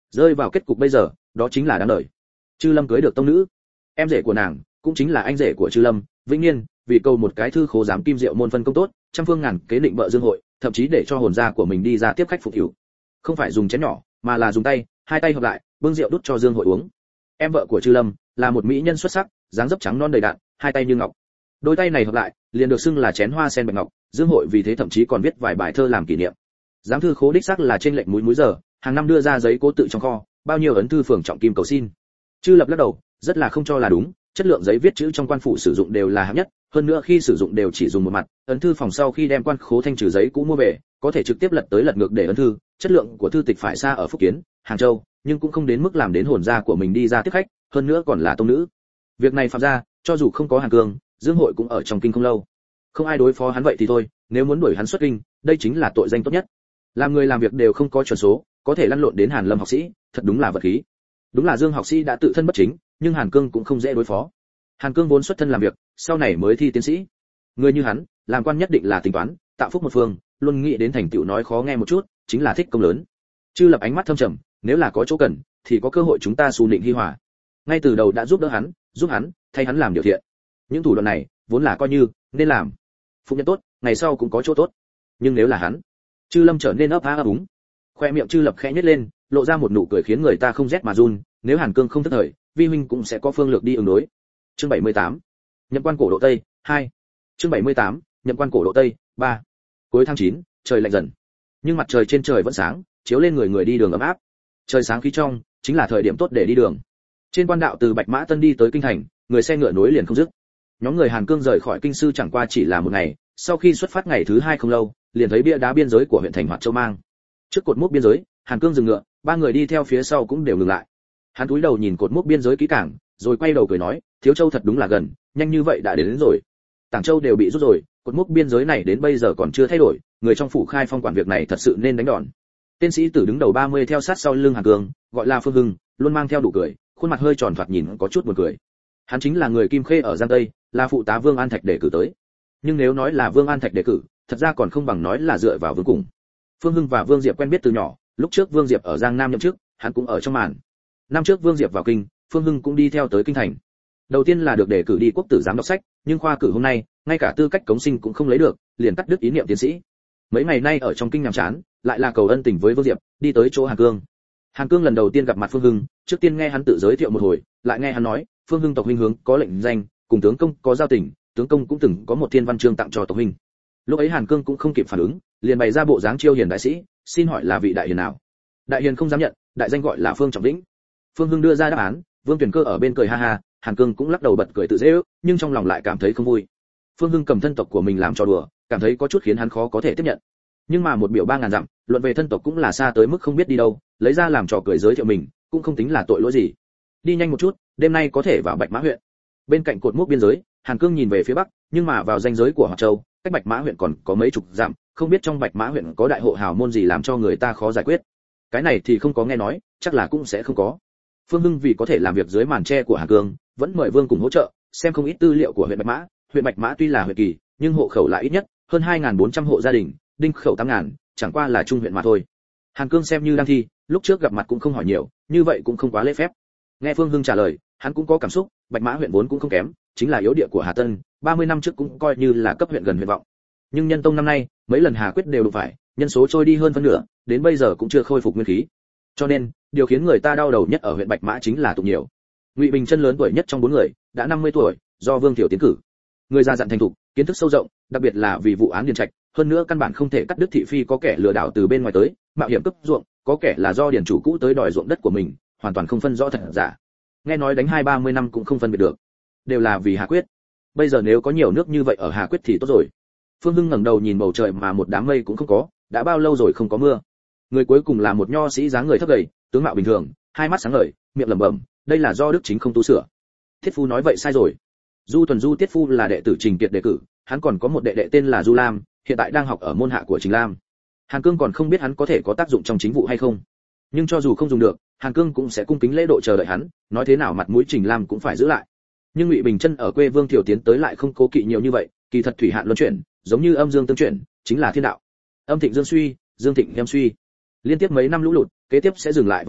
Speaker 1: Rơi vào kết cục bây giờ, đó chính là đáng đời. Chư Lâm cưới được tông nữ, em rể của nàng cũng chính là anh rể của Chư Lâm, Vĩnh Niên, vì câu một cái thư khố giám kim diệu môn phân công tốt, trăm phương ngàn kế định bợ Dương Hội, thậm chí để cho hồn gia của mình đi ra tiếp khách phục vụ. Không phải dùng chén nhỏ, mà là dùng tay, hai tay hợp lại, bưng rượu đút cho Dương Hội uống. Em vợ của Chư Lâm là một mỹ nhân xuất sắc, dáng dấp trắng non đầy đặn, hai tay như ngọc. Đôi tay này hợp lại, liền được xưng là chén hoa sen bạch ngọc, Dương Hội vì thế thậm chí còn viết vài bài thơ làm kỷ niệm. Giám thư khố đích xác là trên lệnh múi múi giờ, hàng năm đưa ra giấy cố tự trong kho, bao nhiêu ấn thư phường trọng kim cầu xin. Chư Lập lắc đầu, rất là không cho là đúng, chất lượng giấy viết chữ trong quan phủ sử dụng đều là hạng nhất, hơn nữa khi sử dụng đều chỉ dùng một mặt, ấn thư phòng sau khi đem quan khố thanh trừ giấy cũ mua về, có thể trực tiếp lật tới lật ngược để ấn thư, chất lượng của thư tịch phải xa ở Phúc Kiến, Hàng Châu, nhưng cũng không đến mức làm đến hồn gia của mình đi ra tiếp khách, hơn nữa còn là tông nữ. Việc này phạm ra, cho dù không có Hàn Cương, Dương Hội cũng ở trong kinh không lâu. Không ai đối phó hắn vậy thì thôi, nếu muốn đuổi hắn xuất kinh, đây chính là tội danh tốt nhất. Làm người làm việc đều không có chuẩn số, có thể lăn lộn đến Hàn Lâm học sĩ, thật đúng là vật khí. Đúng là Dương học sĩ đã tự thân bất chính, nhưng Hàn Cương cũng không dễ đối phó. Hàn Cương vốn xuất thân làm việc, sau này mới thi tiến sĩ. Người như hắn, làm quan nhất định là tính toán, tạo phúc một phương, luôn nghĩ đến thành tựu nói khó nghe một chút, chính là thích công lớn. Chư Lập ánh mắt thâm trầm, nếu là có chỗ cần, thì có cơ hội chúng ta xu nịnh hi hòa. Ngay từ đầu đã giúp đỡ hắn, giúp hắn, thay hắn làm điều thiện. Những thủ đoạn này, vốn là coi như nên làm. Phúc nhân tốt, ngày sau cũng có chỗ tốt. Nhưng nếu là hắn, Chư Lâm trở nên ấp á ấp úng. Khoe miệng Chư Lập khẽ nhếch lên, lộ ra một nụ cười khiến người ta không rét mà run, nếu Hàn Cương không thất thời, vi huynh cũng sẽ có phương lược đi ứng đối. Chương bảy mươi tám. Nhậm quan cổ độ Tây, hai. Chương bảy mươi tám. Nhậm quan cổ độ Tây, ba. Cuối tháng chín, trời lạnh dần. Nhưng mặt trời trên trời vẫn sáng, chiếu lên người người đi đường ấm áp. Trời sáng khí trong, chính là thời điểm tốt để đi đường. Trên quan đạo từ Bạch Mã Tân đi tới kinh thành, người xe ngựa nối liền không dứt. Nhóm người Hàn Cương rời khỏi kinh sư chẳng qua chỉ là một ngày, sau khi xuất phát ngày thứ hai không lâu, liền thấy bia đá biên giới của huyện thành Hoạt Châu Mang. Trước cột mốc biên giới, Hàn Cương dừng ngựa, ba người đi theo phía sau cũng đều ngừng lại. Hắn cúi đầu nhìn cột mốc biên giới kỹ càng, rồi quay đầu cười nói, Thiếu Châu thật đúng là gần, nhanh như vậy đã đến, đến rồi. Tảng Châu đều bị rút rồi, cột mốc biên giới này đến bây giờ còn chưa thay đổi, người trong phủ khai phong quản việc này thật sự nên đánh đòn. Tên sĩ tử đứng đầu ba mươi theo sát sau lưng Hàn Cương, gọi là Phương Hưng, luôn mang theo đủ cười, khuôn mặt hơi tròn thoạt nhìn có chút buồn cười. Hắn chính là người Kim Khê ở Giang Tây, là phụ tá Vương An Thạch đề cử tới. Nhưng nếu nói là Vương An Thạch đề cử, thật ra còn không bằng nói là dựa vào Vương Cùng. Phương Hưng và Vương Diệp quen biết từ nhỏ, lúc trước Vương Diệp ở Giang Nam nhậm chức, hắn cũng ở trong màn. Năm trước Vương Diệp vào kinh, Phương Hưng cũng đi theo tới kinh thành. Đầu tiên là được đề cử đi quốc tử giám đọc sách, nhưng khoa cử hôm nay, ngay cả tư cách cống sinh cũng không lấy được, liền cắt đứt ý niệm tiến sĩ. Mấy ngày nay ở trong kinh nhàm chán, lại là cầu ân tình với Vương Diệp, đi tới chỗ Hàn Cương. Hàn Cương lần đầu tiên gặp mặt Phương Hưng, trước tiên nghe hắn tự giới thiệu một hồi, lại nghe hắn nói, Phương Hưng tộc huynh hướng có lệnh danh, cùng tướng công có giao tình, tướng công cũng từng có một thiên văn chương tặng cho tộc huynh. Lúc ấy Hàn Cương cũng không kịp phản ứng, liền bày ra bộ dáng chiêu hiền đại sĩ, xin hỏi là vị đại hiền nào? Đại hiền không dám nhận, đại danh gọi là Phương Trọng Vĩnh. Phương Hưng đưa ra đáp án, Vương Tuyển Cơ ở bên cười ha ha, Hàn Cương cũng lắc đầu bật cười tự giễu, nhưng trong lòng lại cảm thấy không vui. Phương Hưng cầm thân tộc của mình làm trò đùa, cảm thấy có chút khiến hắn khó có thể tiếp nhận. Nhưng mà một biểu ba ngàn dặm, luận về thân tộc cũng là xa tới mức không biết đi đâu, lấy ra làm trò cười giới thiệu mình, cũng không tính là tội lỗi gì. Đi nhanh một chút, đêm nay có thể vào Bạch Mã huyện. Bên cạnh cột mốc biên giới, Hàn Cương nhìn về phía bắc, nhưng mà vào ranh giới của Hoạt Châu, cách Bạch Mã huyện còn có mấy chục dặm, không biết trong Bạch Mã huyện có đại hộ hào môn gì làm cho người ta khó giải quyết. Cái này thì không có nghe nói, chắc là cũng sẽ không có. Phương Hưng vì có thể làm việc dưới màn che của Hàn Cương, vẫn mời Vương cùng hỗ trợ, xem không ít tư liệu của huyện Bạch Mã. Huyện Bạch Mã tuy là huyện kỳ, nhưng hộ khẩu lại ít nhất hơn hai nghìn bốn trăm hộ gia đình, đinh khẩu tám nghìn, chẳng qua là trung huyện mà thôi. Hàn Cương xem như đang thi, lúc trước gặp mặt cũng không hỏi nhiều, như vậy cũng không quá lễ phép. Nghe Phương Hưng trả lời, hắn cũng có cảm xúc, Bạch Mã huyện vốn cũng không kém, chính là yếu địa của Hà Tân, ba mươi năm trước cũng coi như là cấp huyện gần huyện vọng. Nhưng nhân tông năm nay, mấy lần Hà quyết đều đụng phải, nhân số trôi đi hơn phân nửa, đến bây giờ cũng chưa khôi phục nguyên khí. Cho nên, điều khiến người ta đau đầu nhất ở huyện Bạch Mã chính là tụng nhiều. Ngụy Bình Chân lớn tuổi nhất trong bốn người, đã năm mươi tuổi, do Vương Thiểu tiến cử. Người già dặn thành thục, kiến thức sâu rộng, đặc biệt là vì vụ án điền trạch, hơn nữa căn bản không thể cắt đứt thị phi có kẻ lừa đảo từ bên ngoài tới, mạo hiểm cướp ruộng, có kẻ là do điền chủ cũ tới đòi ruộng đất của mình, hoàn toàn không phân rõ thật giả. Nghe nói đánh hai ba mươi năm cũng không phân biệt được, đều là vì Hà Quyết. Bây giờ nếu có nhiều nước như vậy ở Hà Quyết thì tốt rồi. Phương Hưng ngẩng đầu nhìn bầu trời mà một đám mây cũng không có, đã bao lâu rồi không có mưa. Người cuối cùng là một nho sĩ dáng người thấp gầy, tướng mạo bình thường, hai mắt sáng ngời, miệng lẩm bẩm, đây là do đức chính không tu sửa. Thiết Phu nói vậy sai rồi. Du Tuần Du Tiết Phu là đệ tử Trình Kiệt đề cử, hắn còn có một đệ đệ tên là Du Lam, hiện tại đang học ở môn hạ của Trình Lam. Hàn Cương còn không biết hắn có thể có tác dụng trong chính vụ hay không. Nhưng cho dù không dùng được, Hàn Cương cũng sẽ cung kính lễ độ chờ đợi hắn, nói thế nào mặt mũi Trình Lam cũng phải giữ lại. Nhưng Ngụy Bình Chân ở quê Vương Thiểu tiến tới lại không cố kỵ nhiều như vậy, kỳ thật thủy hạn luân chuyển, giống như âm dương tương chuyển, chính là thiên đạo. Âm thịnh dương suy, dương thịnh em suy. Liên tiếp mấy năm lũ lụt, kế tiếp sẽ dừng lại vài năm,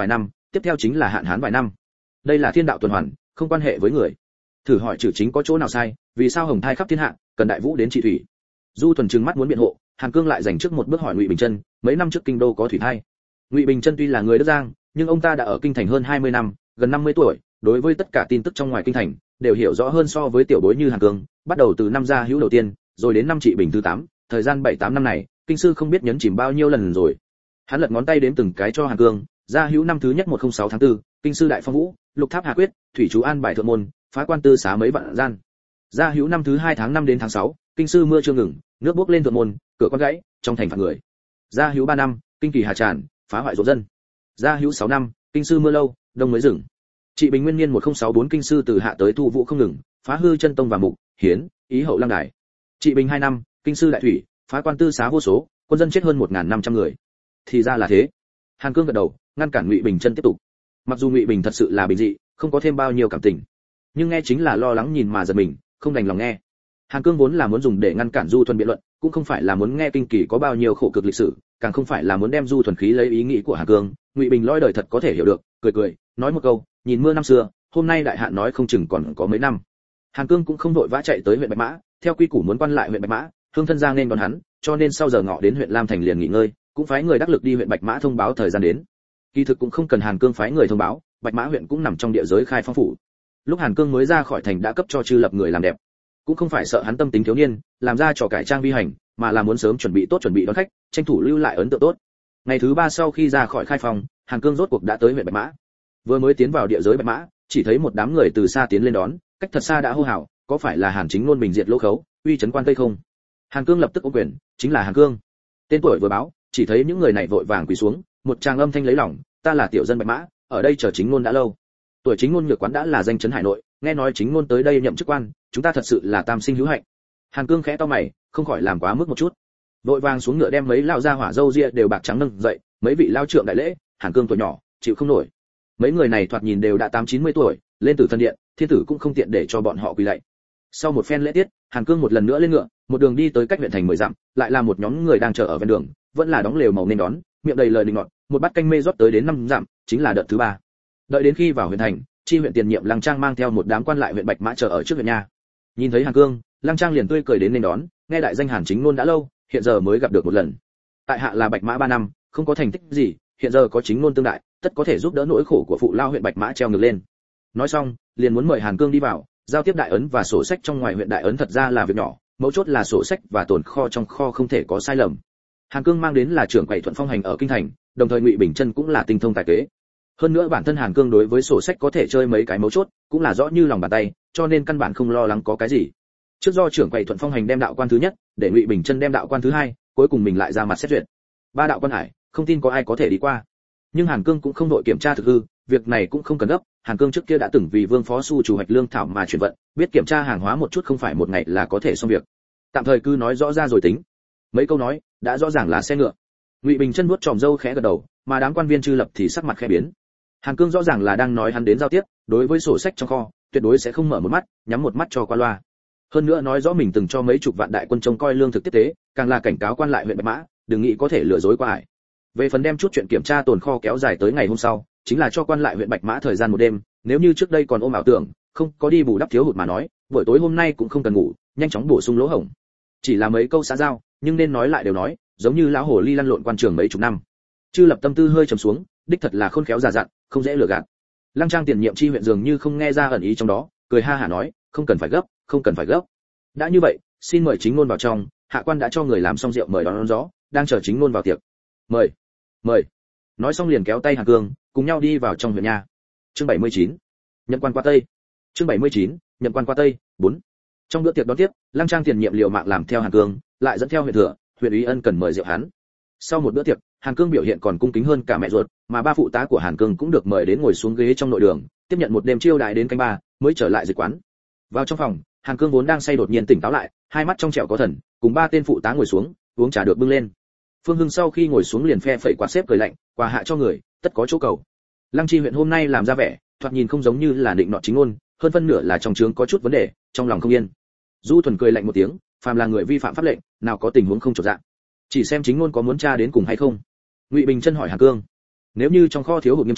Speaker 1: tiếp theo chính là hạn hán vài năm. Đây là thiên đạo tuần hoàn, không quan hệ với người. Thử hỏi trừ chính có chỗ nào sai, vì sao hồng thai khắp thiên hạ, cần đại vũ đến trị thủy? Du Thuần trừng mắt muốn biện hộ, Hàn Cương lại dành trước một bước hỏi Ngụy Bình Chân, mấy năm trước kinh đô có thủy thai. Ngụy Bình Chân tuy là người Đức Giang, nhưng ông ta đã ở kinh thành hơn hai mươi năm, gần năm mươi tuổi, đối với tất cả tin tức trong ngoài kinh thành đều hiểu rõ hơn so với tiểu bối như Hàn Cương, bắt đầu từ năm Gia Hữu đầu tiên, rồi đến năm Trị Bình thứ tám, thời gian bảy tám năm này, kinh sư không biết nhấn chìm bao nhiêu lần rồi. Hắn lật ngón tay đếm từng cái cho Hàn Cương, Gia Hữu năm thứ nhất một không sáu tháng tư, kinh sư đại phong vũ, lục tháp hạ quyết, thủy chú an bài thượng môn, phá quan tư xá mấy vạn gian. Gia Hữu năm thứ hai tháng năm đến tháng sáu, kinh sư mưa chưa ngừng, nước bốc lên thượng môn, cửa quan gãy, trong thành phạt người. Gia Hữu ba năm, kinh kỳ hà tràn, phá hoại ruộng dân. Gia Hữu sáu năm, kinh sư mưa lâu, đông mới dừng. Trị Bình nguyên niên một không sáu bốn kinh sư từ hạ tới thu vũ không ngừng, phá hư chân tông và mục, hiến, ý hậu lăng đài. Trị Bình hai năm, kinh sư đại thủy, phá quan tư xá vô số, quân dân chết hơn một nghìn năm trăm người. Thì ra là thế. Hàn Cương gật đầu, ngăn cản Ngụy Bình Chân tiếp tục. Mặc dù Ngụy Bình thật sự là bình dị, không có thêm bao nhiêu cảm tình, nhưng nghe chính là lo lắng nhìn mà giật mình, không đành lòng nghe. Hàn Cương vốn là muốn dùng để ngăn cản Du Thuần biện luận, cũng không phải là muốn nghe kinh kỳ có bao nhiêu khổ cực lịch sử, càng không phải là muốn đem Du Thuần khí lấy ý nghĩ của Hàn Cương. Ngụy Bình lôi đời thật có thể hiểu được, cười cười, nói một câu, nhìn mưa năm xưa, hôm nay đại hạn nói không chừng còn có mấy năm. Hàn Cương cũng không vội vã chạy tới huyện Bạch Mã, theo quy củ muốn quan lại huyện Bạch Mã, hương thân ra nên đón hắn, cho nên sau giờ ngọ đến huyện Lam Thành liền nghỉ ngơi, cũng phái người đắc lực đi huyện Bạch Mã thông báo thời gian đến. Kỳ thực cũng không cần Hàn Cương phái người thông báo, Bạch Mã huyện cũng nằm trong địa giới khai phong phủ. Lúc Hàn Cương mới ra khỏi thành đã cấp cho Chư Lập người làm đẹp, cũng không phải sợ hắn tâm tính thiếu niên, làm ra trò cải trang vi hành, mà là muốn sớm chuẩn bị tốt chuẩn bị đón khách, tranh thủ lưu lại ấn tượng tốt. Ngày thứ ba sau khi ra khỏi khai phong, Hàn Cương rốt cuộc đã tới huyện Bạch Mã. Vừa mới tiến vào địa giới Bạch Mã, chỉ thấy một đám người từ xa tiến lên đón, cách thật xa đã hô hào, có phải là Hàn Chính Nôn bình diệt lỗ khấu, uy trấn quan tây không? Hàn Cương lập tức ôm quyền, chính là Hàn Cương. Tên tuổi vừa báo, chỉ thấy những người này vội vàng quỳ xuống, một tràng âm thanh lấy lòng, ta là tiểu dân Bạch Mã, ở đây chờ Chính Nôn đã lâu. Tuổi Chính Nôn nhược quán đã là danh chấn hải nội, nghe nói Chính Nôn tới đây nhậm chức quan, chúng ta thật sự là tam sinh hữu hạnh. Hàn Cương khẽ to mày, không khỏi làm quá mức một chút. Vội vàng xuống ngựa đem mấy lao gia hỏa râu ria đều bạc trắng nâng dậy, mấy vị lao trượng đại lễ. Hàn Cương tuổi nhỏ, chịu không nổi. Mấy người này thoạt nhìn đều đã tám chín mươi tuổi, lên tử thân điện, thiên tử cũng không tiện để cho bọn họ quỳ lạy. Sau một phen lễ tiết, Hàn Cương một lần nữa lên ngựa, một đường đi tới cách huyện thành mười dặm, lại là một nhóm người đang chờ ở ven đường, vẫn là đóng lều màu nên đón, miệng đầy lời định ngọt, một bát canh mê rót tới đến năm dặm, chính là đợt thứ ba. Đợi đến khi vào huyện thành, chi huyện tiền nhiệm Lăng Trang mang theo một đám quan lại huyện Bạch Mã chờ ở trước huyện nhà. Nhìn thấy Hàn Cương, Lăng Trang liền tươi cười đến nên đón, nghe đại danh Hàn Chính Nôn đã lâu, hiện giờ mới gặp được một lần. Tại hạ là Bạch Mã ba năm, không có thành tích gì, hiện giờ có Chính Nôn tương đại, tất có thể giúp đỡ nỗi khổ của phụ lao huyện Bạch Mã treo ngược lên. Nói xong, liền muốn mời Hàn Cương đi vào, giao tiếp đại ấn và sổ sách trong ngoài huyện đại ấn thật ra là việc nhỏ, mấu chốt là sổ sách và tồn kho trong kho không thể có sai lầm. Hàn Cương mang đến là trưởng quầy Thuận Phong hành ở kinh thành, đồng thời Ngụy Bình Chân cũng là tinh thông tài kế. Hơn nữa bản thân Hàn Cương đối với sổ sách có thể chơi mấy cái mấu chốt, cũng là rõ như lòng bàn tay, cho nên căn bản không lo lắng có cái gì. Trước do trưởng quầy Thuận Phong hành đem đạo quan thứ nhất, để Ngụy Bình Chân đem đạo quan thứ hai, cuối cùng mình lại ra mặt xét duyệt. Ba đạo quan hải, không tin có ai có thể đi qua. Nhưng Hàn Cương cũng không đội kiểm tra thực hư, việc này cũng không cần gấp. Hàn Cương trước kia đã từng vì Vương Phó Su chủ hoạch lương thảo mà chuyển vận, biết kiểm tra hàng hóa một chút không phải một ngày là có thể xong việc. Tạm thời cứ nói rõ ra rồi tính. Mấy câu nói, đã rõ ràng là xe ngựa. Ngụy Bình Chân vuốt tròm râu khẽ gật đầu, mà đám quan viên Chư Lập thì sắc mặt khẽ biến. Hàn Cương rõ ràng là đang nói hắn đến giao tiếp, đối với sổ sách trong kho, tuyệt đối sẽ không mở một mắt, nhắm một mắt cho qua loa. Hơn nữa nói rõ mình từng cho mấy chục vạn đại quân trông coi lương thực tiếp tế, càng là cảnh cáo quan lại huyện Bạch Mã, đừng nghĩ có thể lừa dối qua ải. Về phần đem chút chuyện kiểm tra tồn kho kéo dài tới ngày hôm sau, chính là cho quan lại huyện Bạch Mã thời gian một đêm, nếu như trước đây còn ôm ảo tưởng, không có đi bù đắp thiếu hụt mà nói, buổi tối hôm nay cũng không cần ngủ, nhanh chóng bổ sung lỗ hổng. Chỉ là mấy câu xã giao, nhưng nên nói lại đều nói, giống như lão hồ ly lăn lộn quan trường mấy chục năm. Chư Lập tâm tư hơi trầm xuống, đích thật là khôn khéo già dặn, không dễ lừa gạt. Lăng Trang tiền nhiệm chi huyện dường như không nghe ra ẩn ý trong đó, cười ha hả nói, không cần phải gấp, không cần phải gấp. Đã như vậy, xin mời Chính Nôn vào trong, hạ quan đã cho người làm xong rượu mời đón, đón gió, đang chờ Chính Nôn vào tiệc. Mời, mời. Nói xong liền kéo tay Hàn Cương, cùng nhau đi vào trong huyện nhà. Chương bảy mươi chín, nhận quan qua tây. Chương bảy mươi chín, nhận quan qua tây. bốn. Trong bữa tiệc đón tiếp, Lăng Trang tiền nhiệm liều mạng làm theo Hàn Cương, lại dẫn theo huyện thừa, huyện úy ân cần mời rượu hắn. Sau một bữa tiệc, Hàn Cương biểu hiện còn cung kính hơn cả mẹ ruột, mà ba phụ tá của Hàn Cương cũng được mời đến ngồi xuống ghế trong nội đường, tiếp nhận một đêm chiêu đãi đến canh ba, mới trở lại dịch quán. Vào trong phòng, Hàn Cương vốn đang say đột nhiên tỉnh táo lại, hai mắt trong trẻo có thần, cùng ba tên phụ tá ngồi xuống, uống trà được bưng lên. Phương Hưng sau khi ngồi xuống liền phe phẩy quạt xếp cười lạnh, quà hạ cho người, tất có chỗ cầu. Lăng Chi huyện hôm nay làm ra vẻ, thoạt nhìn không giống như là định nọ Chính Ngôn, hơn phân nửa là trong trướng có chút vấn đề, trong lòng không yên. Du Thuần cười lạnh một tiếng, phàm là người vi phạm pháp lệnh, nào có tình huống không chột dạ. Chỉ xem Chính Ngôn có muốn tra đến cùng hay không. Ngụy Bình Chân hỏi Hàn Cương, nếu như trong kho thiếu hụt nghiêm trọng,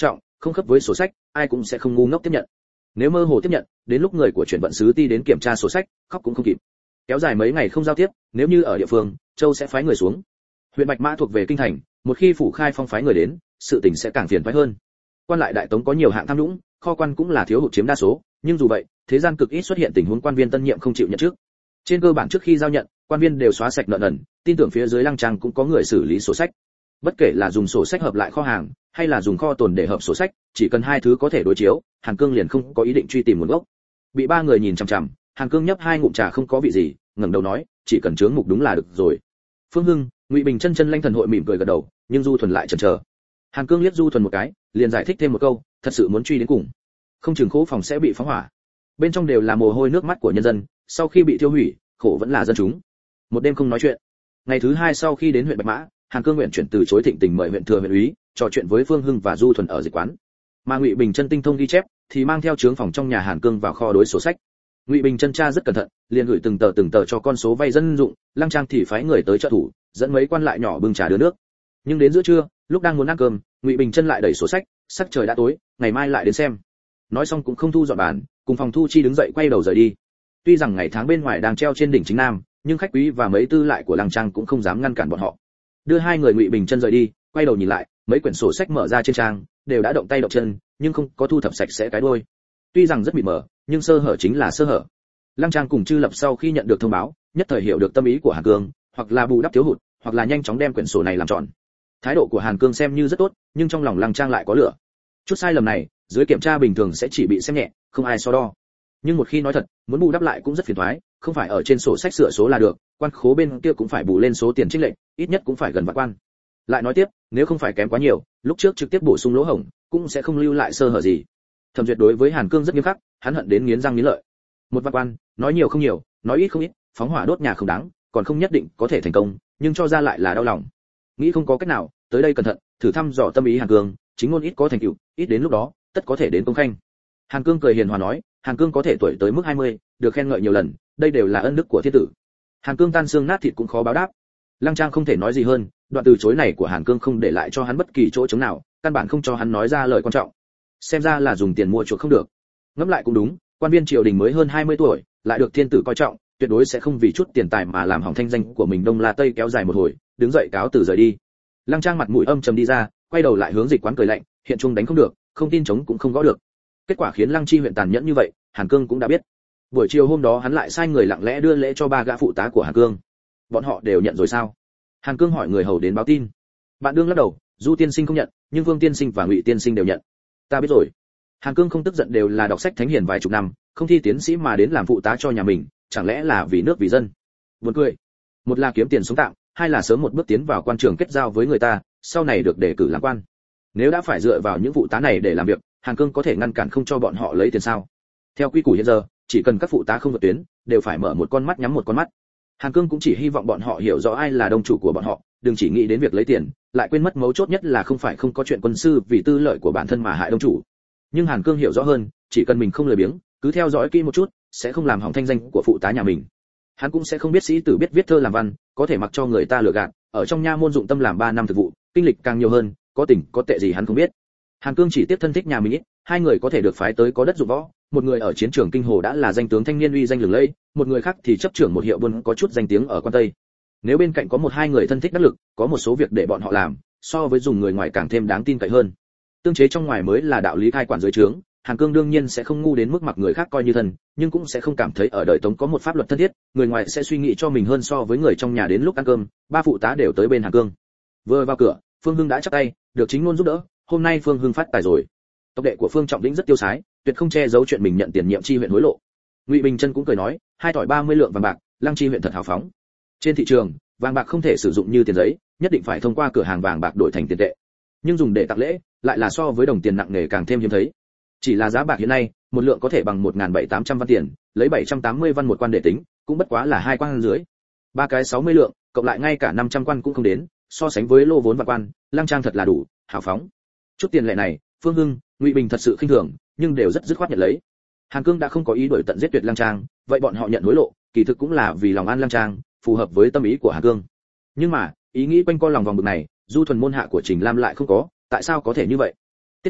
Speaker 1: không khớp với sổ sách, ai cũng sẽ không ngu ngốc tiếp nhận. Nếu mơ hồ tiếp nhận, đến lúc người của chuyển vận sứ ti đến kiểm tra sổ sách, khóc cũng không kịp. Kéo dài mấy ngày không giao tiếp, nếu như ở địa phương, Châu sẽ phái người xuống. Huyện Bạch Mã thuộc về kinh thành, một khi phủ khai phong phái người đến, sự tình sẽ càng phiền phức hơn. Quan lại đại tống có nhiều hạng tham nhũng, kho quan cũng là thiếu hụt chiếm đa số, nhưng dù vậy, thế gian cực ít xuất hiện tình huống quan viên tân nhiệm không chịu nhận trước. Trên cơ bản trước khi giao nhận, quan viên đều xóa sạch nợ nần, tin tưởng phía dưới Lăng Trang cũng có người xử lý sổ sách. Bất kể là dùng sổ sách hợp lại kho hàng, hay là dùng kho tồn để hợp sổ sách, chỉ cần hai thứ có thể đối chiếu, Hàn Cương liền không có ý định truy tìm nguồn gốc. Bị ba người nhìn chằm chằm, Hàn Cương nhấp hai ngụm trà không có vị gì, ngẩng đầu nói, chỉ cần chướng mục đúng là được rồi. Phương Hưng, Ngụy Bình chân chân Lanh Thần hội mỉm cười gật đầu, nhưng Du Thuần lại chần chờ. Hàn Cương liếc Du Thuần một cái, liền giải thích thêm một câu, thật sự muốn truy đến cùng, không chừng khố phòng sẽ bị phóng hỏa. Bên trong đều là mồ hôi nước mắt của nhân dân, sau khi bị thiêu hủy, khổ vẫn là dân chúng. Một đêm không nói chuyện. Ngày thứ hai sau khi đến huyện Bạch Mã, Hàn Cương nguyện chuyển từ chối thịnh tình mời huyện thừa huyện úy, trò chuyện với Phương Hưng và Du Thuần ở dịch quán. Mà Ngụy Bình chân tinh thông ghi chép, thì mang theo trướng phòng trong nhà Hàn Cương vào kho đối sổ sách. Ngụy Bình chân tra rất cẩn thận, liền gửi từng tờ từng tờ cho con số vay dân dụng, Lăng Trang thì phái người tới trợ thủ, dẫn mấy quan lại nhỏ bưng trà đưa nước. Nhưng đến giữa trưa, lúc đang muốn ăn cơm, Ngụy Bình chân lại đẩy sổ sách, sắc trời đã tối, ngày mai lại đến xem. Nói xong cũng không thu dọn bàn, cùng phòng thu chi đứng dậy quay đầu rời đi. Tuy rằng ngày tháng bên ngoài đang treo trên đỉnh chính nam, nhưng khách quý và mấy tư lại của Lăng Trang cũng không dám ngăn cản bọn họ. Đưa hai người Ngụy Bình chân rời đi, quay đầu nhìn lại, mấy quyển sổ sách mở ra trên trang, đều đã động tay động chân, nhưng không có thu thập sạch sẽ cái đuôi. Tuy rằng rất mịt mờ, nhưng sơ hở chính là sơ hở. Lăng Trang cùng Chư Lập sau khi nhận được thông báo, nhất thời hiểu được tâm ý của Hàn Cương, hoặc là bù đắp thiếu hụt, hoặc là nhanh chóng đem quyển sổ này làm tròn. Thái độ của Hàn Cương xem như rất tốt, nhưng trong lòng Lăng Trang lại có lửa. Chút sai lầm này, dưới kiểm tra bình thường sẽ chỉ bị xem nhẹ, không ai so đo. Nhưng một khi nói thật, muốn bù đắp lại cũng rất phiền toái, không phải ở trên sổ sách sửa số là được, quan khố bên kia cũng phải bù lên số tiền trích lệnh, ít nhất cũng phải gần vạn quan. Lại nói tiếp, nếu không phải kém quá nhiều, lúc trước trực tiếp bổ sung lỗ hổng, cũng sẽ không lưu lại sơ hở gì. Thẩm Duyệt đối với Hàn Cương rất nghiêm khắc, hắn hận đến nghiến răng nghiến lợi. Một vạn quan, nói nhiều không nhiều, nói ít không ít, phóng hỏa đốt nhà không đáng, còn không nhất định có thể thành công, nhưng cho ra lại là đau lòng. Nghĩ không có cách nào, tới đây cẩn thận, thử thăm dò tâm ý Hàn Cương, chính ngôn ít có thành tựu, ít đến lúc đó, tất có thể đến công khanh. Hàn Cương cười hiền hòa nói, Hàn Cương có thể tuổi tới mức hai mươi, được khen ngợi nhiều lần, đây đều là ân đức của thiên tử. Hàn Cương tan xương nát thịt cũng khó báo đáp. Lăng Trang không thể nói gì hơn, đoạn từ chối này của Hàn Cương không để lại cho hắn bất kỳ chỗ trống nào, căn bản không cho hắn nói ra lời quan trọng. Xem ra là dùng tiền mua chuộc không được. Ngẫm lại cũng đúng, quan viên triều đình mới hơn hai mươi tuổi, lại được thiên tử coi trọng, tuyệt đối sẽ không vì chút tiền tài mà làm hỏng thanh danh của mình. Đông La Tây kéo dài một hồi, đứng dậy cáo từ rời đi. Lăng Trang mặt mũi âm trầm đi ra, quay đầu lại hướng dịch quán cười lạnh, hiện trung đánh không được, không tin chống cũng không gõ được. Kết quả khiến Lăng Chi huyện tàn nhẫn như vậy, Hàn Cương cũng đã biết. Buổi chiều hôm đó hắn lại sai người lặng lẽ đưa lễ cho ba gã phụ tá của Hàn Cương. Bọn họ đều nhận rồi sao? Hàn Cương hỏi người hầu đến báo tin. Bạn đương lắc đầu, Du tiên sinh không nhận, nhưng Vương tiên sinh và Ngụy tiên sinh đều nhận. Ta biết rồi. Hàn Cương không tức giận, đều là đọc sách thánh hiền vài chục năm, không thi tiến sĩ mà đến làm phụ tá cho nhà mình, chẳng lẽ là vì nước vì dân? Buồn cười. Một là kiếm tiền sống tạm, hai là sớm một bước tiến vào quan trường kết giao với người ta, sau này được đề cử làm quan. Nếu đã phải dựa vào những phụ tá này để làm việc, Hàn Cương có thể ngăn cản không cho bọn họ lấy tiền sao? Theo quy củ hiện giờ, chỉ cần các phụ tá không vượt tuyến, đều phải mở một con mắt nhắm một con mắt. Hàn Cương cũng chỉ hy vọng bọn họ hiểu rõ ai là đông chủ của bọn họ, đừng chỉ nghĩ đến việc lấy tiền, lại quên mất mấu chốt nhất là không phải không có chuyện quân sư vì tư lợi của bản thân mà hại đông chủ. Nhưng Hàn Cương hiểu rõ hơn, chỉ cần mình không lười biếng, cứ theo dõi kỹ một chút, sẽ không làm hỏng thanh danh của phụ tá nhà mình. Hắn cũng sẽ không biết sĩ tử biết viết thơ làm văn, có thể mặc cho người ta lừa gạt, ở trong nha môn dụng tâm làm ba năm thực vụ, kinh lịch càng nhiều hơn, có tình có tệ gì hắn không biết. Hàn Cương chỉ tiếp thân thích nhà mình ít, hai người có thể được phái tới có đất dụng võ, một người ở chiến trường kinh hồ đã là danh tướng thanh niên uy danh lừng lẫy, một người khác thì chấp trưởng một hiệu buôn có chút danh tiếng ở quan Tây. Nếu bên cạnh có một hai người thân thích đắc lực, có một số việc để bọn họ làm, so với dùng người ngoài càng thêm đáng tin cậy hơn. Tương chế trong ngoài mới là đạo lý khai quản dưới trướng. Hàn Cương đương nhiên sẽ không ngu đến mức mặc người khác coi như thân, nhưng cũng sẽ không cảm thấy ở đời Tống có một pháp luật thân thiết, người ngoài sẽ suy nghĩ cho mình hơn so với người trong nhà. Đến lúc ăn cơm, ba phụ tá đều tới bên Hàn Cương. Vừa vào cửa, Phương Hưng đã chắp tay, được chính ngôn giúp đỡ, hôm nay Phương Hưng phát tài rồi. Tộc đệ của Phương Trọng Lĩnh rất tiêu sái, tuyệt không che giấu chuyện mình nhận tiền nhiệm chi huyện hối lộ. Ngụy Bình Chân cũng cười nói, hai tỏi ba mươi lượng vàng bạc, Lăng chi huyện thật hào phóng. Trên thị trường, vàng bạc không thể sử dụng như tiền giấy, nhất định phải thông qua cửa hàng vàng bạc đổi thành tiền tệ. Nhưng dùng để tặng lễ, lại là so với đồng tiền nặng nề càng thêm hiếm thấy. Chỉ là giá bạc hiện nay, một lượng có thể bằng một nghìn bảy tám trăm văn tiền, lấy bảy trăm tám mươi văn một quan để tính, cũng bất quá là hai quan dưới. Ba cái sáu mươi lượng, cộng lại ngay cả năm trăm quan cũng không đến, so sánh với lô vốn vạn quan, Lăng Trang thật là đủ hào phóng. Chút tiền lệ này, Phương Hưng, Ngụy Bình thật sự khinh thường, nhưng đều rất dứt khoát nhận lấy. Hàn Cương đã không có ý đuổi tận giết tuyệt Lăng Trang, vậy bọn họ nhận hối lộ, kỳ thực cũng là vì lòng an Lăng Trang, phù hợp với tâm ý của Hàn Cương. Nhưng mà, ý nghĩ quanh co lòng vòng bực này, Du thuần môn hạ của Trình Lam lại không có, tại sao có thể như vậy? Tiết phu,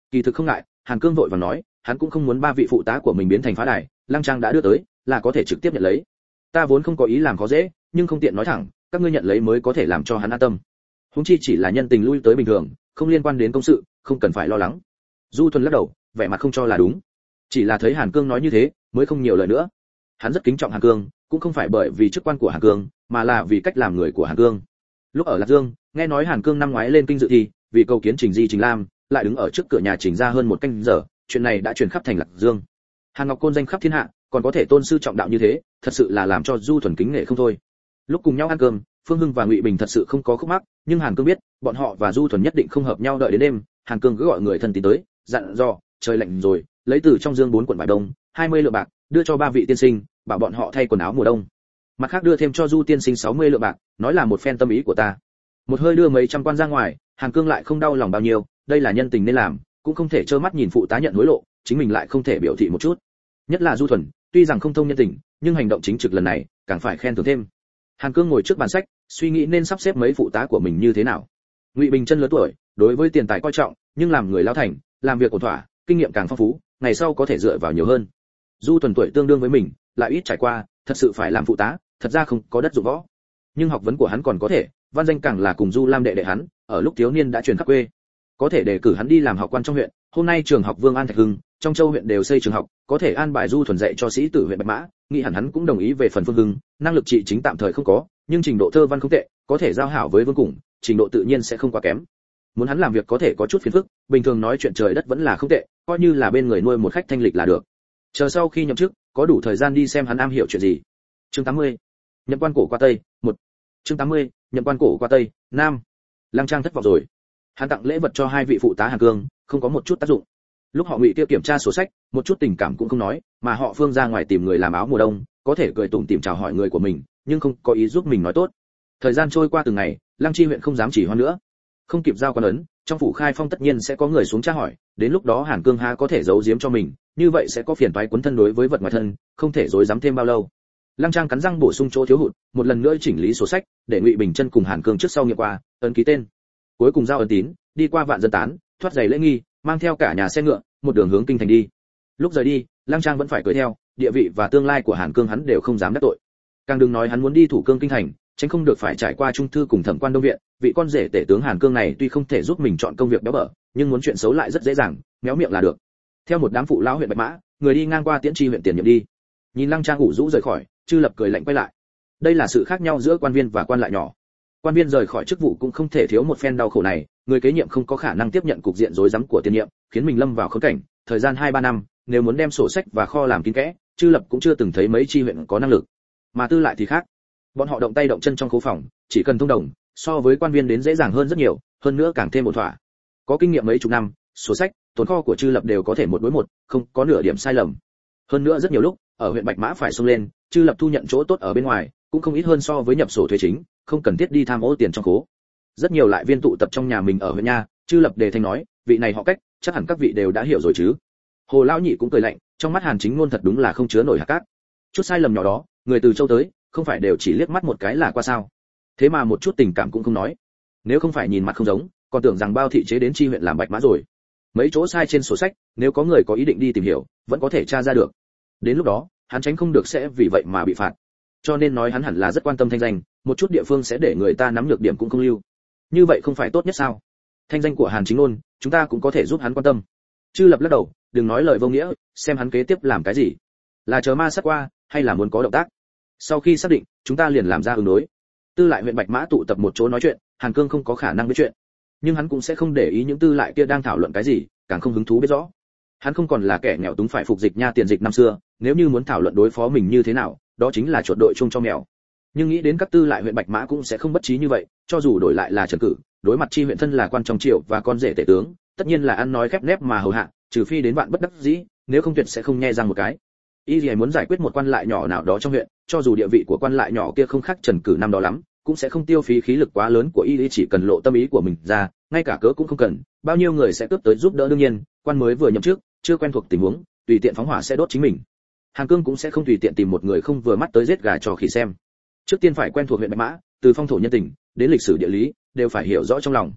Speaker 1: Kỳ thực không ngại, Hàn Cương vội vàng nói, hắn cũng không muốn ba vị phụ tá của mình biến thành phá đài, Lăng Trang đã đưa tới, là có thể trực tiếp nhận lấy. Ta vốn không có ý làm khó dễ, nhưng không tiện nói thẳng, các ngươi nhận lấy mới có thể làm cho hắn an tâm. Huống chi chỉ là nhân tình lui tới bình thường, không liên quan đến công sự, không cần phải lo lắng. Du Thuần lắc đầu, vẻ mặt không cho là đúng. Chỉ là thấy Hàn Cương nói như thế, mới không nhiều lời nữa. Hắn rất kính trọng Hàn Cương, cũng không phải bởi vì chức quan của Hàn Cương, mà là vì cách làm người của Hàn Cương. Lúc ở Lạc Dương, nghe nói Hàn Cương năm ngoái lên kinh dự thi, vì cầu kiến Trình Di Trình Lam, lại đứng ở trước cửa nhà Trình ra hơn một canh giờ, chuyện này đã truyền khắp thành Lạc Dương. Hàn Ngọc Côn danh khắp thiên hạ, còn có thể tôn sư trọng đạo như thế, thật sự là làm cho Du Thuần kính nể không thôi. Lúc cùng nhau ăn cơm, Phương Hưng và Ngụy Bình thật sự không có khúc mắc, nhưng Hàn Cương biết, bọn họ và Du Thuần nhất định không hợp nhau, đợi đến đêm, Hàn Cương cứ gọi người thân tín tới, dặn dò, trời lạnh rồi, lấy từ trong dương bốn cuộn vải đông, hai mươi lượng bạc, đưa cho ba vị tiên sinh, bảo bọn họ thay quần áo mùa đông. Mặt khác đưa thêm cho Du tiên sinh sáu mươi lượng bạc, nói là một phen tâm ý của ta. Một hơi đưa mấy trăm quan ra ngoài, Hàn Cương lại không đau lòng bao nhiêu, đây là nhân tình nên làm, cũng không thể trơ mắt nhìn phụ tá nhận hối lộ, chính mình lại không thể biểu thị một chút. Nhất là Du Thuần, tuy rằng không thông nhân tình, nhưng hành động chính trực lần này, càng phải khen thưởng thêm. Hàn Cương ngồi trước bàn sách, suy nghĩ nên sắp xếp mấy phụ tá của mình như thế nào. Ngụy Bình chân lớn tuổi, đối với tiền tài coi trọng, nhưng làm người lao thành, làm việc ổn thỏa, kinh nghiệm càng phong phú, ngày sau có thể dựa vào nhiều hơn. Du Thuần tuổi tương đương với mình, lại ít trải qua, thật sự phải làm phụ tá, thật ra không có đất dụng võ. Nhưng học vấn của hắn còn có thể, văn danh càng là cùng Du Lam đệ đệ hắn, ở lúc thiếu niên đã truyền khắp quê. Có thể đề cử hắn đi làm học quan trong huyện, hôm nay trường học Vương An Thạch Hưng, trong châu huyện đều xây trường học, có thể an bài Du Thuần dạy cho sĩ tử huyện Bạch Mã, nghĩ hẳn hắn cũng đồng ý về phần Phương Hưng, năng lực trị chính tạm thời không có, nhưng trình độ thơ văn không tệ, có thể giao hảo với Vương Cùng, trình độ tự nhiên sẽ không quá kém. Muốn hắn làm việc có thể có chút phiền phức, bình thường nói chuyện trời đất vẫn là không tệ, coi như là bên người nuôi một khách thanh lịch là được. Chờ sau khi nhậm chức, có đủ thời gian đi xem hắn am hiểu chuyện gì. Chương tám mươi. Nhậm quan cổ qua Tây, một. Chương tám mươi. Nhậm quan cổ qua Tây, Nam. Lăng Trang thất vọng rồi. Hắn tặng lễ vật cho hai vị phụ tá Hàn Cương, không có một chút tác dụng. Lúc họ Ngụy kia kiểm tra sổ sách, một chút tình cảm cũng không nói, mà họ Phương ra ngoài tìm người làm áo mùa đông, có thể cười tủm tỉm chào hỏi người của mình, nhưng không có ý giúp mình nói tốt. Thời gian trôi qua từng ngày, Lăng Chi huyện không dám chỉ hoãn nữa. Không kịp giao quan ấn, trong phủ Khai Phong tất nhiên sẽ có người xuống tra hỏi, đến lúc đó Hàn Cương há có thể giấu giếm cho mình, như vậy sẽ có phiền toái quấn thân đối với vật ngoài thân, không thể dối dám thêm bao lâu. Lăng Trang cắn răng bổ sung chỗ thiếu hụt, một lần nữa chỉnh lý sổ sách, để Ngụy Bình Chân cùng Hàn Cương trước sau nghiệm qua, ấn ký tên. Cuối cùng giao ấn tín, đi qua vạn dân tán, thoát giày lễ nghi, mang theo cả nhà xe ngựa, một đường hướng kinh thành đi. Lúc rời đi, Lăng Trang vẫn phải cưỡi theo, địa vị và tương lai của Hàn Cương hắn đều không dám đắc tội. Càng đừng nói hắn muốn đi thủ cương kinh thành, tránh không được phải trải qua trung thư cùng thẩm quan đông viện, vị con rể tể tướng Hàn Cương này tuy không thể giúp mình chọn công việc béo bở, nhưng muốn chuyện xấu lại rất dễ dàng, méo miệng là được. Theo một đám phụ lão huyện Bạch Mã, người đi ngang qua Tiễn Tri huyện tiền nhiệm đi. Nhìn Lăng Trang ủ rũ rời khỏi, Chư Lập cười lạnh quay lại. Đây là sự khác nhau giữa quan viên và quan lại nhỏ. Quan viên rời khỏi chức vụ cũng không thể thiếu một phen đau khổ này, người kế nhiệm không có khả năng tiếp nhận cục diện rối rắm của tiền nhiệm, khiến mình lâm vào khốn cảnh, thời gian hai ba năm, nếu muốn đem sổ sách và kho làm kín kẽ, Chư Lập cũng chưa từng thấy mấy tri huyện có năng lực. Mà Tư lại thì khác. Bọn họ động tay động chân trong khố phòng, chỉ cần thông đồng, so với quan viên đến dễ dàng hơn rất nhiều, hơn nữa càng thêm ổn thỏa. Có kinh nghiệm mấy chục năm, sổ sách, tồn kho của Chư Lập đều có thể một đối một, không có nửa điểm sai lầm. Hơn nữa rất nhiều lúc, ở huyện Bạch Mã phải xông lên, Chư Lập thu nhận chỗ tốt ở bên ngoài, cũng không ít hơn so với nhập sổ thuế chính, không cần thiết đi tham ô tiền trong khố. Rất nhiều lại viên tụ tập trong nhà mình ở huyện nha, Chư Lập đề thanh nói, vị này họ Cách, chắc hẳn các vị đều đã hiểu rồi chứ. Hồ lão nhị cũng cười lạnh, trong mắt Hàn Chính Ngôn thật đúng là không chứa nổi hạt cát. Chút sai lầm nhỏ đó, người từ châu tới, không phải đều chỉ liếc mắt một cái là qua sao? Thế mà một chút tình cảm cũng không nói. Nếu không phải nhìn mặt không giống, còn tưởng rằng bao thị chế đến chi huyện làm Bạch Mã rồi. Mấy chỗ sai trên sổ sách, nếu có người có ý định đi tìm hiểu, vẫn có thể tra ra được. Đến lúc đó, hắn tránh không được sẽ vì vậy mà bị phạt. Cho nên nói hắn hẳn là rất quan tâm thanh danh, một chút địa phương sẽ để người ta nắm nhược điểm cũng không lưu. Như vậy không phải tốt nhất sao? Thanh danh của Hàn Chính Ngôn, chúng ta cũng có thể giúp hắn quan tâm. Chư Lập lắc đầu, đừng nói lời vô nghĩa, xem hắn kế tiếp làm cái gì. Là chờ ma sát qua, hay là muốn có động tác? Sau khi xác định, chúng ta liền làm ra ứng đối. Tư lại huyện Bạch Mã tụ tập một chỗ nói chuyện, Hàn Cương không có khả năng biết chuyện, nhưng hắn cũng sẽ không để ý những tư lại kia đang thảo luận cái gì, càng không hứng thú biết rõ. Hắn không còn là kẻ nghèo túng phải phục dịch nha tiền dịch năm xưa, nếu như muốn thảo luận đối phó mình như thế nào, đó chính là chuột đội chung cho mèo. Nhưng nghĩ đến các tư lại huyện Bạch Mã cũng sẽ không bất trí như vậy, cho dù đổi lại là Trần Cử, đối mặt chi huyện thân là quan trong triều và con rể tể tướng, tất nhiên là ăn nói khép nép mà hầu hạ, trừ phi đến vạn bất đắc dĩ, nếu không tuyệt sẽ không nhe răng một cái. Y Lì muốn giải quyết một quan lại nhỏ nào đó trong huyện, cho dù địa vị của quan lại nhỏ kia không khác Trần Cử năm đó lắm, cũng sẽ không tiêu phí khí lực quá lớn của Y Lì, chỉ cần lộ tâm ý của mình ra, ngay cả cớ cũng không cần, bao nhiêu người sẽ cướp tới giúp đỡ. Đương nhiên, quan mới vừa nhậm chức, chưa quen thuộc tình huống, tùy tiện phóng hỏa sẽ đốt chính mình. Hàn Cương cũng sẽ không tùy tiện tìm một người không vừa mắt tới giết gà cho khỉ xem. Trước tiên phải quen thuộc huyện Bạch Mã, từ phong thổ nhân tình đến lịch sử địa lý, đều phải hiểu rõ trong lòng.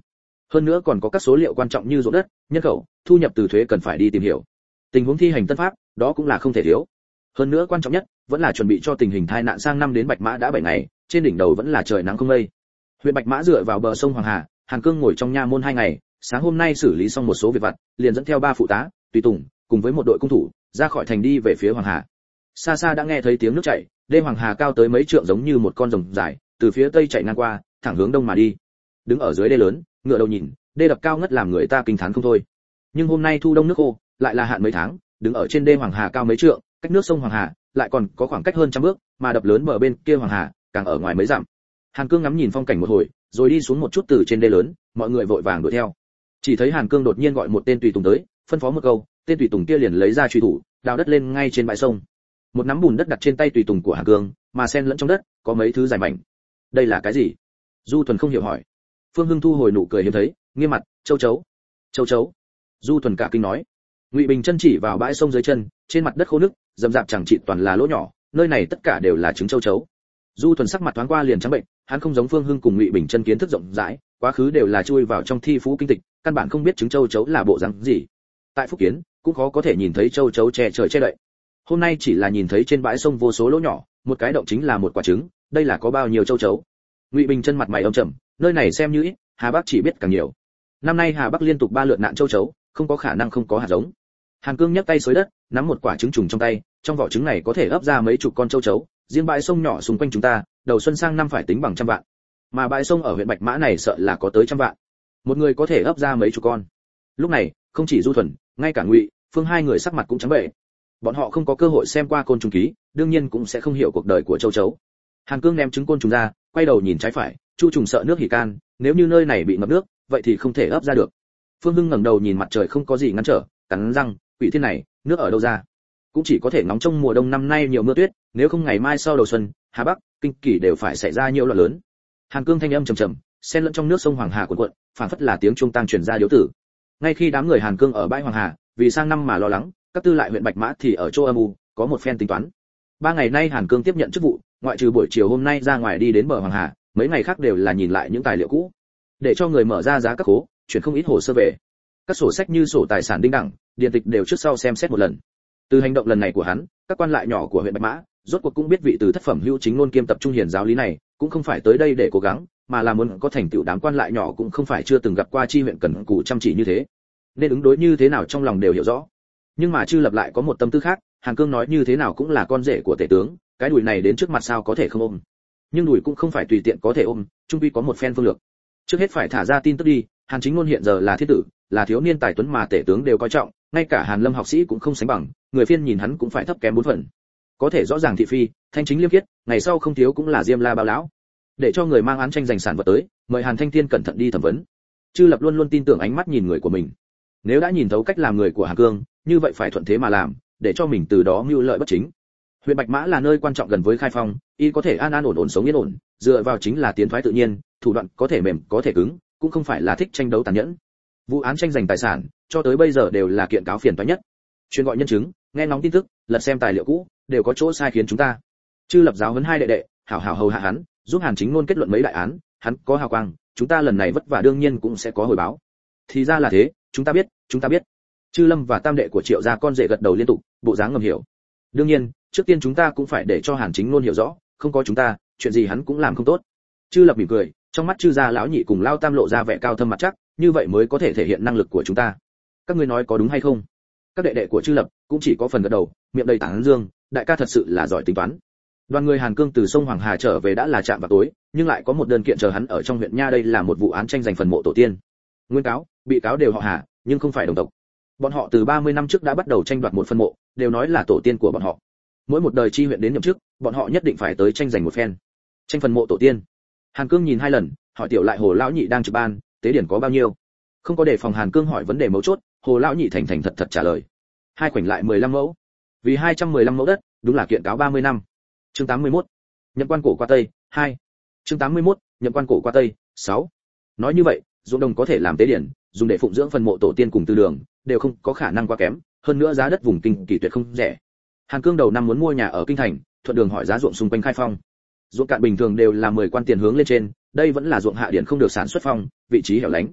Speaker 1: Hơn nữa còn có các số liệu quan trọng như ruộng đất, nhân khẩu, thu nhập từ thuế cần phải đi tìm hiểu. Tình huống thi hành tân pháp, đó cũng là không thể thiếu. Hơn nữa quan trọng nhất, vẫn là chuẩn bị cho tình hình tai nạn sang năm đến Bạch Mã đã bảy ngày, trên đỉnh đầu vẫn là trời nắng không mây. Huyện Bạch Mã dựa vào bờ sông Hoàng Hà, Hàn Cương ngồi trong nha môn hai ngày, sáng hôm nay xử lý xong một số việc vặt, liền dẫn theo ba phụ tá, tùy tùng, cùng với một đội cung thủ, ra khỏi thành đi về phía Hoàng Hà. Xa xa đã nghe thấy tiếng nước chảy, đê Hoàng Hà cao tới mấy trượng giống như một con rồng dài, từ phía tây chạy ngang qua, thẳng hướng đông mà đi. Đứng ở dưới đê lớn, ngựa đầu nhìn, đê đập cao ngất làm người ta kinh thán không thôi. Nhưng hôm nay thu đông nước khô, lại là hạn mấy tháng, đứng ở trên đê Hoàng Hà cao mấy trượng, cách nước sông Hoàng Hà lại còn có khoảng cách hơn trăm bước, mà đập lớn bờ bên kia Hoàng Hà càng ở ngoài mấy dặm. Hàn Cương ngắm nhìn phong cảnh một hồi, rồi đi xuống một chút từ trên đê lớn, mọi người vội vàng đuổi theo. Chỉ thấy Hàn Cương đột nhiên gọi một tên tùy tùng tới, phân phó một câu, tên tùy tùng kia liền lấy ra truy thủ, đào đất lên ngay trên bãi sông. Một nắm bùn đất đặt trên tay tùy tùng của Hàn Cương, mà xen lẫn trong đất có mấy thứ dài mảnh. Đây là cái gì? Du Thuần không hiểu hỏi. Phương Hưng thu hồi nụ cười hiếm thấy, nghiêm mặt, châu chấu. Châu chấu. Du Thuần cả kinh nói. Ngụy Bình chân chỉ vào bãi sông dưới chân, trên mặt đất khô nước, rậm rạp chẳng chịt toàn là lỗ nhỏ, nơi này tất cả đều là trứng châu chấu. Du Thuần sắc mặt thoáng qua liền trắng bệnh, hắn không giống Phương Hưng cùng Ngụy Bình chân kiến thức rộng rãi, quá khứ đều là chui vào trong thi phú kinh tịch, căn bản không biết trứng châu chấu là bộ dáng gì. Tại Phúc Kiến, cũng khó có thể nhìn thấy châu chấu che trời che đậy. Hôm nay chỉ là nhìn thấy trên bãi sông vô số lỗ nhỏ, một cái động chính là một quả trứng, đây là có bao nhiêu châu chấu. Ngụy Bình chân mặt mày âm trầm, nơi này xem như ít, Hà Bắc chỉ biết càng nhiều. Năm nay Hà Bắc liên tục ba lượt nạn châu chấu, không có khả năng không có hạt giống. Hàn Cương nhấc tay xới đất, nắm một quả trứng trùng trong tay, trong vỏ trứng này có thể ấp ra mấy chục con châu chấu, riêng bãi sông nhỏ xung quanh chúng ta, đầu xuân sang năm phải tính bằng trăm vạn. Mà bãi sông ở huyện Bạch Mã này sợ là có tới trăm vạn. Một người có thể ấp ra mấy chục con. Lúc này, không chỉ Du Thuần, ngay cả Ngụy, Phương hai người sắc mặt cũng trắng bệ. Bọn họ không có cơ hội xem qua côn trùng ký, đương nhiên cũng sẽ không hiểu cuộc đời của châu chấu. Hàn Cương ném trứng côn trùng ra, quay đầu nhìn trái phải, Chu trùng sợ nước hỉ can, nếu như nơi này bị ngập nước, vậy thì không thể ấp ra được. Phương Hưng ngẩng đầu nhìn mặt trời không có gì ngăn trở, cắn răng, quỷ thiên này, nước ở đâu ra? Cũng chỉ có thể ngóng trông mùa đông năm nay nhiều mưa tuyết, nếu không ngày mai sau đầu xuân, Hà Bắc, Kinh Kỳ đều phải xảy ra nhiều loạn lớn. Hàn Cương thanh âm trầm trầm, xen lẫn trong nước sông Hoàng Hà cuộn cuộn, phảng phất là tiếng chuông tang truyền ra điếu tử. Ngay khi đám người Hàn Cương ở bãi Hoàng Hà, vì sang năm mà lo lắng, các tư lại huyện Bạch Mã thì ở chỗ âm u, có một phen tính toán. Ba ngày nay Hàn Cương tiếp nhận chức vụ, ngoại trừ buổi chiều hôm nay ra ngoài đi đến bờ Hoàng Hà, mấy ngày khác đều là nhìn lại những tài liệu cũ, để cho người mở ra giá các khố, chuyển không ít hồ sơ về. Các sổ sách như sổ tài sản đinh đẳng, điện tịch đều trước sau xem xét một lần. Từ hành động lần này của hắn, các quan lại nhỏ của huyện Bạch Mã, rốt cuộc cũng biết vị từ thất phẩm hữu chính ngôn kiêm tập trung hiền giáo lý này, cũng không phải tới đây để cố gắng, mà là muốn có thành tựu. Đám quan lại nhỏ cũng không phải chưa từng gặp qua chi huyện cần cù chăm chỉ như thế, nên ứng đối như thế nào trong lòng đều hiểu rõ. Nhưng mà Chư Lập lại có một tâm tư khác, Hàn Cương nói như thế nào cũng là con rể của tể tướng, cái đùi này đến trước mặt sao có thể không ôm. Nhưng đùi cũng không phải tùy tiện có thể ôm, chung quy có một phen phương lược. Trước hết phải thả ra tin tức đi, Hàn Chính Ngôn hiện giờ là thiết tử, là thiếu niên tài tuấn mà tể tướng đều coi trọng, ngay cả Hàn Lâm học sĩ cũng không sánh bằng, người phiên nhìn hắn cũng phải thấp kém bốn phần. Có thể rõ ràng thị phi, thanh chính liêm khiết, ngày sau không thiếu cũng là Diêm La Bao lão. Để cho người mang án tranh giành sản vật tới, mời Hàn Thanh Thiên cẩn thận đi thẩm vấn. Chư Lập luôn luôn tin tưởng ánh mắt nhìn người của mình. Nếu đã nhìn thấu cách làm người của Hàn Cương, như vậy phải thuận thế mà làm, để cho mình từ đó mưu lợi bất chính. Huyện Bạch Mã là nơi quan trọng gần với Khai Phong, y có thể an an ổn ổn sống yên ổn, dựa vào chính là tiến thoái tự nhiên, thủ đoạn có thể mềm, có thể cứng, cũng không phải là thích tranh đấu tàn nhẫn. Vụ án tranh giành tài sản, cho tới bây giờ đều là kiện cáo phiền toái nhất. Chuyên gọi nhân chứng, nghe ngóng tin tức, lật xem tài liệu cũ, đều có chỗ sai khiến chúng ta. Chư Lập giáo huấn hai đệ đệ, hảo hảo hầu hạ hắn, giúp Hàn Chính Ngôn kết luận mấy đại án, hắn có hào quang, chúng ta lần này vất vả đương nhiên cũng sẽ có hồi báo. Thì ra là thế, chúng ta biết, chúng ta biết. Chư Lâm và tam đệ của Triệu gia con rể gật đầu liên tục, bộ dáng ngầm hiểu. Đương nhiên, trước tiên chúng ta cũng phải để cho Hàn Chính Ngôn hiểu rõ, không có chúng ta, chuyện gì hắn cũng làm không tốt. Chư Lập mỉm cười, trong mắt Chư gia lão nhị cùng Lao Tam lộ ra vẻ cao thâm mặt chắc, như vậy mới có thể thể hiện năng lực của chúng ta. Các ngươi nói có đúng hay không? Các đệ đệ của Chư Lập cũng chỉ có phần gật đầu, miệng đầy tán dương, đại ca thật sự là giỏi tính toán. Đoàn người Hàn Cương từ sông Hoàng Hà trở về đã là trạm vào tối, nhưng lại có một đơn kiện chờ hắn ở trong huyện nha. Đây là một vụ án tranh giành phần mộ tổ tiên. Nguyên cáo, bị cáo đều họ Hà, nhưng không phải đồng tộc. Bọn họ từ ba mươi năm trước đã bắt đầu tranh đoạt một phần mộ, đều nói là tổ tiên của bọn họ. Mỗi một đời chi huyện đến nhậm chức, bọn họ nhất định phải tới tranh giành một phen. Tranh phần mộ tổ tiên. Hàn Cương nhìn hai lần, hỏi tiểu lại Hồ lão nhị đang trực ban, tế điển có bao nhiêu? Không có đề phòng Hàn Cương hỏi vấn đề mấu chốt, Hồ lão nhị thành thành thật thật trả lời. Hai khoảnh lại mười lăm mẫu. Vì hai trăm mười lăm mẫu đất, đúng là kiện cáo ba mươi năm. Chương tám mươi mốt. Nhậm quan cổ qua Tây, hai. Chương tám mươi mốt. Nhậm quan cổ qua Tây, sáu. Nói như vậy, ruộng đồng có thể làm tế điển, dùng để phụng dưỡng phần mộ tổ tiên cùng tư đường, đều không có khả năng quá kém, hơn nữa giá đất vùng Kinh Kỳ tuyệt không rẻ. Hàn Cương đầu năm muốn mua nhà ở kinh thành, thuận đường hỏi giá ruộng xung quanh Khai Phong. Ruộng cạn bình thường đều là mười quan tiền hướng lên trên, đây vẫn là ruộng hạ điển không được sản xuất phong, vị trí hẻo lánh.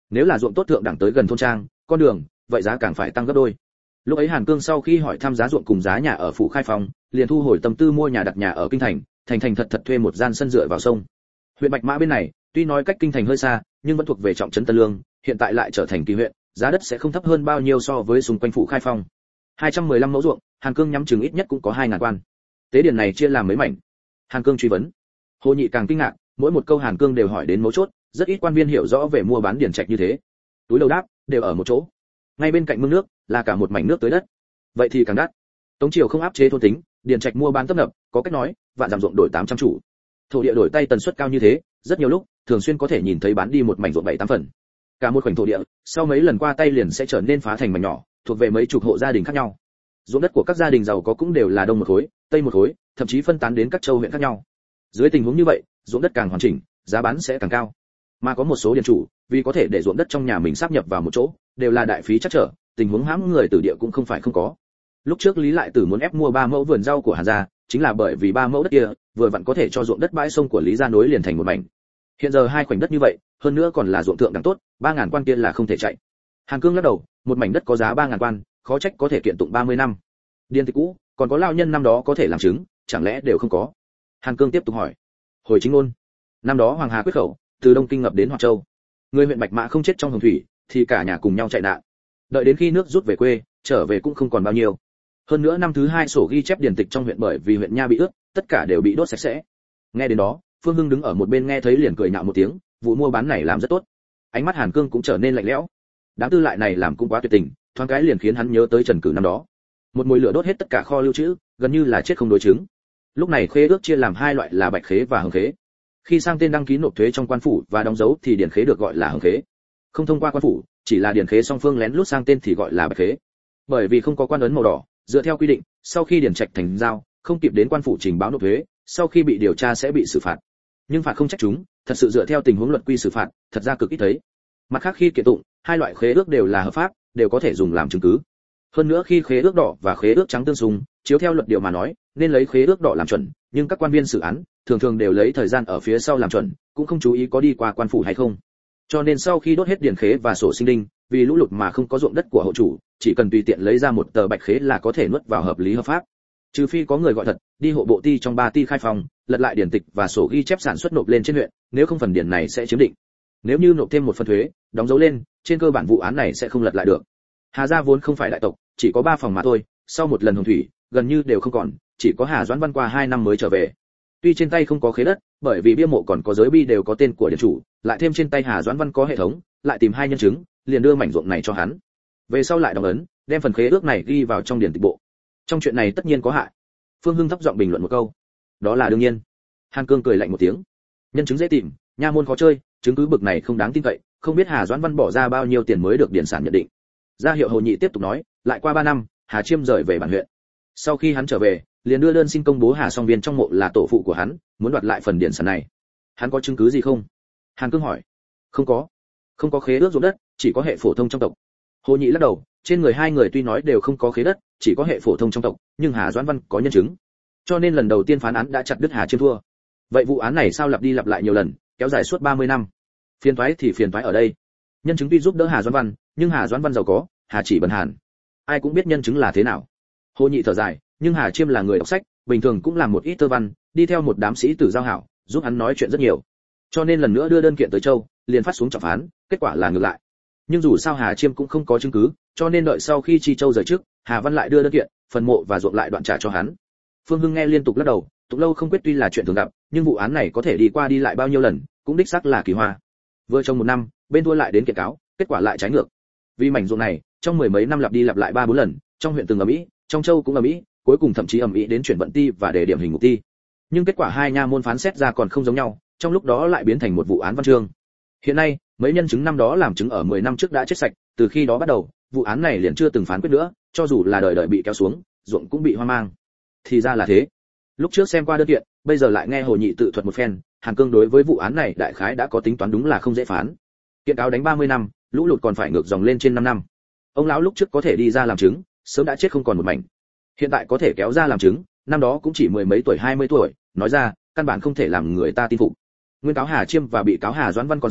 Speaker 1: Nếu là ruộng tốt thượng đẳng tới gần thôn trang, con đường, vậy giá càng phải tăng gấp đôi. Lúc ấy Hàn Cương sau khi hỏi thăm giá ruộng cùng giá nhà ở phủ Khai Phong, liền thu hồi tâm tư mua nhà đặt nhà ở kinh thành, thành thành thật thật thuê một gian sân dựa vào sông. Huyện Bạch Mã bên này, tuy nói cách kinh thành hơi xa, nhưng vẫn thuộc về trọng trấn Tân Lương, hiện tại lại trở thành kỳ huyện, giá đất sẽ không thấp hơn bao nhiêu so với xung quanh phủ Khai Phong. hai trăm mười lăm mẫu ruộng, Hàn Cương nhắm chừng ít nhất cũng có hai ngàn quan. Tế điền này chia làm mấy mảnh? Hàn Cương truy vấn. Hồ Nhị càng kinh ngạc, mỗi một câu Hàn Cương đều hỏi đến mấu chốt, rất ít quan viên hiểu rõ về mua bán điển trạch như thế. Túi đầu đáp, đều ở một chỗ. Ngay bên cạnh mương nước, là cả một mảnh nước tới đất. Vậy thì càng đắt. Tống triều không áp chế thôn tính, điển trạch mua bán tấp nập, có cách nói, vạn dặm ruộng đổi tám trăm chủ. Thổ địa đổi tay tần suất cao như thế, rất nhiều lúc, thường xuyên có thể nhìn thấy bán đi một mảnh ruộng bảy tám phần. Cả một khoảnh thổ địa, sau mấy lần qua tay liền sẽ trở nên phá thành mảnh nhỏ, thuộc về mấy chục hộ gia đình khác nhau. Ruộng đất của các gia đình giàu có cũng đều là đông một khối, tây một khối, thậm chí phân tán đến các châu huyện khác nhau. Dưới tình huống như vậy, ruộng đất càng hoàn chỉnh, giá bán sẽ càng cao. Mà có một số điền chủ, vì có thể để ruộng đất trong nhà mình sáp nhập vào một chỗ, đều là đại phí chắc trở, tình huống hãm người tử địa cũng không phải không có. Lúc trước Lý Lại Tử muốn ép mua ba mẫu vườn rau của Hàn gia, chính là bởi vì ba mẫu đất kia vừa vặn có thể cho ruộng đất bãi sông của Lý gia nối liền thành một mảnh. Hiện giờ hai khoảnh đất như vậy, hơn nữa còn là ruộng thượng đẳng tốt, ba ngàn quan kia là không thể chạy. Hàn Cương lắc đầu, một mảnh đất có giá ba ngàn quan, khó trách có thể kiện tụng ba mươi năm. Điền tịch cũ, còn có lao nhân năm đó có thể làm chứng, chẳng lẽ đều không có? Hàn Cương tiếp tục hỏi. Hồi chính ngôn, năm đó Hoàng Hà quyết khẩu, từ Đông Kinh ngập đến Hoạt Châu, người huyện Bạch Mã không chết trong hồng thủy, thì cả nhà cùng nhau chạy nạn. Đợi đến khi nước rút về quê, trở về cũng không còn bao nhiêu. Hơn nữa năm thứ hai sổ ghi chép điển tịch trong huyện bởi vì huyện nha bị ướt, tất cả đều bị đốt sạch sẽ. Nghe đến đó, Phương Hưng đứng ở một bên nghe thấy liền cười nhạo một tiếng, vụ mua bán này làm rất tốt. Ánh mắt Hàn Cương cũng trở nên lạnh lẽo. Đám tư lại này làm cũng quá tuyệt tình, thoáng cái liền khiến hắn nhớ tới Trần Cử năm đó. Một mùi lửa đốt hết tất cả kho lưu trữ, gần như là chết không đối chứng. Lúc này khế ước chia làm hai loại là bạch khế và hồng khế. Khi sang tên đăng ký nộp thuế trong quan phủ và đóng dấu thì điển khế được gọi là hồng khế. Không thông qua quan phủ, chỉ là điển khế song phương lén lút sang tên thì gọi là bạch khế. Bởi vì không có quan ấn màu đỏ, dựa theo quy định, sau khi điển trạch thành giao, không kịp đến quan phủ trình báo nộp thuế, sau khi bị điều tra sẽ bị xử phạt. Nhưng phạt không trách chúng, thật sự dựa theo tình huống luật quy xử phạt, thật ra cực ít thấy. Mặt khác khi kiện tụng, hai loại khế ước đều là hợp pháp, đều có thể dùng làm chứng cứ. Hơn nữa khi khế ước đỏ và khế ước trắng tương xung, chiếu theo luật điều mà nói, nên lấy khế ước đỏ làm chuẩn, nhưng các quan viên xử án thường thường đều lấy thời gian ở phía sau làm chuẩn, cũng không chú ý có đi qua quan phủ hay không. Cho nên sau khi đốt hết điển khế và sổ sinh đinh, vì lũ lụt mà không có ruộng đất của hộ chủ, chỉ cần tùy tiện lấy ra một tờ bạch khế là có thể nuốt vào hợp lý hợp pháp. Trừ phi có người gọi thật, đi hộ bộ ty trong ba ty khai phòng, lật lại điển tịch và sổ ghi chép sản xuất nộp lên trên huyện, nếu không phần điển này sẽ chiếm định. Nếu như nộp thêm một phần thuế, đóng dấu lên, trên cơ bản vụ án này sẽ không lật lại được. Hà gia vốn không phải đại tộc, chỉ có ba phòng mà thôi, sau một lần hồng thủy, gần như đều không còn, chỉ có Hà Doãn Văn qua hai năm mới trở về. Tuy trên tay không có khế đất, bởi vì bia mộ còn có giới bi đều có tên của điển chủ, lại thêm trên tay Hà Doãn Văn có hệ thống, lại tìm hai nhân chứng, liền đưa mảnh ruộng này cho hắn. Về sau lại đóng ấn, đem phần khế ước này ghi vào trong điển tịch bộ. Trong chuyện này tất nhiên có hại. Phương Hưng thấp giọng bình luận một câu. Đó là đương nhiên. Hàn Cương cười lạnh một tiếng. Nhân chứng dễ tìm, nha môn khó chơi, chứng cứ bực này không đáng tin cậy, không biết Hà Doãn Văn bỏ ra bao nhiêu tiền mới được điển sản nhận định. Gia hiệu Hồ Nhị tiếp tục nói, lại qua ba năm, Hà Chiêm rời về bản huyện. Sau khi hắn trở về, liền đưa đơn xin công bố Hà Song Viên trong mộ là tổ phụ của hắn, muốn đoạt lại phần điển sản này. Hắn có chứng cứ gì không? Hàn Cương hỏi. Không có. Không có khế ước ruộng đất, chỉ có hệ phổ thông trong tộc. Hồ Nhị lắc đầu, trên người hai người tuy nói đều không có khế đất, chỉ có hệ phổ thông trong tộc, nhưng Hà Doãn Văn có nhân chứng. Cho nên lần đầu tiên phán án đã chặt đứt Hà Chiêm thua. Vậy vụ án này sao lặp đi lặp lại nhiều lần, kéo dài suốt ba mươi năm? Phiền toái thì phiền toái ở đây. Nhân chứng tuy giúp đỡ Hà Doãn Văn, nhưng Hà Doãn Văn giàu có, Hà chỉ bần hàn. Ai cũng biết nhân chứng là thế nào. Hồ Nhị thở dài, nhưng Hà Chiêm là người đọc sách, bình thường cũng làm một ít thơ văn, đi theo một đám sĩ tử giao hảo, giúp hắn nói chuyện rất nhiều. Cho nên lần nữa đưa đơn kiện tới Châu, liền phát xuống trọng phán, kết quả là ngược lại. Nhưng dù sao Hà Chiêm cũng không có chứng cứ, cho nên đợi sau khi Chi Châu rời trước, Hà Văn lại đưa đơn kiện, phần mộ và ruộng lại đoạn trả cho hắn. Phương Hưng nghe liên tục lắc đầu, tục lâu không quyết tuy là chuyện thường gặp, nhưng vụ án này có thể đi qua đi lại bao nhiêu lần, cũng đích xác là kỳ hoa. Vừa trong một năm, bên thua lại đến kiện cáo, kết quả lại trái ngược. Vì mảnh ruộng này, trong mười mấy năm lặp đi lặp lại ba bốn lần, trong huyện từng ầm ĩ, trong châu cũng ầm ĩ, cuối cùng thậm chí ầm ĩ đến chuyển vận ty và đề điểm hình ngục ty. Nhưng kết quả hai nha môn phán xét ra còn không giống nhau, trong lúc đó lại biến thành một vụ án văn chương. Hiện nay, mấy nhân chứng năm đó làm chứng ở mười năm trước đã chết sạch, từ khi đó bắt đầu, vụ án này liền chưa từng phán quyết nữa, cho dù là đời đời bị kéo xuống, ruộng cũng bị hoang mang. Thì ra là thế. Lúc trước xem qua đơn kiện, bây giờ lại nghe Hồ Nhị tự thuật một phen, Hàn Cương đối với vụ án này đại khái đã có tính toán đúng là không dễ phán. Kiện cáo đánh ba mươi năm, lũ lụt còn phải ngược dòng lên trên năm năm. Ông lão lúc trước có thể đi ra làm chứng, sớm đã chết không còn một mảnh. Hiện tại có thể kéo ra làm chứng, năm đó cũng chỉ mười mấy tuổi hai mươi tuổi, nói ra, căn bản không thể làm người ta tin phục. Nguyên cáo Hà Chiêm và bị cáo Hà Doãn Văn còn sống,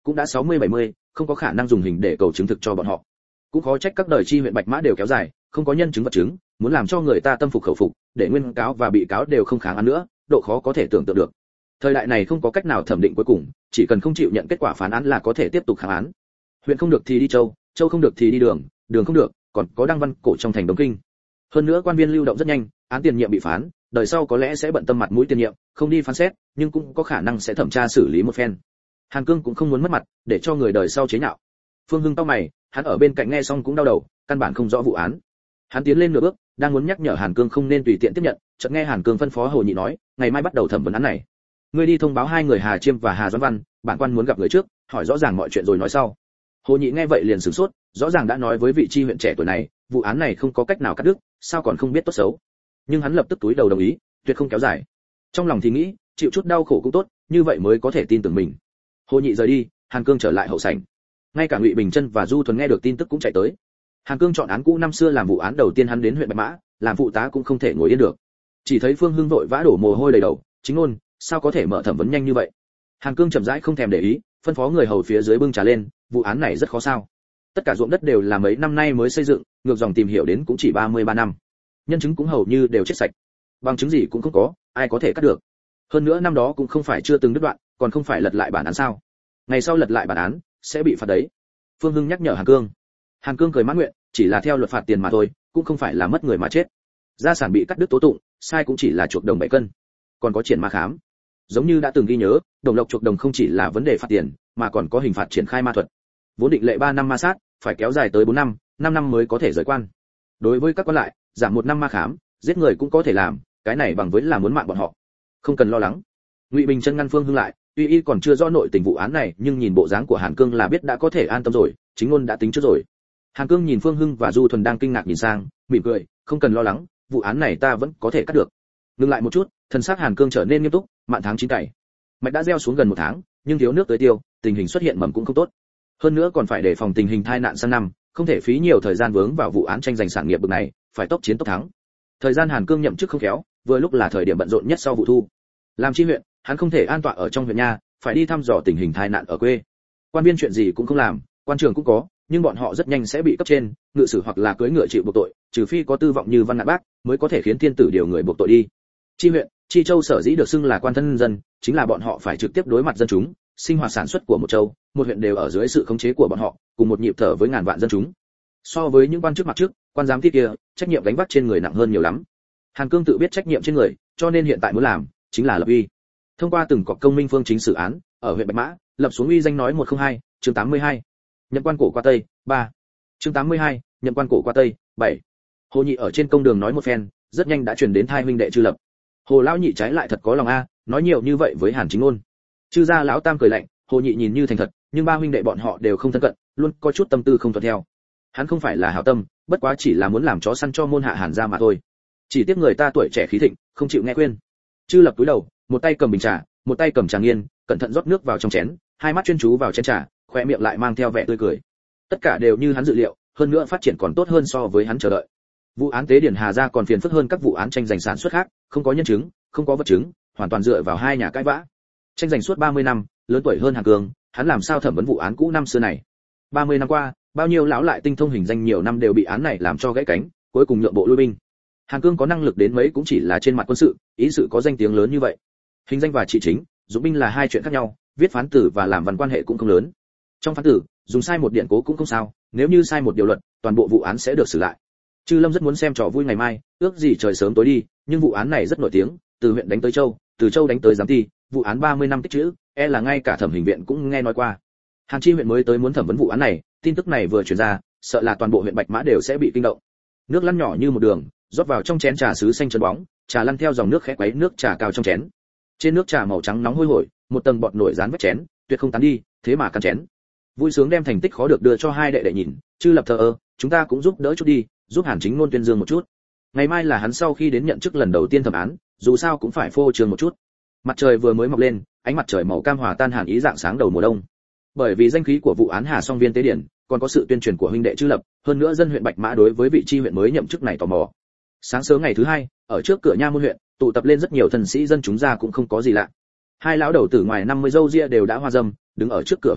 Speaker 1: cũng đã sáu mươi bảy mươi, không có khả năng dùng hình để cầu chứng thực cho bọn họ. Cũng khó trách các đời chi huyện Bạch Mã đều kéo dài, không có nhân chứng vật chứng, muốn làm cho người ta tâm phục khẩu phục, để nguyên cáo và bị cáo đều không kháng án nữa, độ khó có thể tưởng tượng được. Thời đại này không có cách nào thẩm định cuối cùng, chỉ cần không chịu nhận kết quả phán án là có thể tiếp tục kháng án. Huyện không được thì đi châu, châu không được thì đi đường, đường không được, còn có đăng văn cổ trong thành Đông Kinh. Hơn nữa quan viên lưu động rất nhanh, án tiền nhiệm bị phán, đời sau có lẽ sẽ bận tâm mặt mũi tiền nhiệm, không đi phán xét, nhưng cũng có khả năng sẽ thẩm tra xử lý một phen. Hàn Cương cũng không muốn mất mặt, để cho người đời sau chế nhạo. Phương Hưng cau mày, hắn ở bên cạnh nghe xong cũng đau đầu, căn bản không rõ vụ án. Hắn tiến lên nửa bước, đang muốn nhắc nhở Hàn Cương không nên tùy tiện tiếp nhận, chợt nghe Hàn Cương phân phó Hồ Nhị nói, ngày mai bắt đầu thẩm vấn án này. Ngươi đi thông báo hai người Hà Chiêm và Hà Doãn Văn, bản quan muốn gặp người trước, hỏi rõ ràng mọi chuyện rồi nói sau. Hồ Nhị nghe vậy liền sửng sốt, rõ ràng đã nói với vị chi huyện trẻ tuổi này, vụ án này không có cách nào cắt đứt, sao còn không biết tốt xấu. Nhưng hắn lập tức túi đầu đồng ý, tuyệt không kéo dài. Trong lòng thì nghĩ, chịu chút đau khổ cũng tốt, như vậy mới có thể tin tưởng mình. Hồ Nhị rời đi, Hàn Cương trở lại hậu sảnh. Ngay cả Ngụy Bình Chân và Du Thuần nghe được tin tức cũng chạy tới. Hàn Cương chọn án cũ năm xưa làm vụ án đầu tiên, hắn đến huyện Bạch Mã, làm phụ tá cũng không thể ngồi yên được. Chỉ thấy Phương Hưng vội vã đổ mồ hôi đầy đầu, chính ngôn, sao có thể mở thẩm vấn nhanh như vậy? Hàn Cương chậm rãi không thèm để ý, phân phó người hầu phía dưới bưng trà lên, vụ án này rất khó sao? Tất cả ruộng đất đều là mấy năm nay mới xây dựng, ngược dòng tìm hiểu đến cũng chỉ ba mươi ba năm. Nhân chứng cũng hầu như đều chết sạch. Bằng chứng gì cũng không có, ai có thể cắt được? Hơn nữa năm đó cũng không phải chưa từng đứt đoạn, còn không phải lật lại bản án sao? Ngày sau lật lại bản án sẽ bị phạt đấy. Phương Hưng nhắc nhở Hàn Cương. Hàn Cương cười mãn nguyện, chỉ là theo luật phạt tiền mà thôi, cũng không phải là mất người mà chết. Gia sản bị cắt đứt tố tụng, sai cũng chỉ là chuộc đồng bảy cân. Còn có triển ma khám. Giống như đã từng ghi nhớ, đồng lộc chuộc đồng không chỉ là vấn đề phạt tiền, mà còn có hình phạt triển khai ma thuật. Vốn định lệ ba năm ma sát, phải kéo dài tới bốn năm, năm năm mới có thể rời quan. Đối với các quan lại, giảm một năm ma khám, giết người cũng có thể làm, cái này bằng với là muốn mạng bọn họ. Không cần lo lắng. Ngụy Bình Chân ngăn Phương Hưng lại, tuy y còn chưa rõ nội tình vụ án này, nhưng nhìn bộ dáng của Hàn Cương là biết đã có thể an tâm rồi, chính ngôn đã tính trước rồi. Hàn Cương nhìn Phương Hưng và Du Thuần đang kinh ngạc nhìn sang, mỉm cười, không cần lo lắng, vụ án này ta vẫn có thể cắt được. Ngừng lại một chút, thần sắc Hàn Cương trở nên nghiêm túc, mạn tháng chín cày. Mạch đã gieo xuống gần một tháng, nhưng thiếu nước tưới tiêu, tình hình xuất hiện mầm cũng không tốt. Hơn nữa còn phải đề phòng tình hình tai nạn sang năm, không thể phí nhiều thời gian vướng vào vụ án tranh giành sản nghiệp bực này, phải tốc chiến tốc thắng. Thời gian Hàn Cương nhậm chức không khéo, vừa lúc là thời điểm bận rộn nhất sau vụ thu. Làm chi huyện, hắn không thể an tọa ở trong huyện nha, phải đi thăm dò tình hình tai nạn ở quê. Quan viên chuyện gì cũng không làm, quan trường cũng có, nhưng bọn họ rất nhanh sẽ bị cấp trên ngự sử hoặc là cưỡi ngựa chịu buộc tội, trừ phi có tư vọng như Văn Ngạn Bác, mới có thể khiến thiên tử điều người buộc tội đi. Chi huyện, chi châu sở dĩ được xưng là quan thân dân, chính là bọn họ phải trực tiếp đối mặt dân chúng, sinh hoạt sản xuất của một châu, một huyện đều ở dưới sự khống chế của bọn họ, cùng một nhịp thở với ngàn vạn dân chúng. So với những quan chức mặt trước, quan giám thị kia, trách nhiệm gánh vác trên người nặng hơn nhiều lắm. Hàn Cương tự biết trách nhiệm trên người, cho nên hiện tại muốn làm chính là lập uy. Thông qua từng cọc công minh phương chính xử án, ở huyện Bạch Mã, lập xuống uy danh nói một không hai, chương tám mươi hai. Nhậm quan cổ qua Tây, ba. Chương tám mươi hai, nhậm quan cổ qua Tây, bảy. Hồ Nhị ở trên công đường nói một phen, rất nhanh đã truyền đến thai huynh đệ Chư Lập. Hồ lão nhị trái lại thật có lòng a, nói nhiều như vậy với Hàn Chính Ngôn. Chư gia lão tam cười lạnh, Hồ Nhị nhìn như thành thật, nhưng ba huynh đệ bọn họ đều không thân cận, luôn có chút tâm tư không thuận theo. Hắn không phải là hảo tâm, bất quá chỉ là muốn làm chó săn cho môn hạ Hàn gia mà thôi. Chỉ tiếc người ta tuổi trẻ khí thịnh, không chịu nghe khuyên. Chư Lập cúi đầu, một tay cầm bình trà, một tay cầm trà nghiên, cẩn thận rót nước vào trong chén, hai mắt chuyên chú vào chén trà, khoe miệng lại mang theo vẻ tươi cười. Tất cả đều như hắn dự liệu, hơn nữa phát triển còn tốt hơn so với hắn chờ đợi. Vụ án Tế Điển Hà gia còn phiền phức hơn các vụ án tranh giành sản xuất khác, không có nhân chứng, không có vật chứng, hoàn toàn dựa vào hai nhà cãi vã. Tranh giành suốt ba mươi năm, lớn tuổi hơn Hàn Cương, hắn làm sao thẩm vấn vụ án cũ năm xưa này? ba mươi năm qua, bao nhiêu lão lại tinh thông hình danh nhiều năm đều bị án này làm cho gãy cánh, cuối cùng nhượng bộ lui binh. Hàn Cương có năng lực đến mấy cũng chỉ là trên mặt quân sự, ý sự có danh tiếng lớn như vậy. Hình danh và trị chính, dụng binh là hai chuyện khác nhau, viết phán tử và làm văn quan hệ cũng không lớn. Trong phán tử, dùng sai một điện cố cũng không sao, nếu như sai một điều luật, toàn bộ vụ án sẽ được xử lại. Chư Lâm rất muốn xem trò vui ngày mai, ước gì trời sớm tối đi, nhưng vụ án này rất nổi tiếng, từ huyện đánh tới châu, từ châu đánh tới giám ty, vụ án ba mươi năm tích trữ, e là ngay cả thẩm hình viện cũng nghe nói qua. Hàn Chi huyện mới tới muốn thẩm vấn vụ án này, tin tức này vừa truyền ra, sợ là toàn bộ huyện Bạch Mã đều sẽ bị kinh động. Nước lăn nhỏ như một đường, rót vào trong chén trà sứ xanh trơn bóng, trà lăn theo dòng nước khẽ quấy nước trà cao trong chén. Trên nước trà màu trắng nóng hôi hổi, một tầng bọt nổi dán vết chén, tuyệt không tán đi, thế mà căn chén. Vui sướng đem thành tích khó được đưa cho hai đệ đệ nhìn, Chư Lập thờ ơ, chúng ta cũng giúp đỡ chút đi, giúp Hàn Chính Ngôn tuyên dương một chút. Ngày mai là hắn sau khi đến nhận chức lần đầu tiên thẩm án, dù sao cũng phải phô trương một chút. Mặt trời vừa mới mọc lên, ánh mặt trời màu cam hòa tan hàn ý dạng sáng đầu mùa đông. Bởi vì danh khí của vụ án Hà Song Viên Tế Điển, còn có sự tuyên truyền của huynh đệ Chư Lập, hơn nữa dân huyện Bạch Mã đối với vị chi huyện mới nhậm chức này tò mò. Sáng sớm ngày thứ hai, ở trước cửa nha môn huyện, tụ tập lên rất nhiều thần sĩ dân chúng ra cũng không có gì lạ. Hai lão đầu tử ngoài năm mươi râu ria đều đã hoa dâm, đứng ở trước cửa huyện nhà,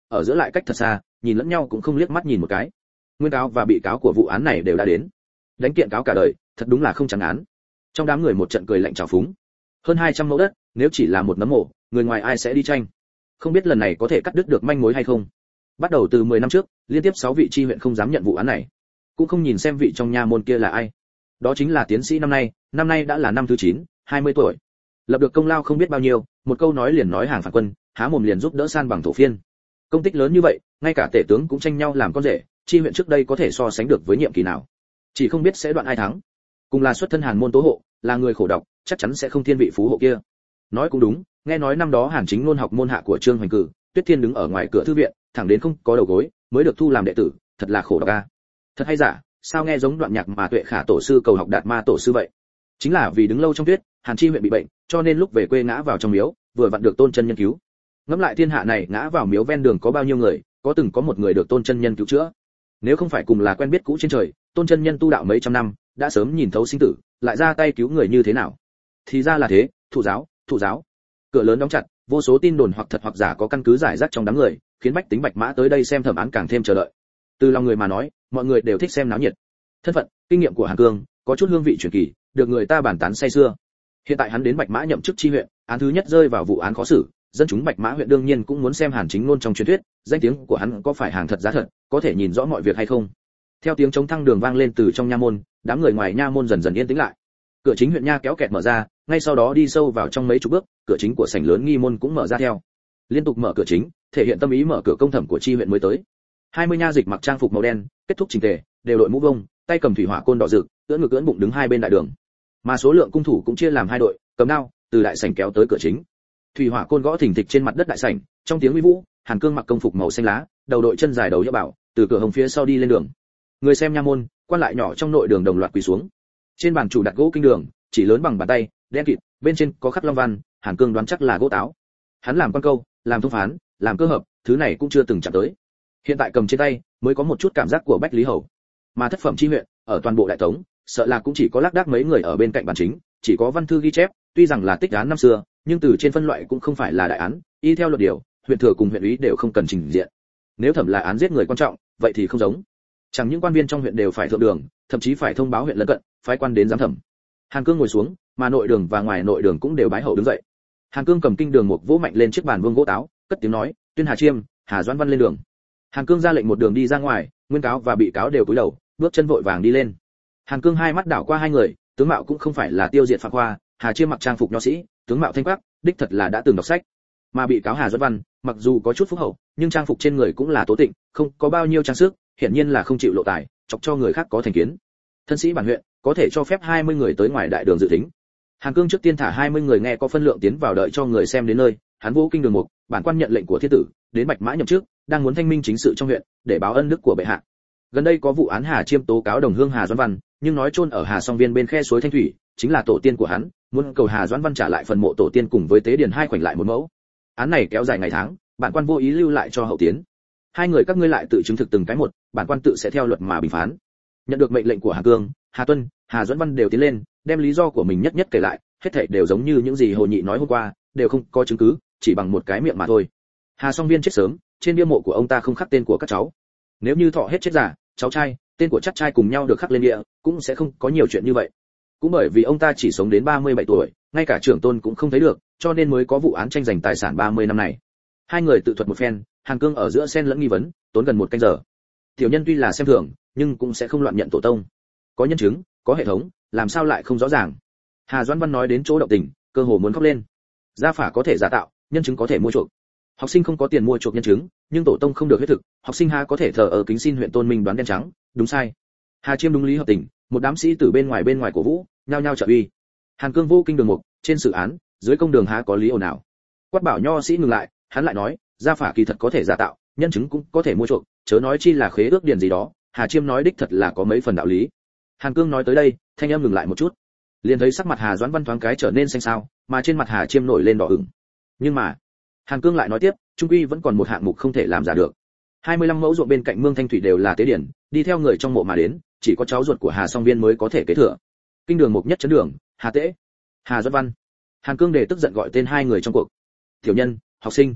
Speaker 1: ở giữa lại cách thật xa, nhìn lẫn nhau cũng không liếc mắt nhìn một cái. Nguyên cáo và bị cáo của vụ án này đều đã đến. Đánh kiện cáo cả đời, thật đúng là không chẳng án. Trong đám người một trận cười lạnh trào phúng. Hơn hai trăm mẫu đất, nếu chỉ là một nấm mộ, người ngoài ai sẽ đi tranh? Không biết lần này có thể cắt đứt được manh mối hay không. Bắt đầu từ mười năm trước, liên tiếp sáu vị tri huyện không dám nhận vụ án này, cũng không nhìn xem vị trong nha môn kia là ai. Đó chính là tiến sĩ năm nay, năm nay đã là năm thứ chín, hai mươi tuổi. Lập được công lao không biết bao nhiêu, một câu nói liền nói hàng phản quân, há mồm liền giúp đỡ san bằng thổ phiên. Công tích lớn như vậy, ngay cả tể tướng cũng tranh nhau làm con rể, tri huyện trước đây có thể so sánh được với nhiệm kỳ nào? Chỉ không biết sẽ đoạn ai thắng. Cùng là xuất thân Hàn môn tố hộ, là người khổ độc, chắc chắn sẽ không thiên vị phú hộ kia. Nói cũng đúng, nghe nói năm đó Hàn Chính ngôn học môn hạ của Trương Hoành Cử, Tuyết Thiên đứng ở ngoài cửa thư viện, thẳng đến không có đầu gối, mới được thu làm đệ tử, thật là khổ độc a. Thật hay giả, sao nghe giống đoạn nhạc mà Tuệ Khả tổ sư cầu học Đạt Ma tổ sư vậy? Chính là vì đứng lâu trong tuyết, Hàn Chi huyện bị bệnh, cho nên lúc về quê ngã vào trong miếu, vừa vặn được Tôn Chân Nhân cứu. Ngẫm lại thiên hạ này ngã vào miếu ven đường có bao nhiêu người, có từng có một người được Tôn Chân Nhân cứu chữa. Nếu không phải cùng là quen biết cũ trên trời, Tôn Chân Nhân tu đạo mấy trăm năm, đã sớm nhìn thấu sinh tử, lại ra tay cứu người như thế nào? Thì ra là thế, thụ giáo, thụ giáo. Cửa lớn đóng chặt, vô số tin đồn hoặc thật hoặc giả có căn cứ giải rác trong đám người, khiến bách tính Bạch Mã tới đây xem thẩm án càng thêm chờ đợi. Từ lòng người mà nói, mọi người đều thích xem náo nhiệt. Thân phận, kinh nghiệm của Hàn Cương, có chút hương vị truyền kỳ, được người ta bàn tán say xưa. Hiện tại hắn đến Bạch Mã nhậm chức tri huyện, án thứ nhất rơi vào vụ án khó xử, dân chúng Bạch Mã huyện đương nhiên cũng muốn xem Hàn Chính Ngôn trong truyền thuyết, danh tiếng của hắn có phải hàng thật giá thật, có thể nhìn rõ mọi việc hay không. Theo tiếng chống thăng đường vang lên từ trong nha môn, đám người ngoài nha môn dần dần yên tĩnh lại. Cửa chính huyện nha kéo kẹt mở ra, ngay sau đó đi sâu vào trong mấy chục bước, cửa chính của sảnh lớn nghi môn cũng mở ra theo. Liên tục mở cửa chính, thể hiện tâm ý mở cửa công thẩm của tri huyện mới tới. hai mươi nha dịch mặc trang phục màu đen, kết thúc chỉnh tề, đều đội mũ vông, tay cầm thủy hỏa côn đỏ rực, ưỡn ngực ưỡn bụng đứng hai bên đại đường. Mà số lượng cung thủ cũng chia làm hai đội, cầm đao, từ đại sảnh kéo tới cửa chính. Thủy hỏa côn gõ thình thịch trên mặt đất đại sảnh, trong tiếng uy vũ, Hàn Cương mặc công phục màu xanh lá, đầu đội chân dài đầu hiệu bảo, từ cửa hồng phía sau đi lên đường. Người xem nha môn, quan lại nhỏ trong nội đường đồng loạt quỳ xuống. Trên bàn chủ đặt gỗ kinh đường, chỉ lớn bằng bàn tay, đen kịt, bên trên có khắc long văn, Hàn Cương đoán chắc là gỗ táo. Hắn làm quan câu, làm thông phán, làm cơ hợp, thứ này cũng chưa từng chạm tới. Hiện tại cầm trên tay, mới có một chút cảm giác của Bách Lý Hầu. Mà thất phẩm chi huyện, ở toàn bộ đại tống, sợ là cũng chỉ có lác đác mấy người ở bên cạnh bàn chính, chỉ có văn thư ghi chép, tuy rằng là tích án năm xưa, nhưng từ trên phân loại cũng không phải là đại án, y theo luật điều, huyện thừa cùng huyện úy đều không cần trình diện. Nếu thẩm là án giết người quan trọng, vậy thì không giống. Chẳng những quan viên trong huyện đều phải thượng đường, thậm chí phải thông báo huyện lân cận, phái quan đến giám thẩm. Hàn Cương ngồi xuống, mà nội đường và ngoài nội đường cũng đều bái hậu đứng dậy. Hàn Cương cầm kinh đường một vỗ mạnh lên chiếc bàn vuông gỗ táo, cất tiếng nói, "Tuyên Hà Chiêm, Hà Doãn Văn lên đường." Hàn Cương ra lệnh một đường đi ra ngoài, nguyên cáo và bị cáo đều cúi đầu, bước chân vội vàng đi lên. Hàn Cương hai mắt đảo qua hai người, tướng mạo cũng không phải là tiêu diệt phạm khoa, Hà Chiêm mặc trang phục nho sĩ, tướng mạo thanh quắc, đích thật là đã từng đọc sách. Mà bị cáo Hà Doãn Văn, mặc dù có chút phúc hậu, nhưng trang phục trên người cũng là tố tịnh, không có bao nhiêu trang sức, hiển nhiên là không chịu lộ tài, chọc cho người khác có thành kiến. Thân sĩ bản huyện, có thể cho phép hai mươi người tới ngoài đại đường dự thính. Hàn Cương trước tiên thả hai mươi người nghe có phân lượng tiến vào đợi cho người xem đến nơi, hắn vô kinh đường mục, bản quan nhận lệnh của thiên tử, đến Bạch Mã nhậm chức, đang muốn thanh minh chính sự trong huyện, để báo ân đức của bệ hạ. Gần đây có vụ án Hà Chiêm tố cáo đồng hương Hà Doãn Văn, nhưng nói chôn ở Hà Song Viên bên khe suối Thanh Thủy, chính là tổ tiên của hắn, muốn cầu Hà Doãn Văn trả lại phần mộ tổ tiên cùng với tế điền hai khoảnh lại một mẫu. Án này kéo dài ngày tháng, bản quan vô ý lưu lại cho hậu tiến. Hai người các ngươi lại tự chứng thực từng cái một, bản quan tự sẽ theo luật mà bình phán. Nhận được mệnh lệnh của Hà Cương, Hà Tuân, Hà Doãn Văn đều tiến lên, đem lý do của mình nhất nhất kể lại, hết thảy đều giống như những gì Hồ Nhị nói hôm qua, đều không có chứng cứ, chỉ bằng một cái miệng mà thôi. Hà Song Viên chết sớm, trên bia mộ của ông ta không khắc tên của các cháu. Nếu như thọ hết chết già, cháu trai, tên của chắc trai cùng nhau được khắc lên địa, cũng sẽ không có nhiều chuyện như vậy. Cũng bởi vì ông ta chỉ sống đến ba mươi bảy tuổi, ngay cả trưởng tôn cũng không thấy được, cho nên mới có vụ án tranh giành tài sản ba mươi năm này. Hai người tự thuật một phen, Hàn Cương ở giữa xen lẫn nghi vấn, tốn gần một canh giờ. Tiểu nhân tuy là xem thường, nhưng cũng sẽ không loạn nhận tổ tông. Có nhân chứng, có hệ thống, làm sao lại không rõ ràng. Hà Doãn Văn nói đến chỗ động tình, cơ hồ muốn khóc lên. Gia phả có thể giả tạo, nhân chứng có thể mua chuộc. Học sinh không có tiền mua chuộc nhân chứng, nhưng tổ tông không được huyết thực, học sinh ha có thể thờ ở kính xin huyện tôn minh đoán đen trắng, đúng sai. Hà Chiêm đúng lý hợp tình, một đám sĩ tử bên ngoài bên ngoài cổ vũ, nhao nhao trợ uy. Hàn Cương vô kinh đường mục, trên sự án, dưới công đường há có lý ồn nào. Quát bảo nho sĩ ngừng lại, hắn lại nói, gia phả kỳ thật có thể giả tạo, nhân chứng cũng có thể mua chuộc, chớ nói chi là khế ước điển gì đó. Hà Chiêm nói đích thật là có mấy phần đạo lý. Hàn Cương nói tới đây, thanh âm ngừng lại một chút, liền thấy sắc mặt Hà Doãn Văn thoáng cái trở nên xanh xao, mà trên mặt Hà Chiêm nổi lên đỏ ửng. Nhưng mà, Hàn Cương lại nói tiếp, trung quy vẫn còn một hạng mục không thể làm giả được. hai mươi lăm mẫu ruộng bên cạnh mương Thanh Thủy đều là tế điển, đi theo người trong mộ mà đến, chỉ có cháu ruột của Hà Song Viên mới có thể kế thừa. Kinh đường mục nhất chấn đường, Hà Tế, Hà Doãn Văn. Hàn Cương đề tức giận gọi tên hai người trong cuộc. Tiểu nhân, học sinh.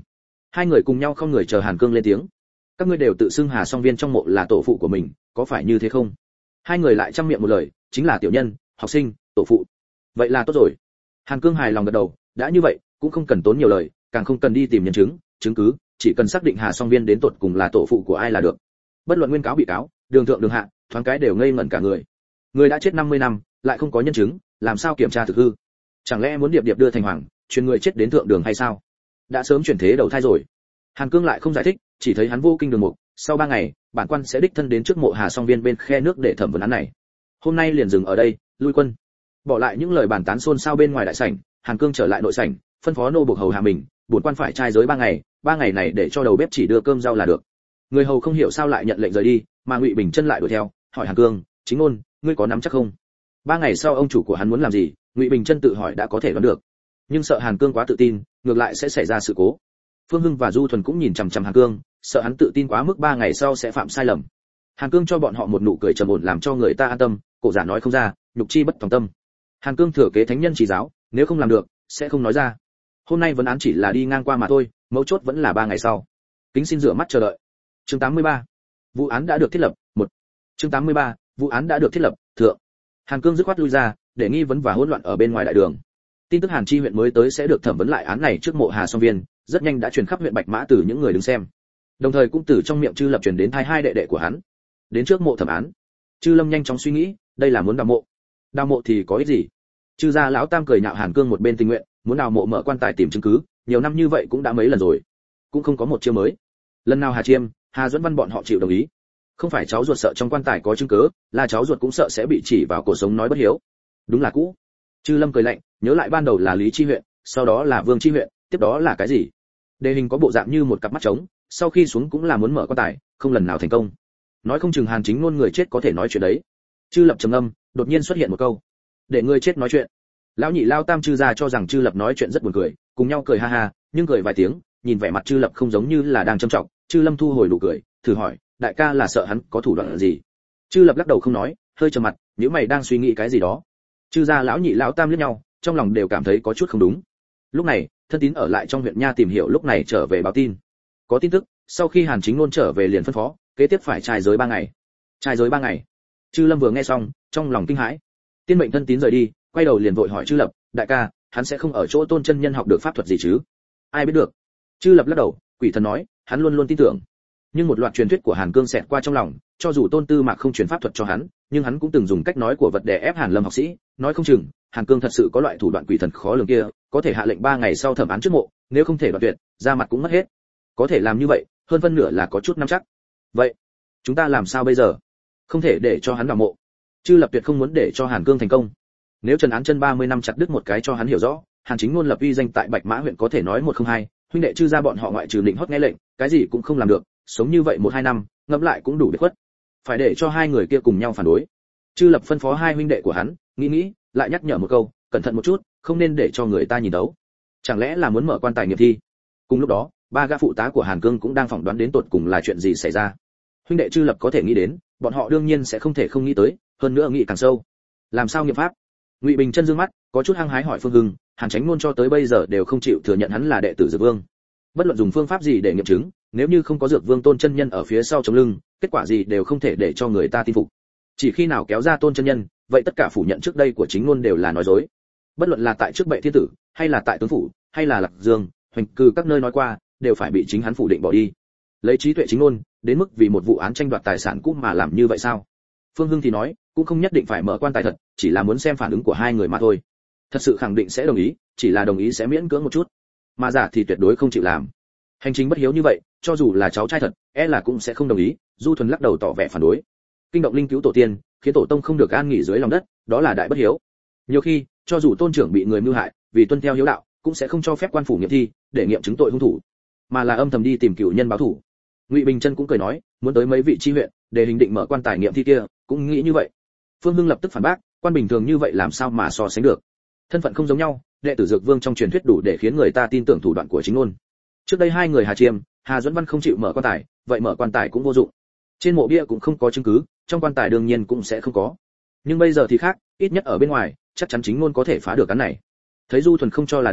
Speaker 1: Hai người cùng nhau không người chờ Hàn Cương lên tiếng. Các ngươi đều tự xưng Hà Song Viên trong mộ là tổ phụ của mình, có phải như thế không? Hai người lại trăm miệng một lời, chính là tiểu nhân, học sinh, tổ phụ. Vậy là tốt rồi. Hàn Cương hài lòng gật đầu, đã như vậy, cũng không cần tốn nhiều lời, càng không cần đi tìm nhân chứng, chứng cứ, chỉ cần xác định Hà Song Viên đến tột cùng là tổ phụ của ai là được. Bất luận nguyên cáo bị cáo, đường thượng đường hạ, thoáng cái đều ngây ngẩn cả người. Người đã chết năm mươi năm, lại không có nhân chứng, làm sao kiểm tra thực hư? Chẳng lẽ muốn điệp điệp đưa thành hoàng, truyền người chết đến thượng đường hay sao? Đã sớm chuyển thế đầu thai rồi. Hàn Cương lại không giải thích, chỉ thấy hắn vô kinh đường mục, sau ba ngày, bản quan sẽ đích thân đến trước mộ Hà Song Viên bên khe nước để thẩm vấn án này. Hôm nay liền dừng ở đây, lui quân. Bỏ lại những lời bàn tán xôn xao bên ngoài đại sảnh, Hàn Cương trở lại nội sảnh, phân phó nô buộc hầu hạ mình, bổn quan phải trai giới ba ngày, ba ngày này để cho đầu bếp chỉ đưa cơm rau là được. Người hầu không hiểu sao lại nhận lệnh rời đi, mà Ngụy Bình Chân lại đuổi theo, hỏi Hàn Cương, chính ngôn, ngươi có nắm chắc không? Ba ngày sau ông chủ của hắn muốn làm gì, Ngụy Bình Chân tự hỏi đã có thể đoán được, nhưng sợ Hàn Cương quá tự tin, ngược lại sẽ xảy ra sự cố. Phương Hưng và Du Thuần cũng nhìn chằm chằm Hàn Cương, sợ hắn tự tin quá mức ba ngày sau sẽ phạm sai lầm. Hàn Cương cho bọn họ một nụ cười trầm ổn làm cho người ta an tâm, cổ giả nói không ra, nhục chi bất tòng tâm. Hàn Cương thừa kế thánh nhân chỉ giáo, nếu không làm được, sẽ không nói ra. Hôm nay vấn án chỉ là đi ngang qua mà thôi, mấu chốt vẫn là ba ngày sau. Kính xin rửa mắt chờ đợi. Chương tám mươi ba. Vụ án đã được thiết lập, một. Chương tám mươi ba. Vụ án đã được thiết lập, thượng. Hàn Cương dứt khoát lui ra, để nghi vấn và hỗn loạn ở bên ngoài đại đường. Tin tức Hàn Chi huyện mới tới sẽ được thẩm vấn lại án này trước mộ Hà Song Viên, rất nhanh đã truyền khắp huyện Bạch Mã từ những người đứng xem. Đồng thời cũng từ trong miệng Chư Lập truyền đến tai hai đệ đệ của hắn. Đến trước mộ thẩm án. Chư Lâm nhanh chóng suy nghĩ, đây là muốn đào mộ. Đào mộ thì có ích gì? Chư gia lão tam cười nhạo Hàn Cương một bên tình nguyện, muốn đào mộ mở quan tài tìm chứng cứ, nhiều năm như vậy cũng đã mấy lần rồi, cũng không có một chiêu mới. Lần nào Hà Chiêm, Hà Duẫn Văn bọn họ chịu đồng ý. Không phải cháu ruột sợ trong quan tài có chứng cứ, là cháu ruột cũng sợ sẽ bị chỉ vào cổ sống nói bất hiếu. Đúng là cũ. Chư Lâm cười lạnh, nhớ lại ban đầu là Lý Chi huyện, sau đó là Vương Chi huyện, tiếp đó là cái gì? Đề hình có bộ dạng như một cặp mắt trống, sau khi xuống cũng là muốn mở quan tài, không lần nào thành công. Nói không chừng Hàn Chính Ngôn người chết có thể nói chuyện đấy. Chư Lập trầm âm, đột nhiên xuất hiện một câu, để người chết nói chuyện. Lão nhị lao tam Chư gia cho rằng Chư Lập nói chuyện rất buồn cười, cùng nhau cười ha ha, nhưng cười vài tiếng, nhìn vẻ mặt Chư Lập không giống như là đang trầm trọng. Chư Lâm thu hồi nụ cười, thử hỏi, đại ca là sợ hắn có thủ đoạn gì? Chư Lập lắc đầu không nói, hơi trầm mặt, nhíu mày đang suy nghĩ cái gì đó. Chư gia lão nhị lão tam liếc nhau, trong lòng đều cảm thấy có chút không đúng. Lúc này, Thân Tín ở lại trong huyện nha tìm hiểu lúc này trở về báo tin. Có tin tức, sau khi Hàn Chính Ngôn trở về liền phân phó, kế tiếp phải trai giới ba ngày. Trai giới ba ngày. Chư Lâm vừa nghe xong, trong lòng kinh hãi. Tiên mệnh Thân Tín rời đi, quay đầu liền vội hỏi Chư Lập, đại ca, hắn sẽ không ở chỗ Tôn chân nhân học được pháp thuật gì chứ? Ai biết được. Chư Lập lắc đầu, quỷ thần nói, hắn luôn luôn tin tưởng. Nhưng một loạt truyền thuyết của Hàn Cương xẹt qua trong lòng, cho dù Tôn Tư Mạc không truyền pháp thuật cho hắn, nhưng hắn cũng từng dùng cách nói của vật để ép Hàn Lâm học sĩ, nói không chừng Hàn Cương thật sự có loại thủ đoạn quỷ thần khó lường kia, có thể hạ lệnh ba ngày sau thẩm án trước mộ, nếu không thể đoạt tuyệt, ra mặt cũng mất hết. Có thể làm như vậy, hơn phân nửa là có chút nắm chắc. Vậy, chúng ta làm sao bây giờ? Không thể để cho hắn vào mộ. Chư Lập tuyệt không muốn để cho Hàn Cương thành công. Nếu trần án chân ba mươi năm chặt đứt một cái cho hắn hiểu rõ, Hàn Chính Ngôn lập uy danh tại Bạch Mã huyện có thể nói một không hai, huynh đệ Chư gia bọn họ ngoại trừ định hót nghe lệnh, cái gì cũng không làm được, sống như vậy một hai năm, ngẫm lại cũng đủ biệt khuất. Phải để cho hai người kia cùng nhau phản đối. Chư Lập phân phó hai huynh đệ của hắn, nghĩ nghĩ, lại nhắc nhở một câu, cẩn thận một chút, không nên để cho người ta nhìn đấu. Chẳng lẽ là muốn mở quan tài nghiệm thi? Cùng lúc đó, ba gã phụ tá của Hàn Cương cũng đang phỏng đoán đến tột cùng là chuyện gì xảy ra. Huynh đệ Chư Lập có thể nghĩ đến, bọn họ đương nhiên sẽ không thể không nghĩ tới, hơn nữa nghĩ càng sâu. Làm sao nghiệm pháp? Ngụy Bình Chân dương mắt, có chút hăng hái hỏi Phương Hưng, Hàn Chánh Ngôn cho tới bây giờ đều không chịu thừa nhận hắn là đệ tử Dược Vương. Bất luận dùng phương pháp gì để nghiệm chứng, nếu như không có Dược Vương Tôn chân nhân ở phía sau chống lưng, kết quả gì đều không thể để cho người ta tin phục. Chỉ khi nào kéo ra Tôn chân nhân, vậy tất cả phủ nhận trước đây của Chính Ngôn đều là nói dối. Bất luận là tại trước Bệ Thiên tử, hay là tại tướng phủ, hay là Lạc Dương, Hoành Cư các nơi nói qua, đều phải bị chính hắn phủ định bỏ đi. Lấy trí tuệ Chính Ngôn, đến mức vì một vụ án tranh đoạt tài sản cũ mà làm như vậy sao? Phương Hưng thì nói, cũng không nhất định phải mở quan tài thật, chỉ là muốn xem phản ứng của hai người mà thôi. Thật sự khẳng định sẽ đồng ý, chỉ là đồng ý sẽ miễn cưỡng một chút, mà giả thì tuyệt đối không chịu làm. Hành trình bất hiếu như vậy, cho dù là cháu trai thật, e là cũng sẽ không đồng ý. Du Thuần lắc đầu tỏ vẻ phản đối. Kinh động linh cứu tổ tiên, khiến tổ tông không được an nghỉ dưới lòng đất, đó là đại bất hiếu. Nhiều khi, cho dù tôn trưởng bị người mưu hại, vì tuân theo hiếu đạo, cũng sẽ không cho phép quan phủ nghiệm thi, để nghiệm chứng tội hung thủ, mà là âm thầm đi tìm cửu nhân báo thù. Ngụy Bình Chân cũng cười nói, muốn tới mấy vị chi huyện, để hình định mở quan tài nghiệm thi kia, cũng nghĩ như vậy. Phương Hưng lập tức phản bác, quan bình thường như vậy làm sao mà so sánh được? Thân phận không giống nhau, đệ tử Dược Vương trong truyền thuyết đủ để khiến người ta tin tưởng thủ đoạn của Chính Ngôn. Trước đây hai người Hà Chiêm, Hà Duẫn Văn không chịu mở quan tài, vậy mở quan tài cũng vô dụng. Trên mộ bia cũng không có chứng cứ, trong quan tài đương nhiên cũng sẽ không có. Nhưng bây giờ thì khác, ít nhất ở bên ngoài, chắc chắn Chính Ngôn có thể phá được cái này. Thấy Du Thuần không cho là đúng,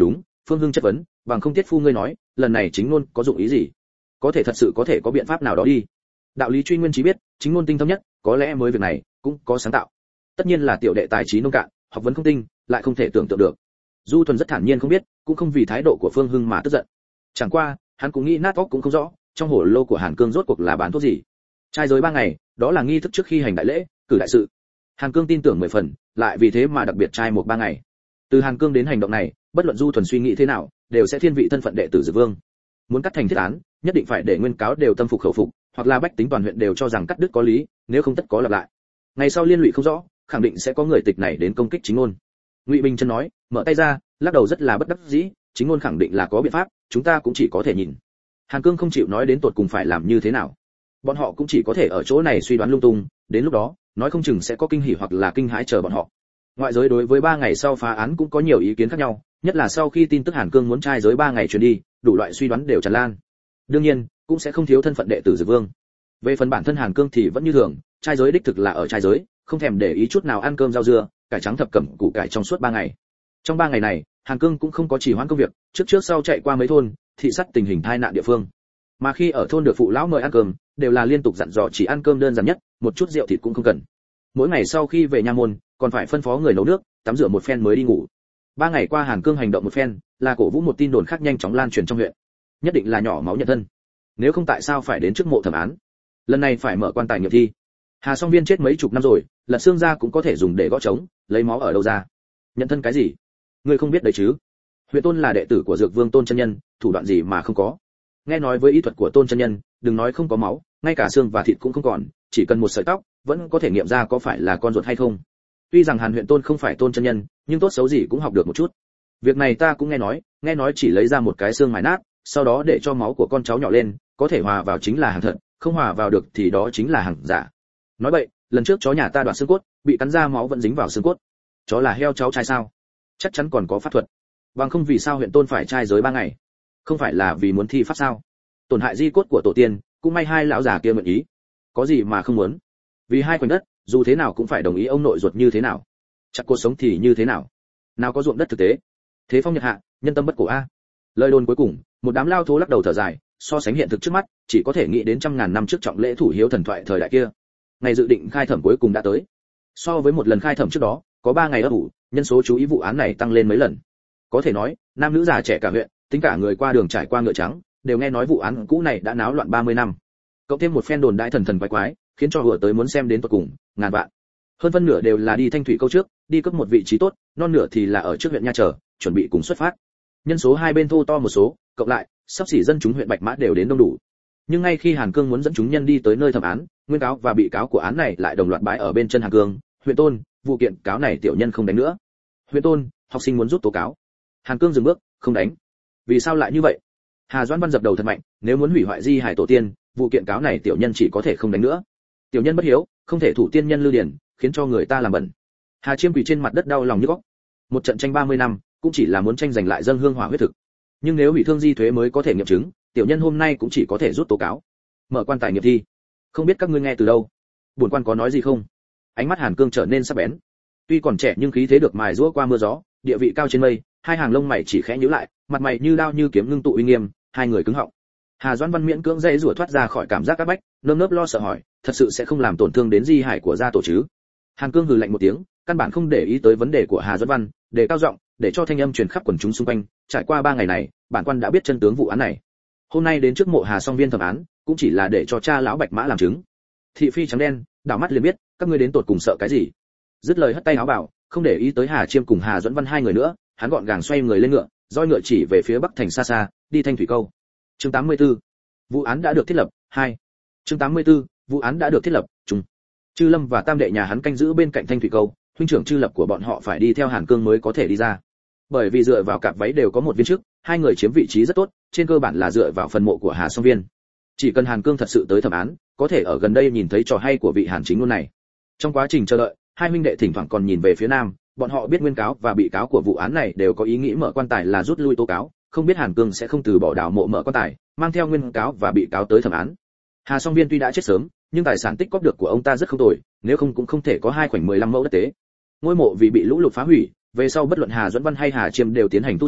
Speaker 1: Phương Hưng chất vấn, bằng không tiết phu ngươi nói, lần này chính ngôn có dụng ý gì? Có thể thật sự có thể có biện pháp nào đó đi. Đạo lý truy nguyên trí biết, chính ngôn tinh tâm nhất, có lẽ mới việc này cũng có sáng tạo. Tất nhiên là tiểu đệ tài trí nông cạn, học vấn không tinh, lại không thể tưởng tượng được. Du Thuần rất thản nhiên không biết, cũng không vì thái độ của Phương Hưng mà tức giận. Chẳng qua, hắn cũng nghĩ nát óc cũng không rõ, trong hồ lô của Hàn Cương rốt cuộc là bán thuốc gì. Trai giới ba ngày, đó là nghi thức trước khi hành đại lễ, cử đại sự. Hàn Cương tin tưởng mười phần, lại vì thế mà đặc biệt trai một ba ngày. Từ Hàn Cương đến hành động này, bất luận Du Thuần suy nghĩ thế nào, đều sẽ thiên vị thân phận đệ tử Dược Vương. Muốn cắt thành thiết án, nhất định phải để nguyên cáo đều tâm phục khẩu phục, hoặc là bách tính toàn huyện đều cho rằng cắt đứt có lý, nếu không tất có lặp lại. Ngày sau liên lụy không rõ, khẳng định sẽ có người tịch này đến công kích chính ngôn. Ngụy Bình Chân nói, mở tay ra, lắc đầu rất là bất đắc dĩ, chính ngôn khẳng định là có biện pháp, chúng ta cũng chỉ có thể nhìn. Hàn Cương không chịu nói đến tột cùng phải làm như thế nào. Bọn họ cũng chỉ có thể ở chỗ này suy đoán lung tung, đến lúc đó, nói không chừng sẽ có kinh hỉ hoặc là kinh hãi chờ bọn họ. Ngoại giới đối với ba ngày sau phá án cũng có nhiều ý kiến khác nhau, nhất là sau khi tin tức Hàn Cương muốn trai giới ba ngày truyền đi, đủ loại suy đoán đều tràn lan. Đương nhiên, cũng sẽ không thiếu thân phận đệ tử Dược Vương. Về phần bản thân Hàn Cương thì vẫn như thường, trai giới đích thực là ở trai giới, không thèm để ý chút nào ăn cơm rau dưa, cải trắng thập cẩm củ cải trong suốt ba ngày. Trong ba ngày này, Hàn Cương cũng không có trì hoãn công việc, trước trước sau chạy qua mấy thôn, thị sát tình hình tai nạn địa phương. Mà khi ở thôn được phụ lão mời ăn cơm, đều là liên tục dặn dò chỉ ăn cơm đơn giản nhất, một chút rượu thịt cũng không cần. Mỗi ngày sau khi về nha môn, còn phải phân phó người nấu nước, tắm rửa một phen mới đi ngủ. Ba ngày qua Hàn Cương hành động một phen, là cổ vũ một tin đồn khác nhanh chóng lan truyền trong huyện. Nhất định là nhỏ máu nhận thân. Nếu không tại sao phải đến trước mộ thẩm án? Lần này phải mở quan tài nghiệm thi. Hà Song Viên chết mấy chục năm rồi, lật xương ra cũng có thể dùng để gõ trống, lấy máu ở đâu ra? Nhận thân cái gì? Ngươi không biết đấy chứ? Huyện Tôn là đệ tử của Dược Vương Tôn chân nhân, thủ đoạn gì mà không có? Nghe nói với y thuật của Tôn chân nhân, đừng nói không có máu, ngay cả xương và thịt cũng không còn, chỉ cần một sợi tóc, vẫn có thể nghiệm ra có phải là con ruột hay không. Tuy rằng Hàn Huyện Tôn không phải Tôn chân nhân, nhưng tốt xấu gì cũng học được một chút. Việc này ta cũng nghe nói, nghe nói chỉ lấy ra một cái xương mài nát, sau đó để cho máu của con cháu nhỏ lên, có thể hòa vào chính là hàng thật, không hòa vào được thì đó chính là hàng giả. Nói vậy, lần trước chó nhà ta đoạn xương cốt, bị cắn ra máu vẫn dính vào xương cốt. Chó là heo cháu trai sao? Chắc chắn còn có pháp thuật. Bằng không vì sao huyện Tôn phải trai giới ba ngày? Không phải là vì muốn thi pháp sao? Tổn hại di cốt của tổ tiên, cũng may hai lão già kia nguyện ý. Có gì mà không muốn? Vì hai khoảnh đất, dù thế nào cũng phải đồng ý ông nội ruột như thế nào. Chặt cuộc sống thì như thế nào? Nào có ruộng đất thực tế. Thế phong nhật hạ, nhân tâm bất cổ a. Lời đồn cuối cùng, một đám lao thố lắc đầu thở dài, so sánh hiện thực trước mắt, chỉ có thể nghĩ đến trăm ngàn năm trước trọng lễ thủ hiếu thần thoại thời đại kia. Ngày dự định khai thẩm cuối cùng đã tới. So với một lần khai thẩm trước đó, có ba ngày ấp ủ, nhân số chú ý vụ án này tăng lên mấy lần. Có thể nói, nam nữ già trẻ cả huyện, tính cả người qua đường trải qua ngựa trắng, đều nghe nói vụ án cũ này đã náo loạn ba mươi năm. Cộng thêm một phen đồn đại thần thần quái quái, khiến cho vừa tới muốn xem đến tận cùng, ngàn vạn. Hơn phân nửa đều là đi Thanh Thủy câu trước, đi cấp một vị trí tốt, non nửa thì là ở trước huyện nha chờ, chuẩn bị cùng xuất phát. Nhân số hai bên thô to một số, cộng lại, sắp xỉ dân chúng huyện Bạch Mã đều đến đông đủ. Nhưng ngay khi Hàn Cương muốn dẫn chúng nhân đi tới nơi thẩm án, nguyên cáo và bị cáo của án này lại đồng loạt bái ở bên chân Hàn Cương, huyện Tôn, vụ kiện cáo này tiểu nhân không đánh nữa. Huyện Tôn, học sinh muốn rút tố cáo. Hàn Cương dừng bước, không đánh. Vì sao lại như vậy? Hà Doãn Văn dập đầu thật mạnh, nếu muốn hủy hoại di hải tổ tiên, vụ kiện cáo này tiểu nhân chỉ có thể không đánh nữa. Tiểu nhân bất hiếu, không thể thủ tiên nhân lưu điển, khiến cho người ta làm bẩn. Hà Chiêm quỳ trên mặt đất đau lòng như góc. Một trận tranh ba mươi năm, cũng chỉ là muốn tranh giành lại dâng hương hỏa huyết thực. Nhưng nếu hủy thương di thuế mới có thể nghiệm chứng, tiểu nhân hôm nay cũng chỉ có thể rút tố cáo. Mở quan tài nghiệm thi. Không biết các ngươi nghe từ đâu? Bổn quan có nói gì không? Ánh mắt Hàn Cương trở nên sắc bén. Tuy còn trẻ nhưng khí thế được mài giũa qua mưa gió, địa vị cao trên mây, hai hàng lông mày chỉ khẽ nhíu lại, mặt mày như đao như kiếm ngưng tụ uy nghiêm, hai người cứng họng. Hà Doãn Văn miễn cưỡng dây rủa thoát ra khỏi cảm giác áp bách, nơm nớp lo sợ hỏi, thật sự sẽ không làm tổn thương đến di hải của gia tổ chứ? Hàn Cương hừ lạnh một tiếng, căn bản không để ý tới vấn đề của Hà Doãn Văn, để cao giọng, để cho thanh âm truyền khắp quần chúng xung quanh. Trải qua ba ngày này, bản quan đã biết chân tướng vụ án này. Hôm nay đến trước mộ Hà Song Viên thẩm án, cũng chỉ là để cho cha lão Bạch Mã làm chứng. Thị phi trắng đen, đảo mắt liền biết, các ngươi đến tột cùng sợ cái gì. Dứt lời hất tay áo bảo, không để ý tới Hà Chiêm cùng Hà Doãn Văn hai người nữa, hắn gọn gàng xoay người lên ngựa, roi ngựa chỉ về phía bắc thành xa xa, đi Thanh Thủy câu. Chương tám mươi tư. Vụ án đã được thiết lập, hai. Chương tám mươi tư. Vụ án đã được thiết lập, chung. Chư Lâm và Tam đệ nhà hắn canh giữ bên cạnh Thanh Thủy câu, huynh trưởng Chư Lập của bọn họ phải đi theo Hàn Cương mới có thể đi ra. Bởi vì dựa vào cặp váy đều có một viên chức, hai người chiếm vị trí rất tốt, trên cơ bản là dựa vào phần mộ của Hà Song Viên. Chỉ cần Hàn Cương thật sự tới thẩm án, có thể ở gần đây nhìn thấy trò hay của vị Hàn chính ngôn này. Trong quá trình chờ đợi, hai huynh đệ thỉnh thoảng còn nhìn về phía nam, bọn họ biết nguyên cáo và bị cáo của vụ án này đều có ý nghĩ mở quan tài là rút lui tố cáo, không biết Hàn Cương sẽ không từ bỏ đào mộ mở quan tài, mang theo nguyên cáo và bị cáo tới thẩm án. Hà Song Viên tuy đã chết sớm, nhưng tài sản tích cóp được của ông ta rất không tồi, nếu không cũng không thể có hai khoảnh mười lăm mẫu đất tế. Ngôi mộ vì bị lũ lụt phá hủy, về sau bất luận Hà Doãn Văn hay Hà Chiêm đều tiến hành tu sửa,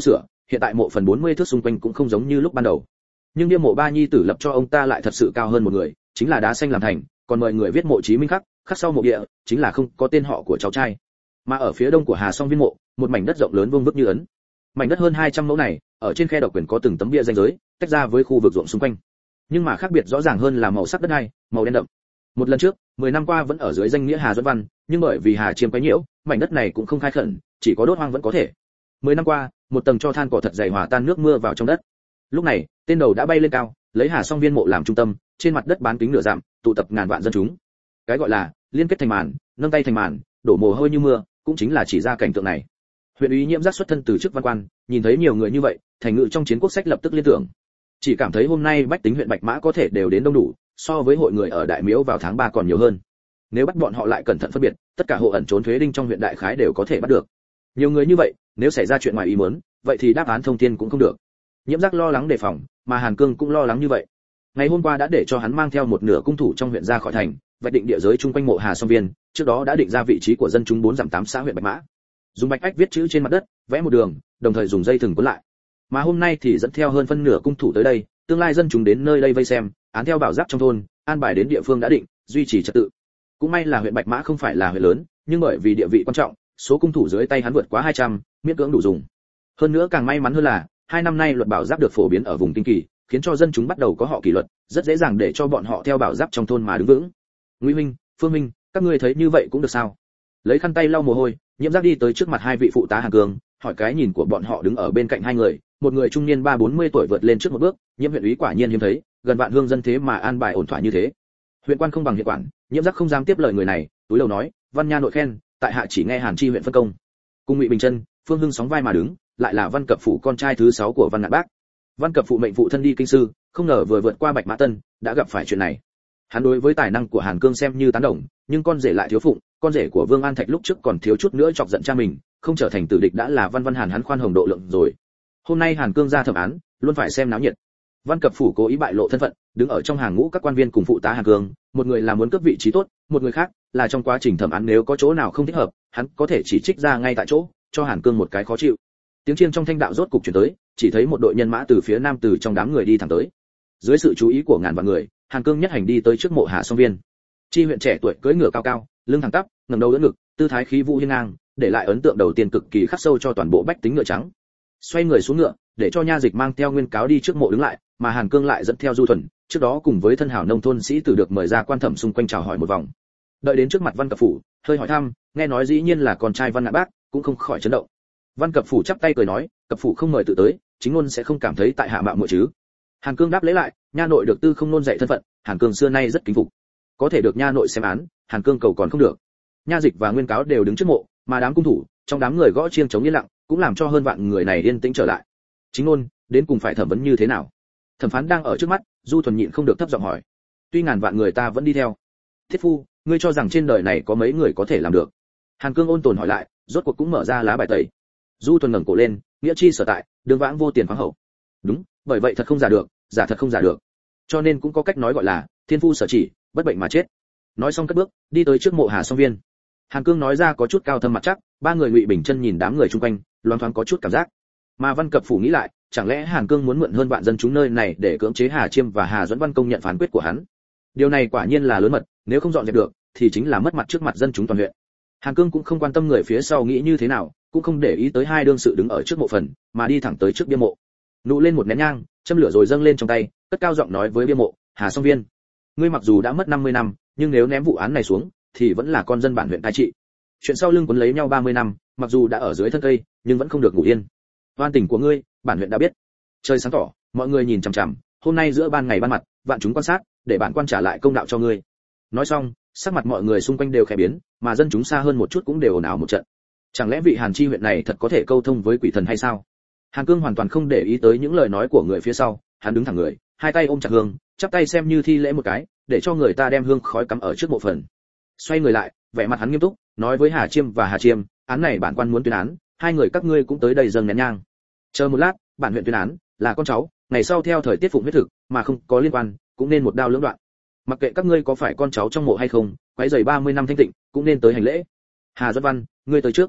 Speaker 1: hiện tại mộ phần bốn mươi thước xung quanh cũng không giống như lúc ban đầu. Nhưng bia mộ ba nhi tử lập cho ông ta lại thật sự cao hơn một người, chính là đá xanh làm thành, còn mời người viết mộ Chí Minh khắc, khắc sau mộ địa chính là không có tên họ của cháu trai. Mà ở phía đông của Hà Song Viên mộ, một mảnh đất rộng lớn vuông vức như ấn. Mảnh đất hơn hai trăm mẫu này, ở trên khe độc quyền có từng tấm bia danh giới, tách ra với khu vực ruộng xung quanh. Nhưng mà khác biệt rõ ràng hơn là màu sắc đất này, màu đen đậm. Một lần trước, mười năm qua vẫn ở dưới danh nghĩa Hà Duẫn Văn, nhưng bởi vì Hà Chiêm quấy nhiễu, mảnh đất này cũng không khai khẩn, chỉ có đốt hoang vẫn có thể. Mười năm qua, một tầng cho than cỏ thật dày hòa tan nước mưa vào trong đất. Lúc này, tên đầu đã bay lên cao, lấy Hà Song Viên mộ làm trung tâm, trên mặt đất bán kính nửa dặm, tụ tập ngàn vạn dân chúng. Cái gọi là liên kết thành màn, nâng tay thành màn, đổ mồ hôi như mưa, cũng chính là chỉ ra cảnh tượng này. Huyện úy Nhiễm Giác xuất thân từ chức văn quan, nhìn thấy nhiều người như vậy, thành ngữ trong chiến quốc sách lập tức liên tưởng. Chỉ cảm thấy hôm nay bách tính huyện Bạch Mã có thể đều đến đông đủ, so với hội người ở Đại Miếu vào tháng ba còn nhiều hơn. Nếu bắt bọn họ lại cẩn thận phân biệt, tất cả hộ ẩn trốn thuế đinh trong huyện đại khái đều có thể bắt được. Nhiều người như vậy, nếu xảy ra chuyện ngoài ý muốn, vậy thì đáp án thông thiên cũng không được. Nhiễm Giác lo lắng đề phòng, mà Hàn Cương cũng lo lắng như vậy. Ngày hôm qua đã để cho hắn mang theo một nửa cung thủ trong huyện ra khỏi thành, vạch định địa giới chung quanh mộ Hà Song Viên, trước đó đã định ra vị trí của dân chúng bốn dặm tám xã huyện Bạch Mã. Dùng bạch ách viết chữ trên mặt đất, vẽ một đường, đồng thời dùng dây thừng cuốn lại. Mà hôm nay thì dẫn theo hơn phân nửa cung thủ tới đây, tương lai dân chúng đến nơi đây vây xem, án theo bảo giáp trong thôn, an bài đến địa phương đã định, duy trì trật tự. Cũng may là huyện Bạch Mã không phải là huyện lớn, nhưng bởi vì địa vị quan trọng, số cung thủ dưới tay hắn vượt quá hai trăm, miễn cưỡng đủ dùng. Hơn nữa càng may mắn hơn là, hai năm nay luật bảo giáp được phổ biến ở vùng kinh kỳ, khiến cho dân chúng bắt đầu có họ kỷ luật, rất dễ dàng để cho bọn họ theo bảo giáp trong thôn mà đứng vững. Ngụy huynh, Phương huynh, các ngươi thấy như vậy cũng được sao? Lấy khăn tay lau mồ hôi, Nhiễm Giác đi tới trước mặt hai vị phụ tá Hàn Cương, hỏi cái nhìn của bọn họ đứng ở bên cạnh hai người, một người trung niên ba bốn mươi tuổi vượt lên trước một bước, Nhiễm huyện úy quả nhiên hiếm thấy, gần vạn hương dân thế mà an bài ổn thỏa như thế. Huyện quan không bằng huyện quản, Nhiễm Giác không dám tiếp lời người này, túi đầu nói, văn nha nội khen, tại hạ chỉ nghe Hàn Chi huyện phân công. Cùng Ngụy Bình Chân, Phương Hưng sóng vai mà đứng, lại là Văn Cập Phủ con trai thứ sáu của Văn Ngạn Bác. Văn Cập Phụ mệnh phụ thân đi kinh sư, không ngờ vừa vượt qua Bạch Mã Tân, đã gặp phải chuyện này. Hắn đối với tài năng của Hàn Cương xem như tán đồng, nhưng con rể lại thiếu phụng, con rể của Vương An Thạch lúc trước còn thiếu chút nữa chọc giận cha mình, không trở thành tử địch đã là Văn Văn Hàn hắn khoan hồng độ lượng rồi. Hôm nay Hàn Cương ra thẩm án, luôn phải xem náo nhiệt. Văn Cập Phủ cố ý bại lộ thân phận, đứng ở trong hàng ngũ các quan viên cùng phụ tá Hàn Cương, một người là muốn cướp vị trí tốt, một người khác là trong quá trình thẩm án nếu có chỗ nào không thích hợp, hắn có thể chỉ trích ra ngay tại chỗ, cho Hàn Cương một cái khó chịu. Tiếng chiêng trong thanh đạo rốt cục truyền tới, chỉ thấy một đội nhân mã từ phía nam từ trong đám người đi thẳng tới. Dưới sự chú ý của ngàn vạn người, Hàn Cương nhất hành đi tới trước mộ Hà Song Viên. Chi huyện trẻ tuổi cưỡi ngựa cao cao, lưng thẳng tắp, ngẩng đầu đỡ ngực, tư thái khí vũ hiên ngang, để lại ấn tượng đầu tiên cực kỳ khắc sâu cho toàn bộ bách tính ngựa trắng. Xoay người xuống ngựa, để cho nha dịch mang theo nguyên cáo đi trước mộ đứng lại, mà Hàn Cương lại dẫn theo Du Thuần, trước đó cùng với thân hảo nông thôn sĩ tử được mời ra quan thẩm xung quanh chào hỏi một vòng. Đợi đến trước mặt Văn Cập Phủ, hơi hỏi thăm, nghe nói dĩ nhiên là con trai Văn Ngạn Bác, cũng không khỏi chấn động. Văn Cập Phủ chắp tay cười nói, Cập Phủ không mời tự tới, chính ngôn sẽ không cảm thấy tại hạ mạo muội chứ. Hàn Cương đáp lễ lại, nha nội được tư không nôn dạy thân phận, Hàn Cương xưa nay rất kính phục. Có thể được nha nội xem án, Hàn Cương cầu còn không được. Nha dịch và nguyên cáo đều đứng trước mộ, mà đám cung thủ, trong đám người gõ chiêng chống yên lặng, cũng làm cho hơn vạn người này yên tĩnh trở lại. Chính ngôn, đến cùng phải thẩm vấn như thế nào? Thẩm phán đang ở trước mắt, Du Thuần nhịn không được thấp giọng hỏi. Tuy ngàn vạn người ta vẫn đi theo. Thiết phu, ngươi cho rằng trên đời này có mấy người có thể làm được? Hàn Cương ôn tồn hỏi lại, rốt cuộc cũng mở ra lá bài tẩy. Du Thuần ngẩng cổ lên, nghĩa chi sở tại, đường vãng vô tiền khoáng hậu. Đúng, bởi vậy thật không giả được, giả thật không giả được. Cho nên cũng có cách nói gọi là thiên phu sở chỉ, bất bệnh mà chết. Nói xong cất bước, đi tới trước mộ Hà Song Viên. Hàn Cương nói ra có chút cao thâm mặt chắc, ba người Ngụy Bình Chân nhìn đám người chung quanh, loáng thoáng có chút cảm giác. Mà Văn Cập Phủ nghĩ lại, chẳng lẽ Hàn Cương muốn mượn hơn vạn dân chúng nơi này để cưỡng chế Hà Chiêm và Hà Duẫn Văn công nhận phán quyết của hắn. Điều này quả nhiên là lớn mật, nếu không dọn dẹp được, thì chính là mất mặt trước mặt dân chúng toàn huyện. Hàn Cương cũng không quan tâm người phía sau nghĩ như thế nào, cũng không để ý tới hai đương sự đứng ở trước mộ phần, mà đi thẳng tới trước bia mộ. Nụ lên một nén nhang, châm lửa rồi dâng lên trong tay, cất cao giọng nói với bia mộ, Hà Song Viên, ngươi mặc dù đã mất năm mươi năm, nhưng nếu ném vụ án này xuống, thì vẫn là con dân bản huyện cai trị. Chuyện sau lưng quấn lấy nhau ba mươi năm, mặc dù đã ở dưới thân cây, nhưng vẫn không được ngủ yên. Oan tình của ngươi, bản huyện đã biết. Trời sáng tỏ, mọi người nhìn chằm chằm, hôm nay giữa ban ngày ban mặt, vạn chúng quan sát, để bản quan trả lại công đạo cho ngươi. Nói xong, sắc mặt mọi người xung quanh đều khẽ biến, mà dân chúng xa hơn một chút cũng đều ồn ào một trận. Chẳng lẽ vị Hàn Chi huyện này thật có thể câu thông với quỷ thần hay sao? Hàn Cương hoàn toàn không để ý tới những lời nói của người phía sau, hắn đứng thẳng người, hai tay ôm chặt hương, chắp tay xem như thi lễ một cái, để cho người ta đem hương khói cắm ở trước mộ phần. Xoay người lại, vẻ mặt hắn nghiêm túc, nói với Hà Chiêm và Hà Chiêm, án này bản quan muốn tuyên án, hai người các ngươi cũng tới đây dâng nén nhang. Chờ một lát, bản huyện tuyên án là con cháu, ngày sau theo thời tiết phụng huyết thực, mà không có liên quan, cũng nên một đao lưỡng đoạn. Mặc kệ các ngươi có phải con cháu trong mộ hay không, quấy rầy ba mươi năm thanh tịnh, cũng nên tới hành lễ. Hà Duẫn Văn, ngươi tới trước.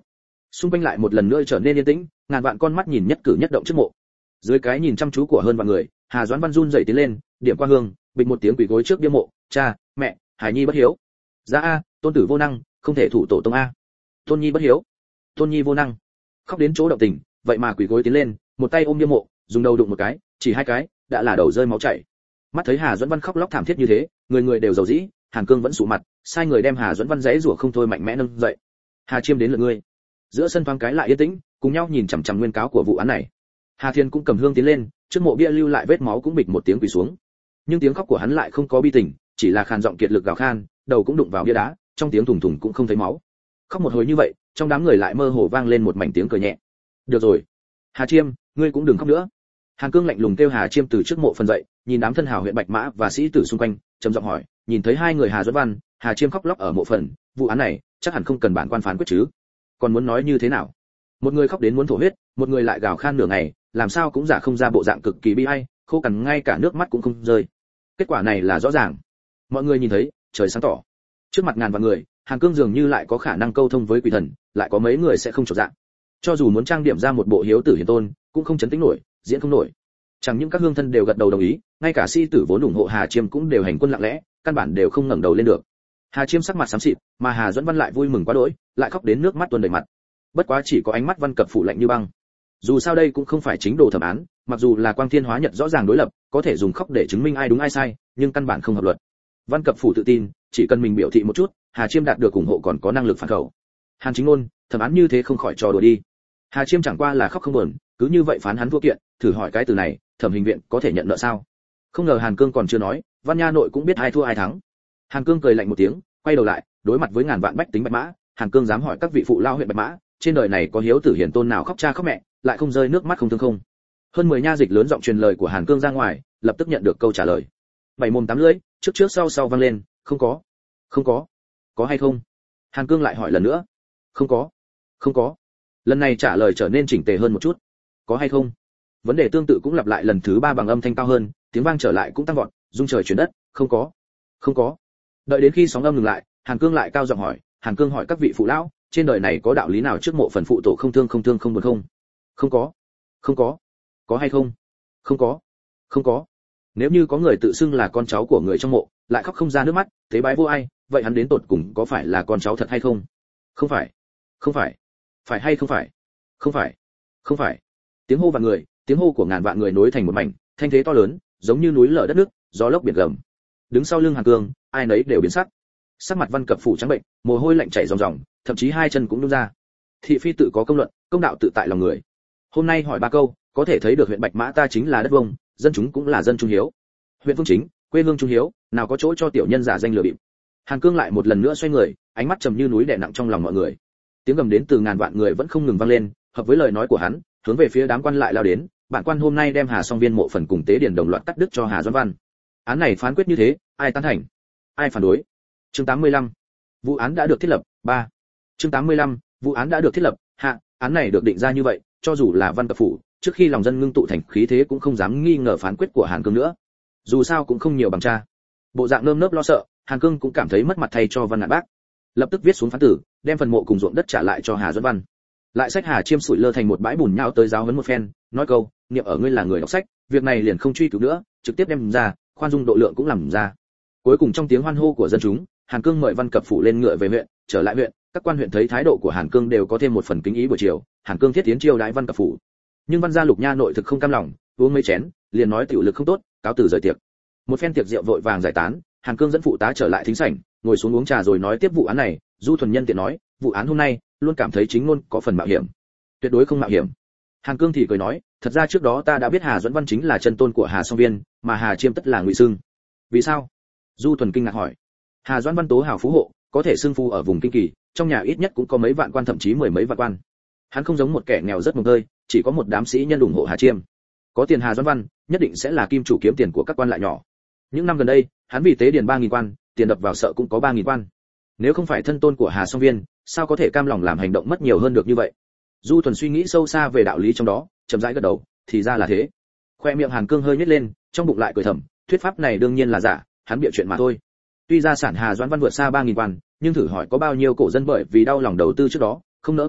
Speaker 1: Xung quanh lại một lần nữa trở nên yên tĩnh, ngàn vạn con mắt nhìn nhất cử nhất động trước mộ. Dưới cái nhìn chăm chú của hơn vạn người, Hà Doãn Văn run rẩy tiến lên, điểm qua hương, bịch một tiếng quỳ gối trước bia mộ, "Cha, mẹ, Hải Nhi bất hiếu." "Dạ a, tôn tử vô năng, không thể thủ tổ tông a." "Tôn Nhi bất hiếu." "Tôn Nhi vô năng." Khóc đến chỗ động tình, vậy mà quỳ gối tiến lên, một tay ôm bia mộ, dùng đầu đụng một cái, chỉ hai cái, đã là đầu rơi máu chảy. Mắt thấy Hà Doãn Văn khóc lóc thảm thiết như thế, người người đều dầu dĩ, Hàn Cương vẫn sụ mặt, sai người đem Hà Doãn Văn giãy rủa không thôi mạnh mẽ nâng dậy. "Hà Chiêm đến lượt ngươi." Giữa sân thoáng cái lại yên tĩnh, cùng nhau nhìn chằm chằm nguyên cáo của vụ án này. Hà Thiên cũng cầm hương tiến lên, trước mộ bia lưu lại vết máu cũng bịch một tiếng quỳ xuống. Nhưng tiếng khóc của hắn lại không có bi tình, chỉ là khàn giọng kiệt lực gào khan, đầu cũng đụng vào bia đá, trong tiếng thùng thùng cũng không thấy máu. Khóc một hồi như vậy, trong đám người lại mơ hồ vang lên một mảnh tiếng cười nhẹ. "Được rồi, Hà Chiêm, ngươi cũng đừng khóc nữa." Hàn Cương lạnh lùng kêu Hà Chiêm từ trước mộ phần dậy, nhìn đám thân hào huyện Bạch Mã và sĩ tử xung quanh, trầm giọng hỏi, nhìn thấy hai người Hà Doãn Văn, Hà Chiêm khóc lóc ở mộ phần, vụ án này chắc hẳn không cần bản quan phán quyết chứ? Còn muốn nói như thế nào? Một người khóc đến muốn thổ huyết, một người lại gào khan nửa ngày, làm sao cũng giả không ra bộ dạng cực kỳ bi ai, khô cằn ngay cả nước mắt cũng không rơi. Kết quả này là rõ ràng. Mọi người nhìn thấy, trời sáng tỏ. Trước mặt ngàn vạn người, Hàn Cương dường như lại có khả năng câu thông với quỷ thần, lại có mấy người sẽ không chột dạ. Cho dù muốn trang điểm ra một bộ hiếu tử hiền tôn, cũng không chấn tĩnh nổi, diễn không nổi. Chẳng những các hương thân đều gật đầu đồng ý, ngay cả sĩ tử vốn ủng hộ Hà Chiêm cũng đều hành quân lặng lẽ, căn bản đều không ngẩng đầu lên được. Hà Chiêm sắc mặt xám xịt, mà Hà Doãn Văn lại vui mừng quá đỗi, lại khóc đến nước mắt tuôn đầy mặt. Bất quá chỉ có ánh mắt Văn Cập phủ lạnh như băng. Dù sao đây cũng không phải chính đồ thẩm án, mặc dù là quang thiên hóa nhật rõ ràng đối lập, có thể dùng khóc để chứng minh ai đúng ai sai, nhưng căn bản không hợp luật. Văn Cập phủ tự tin, chỉ cần mình biểu thị một chút, Hà Chiêm đạt được ủng hộ còn có năng lực phản khẩu. Hàn Chính Ngôn, thẩm án như thế không khỏi trò đùa đi. Hà Chiêm chẳng qua là khóc không buồn, cứ như vậy phán hắn thua kiện, thử hỏi cái từ này, thẩm hình viện có thể nhận nợ sao? Không ngờ Hàn Cương còn chưa nói, Văn Nha nội cũng biết ai thua ai thắng. Hàn Cương cười lạnh một tiếng, quay đầu lại, đối mặt với ngàn vạn bách tính Bạch Mã, Hàn Cương dám hỏi các vị phụ lao huyện Bạch Mã, trên đời này có hiếu tử hiền tôn nào khóc cha khóc mẹ, lại không rơi nước mắt không thương không? Hơn mười nha dịch lớn giọng truyền lời của Hàn Cương ra ngoài, lập tức nhận được câu trả lời. Bảy mồm tám lưỡi, trước trước sau sau vang lên, không có, không có, có hay không? Hàn Cương lại hỏi lần nữa, không có, không có. Lần này trả lời trở nên chỉnh tề hơn một chút, có hay không? Vấn đề tương tự cũng lặp lại lần thứ ba bằng âm thanh cao hơn, tiếng vang trở lại cũng tăng vọt, rung trời chuyển đất, không có, không có. Đợi đến khi sóng âm ngừng lại, Hàn Cương lại cao giọng hỏi, Hàn Cương hỏi các vị phụ lão, trên đời này có đạo lý nào trước mộ phần phụ tổ không thương không thương không buồn không? Không có, không có, có hay không? Không có, không có. Nếu như có người tự xưng là con cháu của người trong mộ, lại khóc không ra nước mắt, thế bái vô ai, vậy hắn đến tột cùng có phải là con cháu thật hay không? Không phải, không phải, phải hay không phải? Không phải, không phải. Tiếng hô vạn người, tiếng hô của ngàn vạn người nối thành một mảnh, thanh thế to lớn, giống như núi lở đất nước, gió lốc biển gầm. Đứng sau lưng Hàn Cương, ai nấy đều biến sắc. Sắc mặt Văn Cập phủ trắng bệnh, mồ hôi lạnh chảy ròng ròng, thậm chí hai chân cũng nhũn ra. Thị phi tự có công luận, công đạo tự tại lòng người. Hôm nay hỏi ba câu, có thể thấy được huyện Bạch Mã ta chính là đất vông, dân chúng cũng là dân trung hiếu. Huyện Phương Chính, quê hương trung hiếu, nào có chỗ cho tiểu nhân giả danh lừa bịp. Hàn Cương lại một lần nữa xoay người, ánh mắt trầm như núi đè nặng trong lòng mọi người. Tiếng gầm đến từ ngàn vạn người vẫn không ngừng vang lên, hợp với lời nói của hắn, hướng về phía đám quan lại lao đến. Bản quan hôm nay đem Hà Song Viên mộ phần cùng tế điển đồng loạt cắt đứt cho Hà Doãn Văn. Án này phán quyết như thế, ai tán thành, ai phản đối? Chương tám mươi lăm, vụ án đã được thiết lập. ba. Chương tám mươi lăm, vụ án đã được thiết lập. Hạ, án này được định ra như vậy, cho dù là Văn Cập phủ, trước khi lòng dân ngưng tụ thành khí thế cũng không dám nghi ngờ phán quyết của Hàn Cương nữa. Dù sao cũng không nhiều bằng cha. Bộ dạng nơm nớp lo sợ, Hàn Cương cũng cảm thấy mất mặt thay cho Văn Ngạn Bác. Lập tức viết xuống phán tử, đem phần mộ cùng ruộng đất trả lại cho Hà Doãn Văn. Lại sách Hà Chiêm sủi lơ thành một bãi bùn nhão tới giáo huấn một phen, nói câu, niệm ở ngươi là người đọc sách, việc này liền không truy cứu nữa, trực tiếp đem ra, khoan dung độ lượng cũng làm ra. Cuối cùng trong tiếng hoan hô của dân chúng, Hàn Cương mời Văn Cập phủ lên ngựa về huyện, trở lại huyện, các quan huyện thấy thái độ của Hàn Cương đều có thêm một phần kính ý buổi chiều, Hàn Cương thiết tiến chiêu đãi Văn Cập phủ. Nhưng Văn gia Lục Nha nội thực không cam lòng, uống mấy chén, liền nói tiểu lực không tốt, cáo từ rời tiệc. Một phen tiệc rượu vội vàng giải tán, Hàn Cương dẫn phụ tá trở lại thính sảnh, ngồi xuống uống trà rồi nói tiếp vụ án này. Du thuần nhân tiện nói, vụ án hôm nay, luôn cảm thấy chính ngôn có phần mạo hiểm. Tuyệt đối không mạo hiểm. Hàn Cương thì cười nói, thật ra trước đó ta đã biết Hà Doãn Văn chính là chân tôn của Hà Song Viên, mà Hà Chiêm tất là ngụy xưng. Vì sao? Du thuần kinh ngạc hỏi. Hà Doãn Văn tố hào phú hộ, có thể xưng phu ở vùng kinh kỳ, trong nhà ít nhất cũng có mấy vạn quan thậm chí mười mấy vạn quan. Hắn không giống một kẻ nghèo rất mồng tơi, chỉ có một đám sĩ nhân ủng hộ Hà Chiêm. Có tiền Hà Doãn Văn, nhất định sẽ là kim chủ kiếm tiền của các quan lại nhỏ. Những năm gần đây, hắn vì tế điền ba nghìn quan, tiền đập vào sợ cũng có ba nghìn quan. Nếu không phải thân tôn của Hà Song Viên, sao có thể cam lòng làm hành động mất nhiều hơn được như vậy? Du thuần suy nghĩ sâu xa về đạo lý trong đó, chậm rãi gật đầu, thì ra là thế. Khoe miệng Hàn Cương hơi nhếch lên, trong bụng lại cười thầm, thuyết pháp này đương nhiên là giả, hắn bịa chuyện mà thôi. Tuy gia sản Hà Doãn Văn vượt xa ba nghìn quan, nhưng thử hỏi có bao nhiêu cổ dân bởi vì đau lòng đầu tư trước đó, không nỡ cắt thịt,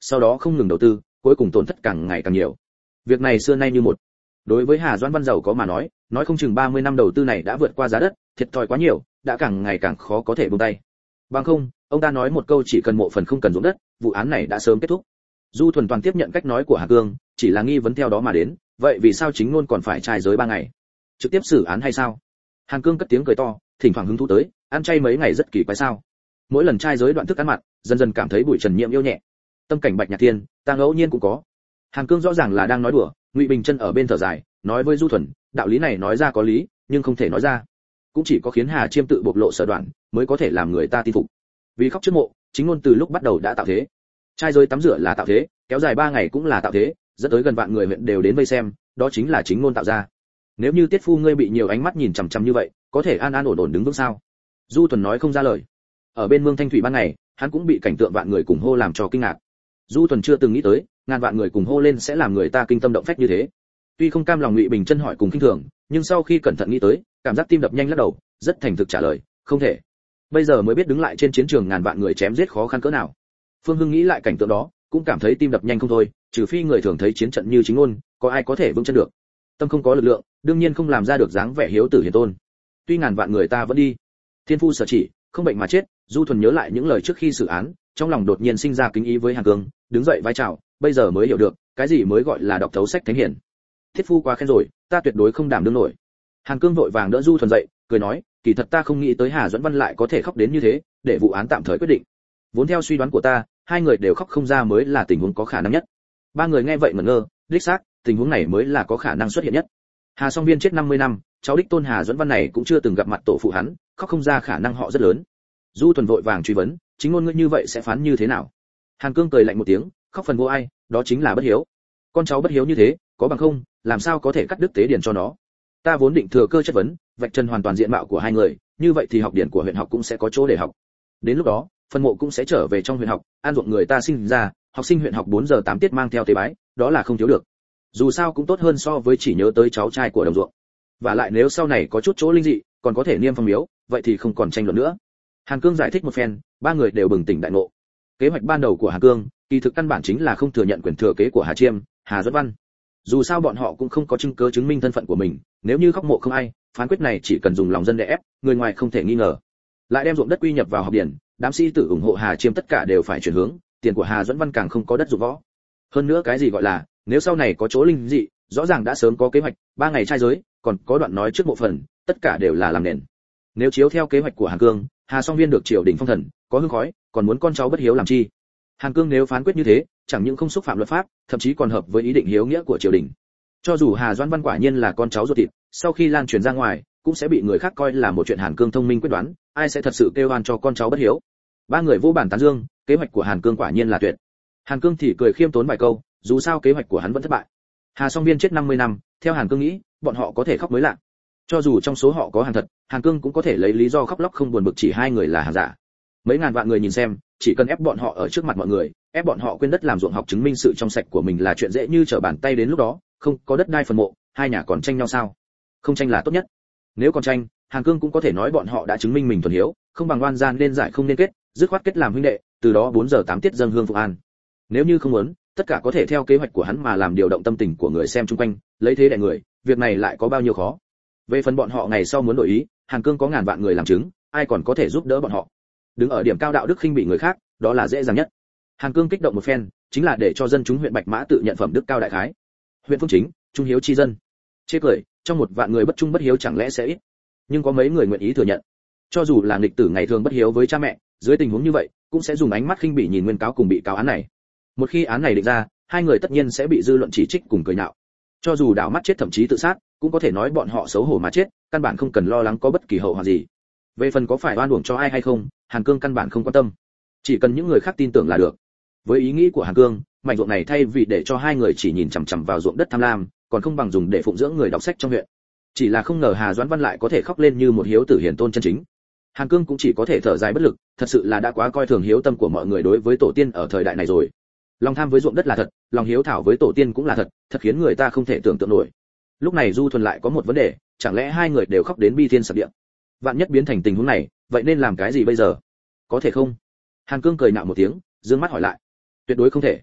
Speaker 1: sau đó không ngừng đầu tư, cuối cùng tổn thất càng ngày càng nhiều. Việc này xưa nay như một. Đối với Hà Doãn Văn giàu có mà nói, nói không chừng ba mươi năm đầu tư này đã vượt qua giá đất, thiệt thòi quá nhiều, đã càng ngày càng khó có thể buông tay. Bằng không, ông ta nói một câu chỉ cần mộ phần không cần ruộng đất, vụ án này đã sớm kết thúc. Du Thuần toàn tiếp nhận cách nói của Hà Cương, chỉ là nghi vấn theo đó mà đến, vậy vì sao chính ngôn còn phải trai giới ba ngày? Trực tiếp xử án hay sao? Hàn Cương cất tiếng cười to, thỉnh thoảng hứng thú tới, ăn chay mấy ngày rất kỳ quái sao? Mỗi lần trai giới đoạn thức ăn mặn, dần dần cảm thấy Bùi Trần Nhiệm yêu nhẹ. Tâm cảnh Bạch Nhạc Thiên, ta ngẫu nhiên cũng có. Hàn Cương rõ ràng là đang nói đùa, Ngụy Bình Chân ở bên thở dài, nói với Du Thuần, đạo lý này nói ra có lý, nhưng không thể nói ra. Cũng chỉ có khiến Hà Chiêm tự bộc lộ sở đoạn, mới có thể làm người ta tin phục. Vì khóc trước mộ, chính ngôn từ lúc bắt đầu đã tạo thế. Trai giới tắm rửa là tạo thế, kéo dài ba ngày cũng là tạo thế, dẫn tới gần vạn người huyện đều đến vây xem, đó chính là chính ngôn tạo ra. Nếu như Tiết Phu ngươi bị nhiều ánh mắt nhìn chằm chằm như vậy, có thể an an ổn ổn đứng vững sao? Du Thuần nói không ra lời. Ở bên Mương Thanh Thủy ban ngày, hắn cũng bị cảnh tượng vạn người cùng hô làm cho kinh ngạc. Du Thuần chưa từng nghĩ tới, ngàn vạn người cùng hô lên sẽ làm người ta kinh tâm động phách như thế. Tuy không cam lòng, Ngụy Bình Chân hỏi cùng kinh thường, nhưng sau khi cẩn thận nghĩ tới, cảm giác tim đập nhanh lắc đầu, rất thành thực trả lời, không thể. Bây giờ mới biết đứng lại trên chiến trường ngàn vạn người chém giết khó khăn cỡ nào. Phương Hưng nghĩ lại cảnh tượng đó, cũng cảm thấy tim đập nhanh không thôi, trừ phi người thường thấy chiến trận như chính ngôn, có ai có thể vững chân được. Tâm không có lực lượng, đương nhiên không làm ra được dáng vẻ hiếu tử hiền tôn. Tuy ngàn vạn người ta vẫn đi, thiên phu sở chỉ, không bệnh mà chết. Du Thuần nhớ lại những lời trước khi xử án, trong lòng đột nhiên sinh ra kính ý với Hàn Cương, đứng dậy vái chào, bây giờ mới hiểu được, cái gì mới gọi là đọc thấu sách thánh hiển. Thiết phu quá khen rồi, ta tuyệt đối không đảm đương nổi. Hàn Cương vội vàng đỡ Du Thuần dậy, cười nói, kỳ thật ta không nghĩ tới Hà Doãn Văn lại có thể khóc đến như thế, để vụ án tạm thời quyết định. Vốn theo suy đoán của ta, hai người đều khóc không ra mới là tình huống có khả năng nhất. Ba người nghe vậy ngẩn ngơ, đích xác, tình huống này mới là có khả năng xuất hiện nhất. Hà Song Viên chết năm mươi năm, cháu đích tôn Hà Doãn Văn này cũng chưa từng gặp mặt tổ phụ hắn, khóc không ra khả năng họ rất lớn. Du Thuần vội vàng truy vấn, chính ngôn ngươi như vậy sẽ phán như thế nào? Hàn Cương cười lạnh một tiếng, khóc phần vô ai, đó chính là bất hiếu. Con cháu bất hiếu như thế, có bằng không, làm sao có thể cắt đứt tế điển cho nó? Ta vốn định thừa cơ chất vấn, vạch trần hoàn toàn diện mạo của hai người, như vậy thì học điển của huyện học cũng sẽ có chỗ để học. Đến lúc đó, phân mộ cũng sẽ trở về trong huyện học, an ruộng người ta sinh ra, học sinh huyện học bốn giờ tám tiết mang theo tế bái, đó là không thiếu được. Dù sao cũng tốt hơn so với chỉ nhớ tới cháu trai của đồng ruộng. Và lại nếu sau này có chút chỗ linh dị, còn có thể niêm phong miếu, vậy thì không còn tranh luận nữa. Hàn Cương giải thích một phen, ba người đều bừng tỉnh đại ngộ. Kế hoạch ban đầu của Hàn Cương, kỳ thực căn bản chính là không thừa nhận quyền thừa kế của Hà Chiêm, Hà Doãn Văn. Dù sao bọn họ cũng không có chứng cứ chứng minh thân phận của mình, nếu như khóc mộ không ai, phán quyết này chỉ cần dùng lòng dân để ép, người ngoài không thể nghi ngờ. Lại đem ruộng đất quy nhập vào học điển, đám sĩ tử ủng hộ Hà Chiêm tất cả đều phải chuyển hướng, tiền của Hà Doãn Văn càng không có đất dụng võ. Hơn nữa cái gì gọi là, nếu sau này có chỗ linh dị, rõ ràng đã sớm có kế hoạch, ba ngày trai giới, còn có đoạn nói trước mộ phần, tất cả đều là làm nền. Nếu chiếu theo kế hoạch của Hàn Cương, Hà Song Viên được triều đình phong thần, có hương khói, còn muốn con cháu bất hiếu làm chi? Hàn Cương nếu phán quyết như thế, chẳng những không xúc phạm luật pháp, thậm chí còn hợp với ý định hiếu nghĩa của triều đình. Cho dù Hà Doãn Văn quả nhiên là con cháu ruột thịt, sau khi lan truyền ra ngoài, cũng sẽ bị người khác coi là một chuyện Hàn Cương thông minh quyết đoán, ai sẽ thật sự kêu oan cho con cháu bất hiếu? Ba người vô bản tán dương, kế hoạch của Hàn Cương quả nhiên là tuyệt. Hàn Cương thì cười khiêm tốn vài câu, dù sao kế hoạch của hắn vẫn thất bại. Hà Song Viên chết năm mươi năm, theo Hàn Cương nghĩ, bọn họ có thể khóc mới lạ. Cho dù trong số họ có Hàn thật, Hàn Cương cũng có thể lấy lý do khóc lóc không buồn bực chỉ hai người là Hàn giả. Mấy ngàn vạn người nhìn xem, chỉ cần ép bọn họ ở trước mặt mọi người, ép bọn họ quên đất làm ruộng học chứng minh sự trong sạch của mình là chuyện dễ như trở bàn tay. Đến lúc đó, không có đất đai phần mộ, hai nhà còn tranh nhau sao? Không tranh là tốt nhất. Nếu còn tranh, Hàn Cương cũng có thể nói bọn họ đã chứng minh mình thuần hiếu, không bằng oan gian nên giải không nên kết, dứt khoát kết làm huynh đệ, từ đó bốn giờ tám tiết dâng hương phục an. Nếu như không muốn, tất cả có thể theo kế hoạch của hắn mà làm điều động tâm tình của người xem chung quanh, lấy thế đè người, việc này lại có bao nhiêu khó. Về phần bọn họ ngày sau muốn đổi ý, Hàn Cương có ngàn vạn người làm chứng, ai còn có thể giúp đỡ bọn họ? Đứng ở điểm cao đạo đức khinh bị người khác, đó là dễ dàng nhất. Hàn Cương kích động một phen, chính là để cho dân chúng huyện Bạch Mã tự nhận phẩm đức cao đại khái. Huyện Phương Chính, trung hiếu chi dân. Chê cười, trong một vạn người bất trung bất hiếu chẳng lẽ sẽ ít? Nhưng có mấy người nguyện ý thừa nhận. Cho dù là nghịch tử ngày thường bất hiếu với cha mẹ, dưới tình huống như vậy, cũng sẽ dùng ánh mắt khinh bỉ nhìn nguyên cáo cùng bị cáo án này. Một khi án này định ra, hai người tất nhiên sẽ bị dư luận chỉ trích cùng cười nhạo. Cho dù đảo mắt chết thậm chí tự sát, cũng có thể nói bọn họ xấu hổ mà chết, căn bản không cần lo lắng có bất kỳ hậu quả gì. Về phần có phải oan uổng cho ai hay không, Hàn Cương căn bản không quan tâm, chỉ cần những người khác tin tưởng là được. Với ý nghĩ của Hàn Cương, mảnh ruộng này thay vì để cho hai người chỉ nhìn chằm chằm vào ruộng đất tham lam, còn không bằng dùng để phụng dưỡng người đọc sách trong huyện. Chỉ là không ngờ Hà Doãn Văn lại có thể khóc lên như một hiếu tử hiền tôn chân chính. Hàn Cương cũng chỉ có thể thở dài bất lực, thật sự là đã quá coi thường hiếu tâm của mọi người đối với tổ tiên ở thời đại này rồi. Lòng tham với ruộng đất là thật, lòng hiếu thảo với tổ tiên cũng là thật, thật khiến người ta không thể tưởng tượng nổi. Lúc này Du Thuần lại có một vấn đề, chẳng lẽ hai người đều khóc đến bi thiên sập địa? Vạn nhất biến thành tình huống này, vậy nên làm cái gì bây giờ? Có thể không? Hàn Cương cười nhạo một tiếng, dương mắt hỏi lại. Tuyệt đối không thể,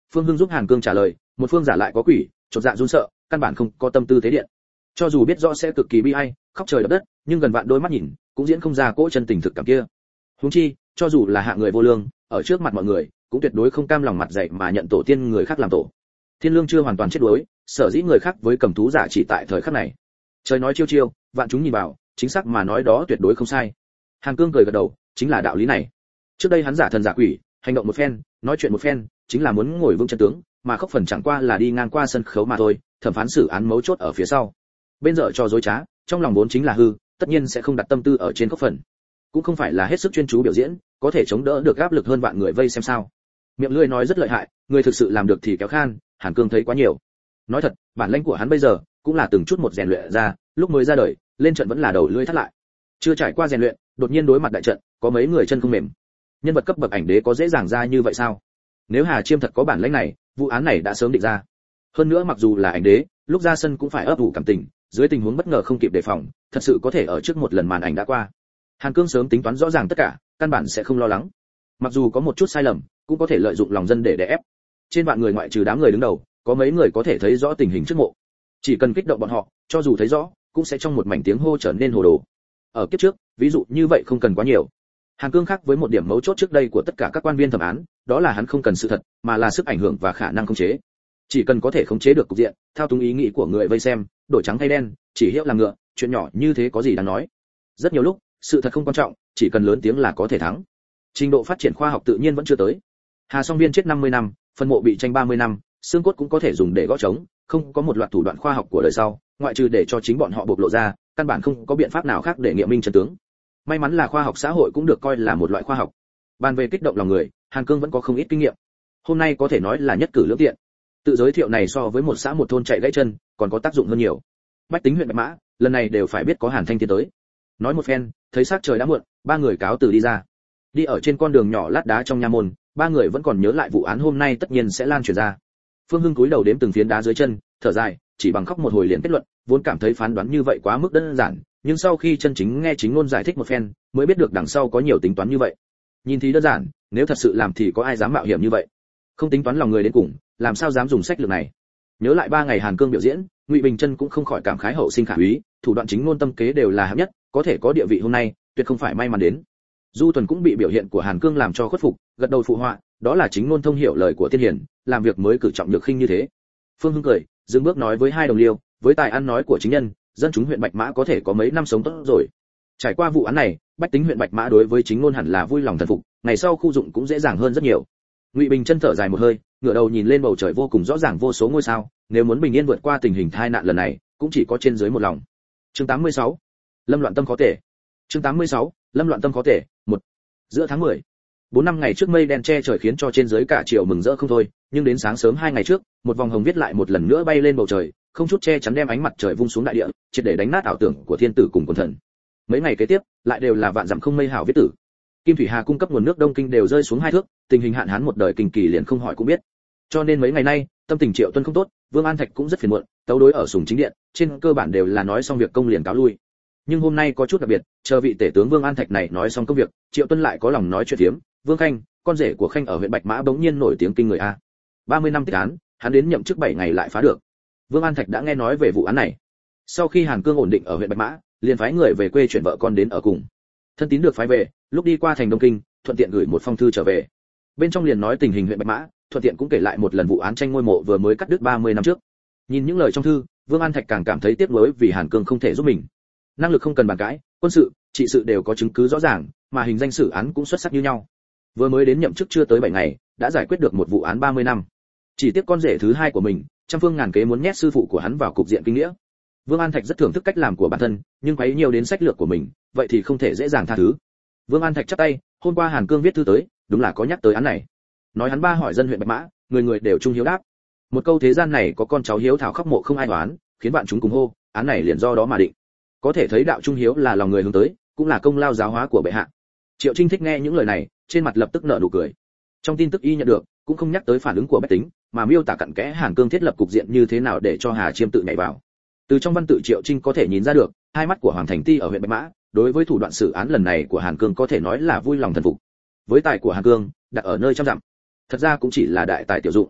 Speaker 1: Phương Hưng giúp Hàn Cương trả lời, một phương giả lại có quỷ, chột dạ run sợ, căn bản không có tâm tư tế điện. Cho dù biết rõ sẽ cực kỳ bi ai, khóc trời đập đất, nhưng gần vạn đôi mắt nhìn, cũng diễn không ra cỗ chân tình thực cảm kia. Huống chi, cho dù là hạng người vô lương, ở trước mặt mọi người, cũng tuyệt đối không cam lòng mặt dày mà nhận tổ tiên người khác làm tổ. Thiên Lương chưa hoàn toàn chết đuối, sở dĩ người khác với cầm thú giả chỉ tại thời khắc này. Trời nói chiêu chiêu, vạn chúng nhìn vào, chính xác mà nói đó tuyệt đối không sai. Hàn Cương cười gật đầu, chính là đạo lý này. Trước đây hắn giả thần giả quỷ, hành động một phen, nói chuyện một phen, chính là muốn ngồi vững chân tướng, mà khóc phần chẳng qua là đi ngang qua sân khấu mà thôi, thẩm phán xử án mấu chốt ở phía sau. Bên dở cho dối trá, trong lòng vốn chính là hư, tất nhiên sẽ không đặt tâm tư ở trên khóc phần. Cũng không phải là hết sức chuyên chú biểu diễn, có thể chống đỡ được áp lực hơn vạn người vây xem sao. Miệng lưỡi nói rất lợi hại, người thực sự làm được thì kéo khan, Hàn Cương thấy quá nhiều. Nói thật, bản lĩnh của hắn bây giờ cũng là từng chút một rèn luyện ra, lúc mới ra đời, lên trận vẫn là đầu lưỡi thắt lại. Chưa trải qua rèn luyện, đột nhiên đối mặt đại trận, có mấy người chân không mềm. Nhân vật cấp bậc ảnh đế có dễ dàng ra như vậy sao? Nếu Hà Chiêm thật có bản lĩnh này, vụ án này đã sớm định ra. Hơn nữa mặc dù là ảnh đế, lúc ra sân cũng phải ấp ủ cảm tình, dưới tình huống bất ngờ không kịp đề phòng, thật sự có thể ở trước một lần màn ảnh đã qua. Hàn Cương sớm tính toán rõ ràng tất cả, căn bản sẽ không lo lắng. Mặc dù có một chút sai lầm, cũng có thể lợi dụng lòng dân để đè ép. Trên vạn người ngoại trừ đám người đứng đầu, có mấy người có thể thấy rõ tình hình trước mộ. Chỉ cần kích động bọn họ, cho dù thấy rõ, cũng sẽ trong một mảnh tiếng hô trở nên hồ đồ. Ở kiếp trước, ví dụ như vậy không cần quá nhiều. Hàn Cương khác với một điểm mấu chốt trước đây của tất cả các quan viên thẩm án, đó là hắn không cần sự thật, mà là sức ảnh hưởng và khả năng khống chế. Chỉ cần có thể khống chế được cục diện, thao túng ý nghĩ của người vây xem, đổi trắng thay đen, chỉ hiệu làm ngựa, chuyện nhỏ như thế có gì đáng nói. Rất nhiều lúc, sự thật không quan trọng, chỉ cần lớn tiếng là có thể thắng. Trình độ phát triển khoa học tự nhiên vẫn chưa tới. Hà Song Viên chết năm mươi năm, phân mộ bị tranh ba mươi năm, xương cốt cũng có thể dùng để gõ trống, không có một loạt thủ đoạn khoa học của đời sau, ngoại trừ để cho chính bọn họ bộc lộ ra, căn bản không có biện pháp nào khác để nghiệm minh chân tướng. May mắn là khoa học xã hội cũng được coi là một loại khoa học. Bàn về kích động lòng người, Hàn Cương vẫn có không ít kinh nghiệm. Hôm nay có thể nói là nhất cử lưỡng tiện. Tự giới thiệu này so với một xã một thôn chạy gãy chân, còn có tác dụng hơn nhiều. Bách tính huyện Bạch Mã, lần này đều phải biết có Hàn Thanh tiến tới. Nói một phen, thấy sắc trời đã muộn, ba người cáo từ đi ra. Đi ở trên con đường nhỏ lát đá trong nha môn, ba người vẫn còn nhớ lại vụ án hôm nay tất nhiên sẽ lan truyền ra. Phương Hưng cúi đầu đếm từng phiến đá dưới chân, thở dài, chỉ bằng khóc một hồi liền kết luận, vốn cảm thấy phán đoán như vậy quá mức đơn giản, nhưng sau khi chân chính nghe chính ngôn giải thích một phen, mới biết được đằng sau có nhiều tính toán như vậy. Nhìn thì đơn giản, nếu thật sự làm thì có ai dám mạo hiểm như vậy? Không tính toán lòng người đến cùng, làm sao dám dùng sách lược này? Nhớ lại ba ngày Hàn Cương biểu diễn, Ngụy Bình Chân cũng không khỏi cảm khái hậu sinh khả úy, thủ đoạn chính ngôn tâm kế đều là hạng nhất, có thể có địa vị hôm nay, tuyệt không phải may mắn đến. Du Tuần cũng bị biểu hiện của Hàn Cương làm cho khuất phục, gật đầu phụ họa, đó là chính ngôn thông hiểu lời của tiên hiền, làm việc mới cử trọng nhược khinh như thế. Phương Hưng cười, dừng bước nói với hai đồng liêu, với tài ăn nói của chính nhân, dân chúng huyện Bạch Mã có thể có mấy năm sống tốt rồi. Trải qua vụ án này, bách tính huyện Bạch Mã đối với chính ngôn hẳn là vui lòng thần phục, ngày sau khu dụng cũng dễ dàng hơn rất nhiều. Ngụy Bình Chân thở dài một hơi, ngửa đầu nhìn lên bầu trời vô cùng rõ ràng vô số ngôi sao, nếu muốn bình yên vượt qua tình hình tai nạn lần này, cũng chỉ có trên dưới một lòng. Chương tám mươi sáu, Lâm Loạn Tâm khó tể. Chương tám mươi sáu, Lâm Loạn Tâm khó tể. Một. Giữa tháng mười, bốn năm ngày trước mây đen che trời khiến cho trên dưới cả triều mừng rỡ không thôi, nhưng đến sáng sớm hai ngày trước, một vòng hồng viết lại một lần nữa bay lên bầu trời, không chút che chắn đem ánh mặt trời vung xuống đại địa, triệt để đánh nát ảo tưởng của thiên tử cùng quần thần. Mấy ngày kế tiếp, lại đều là vạn dặm không mây hảo viết tử. Kim Thủy Hà cung cấp nguồn nước Đông Kinh đều rơi xuống hai thước, tình hình hạn hán một đời kinh kỳ liền không hỏi cũng biết. Cho nên mấy ngày nay, tâm tình Triệu Tuân không tốt, Vương An Thạch cũng rất phiền muộn, tấu đối ở Sùng Chính Điện, trên cơ bản đều là nói xong việc công liền cáo lui. Nhưng hôm nay có chút đặc biệt, chờ vị tể tướng Vương An Thạch này nói xong công việc, Triệu Tuân lại có lòng nói chuyện tiếm, Vương Khanh, con rể của Khanh ở huyện Bạch Mã bỗng nhiên nổi tiếng kinh người a. ba mươi năm tích án, hắn đến nhậm chức bảy ngày lại phá được. Vương An Thạch đã nghe nói về vụ án này. Sau khi Hàn Cương ổn định ở huyện Bạch Mã, liền phái người về quê chuyển vợ con đến ở cùng. Thân tín được phái về, lúc đi qua thành Đông Kinh, thuận tiện gửi một phong thư trở về. Bên trong liền nói tình hình huyện Bạch Mã, thuận tiện cũng kể lại một lần vụ án tranh ngôi mộ vừa mới cắt đứt ba mươi năm trước. Nhìn những lời trong thư, Vương An Thạch càng cảm thấy tiếc nuối vì Hàn Cương không thể giúp mình. Năng lực không cần bàn cãi, quân sự, trị sự đều có chứng cứ rõ ràng, mà hình danh xử án cũng xuất sắc như nhau. Vừa mới đến nhậm chức chưa tới bảy ngày, đã giải quyết được một vụ án ba mươi năm. Chỉ tiếc con rể thứ hai của mình, trăm phương ngàn kế muốn nhét sư phụ của hắn vào cục diện kinh nghĩa. Vương An Thạch rất thưởng thức cách làm của bản thân, nhưng quấy nhiều đến sách lược của mình, vậy thì không thể dễ dàng tha thứ. Vương An Thạch chắp tay, hôm qua Hàn Cương viết thư tới, đúng là có nhắc tới án này. Nói hắn ba hỏi dân huyện Bạch Mã, người người đều trung hiếu đáp. Một câu thế gian này có con cháu hiếu thảo khóc mộ không ai đoán, khiến bạn chúng cùng hô, án này liền do đó mà định. Có thể thấy đạo trung hiếu là lòng người hướng tới, cũng là công lao giáo hóa của bệ hạ. Triệu Trinh thích nghe những lời này, trên mặt lập tức nở nụ cười. Trong tin tức y nhận được, cũng không nhắc tới phản ứng của bách tính, mà miêu tả cặn kẽ Hàn Cương thiết lập cục diện như thế nào để cho Hà Chiêm tự nhảy vào. Từ trong văn tự Triệu Trinh có thể nhìn ra được, hai mắt của Hoàng Thành Ti ở huyện Bạch Mã, đối với thủ đoạn xử án lần này của Hàn Cương có thể nói là vui lòng thần phục. Với tài của Hàn Cương, đặt ở nơi trăm dặm, thật ra cũng chỉ là đại tài tiểu dụng.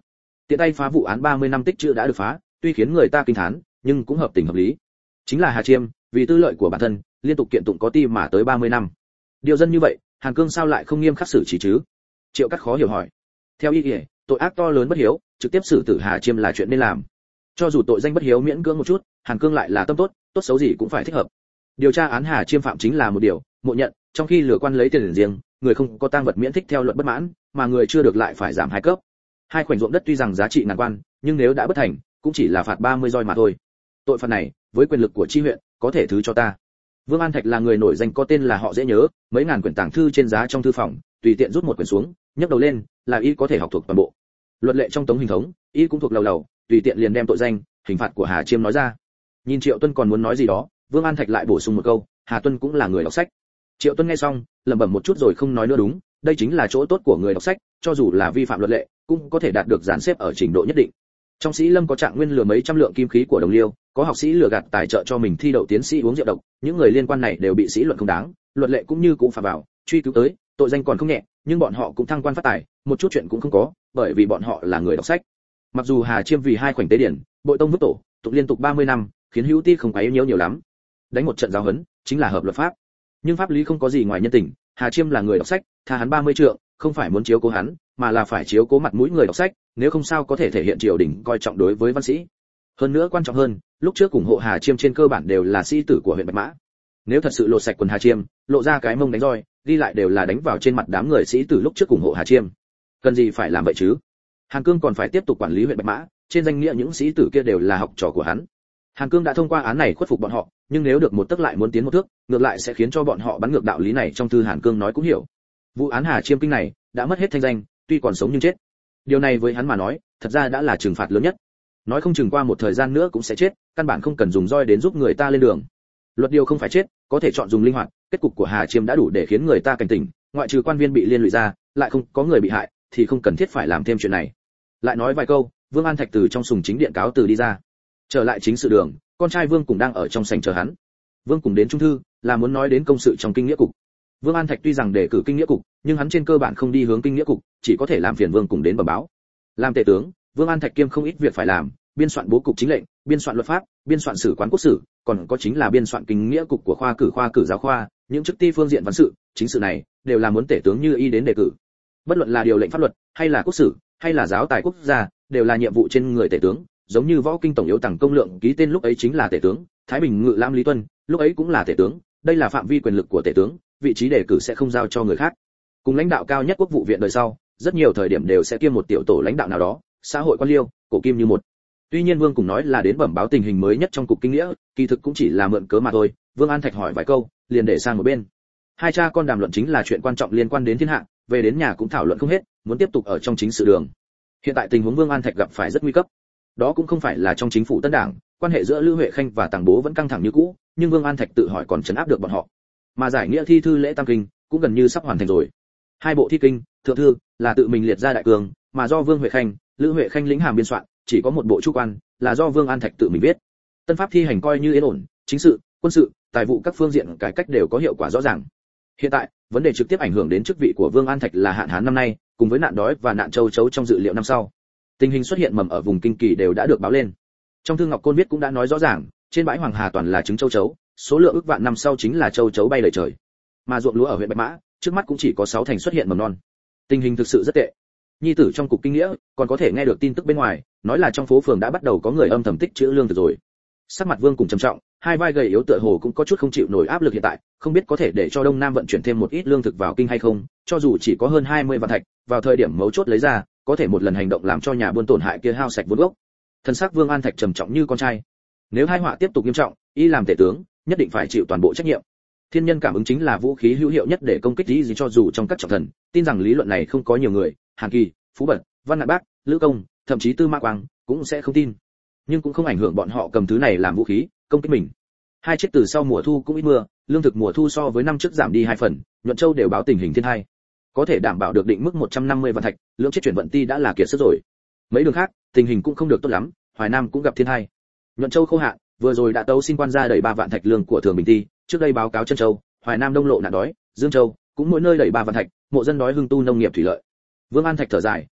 Speaker 1: Tiện tay phá vụ án ba mươi năm tích trữ đã được phá, tuy khiến người ta kinh thán, nhưng cũng hợp tình hợp lý. Chính là Hà Chiêm, vì tư lợi của bản thân, liên tục kiện tụng có ti mà tới ba mươi năm. Điều dân như vậy, Hàn Cương sao lại không nghiêm khắc xử trí chứ? Triệu Cắt khó hiểu hỏi. Theo ý nghĩa, tội ác to lớn bất hiếu, trực tiếp xử tử Hà Chiêm là chuyện nên làm. Cho dù tội danh bất hiếu miễn cưỡng một chút, Hàn Cương lại là tâm tốt, tốt xấu gì cũng phải thích hợp. Điều tra án Hà Chiêm phạm chính là một điều, mộ nhận, trong khi lừa quan lấy tiền riêng, người không có tang vật miễn thích theo luật bất mãn, mà người chưa được lại phải giảm hai cấp. Hai khoảnh ruộng đất tuy rằng giá trị ngàn quan, nhưng nếu đã bất thành, cũng chỉ là phạt ba mươi roi mà thôi. Tội phạt này, với quyền lực của chi huyện, có thể thứ cho ta. Vương An Thạch là người nổi danh có tên là họ dễ nhớ, mấy ngàn quyển tàng thư trên giá trong thư phòng, tùy tiện rút một quyển xuống, nhấc đầu lên, là y có thể học thuộc toàn bộ. Luật lệ trong tống hình thống, y cũng thuộc lầu lầu, tùy tiện liền đem tội danh, hình phạt của Hà Chiêm nói ra. Nhìn Triệu Tuân còn muốn nói gì đó, Vương An Thạch lại bổ sung một câu, Hà Tuân cũng là người đọc sách. Triệu Tuân nghe xong, lẩm bẩm một chút rồi không nói nữa đúng, đây chính là chỗ tốt của người đọc sách, cho dù là vi phạm luật lệ, cũng có thể đạt được dàn xếp ở trình độ nhất định. Trong sĩ Lâm có Trạng Nguyên lừa mấy trăm lượng kim khí của đồng liêu, có học sĩ lừa gạt tài trợ cho mình thi đậu tiến sĩ uống rượu độc, những người liên quan này đều bị sĩ luận không đáng, luật lệ cũng như cũng phạm vào, truy cứu tới, tội danh còn không nhẹ, nhưng bọn họ cũng thăng quan phát tài, một chút chuyện cũng không có, bởi vì bọn họ là người đọc sách. Mặc dù Hà Chiêm vì hai khoảnh tế điển, bội tông vứt tổ, tụng liên tục ba mươi năm, khiến hữu ti không quấy nhiễu nhiều lắm. Đánh một trận giáo huấn, chính là hợp luật pháp. Nhưng pháp lý không có gì ngoài nhân tình, Hà Chiêm là người đọc sách, tha hắn ba mươi trượng, không phải muốn chiếu cố hắn, mà là phải chiếu cố mặt mũi người đọc sách, nếu không sao có thể thể hiện triều đình coi trọng đối với văn sĩ. Hơn nữa quan trọng hơn, lúc trước ủng hộ Hà Chiêm trên cơ bản đều là sĩ tử của huyện Bạch Mã. Nếu thật sự lột sạch quần Hà Chiêm, lộ ra cái mông đánh roi, đi lại đều là đánh vào trên mặt đám người sĩ tử lúc trước ủng hộ Hà Chiêm. Cần gì phải làm vậy chứ? Hàn Cương còn phải tiếp tục quản lý huyện Bạch Mã, trên danh nghĩa những sĩ tử kia đều là học trò của hắn. Hàn Cương đã thông qua án này khuất phục bọn họ, nhưng nếu được một tấc lại muốn tiến một thước, ngược lại sẽ khiến cho bọn họ bắn ngược đạo lý này trong thư Hàn Cương nói cũng hiểu. Vụ án Hà Chiêm kinh này đã mất hết thanh danh, tuy còn sống nhưng chết. Điều này với hắn mà nói, thật ra đã là trừng phạt lớn nhất. Nói không chừng qua một thời gian nữa cũng sẽ chết, căn bản không cần dùng roi đến giúp người ta lên đường. Luật điều không phải chết, có thể chọn dùng linh hoạt, kết cục của Hà Chiêm đã đủ để khiến người ta cảnh tỉnh, ngoại trừ quan viên bị liên lụy ra, lại không có người bị hại, thì không cần thiết phải làm thêm chuyện này. Lại nói vài câu, Vương An Thạch từ trong sùng chính điện cáo từ đi ra. Trở lại chính sự đường, con trai Vương cũng đang ở trong sảnh chờ hắn. Vương cùng đến trung thư, là muốn nói đến công sự trong kinh nghĩa cục. Vương An Thạch tuy rằng đề cử kinh nghĩa cục, nhưng hắn trên cơ bản không đi hướng kinh nghĩa cục, chỉ có thể làm phiền Vương cùng đến bẩm báo. Làm tể tướng, Vương An Thạch kiêm không ít việc phải làm, biên soạn bố cục chính lệnh, biên soạn luật pháp, biên soạn sử quán quốc sử, còn có chính là biên soạn kinh nghĩa cục của khoa cử khoa cử giáo khoa, những chức ti phương diện văn sự, chính sự này đều là muốn tể tướng như y đến đề cử. Bất luận là điều lệnh pháp luật, hay là quốc sử, hay là giáo tài quốc gia, đều là nhiệm vụ trên người tể tướng, giống như võ kinh tổng yếu tàng công lượng ký tên lúc ấy chính là tể tướng, Thái Bình ngự lãm Lý Tuân, lúc ấy cũng là tể tướng, đây là phạm vi quyền lực của tể tướng, vị trí đề cử sẽ không giao cho người khác. Cùng lãnh đạo cao nhất quốc vụ viện đời sau, rất nhiều thời điểm đều sẽ kiêm một tiểu tổ lãnh đạo nào đó, xã hội quan liêu, cổ kim như một. Tuy nhiên Vương cùng nói là đến bẩm báo tình hình mới nhất trong cục kinh nghĩa, kỳ thực cũng chỉ là mượn cớ mà thôi. Vương An Thạch hỏi vài câu, liền để sang một bên. Hai cha con đàm luận chính là chuyện quan trọng liên quan đến thiên hạ, về đến nhà cũng thảo luận không hết, muốn tiếp tục ở trong chính sự đường. Hiện tại tình huống Vương An Thạch gặp phải rất nguy cấp. Đó cũng không phải là trong chính phủ Tân Đảng, quan hệ giữa Lữ Huệ Khanh và Tàng Bố vẫn căng thẳng như cũ, nhưng Vương An Thạch tự hỏi còn trấn áp được bọn họ. Mà giải nghĩa thi thư lễ tam kinh cũng gần như sắp hoàn thành rồi. Hai bộ thi kinh, thượng thư là tự mình liệt ra đại cường, mà do Vương Huệ Khanh, Lữ Huệ Khanh lĩnh hàm biên soạn, chỉ có một bộ chu quan là do Vương An Thạch tự mình viết. Tân pháp thi hành coi như yên ổn, chính sự, quân sự, tài vụ các phương diện cải cách đều có hiệu quả rõ ràng. Hiện tại, vấn đề trực tiếp ảnh hưởng đến chức vị của Vương An Thạch là hạn hán năm nay, cùng với nạn đói và nạn châu chấu trong dự liệu năm sau. Tình hình xuất hiện mầm ở vùng kinh kỳ đều đã được báo lên. Trong thư Ngọc Côn viết cũng đã nói rõ ràng, trên bãi Hoàng Hà toàn là trứng châu chấu, số lượng ước vạn năm sau chính là châu chấu bay lời trời. Mà ruộng lúa ở huyện Bạch Mã, trước mắt cũng chỉ có sáu thành xuất hiện mầm non. Tình hình thực sự rất tệ. Nhi tử trong cục kinh nghĩa, còn có thể nghe được tin tức bên ngoài, nói là trong phố phường đã bắt đầu có người âm thầm tích trữ lương thực rồi. Sắc mặt Vương cùng trầm trọng, hai vai gầy yếu tựa hồ cũng có chút không chịu nổi áp lực hiện tại, không biết có thể để cho Đông Nam vận chuyển thêm một ít lương thực vào kinh hay không, cho dù chỉ có hơn hai mươi vạn thạch, vào thời điểm mấu chốt lấy ra, có thể một lần hành động làm cho nhà buôn tổn hại kia hao sạch vốn gốc. Thân xác Vương An Thạch trầm trọng như con trai. Nếu hai họa tiếp tục nghiêm trọng, y làm tể tướng, nhất định phải chịu toàn bộ trách nhiệm. Thiên nhân cảm ứng chính là vũ khí hữu hiệu nhất để công kích gì gì cho dù trong các trọng thần, tin rằng lý luận này không có nhiều người, Hàn Kỳ, Phú Bật, Văn Ngạn Bác, Lữ Công, thậm chí Tư Mã Quang cũng sẽ không tin. Nhưng cũng không ảnh hưởng bọn họ cầm thứ này làm vũ khí, công kích mình. Hai chiếc từ sau mùa thu cũng ít mưa, lương thực mùa thu so với năm trước giảm đi hai phần, Nhuận Châu đều báo tình hình thiên tai. Có thể đảm bảo được định mức một trăm năm mươi vạn thạch, lượng chiếc chuyển vận ti đã là kiệt sức rồi. Mấy đường khác, tình hình cũng không được tốt lắm, Hoài Nam cũng gặp thiên tai. Nhuận Châu khô hạn, vừa rồi đã tấu xin quan ra đẩy ba vạn thạch lương của Thường Bình ti, trước đây báo cáo Trân Châu, Hoài Nam đông lộ nạn đói, Dương Châu cũng mỗi nơi đẩy ba vạn thạch, mộ dân đói hưng tu nông nghiệp thủy lợi. Vương An Thạch thở dài,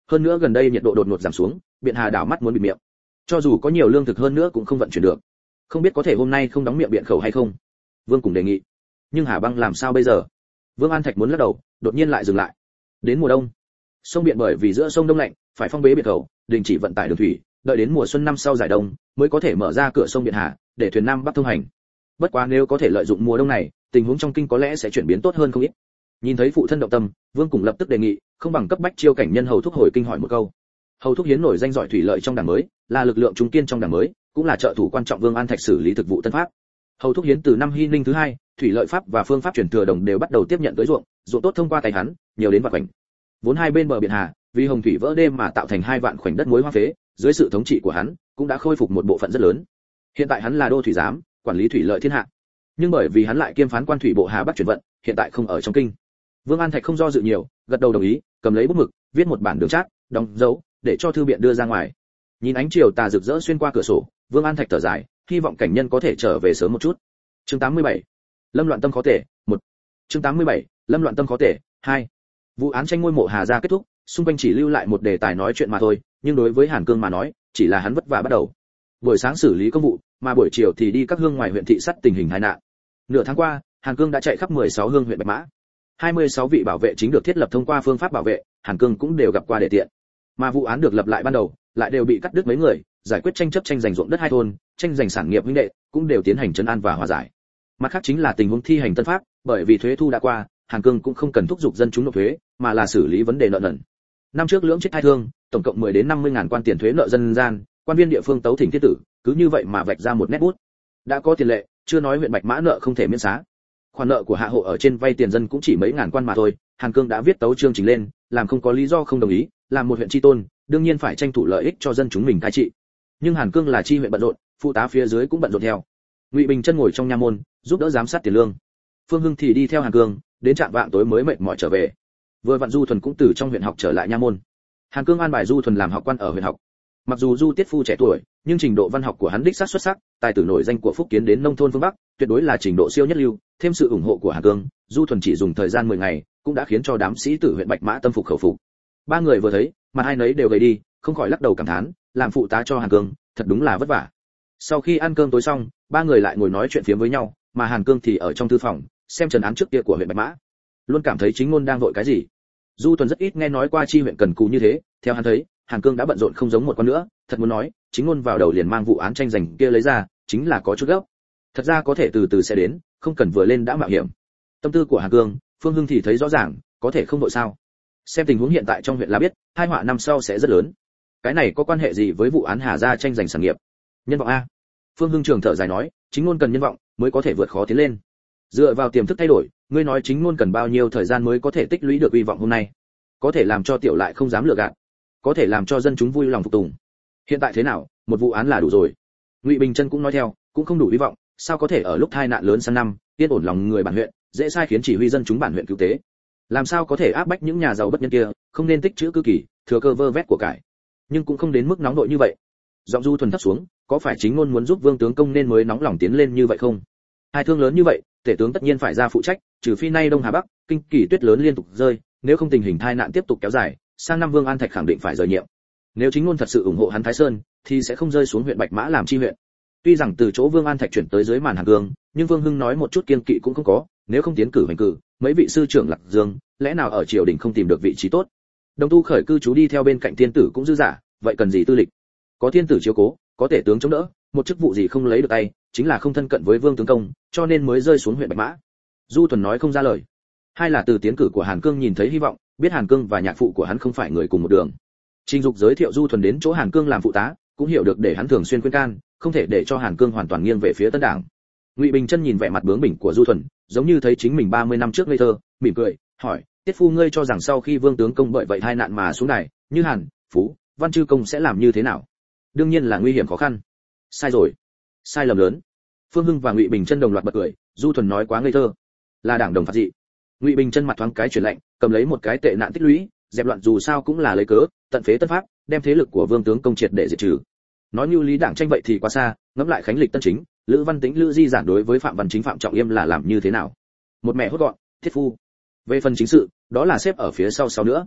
Speaker 1: hơn nữa gần đây nhiệt độ đột ngột giảm xuống, Biện Hà đảo mắt muốn bị miệng. Cho dù có nhiều lương thực hơn nữa cũng không vận chuyển được. Không biết có thể hôm nay không đóng miệng biện khẩu hay không? Vương cùng đề nghị. Nhưng Hà Băng làm sao bây giờ? Vương An Thạch muốn lắc đầu, đột nhiên lại dừng lại. Đến mùa đông, sông Biện bởi vì giữa sông đông lạnh, phải phong bế biệt khẩu, đình chỉ vận tải đường thủy, đợi đến mùa xuân năm sau giải đông, mới có thể mở ra cửa sông Biện Hà, để thuyền Nam Bắc thông hành. Bất quá nếu có thể lợi dụng mùa đông này, tình huống trong kinh có lẽ sẽ chuyển biến tốt hơn không ít. Nhìn thấy phụ thân động tâm, Vương cùng lập tức đề nghị, không bằng cấp bách chiêu cảnh nhân Hầu Thúc hồi kinh hỏi một câu. Hầu Thúc Hiến nổi danh giỏi thủy lợi trong đảng mới, là lực lượng trung kiên trong đảng mới, cũng là trợ thủ quan trọng Vương An Thạch xử lý thực vụ tân pháp. Hầu Thúc Hiến từ năm Hy Ninh thứ hai, thủy lợi pháp và phương pháp truyền thừa đồng đều bắt đầu tiếp nhận tới ruộng, ruộng tốt thông qua tay hắn, nhiều đến vạn khoảnh. Vốn hai bên bờ biển Hà, vì hồng thủy vỡ đêm mà tạo thành hai vạn khoảnh đất muối hoa phế, dưới sự thống trị của hắn, cũng đã khôi phục một bộ phận rất lớn. Hiện tại hắn là đô thủy giám, quản lý thủy lợi thiên hạ. Nhưng bởi vì hắn lại kiêm phán quan thủy bộ Hà Bắc chuyển vận, hiện tại không ở trong kinh. Vương An Thạch không do dự nhiều, gật đầu đồng ý, cầm lấy bút mực, viết một bản đường trác, đóng dấu, để cho thư biện đưa ra ngoài. Nhìn ánh chiều tà rực rỡ xuyên qua cửa sổ, Vương An Thạch thở dài, hy vọng cảnh nhân có thể trở về sớm một chút. Chương tám mươi bảy. Lâm loạn tâm khó tể, một. Chương tám mươi bảy. Lâm loạn tâm khó tể, hai. Vụ án tranh ngôi mộ Hà gia kết thúc, xung quanh chỉ lưu lại một đề tài nói chuyện mà thôi, nhưng đối với Hàn Cương mà nói, chỉ là hắn vất vả bắt đầu. Buổi sáng xử lý công vụ, mà buổi chiều thì đi các hương ngoài huyện thị sát tình hình tai nạn. Nửa tháng qua, Hàn Cương đã chạy khắp mười sáu hương huyện Bạch Mã. hai mươi sáu vị bảo vệ chính được thiết lập thông qua phương pháp bảo vệ, Hàn Cương cũng đều gặp qua để tiện. Mà vụ án được lập lại ban đầu, lại đều bị cắt đứt mấy người, giải quyết tranh chấp tranh giành ruộng đất hai thôn, tranh giành sản nghiệp huynh đệ, cũng đều tiến hành trấn an và hòa giải. Mặt khác chính là tình huống thi hành tân pháp, bởi vì thuế thu đã qua, Hàn Cương cũng không cần thúc giục dân chúng nộp thuế, mà là xử lý vấn đề nợ nần. Năm trước lưỡng chết hai thương, tổng cộng mười đến năm mươi ngàn quan tiền thuế nợ dân gian, quan viên địa phương tấu thỉnh thiết tử, cứ như vậy mà vạch ra một nét bút. Đã có tiền lệ, chưa nói huyện Bạch Mã nợ không thể miễn xá. Khoản nợ của hạ hộ ở trên vay tiền dân cũng chỉ mấy ngàn quan mà thôi, Hàn Cương đã viết tấu chương trình lên, làm không có lý do không đồng ý, làm một huyện tri tôn, đương nhiên phải tranh thủ lợi ích cho dân chúng mình cai trị. Nhưng Hàn Cương là tri huyện bận rộn, phụ tá phía dưới cũng bận rộn theo. Ngụy Bình Chân ngồi trong nha môn, giúp đỡ giám sát tiền lương. Phương Hưng thì đi theo Hàn Cương, đến trạm vạng tối mới mệt mỏi trở về. Vừa vặn Du Thuần cũng từ trong huyện học trở lại nha môn. Hàn Cương an bài Du Thuần làm học quan ở huyện học. Mặc dù Du Tiết Phu trẻ tuổi, nhưng trình độ văn học của hắn đích xác xuất sắc, tài tử nổi danh của Phúc Kiến đến nông thôn phương Bắc, tuyệt đối là trình độ siêu nhất lưu, thêm sự ủng hộ của Hàn Cương, Du Thuần chỉ dùng thời gian mười ngày, cũng đã khiến cho đám sĩ tử huyện Bạch Mã tâm phục khẩu phục. Ba người vừa thấy, mà hai nấy đều gầy đi, không khỏi lắc đầu cảm thán, làm phụ tá cho Hàn Cương, thật đúng là vất vả. Sau khi ăn cơm tối xong, ba người lại ngồi nói chuyện phiếm với nhau, mà Hàn Cương thì ở trong thư phòng, xem trần án trước kia của huyện Bạch Mã. Luôn cảm thấy chính ngôn đang vội cái gì. Du Thuần rất ít nghe nói qua chi huyện cần cù như thế, theo hắn thấy, Hàn Cương đã bận rộn không giống một con nữa, thật muốn nói, chính ngôn vào đầu liền mang vụ án tranh giành kia lấy ra, chính là có chút gấp. Thật ra có thể từ từ sẽ đến, không cần vừa lên đã mạo hiểm. Tâm tư của Hàn Cương, Phương Hưng thì thấy rõ ràng, có thể không đội sao? Xem tình huống hiện tại trong huyện là biết, hai họa năm sau sẽ rất lớn. Cái này có quan hệ gì với vụ án Hà gia tranh giành sản nghiệp? Nhân vọng a. Phương Hưng trường thở dài nói, chính ngôn cần nhân vọng mới có thể vượt khó tiến lên. Dựa vào tiềm thức thay đổi, ngươi nói chính ngôn cần bao nhiêu thời gian mới có thể tích lũy được uy vọng hôm nay? Có thể làm cho tiểu lại không dám lừa gạt, có thể làm cho dân chúng vui lòng phục tùng. Hiện tại thế nào, một vụ án là đủ rồi. Ngụy Bình Chân cũng nói theo, cũng không đủ hy vọng, sao có thể ở lúc tai nạn lớn sang năm, yên ổn lòng người bản huyện, dễ sai khiến chỉ huy dân chúng bản huyện cứu tế. Làm sao có thể áp bách những nhà giàu bất nhân kia, không nên tích trữ cư kỳ, thừa cơ vơ vét của cải. Nhưng cũng không đến mức nóng đội như vậy. Giọng Du Thuần thấp xuống, có phải chính ngôn muốn giúp Vương tướng công nên mới nóng lòng tiến lên như vậy không? Hai thương lớn như vậy, tể tướng tất nhiên phải ra phụ trách, trừ phi nay Đông Hà Bắc, kinh kỳ tuyết lớn liên tục rơi, nếu không tình hình tai nạn tiếp tục kéo dài, sang năm Vương An Thạch khẳng định phải rời nhiệm. Nếu chính ngôn thật sự ủng hộ hắn Thái Sơn, thì sẽ không rơi xuống huyện Bạch Mã làm chi huyện. Tuy rằng từ chỗ Vương An Thạch chuyển tới dưới màn Hàn Cương, nhưng Vương Hưng nói một chút kiên kỵ cũng không có, nếu không tiến cử hành cử, mấy vị sư trưởng Lạc Dương, lẽ nào ở triều đình không tìm được vị trí tốt? Đồng tu khởi cư trú đi theo bên cạnh thiên tử cũng dư giả, vậy cần gì tư lịch? Có thiên tử chiếu cố, có tể tướng chống đỡ, một chức vụ gì không lấy được tay, chính là không thân cận với Vương tướng công, cho nên mới rơi xuống huyện Bạch Mã. Du Thuần nói không ra lời. Hai là từ tiến cử của Hàn Cương nhìn thấy hy vọng, biết Hàn Cương và nhạc phụ của hắn không phải người cùng một đường. Trình Dục giới thiệu Du Thuần đến chỗ Hàn Cương làm phụ tá, cũng hiểu được để hắn thường xuyên khuyên can, không thể để cho Hàn Cương hoàn toàn nghiêng về phía Tân Đảng. Ngụy Bình Chân nhìn vẻ mặt bướng bỉnh của Du Thuần, giống như thấy chính mình ba mươi năm trước ngây thơ, mỉm cười, hỏi: "Tiết phu ngươi cho rằng sau khi Vương tướng công bởi vậy tai nạn mà xuống đài, như Hàn, Phú, Văn Chư công sẽ làm như thế nào?" Đương nhiên là nguy hiểm khó khăn. Sai rồi, sai lầm lớn. Phương Hưng và Ngụy Bình Chân đồng loạt bật cười, Du Thuần nói quá ngây thơ, là đảng đồng phạt dị. Ngụy Bình Chân mặt thoáng cái chuyển lạnh, cầm lấy một cái tệ nạn tích lũy, dẹp loạn dù sao cũng là lấy cớ, tận phế tân pháp, đem thế lực của Vương tướng công triệt để diệt trừ. Nói như lý đảng tranh vậy thì quá xa, ngẫm lại khánh lịch tân chính, Lữ Văn Tĩnh Lữ Di giản đối với Phạm Văn Chính Phạm Trọng Yêm là làm như thế nào? Một mẹ hốt gọn, thiết phu. Về phần chính sự, đó là xếp ở phía sau sau nữa.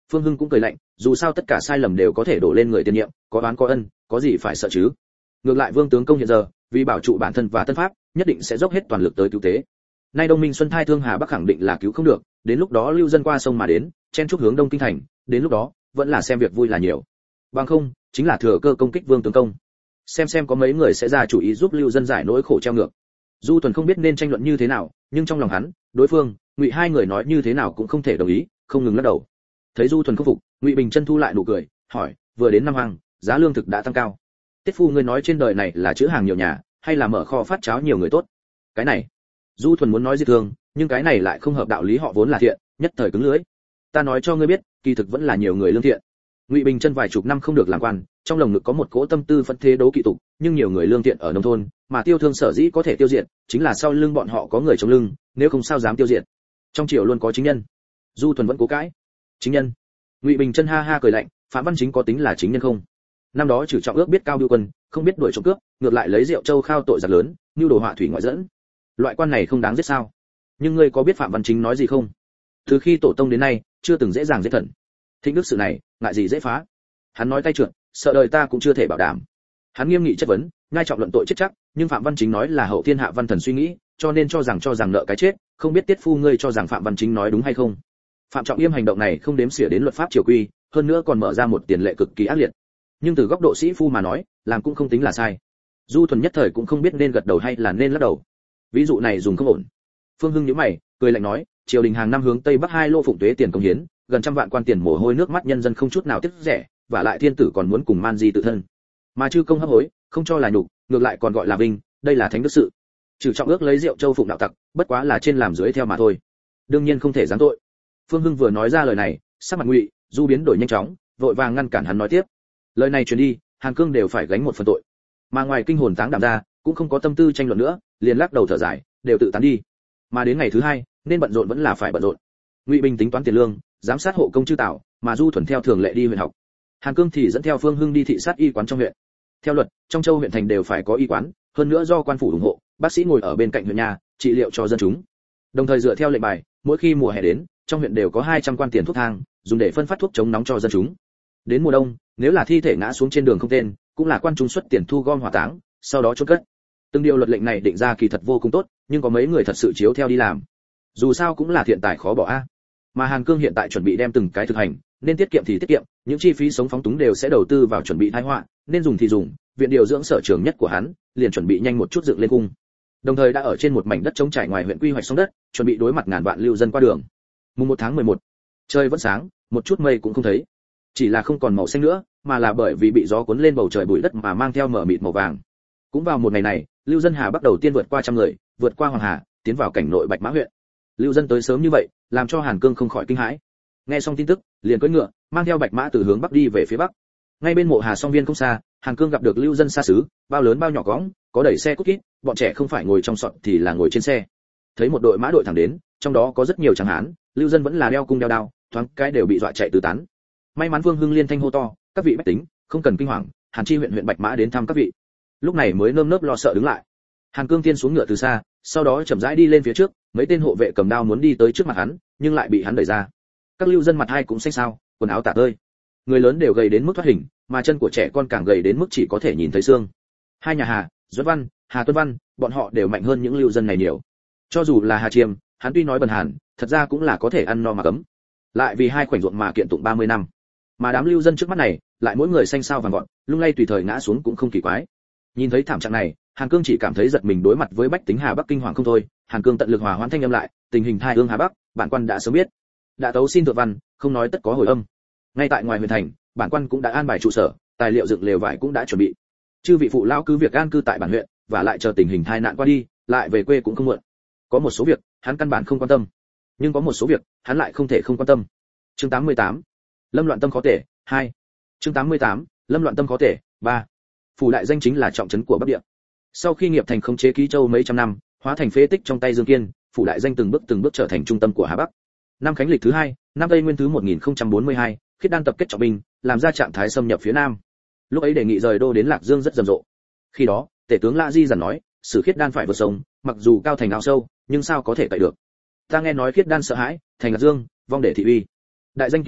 Speaker 1: Phương Hưng cũng cười lạnh, dù sao tất cả sai lầm đều có thể đổ lên người tiền nhiệm, có oán có ân, có gì phải sợ chứ? Ngược lại Vương tướng công hiện giờ, vì bảo trụ bản thân và tân pháp, nhất định sẽ dốc hết toàn lực tới cứu tế. Nay Đông Minh Xuân Thai Thương Hà Bắc khẳng định là cứu không được, đến lúc đó lưu dân qua sông mà đến, chen chúc hướng đông kinh thành, đến lúc đó, vẫn là xem việc vui là nhiều. Bằng không, chính là thừa cơ công kích Vương tướng công. Xem xem có mấy người sẽ ra chủ ý giúp lưu dân giải nỗi khổ treo ngược. Du Tuần không biết nên tranh luận như thế nào, nhưng trong lòng hắn, đối phương, Ngụy hai người nói như thế nào cũng không thể đồng ý, không ngừng lắc đầu. Thấy Du Tuần không phục, Ngụy Bình Chân thu lại nụ cười, hỏi, vừa đến năm hoang, giá lương thực đã tăng cao. Tiết phu ngươi nói trên đời này là chữ hàng nhiều nhà, hay là mở kho phát cháo nhiều người tốt? Cái này, Du Thuần muốn nói diệt thương, nhưng cái này lại không hợp đạo lý, họ vốn là thiện, nhất thời cứng lưỡi. Ta nói cho ngươi biết, kỳ thực vẫn là nhiều người lương thiện. Ngụy Bình Chân vài chục năm không được làm quan, trong lòng ngực có một cỗ tâm tư phẫn thế đấu kỵ tục, nhưng nhiều người lương thiện ở nông thôn, mà tiêu thương sở dĩ có thể tiêu diệt, chính là sau lưng bọn họ có người chống lưng, nếu không sao dám tiêu diệt. Trong triều luôn có chính nhân. Du Thuần vẫn cố cãi. Chính nhân? Ngụy Bình Chân ha ha cười lạnh, Phạm Văn Chính có tính là chính nhân không? Năm đó trừ trọng ước biết cao biêu quân, không biết đuổi trộm cướp, ngược lại lấy rượu châu khao tội giặc lớn, như đồ họa thủy ngoại dẫn. Loại quan này không đáng giết sao? Nhưng ngươi có biết Phạm Văn Chính nói gì không? Từ khi tổ tông đến nay, chưa từng dễ dàng giết thần. Thịnh đức sự này, ngại gì dễ phá? Hắn nói tay trượt, sợ đời ta cũng chưa thể bảo đảm. Hắn nghiêm nghị chất vấn, ngay trọng luận tội chết chắc, nhưng Phạm Văn Chính nói là hậu thiên hạ văn thần suy nghĩ, cho nên cho rằng cho rằng nợ cái chết, không biết Tiết phu ngươi cho rằng Phạm Văn Chính nói đúng hay không? Phạm Trọng Yêm hành động này không đếm xỉa đến luật pháp triều quy, hơn nữa còn mở ra một tiền lệ cực kỳ ác liệt. Nhưng từ góc độ sĩ phu mà nói, làm cũng không tính là sai. Du Thuần nhất thời cũng không biết nên gật đầu hay là nên lắc đầu. Ví dụ này dùng không ổn. Phương Hưng nhíu mày, cười lạnh nói, triều đình hàng năm hướng tây bắc hai lô phụng tuế tiền công hiến, gần trăm vạn quan tiền mồ hôi nước mắt nhân dân không chút nào tiếc rẻ, và lại thiên tử còn muốn cùng man di tự thân. Mà chư công hấp hối, không cho là nhục, ngược lại còn gọi là vinh, đây là thánh đức sự. Trừ trọng ước lấy rượu châu phụng đạo tặc, bất quá là trên làm dưới theo mà thôi. Đương nhiên không thể giáng tội. Phương Hưng vừa nói ra lời này, sắc mặt Ngụy Du biến đổi nhanh chóng, vội vàng ngăn cản hắn nói tiếp. Lời này truyền đi, Hàn Cương đều phải gánh một phần tội. Mà ngoài kinh hồn táng đảm ra, cũng không có tâm tư tranh luận nữa, liền lắc đầu thở dài, đều tự tán đi. Mà đến ngày thứ hai, nên bận rộn vẫn là phải bận rộn. Ngụy Bình tính toán tiền lương, giám sát hộ công chư tảo, mà Du Thuần theo thường lệ đi huyện học. Hàn Cương thì dẫn theo Phương Hưng đi thị sát y quán trong huyện. Theo luật, trong châu huyện thành đều phải có y quán, hơn nữa do quan phủ ủng hộ, bác sĩ ngồi ở bên cạnh huyện nhà, trị liệu cho dân chúng. Đồng thời dựa theo lệnh bài, mỗi khi mùa hè đến, trong huyện đều có hai trăm quan tiền thuốc thang, dùng để phân phát thuốc chống nóng cho dân chúng. Đến mùa đông, nếu là thi thể ngã xuống trên đường không tên, cũng là quan trung xuất tiền thu gom hỏa táng, sau đó chôn cất. Từng điều luật lệnh này định ra kỳ thật vô cùng tốt, nhưng có mấy người thật sự chiếu theo đi làm. Dù sao cũng là thiện tài khó bỏ a. Mà Hàn Cương hiện tại chuẩn bị đem từng cái thực hành, nên tiết kiệm thì tiết kiệm, những chi phí sống phóng túng đều sẽ đầu tư vào chuẩn bị tai họa, nên dùng thì dùng, viện điều dưỡng sở trường nhất của hắn, liền chuẩn bị nhanh một chút dựng lên cung. Đồng thời đã ở trên một mảnh đất trống trải ngoài huyện quy hoạch xong đất, chuẩn bị đối mặt ngàn vạn lưu dân qua đường. Mùng một tháng mười một, trời vẫn sáng, một chút mây cũng không thấy. Chỉ là không còn màu xanh nữa, mà là bởi vì bị gió cuốn lên bầu trời bụi đất mà mang theo mờ mịt màu vàng. Cũng vào một ngày này, lưu dân Hà Bắc đầu tiên vượt qua trăm người, vượt qua Hoàng Hà, tiến vào cảnh nội Bạch Mã huyện. Lưu dân tới sớm như vậy, làm cho Hàn Cương không khỏi kinh hãi. Nghe xong tin tức, liền cưỡi ngựa, mang theo Bạch Mã từ hướng bắc đi về phía bắc. Ngay bên mộ Hà Song Viên không xa, Hàn Cương gặp được lưu dân xa xứ, bao lớn bao nhỏ cõng, có đẩy xe cút kít, bọn trẻ không phải ngồi trong sọt thì là ngồi trên xe. Thấy một đội mã đội thẳng đến, trong đó có rất nhiều tráng hán, lưu dân vẫn là đeo cung đeo đao, thoáng cái đều bị dọa chạy tứ tán. May mắn Vương Hưng liên thanh hô to, các vị bách tính, không cần kinh hoàng, Hàn Chi huyện huyện Bạch Mã đến thăm các vị. Lúc này mới nơm nớp lo sợ đứng lại. Hàn Cương tiên xuống ngựa từ xa, sau đó chậm rãi đi lên phía trước, mấy tên hộ vệ cầm đao muốn đi tới trước mặt hắn, nhưng lại bị hắn đẩy ra. Các lưu dân mặt hai cũng xanh xao, quần áo tả tơi. Người lớn đều gầy đến mức thoát hình, mà chân của trẻ con càng gầy đến mức chỉ có thể nhìn thấy xương. Hai nhà Hà, Duẫn Văn, Hà Tuân Văn, bọn họ đều mạnh hơn những lưu dân này nhiều. Cho dù là Hà Chiêm, hắn tuy nói bần hàn, thật ra cũng là có thể ăn no mà cấm. Lại vì hai khoảnh ruộng mà kiện tụng ba mươi năm. Mà đám lưu dân trước mắt này, lại mỗi người xanh xao vàng gọn, lung lay tùy thời ngã xuống cũng không kỳ quái. Nhìn thấy thảm trạng này, Hàn Cương chỉ cảm thấy giật mình, đối mặt với bách tính Hà Bắc kinh hoàng không thôi. Hàn Cương tận lực hòa hoãn thanh âm lại, tình hình thai ương Hà Bắc, bản quan đã sớm biết, đã tấu xin thượng văn, không nói tất có hồi âm. Ngay tại ngoài huyện thành, bản quan cũng đã an bài trụ sở, tài liệu dựng lều vải cũng đã chuẩn bị. Chư vị phụ lão cứ việc an cư tại bản huyện, và lại chờ tình hình tai nạn qua đi, lại về quê cũng không muộn. Có một số việc, hắn căn bản không quan tâm, nhưng có một số việc, hắn lại không thể không quan tâm. Chương tám mươi tám, Lâm loạn tâm khó tể, hai. Chương tám mươi tám, Lâm loạn tâm khó tể, ba. Phủ đại danh chính là trọng trấn của Bắc Địa. Sau khi nghiệp thành khống chế Ký Châu mấy trăm năm, hóa thành phế tích trong tay Dương Kiên, phủ đại danh từng bước từng bước trở thành trung tâm của Hà Bắc. Năm Khánh lịch thứ hai, năm Tây Nguyên thứ một nghìn không trăm bốn mươi hai, Khiết Đan tập kết trọng binh, làm ra trạng thái xâm nhập phía Nam. Lúc ấy đề nghị rời đô đến Lạc Dương rất rầm rộ. Khi đó, Tể tướng Lã Di dặn nói, sử Khiết Đan phải vượt sông, mặc dù cao thành ao sâu, nhưng sao có thể cậy được. Ta nghe nói Khiết Đan sợ hãi, thành Lạc Dương, vong để thị uy. Đại danh kiến đô,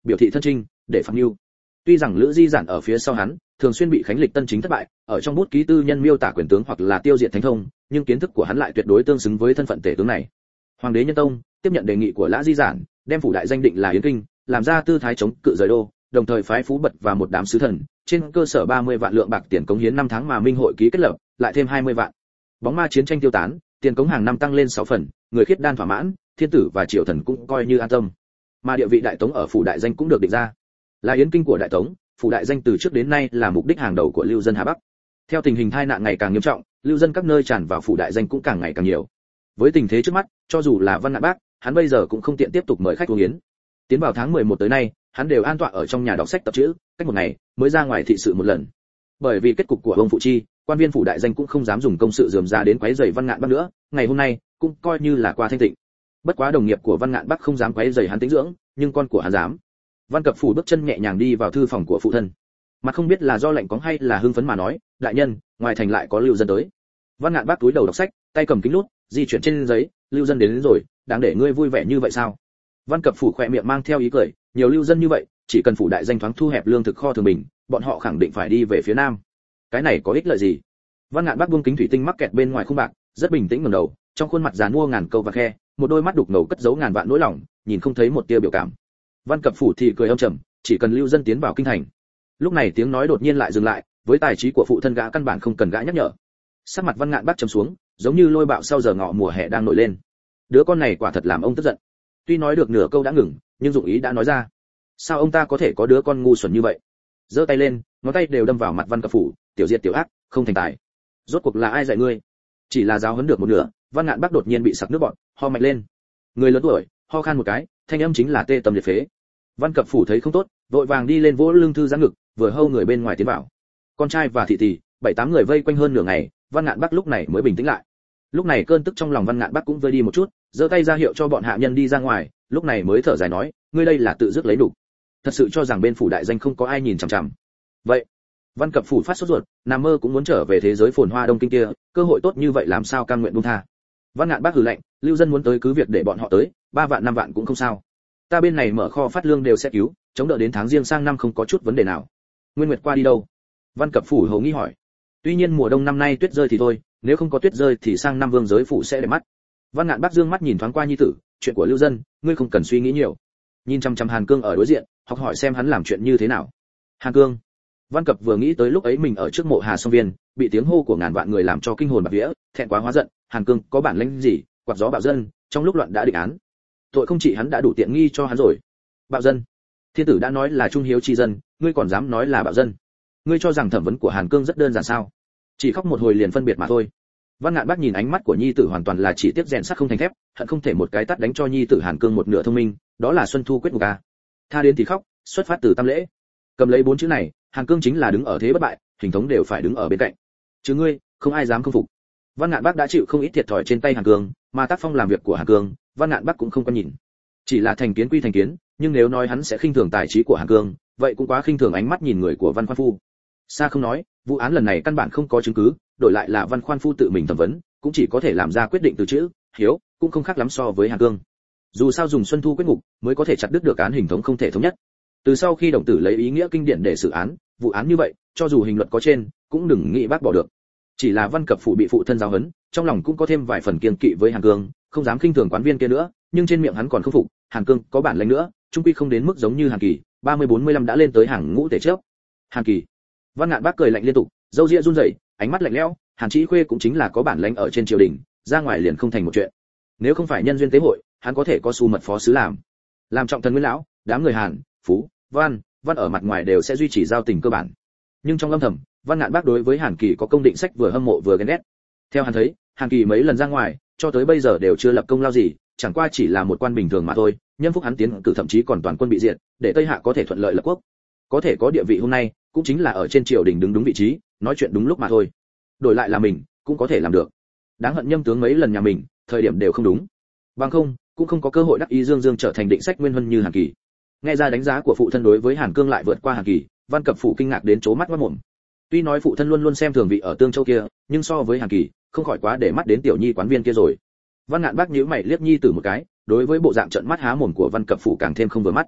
Speaker 1: biểu thị thân trinh, để phạt mưu. Tuy rằng Lữ Di Giản ở phía sau hắn, thường xuyên bị Khánh Lịch Tân chính thất bại, ở trong bút ký tư nhân miêu tả quyền tướng hoặc là tiêu diệt thánh thông, nhưng kiến thức của hắn lại tuyệt đối tương xứng với thân phận tể tướng này. Hoàng đế Nhân Tông tiếp nhận đề nghị của Lã Di Giản, đem phủ đại danh định là Yến Kinh, làm ra tư thái chống cự rời đô, đồng thời phái Phú Bật và một đám sứ thần, trên cơ sở ba mươi vạn lượng bạc tiền cống hiến năm tháng mà Minh hội ký kết lập, lại thêm hai mươi vạn. Bóng ma chiến tranh tiêu tán, tiền cống hàng năm tăng lên sáu phần, người khiết đan thỏa mãn, thiên tử và triều thần cũng coi như an tâm. Mà địa vị đại tống ở phủ đại danh cũng được định ra, là Yến Kinh của đại tống. Phủ đại danh từ trước đến nay là mục đích hàng đầu của lưu dân Hà Bắc. Theo tình hình tai nạn ngày càng nghiêm trọng, lưu dân các nơi tràn vào phủ đại danh cũng càng ngày càng nhiều. Với tình thế trước mắt, cho dù là Văn Ngạn Bác, hắn bây giờ cũng không tiện tiếp tục mời khách uống yến. Tiến vào tháng mười một tới nay, hắn đều an tọa ở trong nhà đọc sách tập chữ, cách một ngày mới ra ngoài thị sự một lần. Bởi vì kết cục của ông phụ chi, quan viên phủ đại danh cũng không dám dùng công sự rườm rà đến quấy rầy Văn Ngạn Bác nữa, ngày hôm nay cũng coi như là qua thanh tịnh. Bất quá đồng nghiệp của Văn Ngạn Bác không dám quấy rầy hắn tĩnh dưỡng, nhưng con của hắn dám. Văn Cập Phủ bước chân nhẹ nhàng đi vào thư phòng của phụ thân. Mặt không biết là do lạnh cóng hay là hưng phấn mà nói, đại nhân, ngoài thành lại có lưu dân tới. Văn Ngạn Bác túi đầu đọc sách, tay cầm kính lút, di chuyển trên giấy, lưu dân đến, đến rồi, đáng để ngươi vui vẻ như vậy sao? Văn Cập Phủ khỏe miệng mang theo ý cười, nhiều lưu dân như vậy, chỉ cần phủ đại danh thoáng thu hẹp lương thực kho thường bình, bọn họ khẳng định phải đi về phía nam. Cái này có ích lợi gì? Văn Ngạn Bác buông kính thủy tinh mắc kẹt bên ngoài khung bạc, rất bình tĩnh ngẩng đầu, trong khuôn mặt già nua ngàn câu và khe, một đôi mắt đục ngầu cất giấu ngàn vạn nỗi lòng, nhìn không thấy một tia biểu cảm. Văn Cập Phủ thì cười âm trầm, chỉ cần lưu dân tiến vào kinh thành. Lúc này tiếng nói đột nhiên lại dừng lại, với tài trí của phụ thân gã căn bản không cần gã nhắc nhở. Sắc mặt Văn Ngạn Bác trầm xuống, giống như lôi bạo sau giờ ngọ mùa hè đang nổi lên. Đứa con này quả thật làm ông tức giận. Tuy nói được nửa câu đã ngừng, nhưng dụng ý đã nói ra. Sao ông ta có thể có đứa con ngu xuẩn như vậy? Giơ tay lên, ngón tay đều đâm vào mặt Văn Cập Phủ, tiểu diệt tiểu ác, không thành tài. Rốt cuộc là ai dạy ngươi? Chỉ là giáo huấn được một nửa, Văn Ngạn Bác đột nhiên bị sặc nước bọt, ho mạnh lên. Người lớn tuổi, ho khan một cái, thanh âm chính là tê tâm liệt phế. Văn Cập Phủ thấy không tốt, vội vàng đi lên vỗ lưng thư giãn ngực, vừa hâu người bên ngoài tiến vào. Con trai và thị tỷ, bảy tám người vây quanh hơn nửa ngày, Văn Ngạn Bác lúc này mới bình tĩnh lại. Lúc này cơn tức trong lòng Văn Ngạn Bác cũng vơi đi một chút, giơ tay ra hiệu cho bọn hạ nhân đi ra ngoài, lúc này mới thở dài nói, ngươi đây là tự dứt lấy đủ. Thật sự cho rằng bên phủ đại danh không có ai nhìn chằm chằm. Vậy, Văn Cập Phủ phát sốt ruột, nằm mơ cũng muốn trở về thế giới phồn hoa đông kinh kia, cơ hội tốt như vậy làm sao cam nguyện buông tha. Văn Ngạn Bác hừ lạnh, lưu dân muốn tới cứ việc để bọn họ tới, ba vạn năm vạn cũng không sao. Ta bên này mở kho phát lương đều sẽ cứu, chống đỡ đến tháng riêng sang năm không có chút vấn đề nào. Nguyên Nguyệt qua đi đâu? Văn Cập Phủ hầu nghi hỏi. Tuy nhiên mùa đông năm nay tuyết rơi thì thôi, nếu không có tuyết rơi thì sang năm vương giới phủ sẽ để mắt. Văn Ngạn Bác dương mắt nhìn thoáng qua nhi tử, chuyện của lưu dân, ngươi không cần suy nghĩ nhiều. Nhìn chăm chăm Hàn Cương ở đối diện, học hỏi xem hắn làm chuyện như thế nào. Hàn Cương. Văn Cập vừa nghĩ tới lúc ấy mình ở trước mộ Hà Song Viên, bị tiếng hô của ngàn vạn người làm cho kinh hồn bạt vía, thẹn quá hóa giận. Hàn Cương có bản lĩnh gì, quạt gió bạo dân, trong lúc loạn đã định án. Tội không chỉ hắn đã đủ tiện nghi cho hắn rồi. Bạo dân. Thiên tử đã nói là trung hiếu chi dân, ngươi còn dám nói là bạo dân? Ngươi cho rằng thẩm vấn của Hàn Cương rất đơn giản sao? Chỉ khóc một hồi liền phân biệt mà thôi. Văn Ngạn Bác nhìn ánh mắt của nhi tử hoàn toàn là chỉ tiếp rèn sắt không thành thép, hận không thể một cái tát đánh cho nhi tử Hàn Cương một nửa thông minh, đó là Xuân Thu quyết ngục a. Tha đến thì khóc, xuất phát từ tâm lễ. Cầm lấy bốn chữ này, Hàn Cương chính là đứng ở thế bất bại, hình thống đều phải đứng ở bên cạnh. Chứ ngươi, không ai dám không phục. Văn Ngạn Bác đã chịu không ít thiệt thòi trên tay Hàn Cương, mà tác phong làm việc của Hàn Cương, Văn Ngạn Bác cũng không quan nhìn. Chỉ là thành kiến quy thành kiến, nhưng nếu nói hắn sẽ khinh thường tài trí của Hàn Cương, vậy cũng quá khinh thường ánh mắt nhìn người của Văn Khoan Phu. Xa không nói, vụ án lần này căn bản không có chứng cứ, đổi lại là Văn Khoan Phu tự mình thẩm vấn, cũng chỉ có thể làm ra quyết định từ chữ hiếu, cũng không khác lắm so với Hàn Cương. Dù sao dùng Xuân Thu quyết ngục mới có thể chặt đứt được án hình thống không thể thống nhất. Từ sau khi đồng tử lấy ý nghĩa kinh điển để xử án, vụ án như vậy, cho dù hình luật có trên, cũng đừng nghĩ bác bỏ được. Chỉ là Văn Cập Phủ bị phụ thân giáo huấn, trong lòng cũng có thêm vài phần kiêng kỵ với Hàn Cương, không dám khinh thường quán viên kia nữa, nhưng trên miệng hắn còn không phục, Hàn Cương có bản lĩnh nữa, chung quy không đến mức giống như Hàn Kỳ, ba mươi bốn mươi lăm đã lên tới hàng ngũ tể trước. Hàn Kỳ. Văn Ngạn Bác cười lạnh liên tục, râu ria run rẩy, ánh mắt lạnh lẽo, Hàn Chí Khuê cũng chính là có bản lĩnh ở trên triều đình, ra ngoài liền không thành một chuyện. Nếu không phải nhân duyên tế hội, hắn có thể có xu mật phó sứ làm. Làm trọng thần Nguyên lão, đám người Hàn, Phú, Văn, Văn ở mặt ngoài đều sẽ duy trì giao tình cơ bản. Nhưng trong âm thầm, Văn Ngạn Bác đối với Hàn Kỳ có công định sách vừa hâm mộ vừa ghen ghét. Theo hắn thấy, Hàn Kỳ mấy lần ra ngoài, cho tới bây giờ đều chưa lập công lao gì, chẳng qua chỉ là một quan bình thường mà thôi, nhân phúc hắn tiến cử thậm chí còn toàn quân bị diệt, để Tây Hạ có thể thuận lợi lập quốc. Có thể có địa vị hôm nay, cũng chính là ở trên triều đình đứng đúng vị trí, nói chuyện đúng lúc mà thôi. Đổi lại là mình, cũng có thể làm được. Đáng hận nhâm tướng mấy lần nhà mình, thời điểm đều không đúng. Bằng không, cũng không có cơ hội đắc ý dương dương trở thành định sách nguyên huân như Hàn Kỳ. Nghe ra đánh giá của phụ thân đối với Hàn Cương lại vượt qua Hàn Kỳ, Văn Cập Phủ kinh ngạc đến chố mắt quát mồm. Tuy nói phụ thân luôn luôn xem thường vị ở Tương Châu kia, nhưng so với Hàn Kỳ, không khỏi quá để mắt đến tiểu nhi quán viên kia rồi. Văn Ngạn Bác nhíu mày liếc nhi tử một cái, đối với bộ dạng trợn mắt há mồm của Văn Cập Phủ càng thêm không vừa mắt.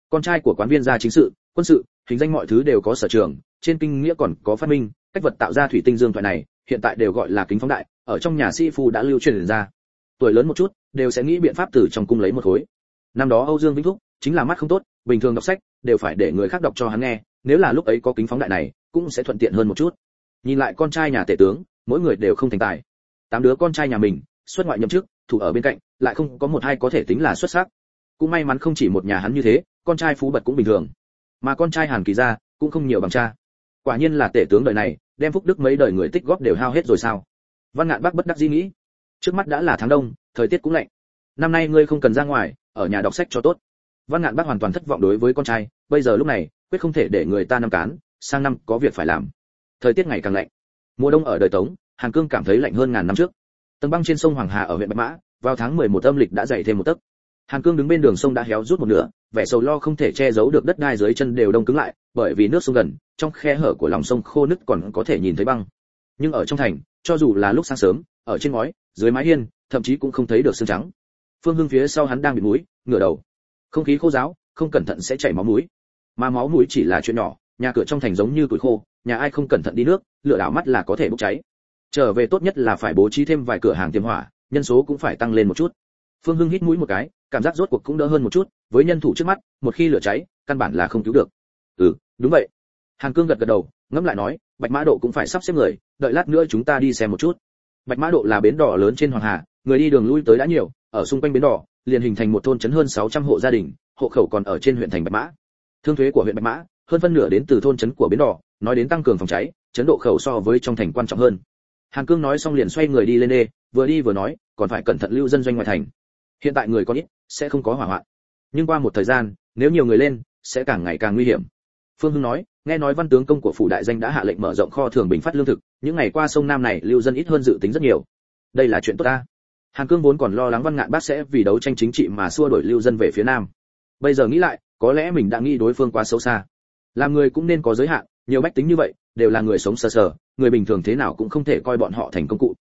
Speaker 1: con trai của quán viên gia chính sự, quân sự, hình danh mọi thứ đều có sở trường, trên kinh nghĩa còn có phát minh, cách vật tạo ra thủy tinh dương thoại này, hiện tại đều gọi là kính phóng đại, ở trong nhà sĩ phu đã lưu truyền ra. Tuổi lớn một chút, đều sẽ nghĩ biện pháp từ trong cung lấy một khối. Năm đó Âu Dương Vĩnh Thúc chính là mắt không tốt, bình thường đọc sách đều phải để người khác đọc cho hắn nghe, nếu là lúc ấy có kính phóng đại này, cũng sẽ thuận tiện hơn một chút. Nhìn lại con trai nhà tể tướng, mỗi người đều không thành tài. Tám đứa con trai nhà mình, xuất ngoại nhậm chức, thủ ở bên cạnh, lại không có một hai có thể tính là xuất sắc. Cũng may mắn không chỉ một nhà hắn như thế, con trai phú bật cũng bình thường. Mà con trai Hàn Kỳ gia cũng không nhiều bằng cha. Quả nhiên là tể tướng đời này, đem phúc đức mấy đời người tích góp đều hao hết rồi sao? Văn Ngạn Bác bất đắc dĩ nghĩ. Trước mắt đã là tháng đông, thời tiết cũng lạnh. Năm nay ngươi không cần ra ngoài, ở nhà đọc sách cho tốt. Văn Ngạn Bác hoàn toàn thất vọng đối với con trai, bây giờ lúc này, quyết không thể để người ta năm cán, sang năm có việc phải làm. Thời tiết ngày càng lạnh. Mùa đông ở đời Tống, Hàn Cương cảm thấy lạnh hơn ngàn năm trước. Tầng băng trên sông Hoàng Hà ở huyện Bạch Mã, vào tháng mười một âm lịch đã dày thêm một tấc. Hàn Cương đứng bên đường sông đã héo rút một nửa, vẻ sầu lo không thể che giấu được, đất đai dưới chân đều đông cứng lại, bởi vì nước sông gần, trong khe hở của lòng sông khô nứt còn có thể nhìn thấy băng. Nhưng ở trong thành, cho dù là lúc sáng sớm, ở trên ngói, dưới mái hiên, thậm chí cũng không thấy được xương trắng. Phương Hưng phía sau hắn đang bị mũi, ngửa đầu. Không khí khô ráo, không cẩn thận sẽ chảy máu mũi. Mà máu mũi chỉ là chuyện nhỏ, nhà cửa trong thành giống như củi khô, nhà ai không cẩn thận đi nước, lửa đảo mắt là có thể bốc cháy. Trở về tốt nhất là phải bố trí thêm vài cửa hàng tiềm hỏa, nhân số cũng phải tăng lên một chút. Phương Hưng hít mũi một cái, cảm giác rốt cuộc cũng đỡ hơn một chút, với nhân thủ trước mắt, một khi lửa cháy, căn bản là không cứu được. Ừ, đúng vậy. Hàn Cương gật gật đầu, ngẫm lại nói, Bạch Mã Độ cũng phải sắp xếp người, đợi lát nữa chúng ta đi xem một chút. Bạch Mã Độ là bến đò lớn trên Hoàng Hà, người đi đường lui tới đã nhiều, ở xung quanh bến đò, liền hình thành một thôn trấn hơn sáu trăm hộ gia đình, hộ khẩu còn ở trên huyện thành Bạch Mã. Thương thuế của huyện Bạch Mã, hơn phân nửa đến từ thôn trấn của bến đò, nói đến tăng cường phòng cháy, trấn độ khẩu so với trong thành quan trọng hơn. Hàn Cương nói xong liền xoay người đi lên đê, vừa đi vừa nói, còn phải cẩn thận lưu dân doanh ngoài thành. Hiện tại người có ít, sẽ không có hỏa hoạn. Nhưng qua một thời gian, nếu nhiều người lên, sẽ càng ngày càng nguy hiểm. Phương Hưng nói, nghe nói Văn tướng công của phủ đại danh đã hạ lệnh mở rộng kho thường bình phát lương thực, những ngày qua sông Nam này lưu dân ít hơn dự tính rất nhiều. Đây là chuyện tốt ta. Hàn Cương vốn còn lo lắng Văn Ngạn Bác sẽ vì đấu tranh chính trị mà xua đuổi lưu dân về phía Nam. Bây giờ nghĩ lại, có lẽ mình đã nghĩ đối phương quá xấu xa. Làm người cũng nên có giới hạn, nhiều bách tính như vậy, đều là người sống sờ sờ, người bình thường thế nào cũng không thể coi bọn họ thành công cụ.